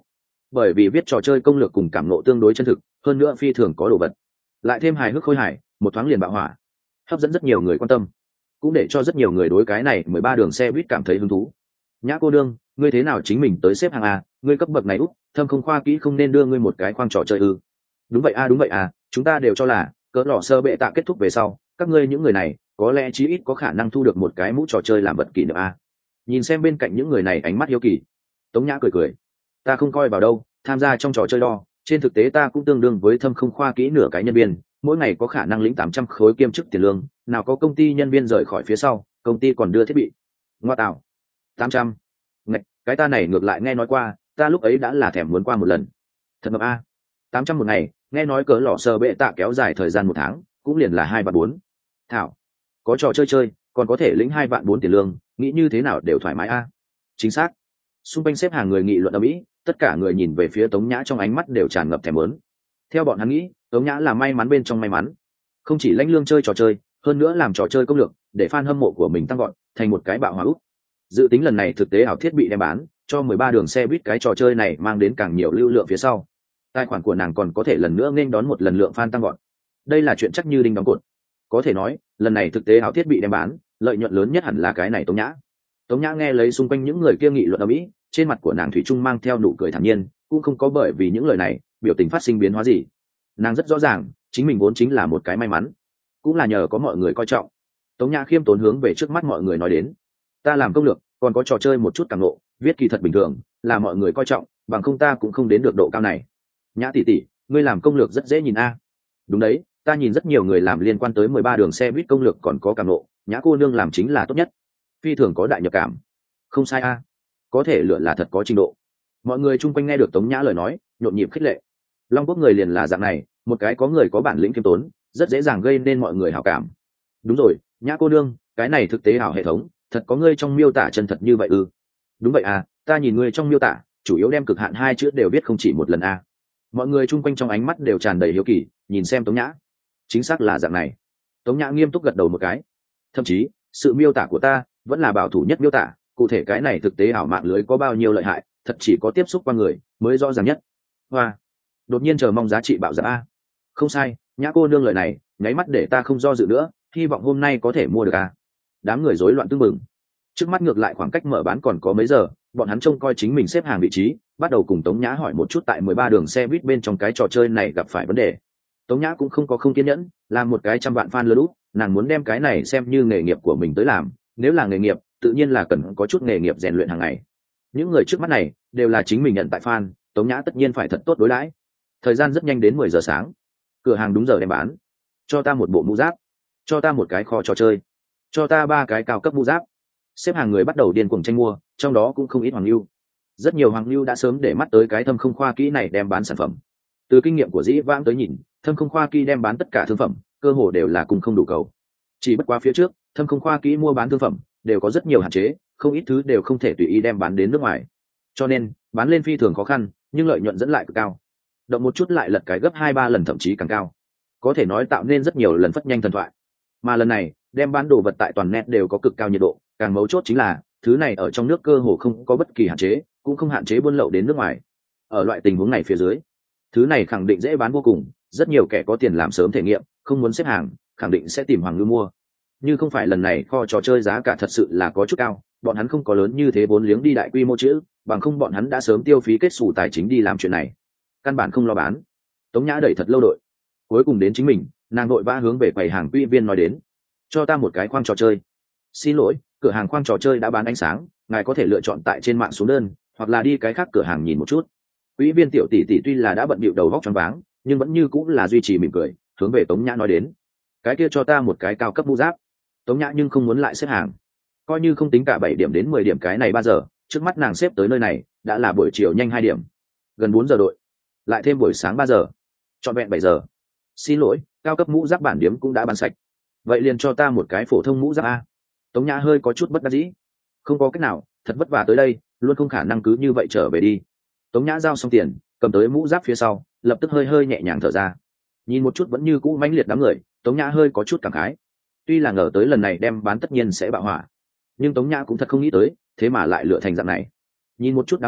bởi vì viết trò chơi công lược cùng cảm nộ tương đối chân thực, hơn nữa phi thường có đồ vật, lại thêm hài hước khôi hài, một thoáng liền bạo hỏa, hấp dẫn rất nhiều người quan tâm, cũng để cho rất nhiều người đối cái này 13 đường xe buýt cảm thấy hứng thú. Nhã cô đương, ngươi thế nào chính mình tới xếp hàng a? Ngươi cấp bậc này út, thâm không khoa kỹ không nên đưa ngươi một cái khoang trò chơi ư? Đúng vậy a, đúng vậy a, chúng ta đều cho là cỡ lọ sơ bệ tạ kết thúc về sau, các ngươi những người này có lẽ chí ít có khả năng thu được một cái mũ trò chơi làm vật kỷ niệm a. Nhìn xem bên cạnh những người này ánh mắt hiếu kỳ, Tống Nhã cười cười, ta không coi vào đâu, tham gia trong trò chơi đo, trên thực tế ta cũng tương đương với thâm không khoa kỹ nửa cái nhân viên, mỗi ngày có khả năng lĩnh 800 khối kiêm chức tiền lương, nào có công ty nhân viên rời khỏi phía sau, công ty còn đưa thiết bị. Ngoa tạo, 800. Ngạch, cái ta này ngược lại nghe nói qua, ta lúc ấy đã là thèm muốn qua một lần. Thật ngập a. 800 một ngày, nghe nói cỡ lọ sơ bệ tạ kéo dài thời gian 1 tháng, cũng liền là 2 vạn 4. Thảo, có trò chơi chơi, còn có thể lĩnh 2 vạn 4 tiền lương, nghĩ như thế nào đều thoải mái a. Chính xác. Xung quanh xếp hàng người nghị luận ầm ĩ, tất cả người nhìn về phía Tống Nhã trong ánh mắt đều tràn ngập thèm muốn. Theo bọn hắn nghĩ, Tống Nhã là may mắn bên trong may mắn, không chỉ lãnh lương chơi trò chơi, hơn nữa làm trò chơi công lược, để fan hâm mộ của mình tăng gọn, thành một cái bạo hỏa út. Dự tính lần này thực tế ảo thiết bị đem bán, cho 13 đường xe buýt cái trò chơi này mang đến càng nhiều lưu lượng phía sau. Tài khoản của nàng còn có thể lần nữa nên đón một lần lượng fan tăng gọn. Đây là chuyện chắc như đinh đóng cột. Có thể nói, lần này thực tế ảo thiết bị đem bán, lợi nhuận lớn nhất hẳn là cái này Tống Nhã. Tống Nhã nghe lấy xung quanh những người kia nghị luận ầm ĩ, trên mặt của nàng thủy chung mang theo nụ cười thản nhiên, cũng không có bởi vì những lời này biểu tình phát sinh biến hóa gì. Nàng rất rõ ràng, chính mình vốn chính là một cái may mắn, cũng là nhờ có mọi người coi trọng. Tống Nhã khiêm tốn hướng về trước mắt mọi người nói đến, ta làm công lược, còn có trò chơi một chút càng lộ, viết kỳ thật bình thường, là mọi người coi trọng, bằng không ta cũng không đến được độ cao này. Nhã tỷ tỷ, ngươi làm công lược rất dễ nhìn a. Đúng đấy, ta nhìn rất nhiều người làm liên quan tới 13 đường xe buýt công lược còn có càng lộ, Nhã cô nương làm chính là tốt nhất, phi thường có đại nhập cảm. Không sai a, có thể lựa là thật có trình độ. Mọi người chung quanh nghe được Tống Nhã lời nói, nhộn nhịp khích lệ. Long Quốc người liền là dạng này, một cái có người có bản lĩnh khiêm tốn, rất dễ dàng gây nên mọi người hảo cảm. Đúng rồi, Nhã cô nương, cái này thực tế ảo hệ thống, thật có ngươi trong miêu tả chân thật như vậy ư? Đúng vậy à, ta nhìn ngươi trong miêu tả, chủ yếu đem cực hạn 2 chữ đều viết không chỉ một lần a. Mọi người chung quanh trong ánh mắt đều tràn đầy hiếu kỳ, nhìn xem Tống Nhã. Chính xác là dạng này. Tống Nhã nghiêm túc gật đầu một cái. Thậm chí, sự miêu tả của ta vẫn là bảo thủ nhất miêu tả, cụ thể cái này thực tế ảo mạng lưới có bao nhiêu lợi hại, thật chỉ có tiếp xúc qua người mới rõ ràng nhất. Hoa, đột nhiên chờ mong giá trị bạo giảm a. Không sai, Nhã cô nương lời này, nháy mắt để ta không do dự nữa, hy vọng hôm nay có thể mua được a. Đám người rối loạn tương mừng. Trước mắt ngược lại khoảng cách mở bán còn có mấy giờ, bọn hắn trông coi chính mình xếp hàng vị trí, bắt đầu cùng Tống Nhã hỏi một chút tại 13 đường xe buýt bên trong cái trò chơi này gặp phải vấn đề. Tống Nhã cũng không có không kiên nhẫn, làm một cái trăm vạn fan lơ lút, nàng muốn đem cái này xem như nghề nghiệp của mình tới làm, nếu là nghề nghiệp, tự nhiên là cần có chút nghề nghiệp rèn luyện hàng ngày. Những người trước mắt này đều là chính mình nhận tại fan, Tống Nhã tất nhiên phải thật tốt đối đãi. Thời gian rất nhanh đến 10 giờ sáng, cửa hàng đúng giờ đem bán. Cho ta một bộ mũ giáp, cho ta một cái kho trò chơi, cho ta 3 cái cao cấp mũ giáp. Xếp hàng người bắt đầu điên cuồng tranh mua, trong đó cũng không ít hoàng lưu. Rất nhiều hoàng lưu đã sớm để mắt tới cái thâm không khoa kỹ này đem bán sản phẩm. Từ kinh nghiệm của dĩ vãng tới nhìn, thâm không khoa kỹ đem bán tất cả thương phẩm, cơ hồ đều là cùng không đủ cầu. Chỉ bất quá phía trước, thâm không khoa kỹ mua bán thương phẩm đều có rất nhiều hạn chế, không ít thứ đều không thể tùy ý đem bán đến nước ngoài. Cho nên, bán lên phi thường khó khăn, nhưng lợi nhuận dẫn lại cực cao. Động một chút lại lật cái gấp 2-3 lần thậm chí càng cao. Có thể nói tạo nên rất nhiều lần phất nhanh thần thoại. Mà lần này, đem bán đồ vật tại toàn net đều có cực cao nhiệt độ, càng mấu chốt chính là thứ này ở trong nước cơ hồ không có bất kỳ hạn chế, cũng không hạn chế buôn lậu đến nước ngoài. Ở loại tình huống này phía dưới, thứ này khẳng định dễ bán vô cùng, rất nhiều kẻ có tiền làm sớm thể nghiệm, không muốn xếp hàng, khẳng định sẽ tìm hoàng lưu mua. Như không phải lần này kho trò chơi giá cả thật sự là có chút cao, bọn hắn không có lớn như thế vốn liếng đi đại quy mô chữ, bằng không bọn hắn đã sớm tiêu phí kết xù tài chính đi làm chuyện này. Căn bản không lo bán. Tống Nhã đẩy thật lâu đội, cuối cùng đến chính mình, nàng đội vã hướng về quầy hàng quy viên nói đến, cho ta một cái khoang trò chơi. Xin lỗi, cửa hàng khoang trò chơi đã bán ánh sáng, ngài có thể lựa chọn tại trên mạng xuống đơn, hoặc là đi cái khác cửa hàng nhìn một chút. Ủy viên tiểu tỷ tỷ tuy là đã bận bịu đầu góc choáng váng, nhưng vẫn như cũng là duy trì mỉm cười, hướng về Tống Nhã nói đến, cái kia cho ta một cái cao cấp mũ giáp. Tống Nhã nhưng không muốn lại xếp hàng, coi như không tính cả 7 điểm đến 10 điểm cái này 3 giờ, trước mắt nàng xếp tới nơi này đã là buổi chiều nhanh 2 điểm, gần 4 giờ đội, lại thêm buổi sáng 3 giờ, trọn vẹn 7 giờ. Xin lỗi, cao cấp mũ giáp bản điểm cũng đã bán sạch, vậy liền cho ta một cái phổ thông mũ giáp a. Tống Nhã hơi có chút bất đắc dĩ, không có cách nào, thật vất vả tới đây, luôn không khả năng cứ như vậy trở về đi. Tống Nhã giao xong tiền, cầm tới mũ giáp phía sau, lập tức hơi hơi nhẹ nhàng thở ra. Nhìn một chút vẫn như cũ mãnh liệt đám người, Tống Nhã hơi có chút cảm khái. Tuy là ngờ tới lần này đem bán tất nhiên sẽ bạo hỏa, nhưng Tống Nhã cũng thật không nghĩ tới, thế mà lại lựa thành dạng này. Nhìn một chút đám người,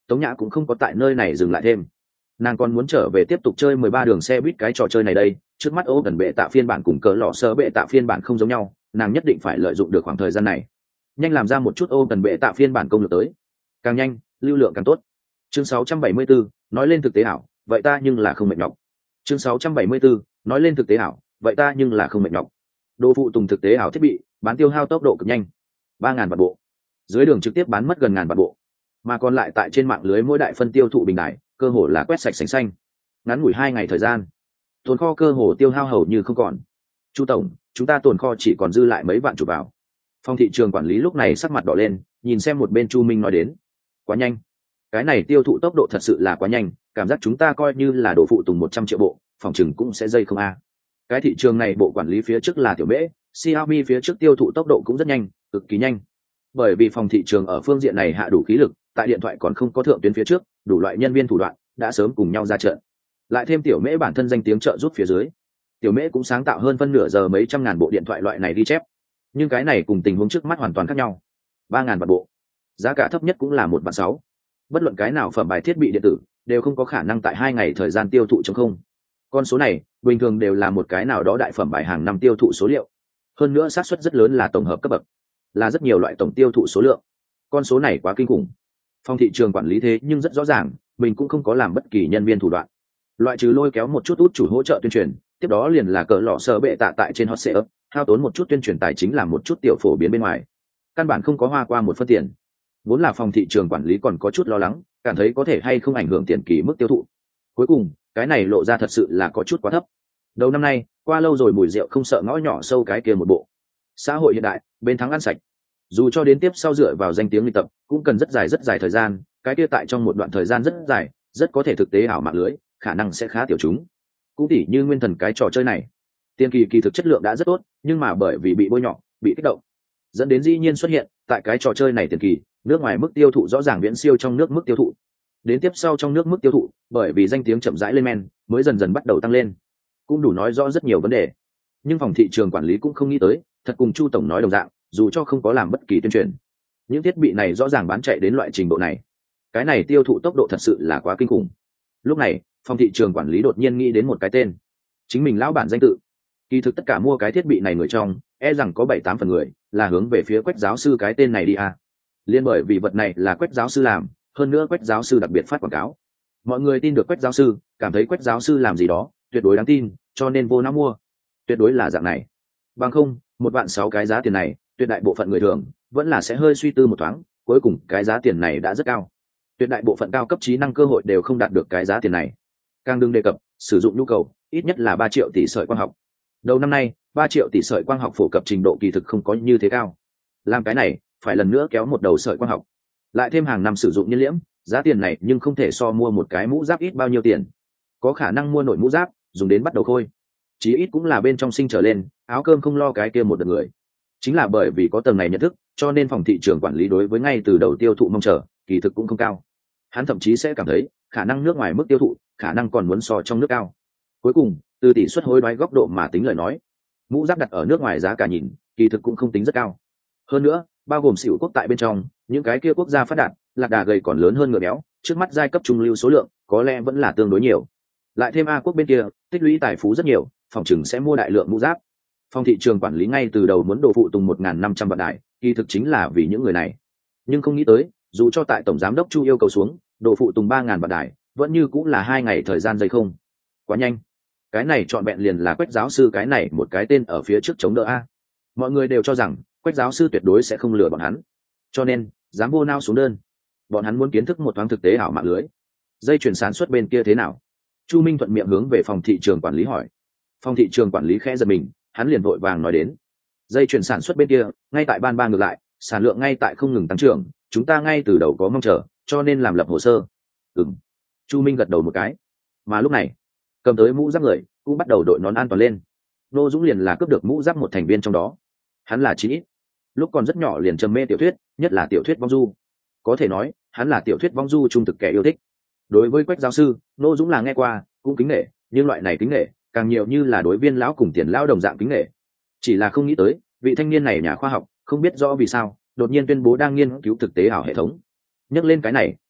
Tống Nhã cũng không có tại nơi này dừng lại thêm, nàng còn muốn trở về tiếp tục chơi 13 đường xe buýt cái trò chơi này đây. Trước mắt ô gần bệ tạ phiên bản cùng cỡ lọ sơ bệ tạ phiên bản không giống nhau, nàng nhất định phải lợi dụng được khoảng thời gian này, nhanh làm ra một chút ô gần bệ tạ phiên bản công lược tới, càng nhanh lưu lượng càng tốt. Chương 674, nói lên thực tế ảo, vậy ta nhưng là không mệt nhọc. Chương 674, nói lên thực tế ảo, vậy ta nhưng là không mệt nhọc. Đồ phụ tùng thực tế ảo thiết bị bán tiêu hao tốc độ cực nhanh, 3.000 vạn bộ, dưới đường trực tiếp bán mất gần 1.000 vạn bộ, mà còn lại tại trên mạng lưới mỗi đại phân tiêu thụ bình đại cơ hồ là quét sạch sành xanh. Ngắn ngủi 2 ngày thời gian, tồn kho cơ hồ tiêu hao hầu như không còn. Chu tổng, chúng ta tồn kho chỉ còn dư lại mấy vạn chụp vào. Phòng thị trường quản lý lúc này sắc mặt đỏ lên, nhìn xem một bên Chu Minh nói đến, quá nhanh, cái này tiêu thụ tốc độ thật sự là quá nhanh, cảm giác chúng ta coi như là đồ phụ tùng 100 triệu bộ, phòng chừng cũng sẽ dây không a. Cái thị trường này bộ quản lý phía trước là tiểu mễ, Xiaomi phía trước tiêu thụ tốc độ cũng rất nhanh, cực kỳ nhanh. Bởi vì phòng thị trường ở phương diện này hạ đủ khí lực, tại điện thoại còn không có thượng tuyến phía trước, đủ loại nhân viên thủ đoạn đã sớm cùng nhau ra trận. Lại thêm tiểu mễ bản thân danh tiếng trợ giúp phía dưới, tiểu mễ cũng sáng tạo hơn phân nửa giờ mấy trăm ngàn bộ điện thoại loại này ghi chép. Nhưng cái này cùng tình huống trước mắt hoàn toàn khác nhau. 3.000 vạn bộ, giá cả thấp nhất cũng là 1.600.000. Bất luận cái nào phẩm bài thiết bị điện tử đều không có khả năng tại 2 ngày thời gian tiêu thụ trống không. Con số này bình thường đều là một cái nào đó đại phẩm bài hàng năm tiêu thụ số liệu, hơn nữa xác suất rất lớn là tổng hợp cấp bậc, là rất nhiều loại tổng tiêu thụ số lượng. Con số này quá kinh khủng. Phòng thị trường quản lý thế nhưng rất rõ ràng, mình cũng không có làm bất kỳ nhân viên thủ đoạn, loại trừ lôi kéo một chút út chủ hỗ trợ tuyên truyền, tiếp đó liền là cỡ lọ sơ bệ tạ tại trên hot sale, hao tốn một chút tuyên truyền tài chính làm một chút tiểu phổ biến bên ngoài, căn bản không có hoa qua một phân tiền. Vốn là phòng thị trường quản lý còn có chút lo lắng, cảm thấy có thể hay không ảnh hưởng tiền kỳ mức tiêu thụ. Cuối cùng cái này lộ ra thật sự là có chút quá thấp. Đầu năm nay qua lâu rồi mùi rượu không sợ ngõ nhỏ sâu cái kia một bộ. Xã hội hiện đại bên thắng ăn sạch, dù cho đến tiếp sau dựa vào danh tiếng luyện tập cũng cần rất dài thời gian, cái kia tại trong một đoạn thời gian rất dài rất có thể thực tế ảo mạng lưới khả năng sẽ khá tiểu chúng. Cũng tỉ như nguyên thần cái trò chơi này, tiền kỳ kỳ thực chất lượng đã rất tốt, nhưng mà bởi vì bị bôi nhọ, bị kích động, dẫn đến dĩ nhiên xuất hiện tại cái trò chơi này tiền kỳ nước ngoài mức tiêu thụ rõ ràng viễn siêu trong nước mức tiêu thụ. Đến tiếp sau trong nước mức tiêu thụ bởi vì danh tiếng chậm rãi lên men mới dần dần bắt đầu tăng lên, cũng đủ nói rõ rất nhiều vấn đề. Nhưng phòng thị trường quản lý cũng không nghĩ tới, thật cùng Chu tổng nói đồng dạng, dù cho không có làm bất kỳ tuyên truyền, những thiết bị này rõ ràng bán chạy đến loại trình độ này, cái này tiêu thụ tốc độ thật sự là quá kinh khủng. Lúc này phòng thị trường quản lý đột nhiên nghĩ đến một cái tên, chính mình lão bản danh tự. Kỳ thực tất cả mua cái thiết bị này người trong rằng có 7-8 phần người là hướng về phía Quách giáo sư cái tên này đi à. Liên bởi vì vật này là Quách giáo sư làm, hơn nữa Quách giáo sư đặc biệt phát quảng cáo, mọi người tin được Quách giáo sư, cảm thấy Quách giáo sư làm gì đó tuyệt đối đáng tin, cho nên vô não mua. Tuyệt đối là dạng này, bằng không 1.600.000 cái giá tiền này, tuyệt đại bộ phận người thường vẫn là sẽ hơi suy tư một thoáng. Cuối cùng cái giá tiền này đã rất cao, tuyệt đại bộ phận cao cấp trí năng cơ hội đều không đạt được cái giá tiền này, càng đừng đề cập sử dụng nhu cầu ít nhất là 3 triệu tỷ sợi quang học. Đầu năm nay 3 triệu tỷ sợi quang học phổ cập trình độ kỳ thực không có như thế cao, làm cái này phải lần nữa kéo một đầu sợi quang học, lại thêm hàng năm sử dụng nhiên liễm, giá tiền này nhưng không thể so mua một cái mũ giáp ít bao nhiêu tiền. Có khả năng mua nổi mũ giáp dùng đến bắt đầu khôi, chí ít cũng là bên trong sinh trở lên, áo cơm không lo cái kia một đợt người. Chính là bởi vì có tầng này nhận thức, cho nên phòng thị trường quản lý đối với ngay từ đầu tiêu thụ mong chờ kỳ thực cũng không cao. Hắn thậm chí sẽ cảm thấy khả năng nước ngoài mức tiêu thụ khả năng còn muốn so trong nước cao. Cuối cùng từ tỷ suất hối đoái góc độ mà tính lời nói, mũ giáp đặt ở nước ngoài giá cả nhìn kỳ thực cũng không tính rất cao. Hơn nữa bao gồm xỉu quốc tại bên trong, những cái kia quốc gia phát đạt, lạc đà gầy còn lớn hơn ngựa béo, trước mắt giai cấp trung lưu số lượng có lẽ vẫn là tương đối nhiều. Lại thêm A quốc bên kia tích lũy tài phú rất nhiều, phòng chừng sẽ mua đại lượng mũ giáp. Phòng thị trường quản lý ngay từ đầu muốn đồ phụ tùng 1.500 vạn đài, kỳ thực chính là vì những người này. Nhưng không nghĩ tới, dù cho tại tổng giám đốc Chu yêu cầu xuống, đồ phụ tùng 3.000 vạn đài, vẫn như cũng là 2 ngày thời gian dây không. Quá nhanh. Cái này trọn vẹn liền là Quách giáo sư cái này một cái tên ở phía trước chống đỡ a. Mọi người đều cho rằng Quách giáo sư tuyệt đối sẽ không lừa bọn hắn, cho nên dám vô nao xuống đơn. Bọn hắn muốn kiến thức một thoáng thực tế ảo mạng lưới. Dây chuyển sản xuất bên kia thế nào? Chu Minh thuận miệng hướng về phòng thị trường quản lý hỏi. Phòng thị trường quản lý khẽ giật mình, hắn liền vội vàng nói đến, dây chuyển sản xuất bên kia ngay tại ban ba ngược lại, sản lượng ngay tại không ngừng tăng trưởng, chúng ta ngay từ đầu có mong chờ, cho nên làm lập hồ sơ. Chu Minh gật đầu một cái. Mà lúc này cầm tới mũ giáp người cũng bắt đầu đội nón an toàn lên. Nô Dũng liền là cướp được mũ giáp một thành viên trong đó. Hắn là chí ít lúc còn rất nhỏ liền trầm mê tiểu thuyết, nhất là tiểu thuyết vong du, có thể nói hắn là tiểu thuyết vong du trung thực kẻ yêu thích. Đối với Quách giáo sư, Nô Dũng là nghe qua cũng kính nể, nhưng loại này kính nể càng nhiều như là đối viên lão cùng tiền lão đồng dạng kính nể. Chỉ là không nghĩ tới vị thanh niên này nhà khoa học không biết rõ vì sao đột nhiên tuyên bố đang nghiên cứu thực tế ảo hệ thống. Nhắc lên cái này,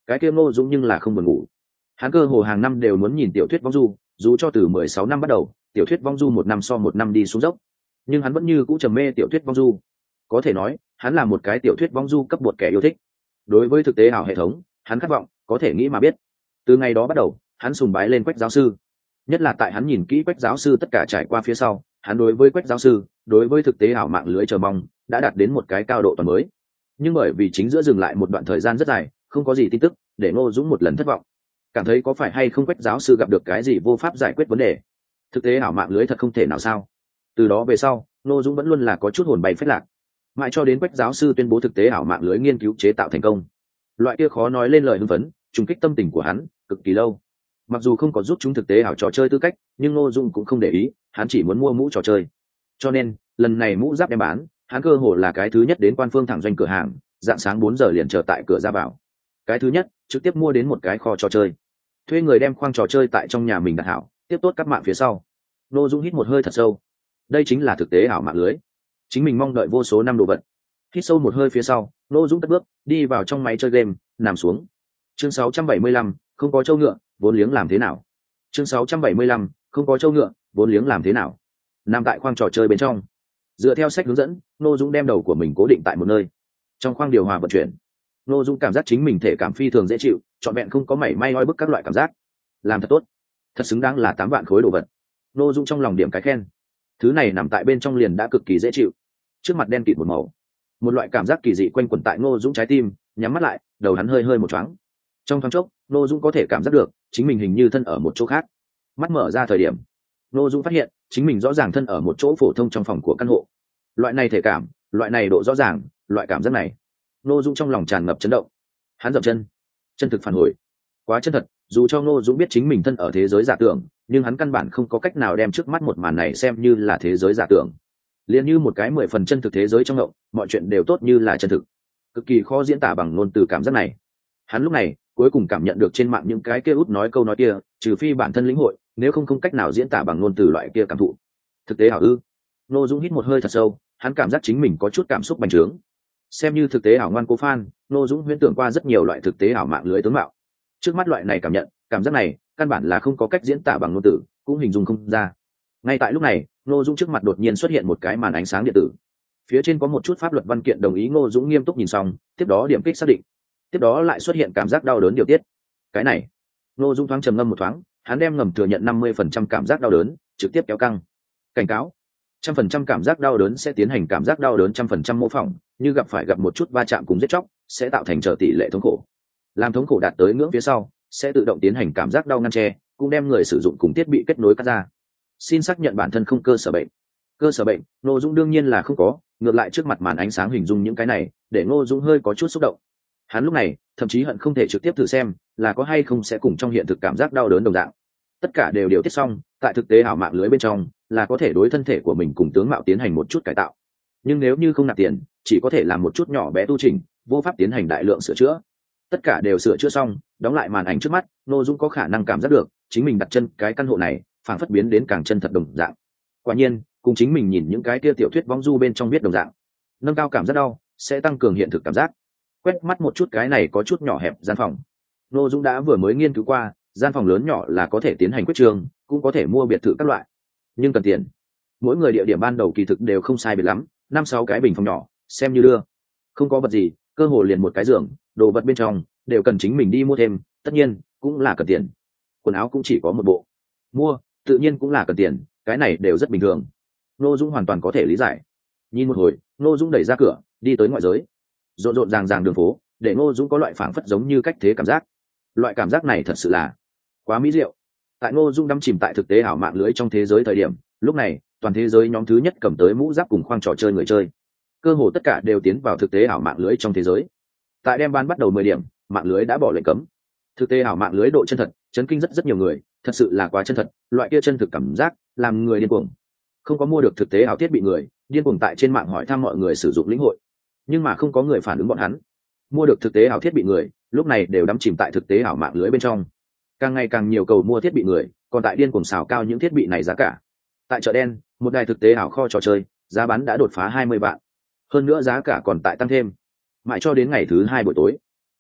Cái kia Ngô Dũng nhưng là không buồn ngủ. Hắn cơ hồ hàng năm đều muốn nhìn tiểu thuyết vong du, dù cho từ 16 năm bắt đầu, tiểu thuyết vong du một năm so một năm đi xuống dốc, nhưng hắn vẫn như cũ trầm mê tiểu thuyết vong du. Có thể nói, hắn là một cái tiểu thuyết vong du cấp bột kẻ yêu thích. Đối với thực tế ảo hệ thống, hắn khát vọng, có thể nghĩ mà biết. Từ ngày đó bắt đầu, hắn sùng bái lên Quách giáo sư. Nhất là tại hắn nhìn kỹ Quách giáo sư tất cả trải qua phía sau, hắn đối với Quách giáo sư, đối với thực tế ảo mạng lưới chờ mong, đã đạt đến một cái cao độ toàn mới. Nhưng bởi vì chính giữa dừng lại một đoạn thời gian rất dài, không có gì tin tức, để Ngô Dũng một lần thất vọng. Cảm thấy có phải hay không Quách giáo sư gặp được cái gì vô pháp giải quyết vấn đề. Thực tế ảo mạng lưới thật không thể nào sao? Từ đó về sau, Ngô Dũng vẫn luôn là có chút hồn bay phách lạc. Mãi cho đến Quách giáo sư tuyên bố thực tế ảo mạng lưới nghiên cứu chế tạo thành công, loại kia khó nói lên lời hưng phấn, trùng kích tâm tình của hắn cực kỳ lâu. Mặc dù không có giúp chúng thực tế ảo trò chơi tư cách, nhưng Ngô Dung cũng không để ý, hắn chỉ muốn mua mũ trò chơi. Cho nên lần này mũ giáp đem bán, hắn cơ hồ là cái thứ nhất đến quan phương thẳng doanh cửa hàng, dạng sáng 4 giờ liền chờ tại cửa ra vào. Cái thứ nhất trực tiếp mua đến một cái kho trò chơi, thuê người đem khoang trò chơi tại trong nhà mình đặt hảo, tiếp tốt các mạng phía sau. Ngô Dung hít một hơi thật sâu, đây chính là thực tế ảo mạng lưới, chính mình mong đợi vô số năm đồ vật. Hít sâu một hơi phía sau, Ngô Dung cất bước đi vào trong máy chơi game, nằm xuống. Chương 675, không có châu ngựa, vốn liếng làm thế nào? Chương 675, không có châu ngựa, vốn liếng làm thế nào? Nằm tại khoang trò chơi bên trong, dựa theo sách hướng dẫn, Ngô Dung đem đầu của mình cố định tại một nơi. Trong khoang điều hòa vận chuyển, Ngô Dung cảm giác chính mình thể cảm phi thường dễ chịu, trọn vẹn không có mảy may oi bức các loại cảm giác. Làm thật tốt, thật xứng đáng là 8 vạn khối đồ vật. Ngô Dung trong lòng điểm cái khen. Thứ này nằm tại bên trong liền đã cực kỳ dễ chịu. Trước mặt đen kịt một màu, một loại cảm giác kỳ dị quanh quẩn tại Ngô Dũng trái tim, nhắm mắt lại, đầu hắn hơi hơi một choáng. Trong thoáng chốc, Ngô Dũng có thể cảm giác được chính mình hình như thân ở một chỗ khác. Mắt mở ra thời điểm, Ngô Dũng phát hiện chính mình rõ ràng thân ở một chỗ phổ thông trong phòng của căn hộ. Loại này thể cảm, loại này độ rõ ràng, loại cảm giác này, Ngô Dũng trong lòng tràn ngập chấn động. Hắn dậm chân, chân thực phản hồi, quá chân thật. Dù cho Ngô Dũng biết chính mình thân ở thế giới giả tưởng, nhưng hắn căn bản không có cách nào đem trước mắt một màn này xem như là thế giới giả tưởng. Liền như một cái 10 phần chân thực thế giới trong ngộng, mọi chuyện đều tốt như là chân thực, cực kỳ khó diễn tả bằng ngôn từ cảm giác này. Hắn lúc này cuối cùng cảm nhận được trên mạng những cái kia út nói câu nói kia, trừ phi bản thân lĩnh hội, nếu không cách nào diễn tả bằng ngôn từ loại kia cảm thụ. Thực tế ảo ư? Ngô Dũng hít một hơi thật sâu, hắn cảm giác chính mình có chút cảm xúc bành trướng. Xem như thực tế ảo ngoan cố fan, Ngô Dũng huyễn tưởng qua rất nhiều loại thực tế ảo mạng lưới tướng mạo. Trước mắt loại này cảm nhận, cảm giác này, căn bản là không có cách diễn tả bằng ngôn từ, cũng hình dung không ra. Ngay tại lúc này, Ngô Dũng trước mặt đột nhiên xuất hiện một cái màn ánh sáng điện tử. Phía trên có một chút pháp luật văn kiện đồng ý. Ngô Dũng nghiêm túc nhìn xong, tiếp đó điểm kích xác định. Tiếp đó lại xuất hiện cảm giác đau đớn điều tiết. Cái này, Ngô Dũng thoáng trầm ngâm một thoáng, hắn đem ngầm thừa nhận 50% cảm giác đau đớn, trực tiếp kéo căng. Cảnh cáo: 100% cảm giác đau đớn sẽ tiến hành cảm giác đau đớn 100% mô phỏng, như gặp một chút va chạm cùng giết chóc, sẽ tạo thành trở tỷ lệ thống khổ. Làm thống khổ đạt tới ngưỡng phía sau, sẽ tự động tiến hành cảm giác đau ngăn che, cũng đem người sử dụng cùng thiết bị kết nối cắt ra. Xin xác nhận bản thân không cơ sở bệnh. Cơ sở bệnh, Ngô Dũng đương nhiên là không có, ngược lại trước mặt màn ánh sáng hình dung những cái này, để Ngô Dũng hơi có chút xúc động. Hắn lúc này thậm chí hận không thể trực tiếp thử xem là có hay không sẽ cùng trong hiện thực cảm giác đau đớn đồng dạng. Tất cả đều điều tiết xong, tại thực tế ảo mạng lưới bên trong là có thể đối thân thể của mình cùng tướng mạo tiến hành một chút cải tạo. Nhưng nếu như không nạp tiền, chỉ có thể làm một chút nhỏ bé tu chỉnh, vô pháp tiến hành đại lượng sửa chữa. Tất cả đều sửa chữa xong, đóng lại màn ảnh trước mắt, Ngô Dũng có khả năng cảm giác được chính mình đặt chân cái căn hộ này phảng phất biến đến càng chân thật đồng dạng. Quả nhiên, cùng chính mình nhìn những cái kia tiểu thuyết vong du bên trong viết đồng dạng. Nâng cao cảm giác đau sẽ tăng cường hiện thực cảm giác. Quét mắt một chút cái này có chút nhỏ hẹp gian phòng, Ngô Dũng đã vừa mới nghiên cứu qua, gian phòng lớn nhỏ là có thể tiến hành quyết trường, cũng có thể mua biệt thự các loại, nhưng cần tiền. Mỗi người địa điểm ban đầu kỳ thực đều không sai biệt lắm, 5-6 cái bình phòng nhỏ xem như đưa. Không có vật gì, cơ hồ liền một cái giường, đồ vật bên trong đều cần chính mình đi mua thêm, tất nhiên cũng là cần tiền. Quần áo cũng chỉ có một bộ, mua tự nhiên cũng là cần tiền, cái này đều rất bình thường. Ngô Dũng hoàn toàn có thể lý giải. Nhìn một hồi, Ngô Dũng đẩy ra cửa, đi tới ngoại giới. Rộn rộn ràng ràng đường phố, để Ngô Dũng có loại phảng phất giống như cách thế cảm giác. Loại cảm giác này thật sự là quá mỹ diệu. Tại Ngô Dũng đắm chìm tại thực tế ảo mạng lưới trong thế giới thời điểm, lúc này toàn thế giới nhóm thứ nhất cầm tới mũ giáp cùng khoang trò chơi người chơi, cơ hồ tất cả đều tiến vào thực tế ảo mạng lưới trong thế giới. Tại đem ban bắt đầu 10 điểm, mạng lưới đã bỏ lệnh cấm. Thực tế ảo mạng lưới độ chân thật chấn kinh rất nhiều người, thật sự là quá chân thật, loại kia chân thực cảm giác làm người điên cuồng. Không có mua được thực tế ảo thiết bị người, điên cuồng tại trên mạng hỏi thăm mọi người sử dụng lĩnh hội, nhưng mà không có người phản ứng bọn hắn. Mua được thực tế ảo thiết bị người, lúc này đều đắm chìm tại thực tế ảo mạng lưới bên trong. Càng ngày càng nhiều cầu mua thiết bị người, còn tại điên cuồng xào cao những thiết bị này giá cả. Tại chợ đen, một đài thực tế ảo kho trò chơi, giá bán đã đột phá 20 vạn. Hơn nữa giá cả còn tại tăng thêm. Mãi cho đến ngày thứ 2 buổi tối,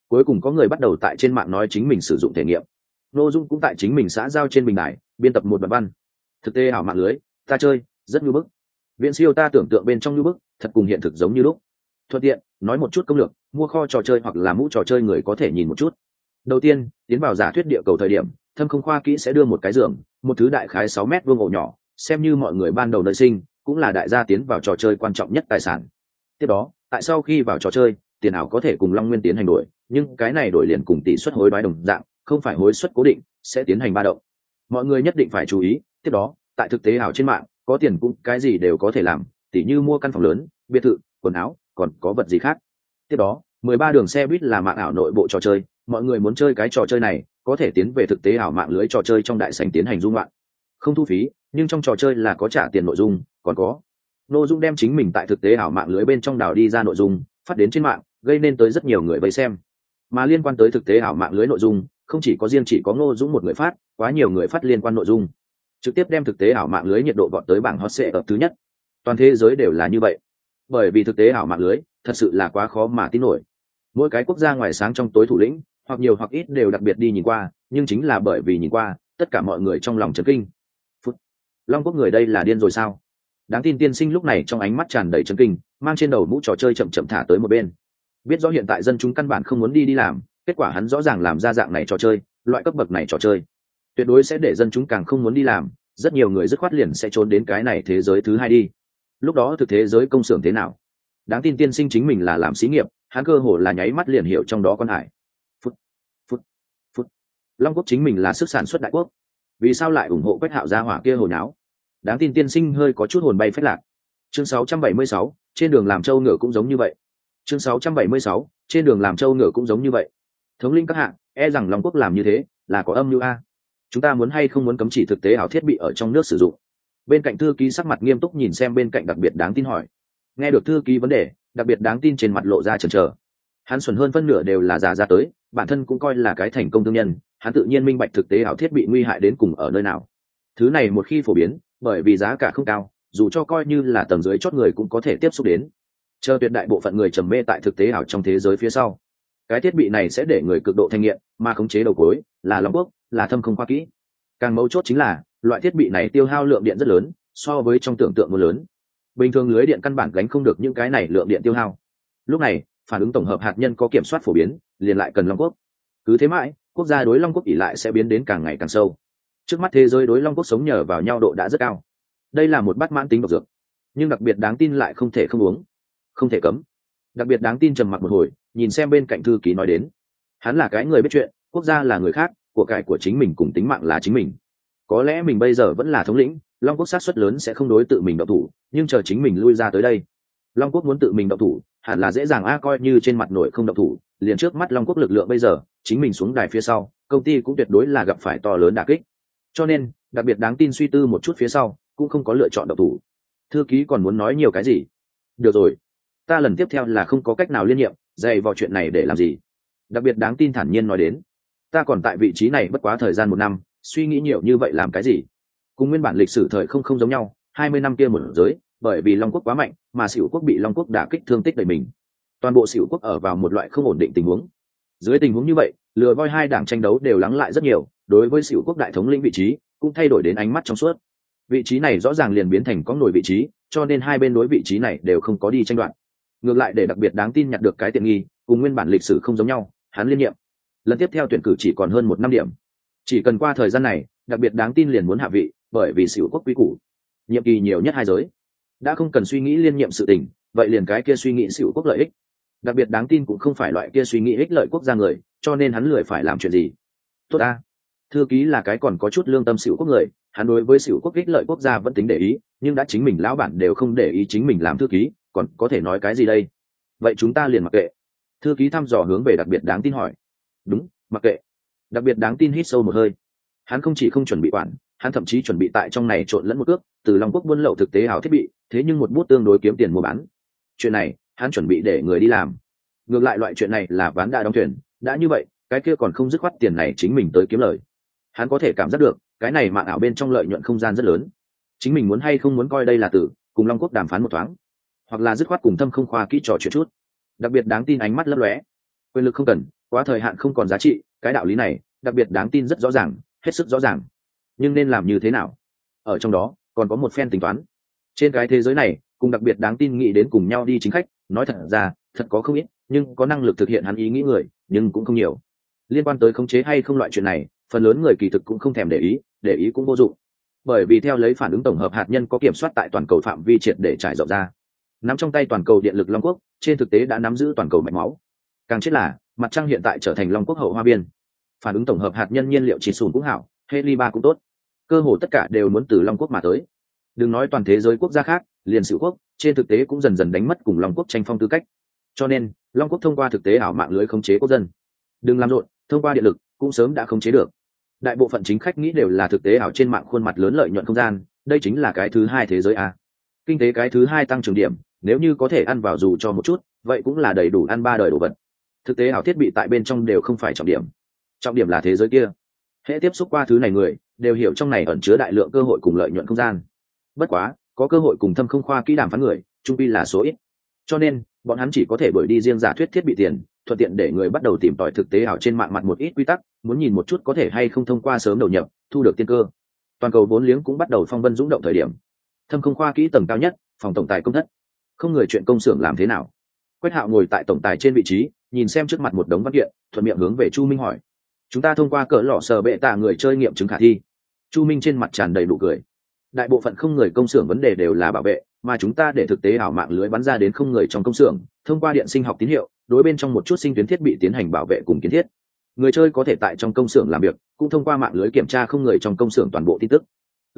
cuối cùng có người bắt đầu tại trên mạng nói chính mình sử dụng thể nghiệm. Ngô Dung cũng tại chính mình xã giao trên bình đài biên tập một đoạn văn. Thực tế ảo mạng lưới, ta chơi rất nhu bức, viễn siêu ta tưởng tượng bên trong nhu bức, thật cùng hiện thực giống như lúc. Thuận tiện nói một chút công lược, mua kho trò chơi hoặc là mũ trò chơi người có thể nhìn một chút. Đầu tiên, tiến vào giả thuyết địa cầu thời điểm, Thâm Không Khoa Kỹ sẽ đưa một cái giường, một thứ đại khái 6 mét vuông ổ nhỏ, xem như mọi người ban đầu nơi sinh, cũng là đại gia tiến vào trò chơi quan trọng nhất tài sản. Tiếp đó, tại sau khi vào trò chơi, tiền ảo có thể cùng Long Nguyên tiến hành đổi, nhưng cái này đổi liền cùng tỷ suất hối đoái đồng dạng, không phải hối suất cố định, sẽ tiến hành ba động. Mọi người nhất định phải chú ý. Tiếp đó, tại thực tế ảo trên mạng, có tiền cũng cái gì đều có thể làm, tỉ như mua căn phòng lớn, biệt thự, quần áo, còn có vật gì khác. Tiếp đó, 13 đường xe buýt là mạng ảo nội bộ trò chơi, mọi người muốn chơi cái trò chơi này, có thể tiến về thực tế ảo mạng lưới trò chơi trong đại sảnh tiến hành dung loạn. Không thu phí, nhưng trong trò chơi là có trả tiền nội dung, còn có. Nội dung đem chính mình tại thực tế ảo mạng lưới bên trong đào đi ra nội dung, phát đến trên mạng, gây nên tới rất nhiều người vây xem. Mà liên quan tới thực tế ảo mạng lưới nội dung, không chỉ có riêng chỉ có Ngô Dũng một người phát, quá nhiều người phát liên quan nội dung, trực tiếp đem thực tế ảo mạng lưới nhiệt độ vọt tới bảng hot search ở thứ nhất. Toàn thế giới đều là như vậy, bởi vì thực tế ảo mạng lưới thật sự là quá khó mà tin nổi. Mỗi cái quốc gia ngoài sáng trong tối thủ lĩnh, hoặc nhiều hoặc ít đều đặc biệt đi nhìn qua, nhưng chính là bởi vì nhìn qua, tất cả mọi người trong lòng chấn kinh. Long Quốc người đây là điên rồi sao? Đáng tin tiên sinh lúc này trong ánh mắt tràn đầy chấn kinh, mang trên đầu mũ trò chơi chậm chậm thả tới một bên. Biết rõ hiện tại dân chúng căn bản không muốn đi làm, kết quả hắn rõ ràng làm ra dạng này trò chơi, loại cấp bậc này trò chơi, tuyệt đối sẽ để dân chúng càng không muốn đi làm, rất nhiều người dứt khoát liền sẽ trốn đến cái này thế giới thứ hai đi. Lúc đó thực thế giới công xưởng thế nào? Đáng tin tiên sinh chính mình là làm xí nghiệp, hắn cơ hồ là nháy mắt liền hiểu trong đó con hải. Phút. Long Quốc chính mình là sức sản xuất đại quốc, vì sao lại ủng hộ Quách Hạo gia hỏa kia hồi náo? Đáng tin tiên sinh hơi có chút hồn bay phách lạc. Chương 676, trên đường làm trâu ngựa cũng giống như vậy. Chương 676, trên đường làm trâu ngựa cũng giống như vậy. Thống lĩnh các hạng, e rằng Long Quốc làm như thế là có âm mưu a. Chúng ta muốn hay không muốn cấm chỉ thực tế ảo thiết bị ở trong nước sử dụng? Bên cạnh thư ký sắc mặt nghiêm túc nhìn xem bên cạnh đặc biệt đáng tin hỏi. Nghe được thư ký vấn đề, đặc biệt đáng tin trên mặt lộ ra chần chờ. Hắn xuẩn hơn phân nửa đều là già ra tới, bản thân cũng coi là cái thành công thương nhân, hắn tự nhiên minh bạch thực tế ảo thiết bị nguy hại đến cùng ở nơi nào. Thứ này một khi phổ biến, bởi vì giá cả không cao, dù cho coi như là tầng dưới chót người cũng có thể tiếp xúc đến. Chờ tuyệt đại bộ phận người trầm mê tại thực tế ảo trong thế giới phía sau, cái thiết bị này sẽ để người cực độ thanh nghiện, mà khống chế đầu cuối là Long Quốc, là Thâm Không Khoa Kỹ. Càng mấu chốt chính là loại thiết bị này tiêu hao lượng điện rất lớn, so với trong tưởng tượng muốn lớn. Bình thường lưới điện căn bản gánh không được những cái này lượng điện tiêu hao. Lúc này, phản ứng tổng hợp hạt nhân có kiểm soát phổ biến, liền lại cần Long Quốc. Cứ thế mãi, quốc gia đối Long Quốc ỷ lại sẽ biến đến càng ngày càng sâu. Trước mắt thế giới đối Long Quốc sống nhờ vào nhau độ đã rất cao. Đây là một bát mãn tính độc dược, nhưng đặc biệt đáng tin lại không thể không uống, không thể cấm. Đặc biệt đáng tin trầm mặc một hồi, nhìn xem bên cạnh thư ký nói đến. Hắn là cái người biết chuyện, quốc gia là người khác, của cải của chính mình cùng tính mạng là chính mình. Có lẽ mình bây giờ vẫn là thống lĩnh, Long Quốc xác suất lớn sẽ không đối tự mình động thủ, nhưng chờ chính mình lui ra tới đây, Long Quốc muốn tự mình động thủ hẳn là dễ dàng coi như trên mặt nội không động thủ, liền trước mắt Long Quốc lực lượng bây giờ, chính mình xuống đài phía sau, công ty cũng tuyệt đối là gặp phải to lớn đả kích. Cho nên, đặc biệt đáng tin suy tư một chút phía sau, cũng không có lựa chọn động thủ. Thư ký còn muốn nói nhiều cái gì? Được rồi, ta lần tiếp theo là không có cách nào liên nhiệm, dày vào chuyện này để làm gì? Đặc biệt đáng tin thản nhiên nói đến. Ta còn tại vị trí này bất quá thời gian 1 năm, suy nghĩ nhiều như vậy làm cái gì? Cùng nguyên bản lịch sử thời không giống nhau, 20 năm kia một giới, bởi vì Long Quốc quá mạnh, mà Sửu Quốc bị Long Quốc đả kích thương tích đầy mình. Toàn bộ Sửu Quốc ở vào một loại không ổn định tình huống. Dưới tình huống như vậy, lừa voi hai đảng tranh đấu đều lắng lại rất nhiều, đối với Sửu Quốc đại thống lĩnh vị trí cũng thay đổi đến ánh mắt trong suốt. Vị trí này rõ ràng liền biến thành có nổi vị trí, cho nên hai bên đối vị trí này đều không có đi tranh đoạt. Ngược lại để đặc biệt đáng tin nhặt được cái tiện nghi, cùng nguyên bản lịch sử không giống nhau, hắn liên nhiệm. Lần tiếp theo tuyển cử chỉ còn hơn 1 năm điểm. Chỉ cần qua thời gian này, đặc biệt đáng tin liền muốn hạ vị, bởi vì Sửu Quốc quý củ, nhiệm kỳ nhiều nhất 2 giới. Đã không cần suy nghĩ liên nhiệm sự tình, vậy liền cái kia suy nghĩ Sửu Quốc lợi ích. Đặc biệt đáng tin cũng không phải loại kia suy nghĩ ích lợi quốc gia người, cho nên hắn lười phải làm chuyện gì. Tốt a. Thư ký là cái còn có chút lương tâm Sửu Quốc người, hắn đối với Sửu Quốc ích lợi quốc gia vẫn tính để ý, nhưng đã chính mình lão bản đều không để ý chính mình làm thư ký, còn có thể nói cái gì đây? Vậy chúng ta liền mặc kệ. Thư ký thăm dò hướng về đặc biệt đáng tin hỏi. Đúng, mặc kệ. Đặc biệt đáng tin hít sâu một hơi. Hắn không chỉ không chuẩn bị quản, hắn thậm chí chuẩn bị tại trong này trộn lẫn một cước, từ Long Quốc buôn lậu thực tế ảo thiết bị, thế nhưng một bút tương đối kiếm tiền mua bán. Chuyện này, hắn chuẩn bị để người đi làm. Ngược lại loại chuyện này là ván đã đóng thuyền, đã như vậy, cái kia còn không dứt khoát tiền này chính mình tới kiếm lời. Hắn có thể cảm giác được, cái này mạng ảo bên trong lợi nhuận không gian rất lớn. Chính mình muốn hay không muốn coi đây là tử, cùng Long Quốc đàm phán một thoáng, hoặc là dứt khoát cùng Thâm Không Khoa Kỹ trò chuyện chút. Đặc biệt đáng tin ánh mắt lấp lóe. Quyền lực không cần, quá thời hạn không còn giá trị, cái đạo lý này đặc biệt đáng tin rất rõ ràng, hết sức rõ ràng. Nhưng nên làm như thế nào? Ở trong đó còn có một phen tính toán. Trên cái thế giới này cùng đặc biệt đáng tin nghĩ đến cùng nhau đi chính khách, nói thật ra thật có không ít, nhưng có năng lực thực hiện hắn ý nghĩ người nhưng cũng không nhiều. Liên quan tới khống chế hay không loại chuyện này, phần lớn người kỳ thực cũng không thèm để ý cũng vô dụng, bởi vì theo lấy phản ứng tổng hợp hạt nhân có kiểm soát tại toàn cầu phạm vi triệt để trải rộng ra. Nắm trong tay toàn cầu điện lực Long Quốc, trên thực tế đã nắm giữ toàn cầu mạch máu. Càng chết là mặt trăng hiện tại trở thành Long Quốc hậu hoa biên. Phản ứng tổng hợp hạt nhân nhiên liệu chỉ sùn cũng hảo, heli 3 cũng tốt, cơ hồ tất cả đều muốn từ Long Quốc mà tới. Đừng nói toàn thế giới quốc gia khác, liền Sửu Quốc trên thực tế cũng dần dần đánh mất cùng Long Quốc tranh phong tư cách. Cho nên Long Quốc thông qua thực tế ảo mạng lưới khống chế quốc dân. Đừng làm rộn, thông qua điện lực cũng sớm đã khống chế được. Đại bộ phận chính khách nghĩ đều là thực tế ảo trên mạng khuôn mặt lớn lợi nhuận không gian, đây chính là cái thứ hai thế giới a. Kinh tế cái thứ hai tăng trưởng điểm, nếu như có thể ăn vào dù cho một chút, vậy cũng là đầy đủ ăn 3 đời đồ vật. Thực tế ảo thiết bị tại bên trong đều không phải trọng điểm, trọng điểm là thế giới kia. Hễ tiếp xúc qua thứ này người đều hiểu trong này ẩn chứa đại lượng cơ hội cùng lợi nhuận không gian. Bất quá có cơ hội cùng thâm không khoa kỹ đàm phán người trung pi là số ít, cho nên bọn hắn chỉ có thể bởi đi riêng giả thuyết thiết bị tiền, thuận tiện để người bắt đầu tìm tòi thực tế ảo trên mạng mặt một ít quy tắc, muốn nhìn một chút có thể hay không thông qua sớm đầu nhập thu được tiên cơ. Toàn cầu vốn liếng cũng bắt đầu phong vân dũng động thời điểm. Thâm không khoa kỹ tầng cao nhất, phòng tổng tài công thất, không người chuyện công xưởng làm thế nào. Quách Hạo ngồi tại tổng tài trên vị trí, nhìn xem trước mặt một đống văn kiện, thuận miệng hướng về Chu Minh hỏi: chúng ta thông qua cỡ lọ sở bệ tạ người chơi nghiệm chứng khả thi. Chu Minh trên mặt tràn đầy nụ cười. Đại bộ phận không người công xưởng vấn đề đều là bảo vệ, mà chúng ta để thực tế ảo mạng lưới bắn ra đến không người trong công xưởng, thông qua điện sinh học tín hiệu đối bên trong một chút sinh tuyến thiết bị tiến hành bảo vệ cùng kiến thiết. Người chơi có thể tại trong công xưởng làm việc, cũng thông qua mạng lưới kiểm tra không người trong công xưởng toàn bộ tin tức.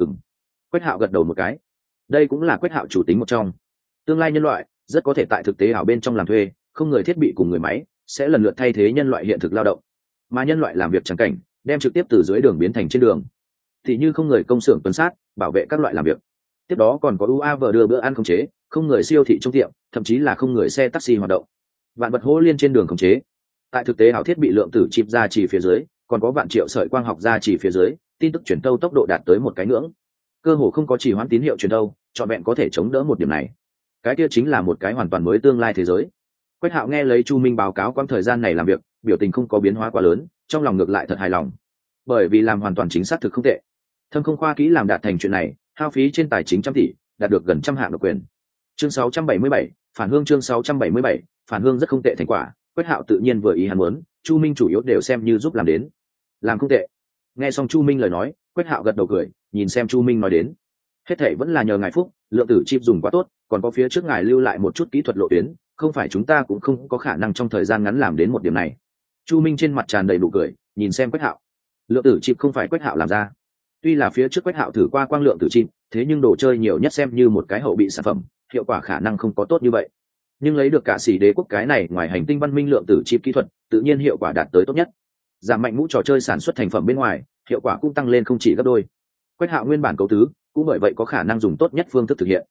Quách Hạo gật đầu một cái. Đây cũng là Quách Hạo chủ tính một trong. Tương lai nhân loại rất có thể tại thực tế ảo bên trong làm thuê, không người thiết bị cùng người máy sẽ lần lượt thay thế nhân loại hiện thực lao động, mà nhân loại làm việc chẳng cảnh đem trực tiếp từ dưới đường biến thành trên đường, thì như không người công xưởng tuần sát bảo vệ các loại làm việc. Tiếp đó còn có UAV đưa bữa ăn khống chế, không người siêu thị trong tiệm, thậm chí là không người xe taxi hoạt động, vạn vật hô liên trên đường khống chế. Tại thực tế ảo thiết bị lượng tử chip ra chỉ phía dưới, còn có vạn triệu sợi quang học ra chỉ phía dưới, tin tức truyền tâu tốc độ đạt tới một cái ngưỡng, cơ hồ không có chỉ hoãn tín hiệu truyền tâu, trọn vẹn có thể chống đỡ một điểm này. Cái kia chính là một cái hoàn toàn mới tương lai thế giới. Quách Hạo nghe lấy Chu Minh báo cáo quãng thời gian này làm việc, biểu tình không có biến hóa quá lớn, trong lòng ngược lại thật hài lòng, bởi vì làm hoàn toàn chính xác thực không tệ. Thâm không khoa kỹ làm đạt thành chuyện này, hao phí trên tài chính trăm tỷ, đạt được gần trăm hạng độc quyền. Chương 677, phản hương. Chương 677, phản hương rất không tệ thành quả. Quách Hạo tự nhiên vừa ý hắn muốn, Chu Minh chủ yếu đều xem như giúp làm đến. Làm không tệ. Nghe xong Chu Minh lời nói, Quách Hạo gật đầu cười, nhìn xem Chu Minh nói đến, hết thảy vẫn là nhờ ngài phúc, lượng tử chip dùng quá tốt, còn có phía trước ngài lưu lại một chút kỹ thuật lộ tuyến, không phải chúng ta cũng không có khả năng trong thời gian ngắn làm đến một điểm này. Chu Minh trên mặt tràn đầy nụ cười, nhìn xem Quách Hạo. Lượng tử chip không phải Quách Hạo làm ra, tuy là phía trước Quách Hạo thử qua quang lượng tử chip, thế nhưng đồ chơi nhiều nhất xem như một cái hậu bị sản phẩm, hiệu quả khả năng không có tốt như vậy. Nhưng lấy được cả sĩ đế quốc cái này ngoài hành tinh văn minh lượng tử chip kỹ thuật, tự nhiên hiệu quả đạt tới tốt nhất. Giảm mạnh mũ trò chơi sản xuất thành phẩm bên ngoài, hiệu quả cũng tăng lên không chỉ gấp đôi. Quách Hạo nguyên bản cấu tứ cũng bởi vậy có khả năng dùng tốt nhất phương thức thực hiện.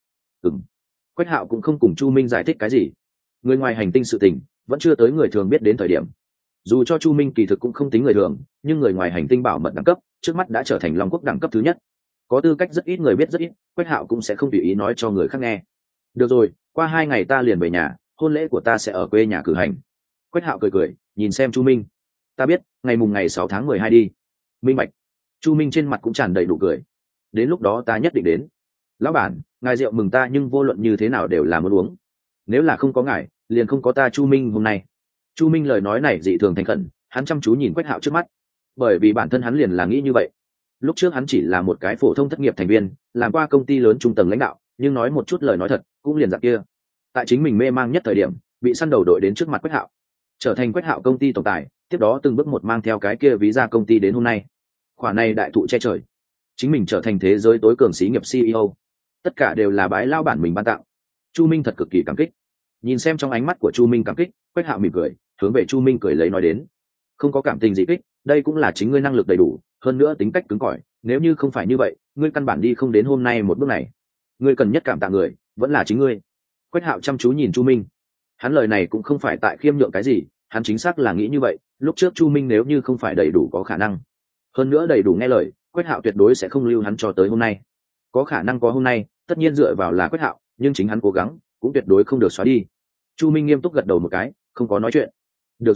Quách Hạo cũng không cùng Chu Minh giải thích cái gì. Người ngoài hành tinh sự tình vẫn chưa tới người thường biết đến thời điểm. Dù cho Chu Minh kỳ thực cũng không tính người thường, nhưng người ngoài hành tinh bảo mật đẳng cấp trước mắt đã trở thành Long Quốc đẳng cấp thứ nhất, có tư cách rất ít người biết rất ít, Quách Hạo cũng sẽ không tùy ý nói cho người khác nghe. Được rồi, qua 2 ngày ta liền về nhà, hôn lễ của ta sẽ ở quê nhà cử hành. Quách Hạo cười cười, nhìn xem Chu Minh. Ta biết, ngày 6 tháng 12 đi. Minh bạch. Chu Minh trên mặt cũng tràn đầy nụ cười. Đến lúc đó ta nhất định đến. Lão bản, ngài rượu mừng ta nhưng vô luận như thế nào đều là muốn uống. Nếu là không có ngài, liền không có ta Chu Minh hôm nay. Chu Minh lời nói này dị thường thành khẩn, hắn chăm chú nhìn Quách Hạo trước mắt, bởi vì bản thân hắn liền là nghĩ như vậy. Lúc trước hắn chỉ là một cái phổ thông thất nghiệp thành viên, làm qua công ty lớn trung tầng lãnh đạo, nhưng nói một chút lời nói thật cũng liền dạng kia. Tại chính mình mê mang nhất thời điểm, bị săn đầu đội đến trước mặt Quách Hạo, trở thành Quách Hạo công ty tổng tài, tiếp đó từng bước một mang theo cái kia ví ra công ty đến hôm nay. Khoản này đại thụ che trời, chính mình trở thành thế giới tối cường xí nghiệp CEO, tất cả đều là bái lao bản mình ban tặng. Chu Minh thật cực kỳ cảm kích. Nhìn xem trong ánh mắt của Chu Minh cảm kích, Quách Hạo mỉm cười, hướng về Chu Minh cười lấy nói đến, không có cảm tình gì kích, đây cũng là chính ngươi năng lực đầy đủ, hơn nữa tính cách cứng cỏi, nếu như không phải như vậy, ngươi căn bản đi không đến hôm nay một bước này. Ngươi cần nhất cảm tạ người vẫn là chính ngươi. Quách Hạo chăm chú nhìn Chu Minh, hắn lời này cũng không phải tại khiêm nhượng cái gì, hắn chính xác là nghĩ như vậy. Lúc trước Chu Minh nếu như không phải đầy đủ có khả năng, hơn nữa đầy đủ nghe lời, Quách Hạo tuyệt đối sẽ không lưu hắn cho tới hôm nay. Có khả năng có hôm nay, tất nhiên dựa vào là Quách Hạo, nhưng chính hắn cố gắng cũng tuyệt đối không được xóa đi. Chu Minh nghiêm túc gật đầu một cái, không có nói chuyện. Được rồi,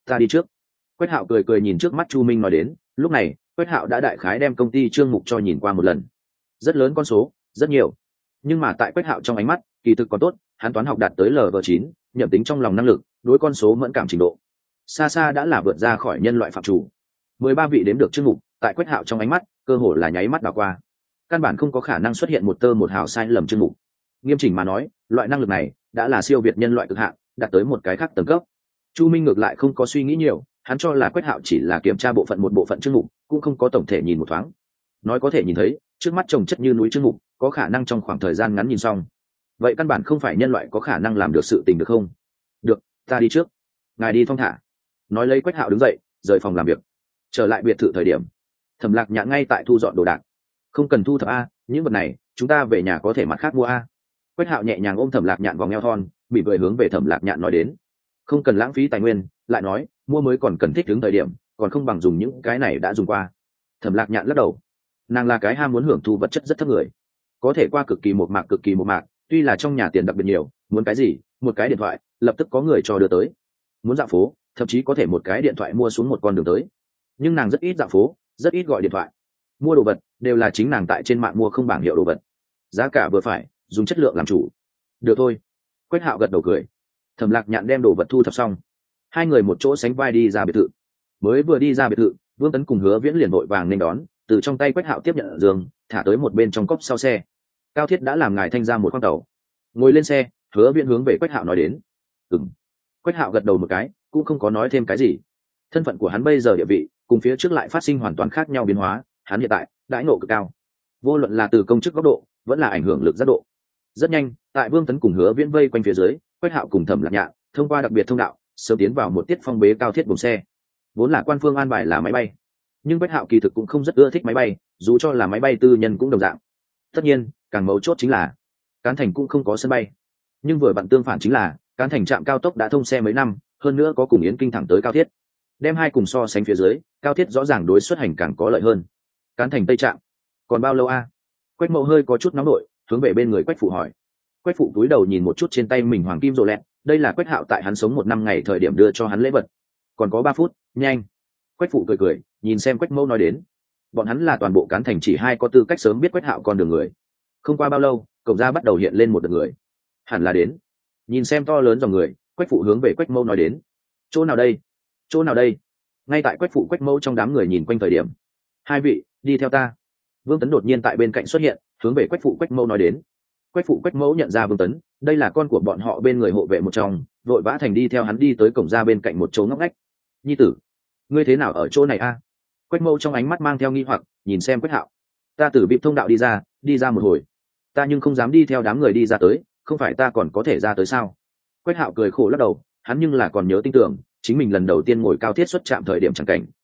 ta đi trước. Quách Hạo cười cười nhìn trước mắt Chu Minh nói đến. Lúc này Quách Hạo đã đại khái đem công ty Trương Mục cho nhìn qua một lần. Rất lớn con số, rất nhiều, nhưng mà tại Quách Hạo trong ánh mắt kỳ thực còn tốt, hắn toán học đạt tới LV9, nhậm tính trong lòng năng lực đối con số mẫn cảm trình độ xa xa đã là vượt ra khỏi nhân loại phạm chủ. 13 vị đếm được Trương Mục tại Quách Hạo trong ánh mắt cơ hồ là nháy mắt đảo qua, căn bản không có khả năng xuất hiện một tơ một hào sai lầm Trương Mục. Nghiêm chỉnh mà nói, loại năng lực này đã là siêu việt nhân loại cực hạn, đạt tới một cái khác tầng cấp. Chu Minh ngược lại không có suy nghĩ nhiều, hắn cho là Quách Hạo chỉ là kiểm tra một bộ phận Trương Mục, cũng không có tổng thể nhìn một thoáng. Nói có thể nhìn thấy trước mắt chồng chất như núi Trương Mục, có khả năng trong khoảng thời gian ngắn nhìn xong, vậy căn bản không phải nhân loại có khả năng làm được sự tình được không? Được, ta đi trước, ngài đi thong thả. Nói lấy Quách Hạo đứng dậy rời phòng làm việc. Trở lại biệt thự thời điểm, Thẩm Lạc Nhạn ngay tại thu dọn đồ đạc. Không cần thu thập a, những vật này chúng ta về nhà có thể mặt khác mua a. Quách Hạo nhẹ nhàng ôm Thẩm Lạc Nhạn vòng eo thon, bị cười hướng về Thẩm Lạc Nhạn nói đến. Không cần lãng phí tài nguyên, lại nói mua mới còn cần thích đứng thời điểm, còn không bằng dùng những cái này đã dùng qua. Thẩm Lạc Nhạn lắc đầu, nàng là cái ham muốn hưởng thụ vật chất rất thấp người, có thể qua cực kỳ một mạc. Tuy là trong nhà tiền đặc biệt nhiều, muốn cái gì, một cái điện thoại lập tức có người cho đưa tới. Muốn dạo phố, thậm chí có thể một cái điện thoại mua xuống một con đường tới. Nhưng nàng rất ít dạo phố, rất ít gọi điện thoại. Mua đồ vật đều là chính nàng tại trên mạng mua không bảng hiệu đồ vật, giá cả vừa phải, dùng chất lượng làm chủ. Được thôi. Quách Hạo gật đầu cười. Thẩm Lạc Nhạn đem đồ vật thu thập xong, hai người một chỗ sánh vai đi ra biệt thự. Mới vừa đi ra biệt thự, Vương Tấn cùng Hứa Viễn liền vội vàng nên đón, từ trong tay Quách Hạo tiếp nhận giường, thả tới một bên trong cốc sau xe. Cao Thiết đã làm ngài thanh ra một khoang tàu. Ngồi lên xe, Hứa Viễn hướng về Quách Hạo nói đến. Ừm. Quách Hạo gật đầu một cái, cũng không có nói thêm cái gì. Thân phận của hắn bây giờ địa vị cùng phía trước lại phát sinh hoàn toàn khác nhau biến hóa, hắn hiện tại đãi ngộ cực cao, vô luận là từ công chức góc độ vẫn là ảnh hưởng lực giác độ. Rất nhanh, tại Vương Tấn cùng Hứa Viễn vây quanh phía dưới, Quách Hạo cùng Thẩm Lạc Nhạn thông qua đặc biệt thông đạo sớm tiến vào một tiết phong bế Cao Thiết buồng xe. Vốn là quan phương an bài là máy bay, nhưng Quách Hạo kỳ thực cũng không rất ưa thích máy bay, dù cho là máy bay tư nhân cũng đồng dạng. Tất nhiên, càng mấu chốt chính là Cán Thành cũng không có sân bay, nhưng vừa vặn tương phản chính là Cán Thành trạm cao tốc đã thông xe mấy năm, hơn nữa có cùng Yến Kinh thẳng tới Cao Thiết. Đem hai cùng so sánh phía dưới, Cao Thiết rõ ràng đối xuất hành càng có lợi hơn. Cán Thành Tây trạm còn bao lâu a? Quách Mậu hơi có chút nóng nổi, hướng về bên người Quách Phụ hỏi. Quách Phụ cúi đầu nhìn một chút trên tay mình hoàng kim rồ lẹt, đây là Quách Hạo tại hắn sống 1 năm ngày thời điểm đưa cho hắn lễ vật. Còn có 3 phút, nhanh. Quách Phụ cười cười, nhìn xem Quách Mậu nói đến. Bọn hắn là toàn bộ Cán Thành chỉ hai có tư cách sớm biết Quách Hạo con đường người. Không qua bao lâu, cổng ra bắt đầu hiện lên một đợt người. Hẳn là đến. Nhìn xem to lớn dòng người, Quách Phụ hướng về Quách Mậu nói đến. Chỗ nào đây? Chỗ nào đây? Ngay tại Quách Phụ Quách Mậu trong đám người nhìn quanh thời điểm. Hai vị, đi theo ta. Vương Tấn đột nhiên tại bên cạnh xuất hiện, hướng về Quách Phụ Quách Mậu nói đến. Quách Phụ Quách Mậu nhận ra Vương Tấn, đây là con của bọn họ bên người hộ vệ một trong, vội vã thành đi theo hắn đi tới cổng ra bên cạnh một chỗ ngóc ngách. Nhi tử, ngươi thế nào ở chỗ này a? Quách Mậu trong ánh mắt mang theo nghi hoặc, nhìn xem Quách Hạo. Ta từ bịp thông đạo đi ra một hồi, ta nhưng không dám đi theo đám người đi ra tới, không phải ta còn có thể ra tới sao? Quách Hạo cười khổ lắc đầu, hắn nhưng là còn nhớ tin tưởng chính mình lần đầu tiên ngồi Cao Thiết xuất trạm thời điểm chẳng cảnh,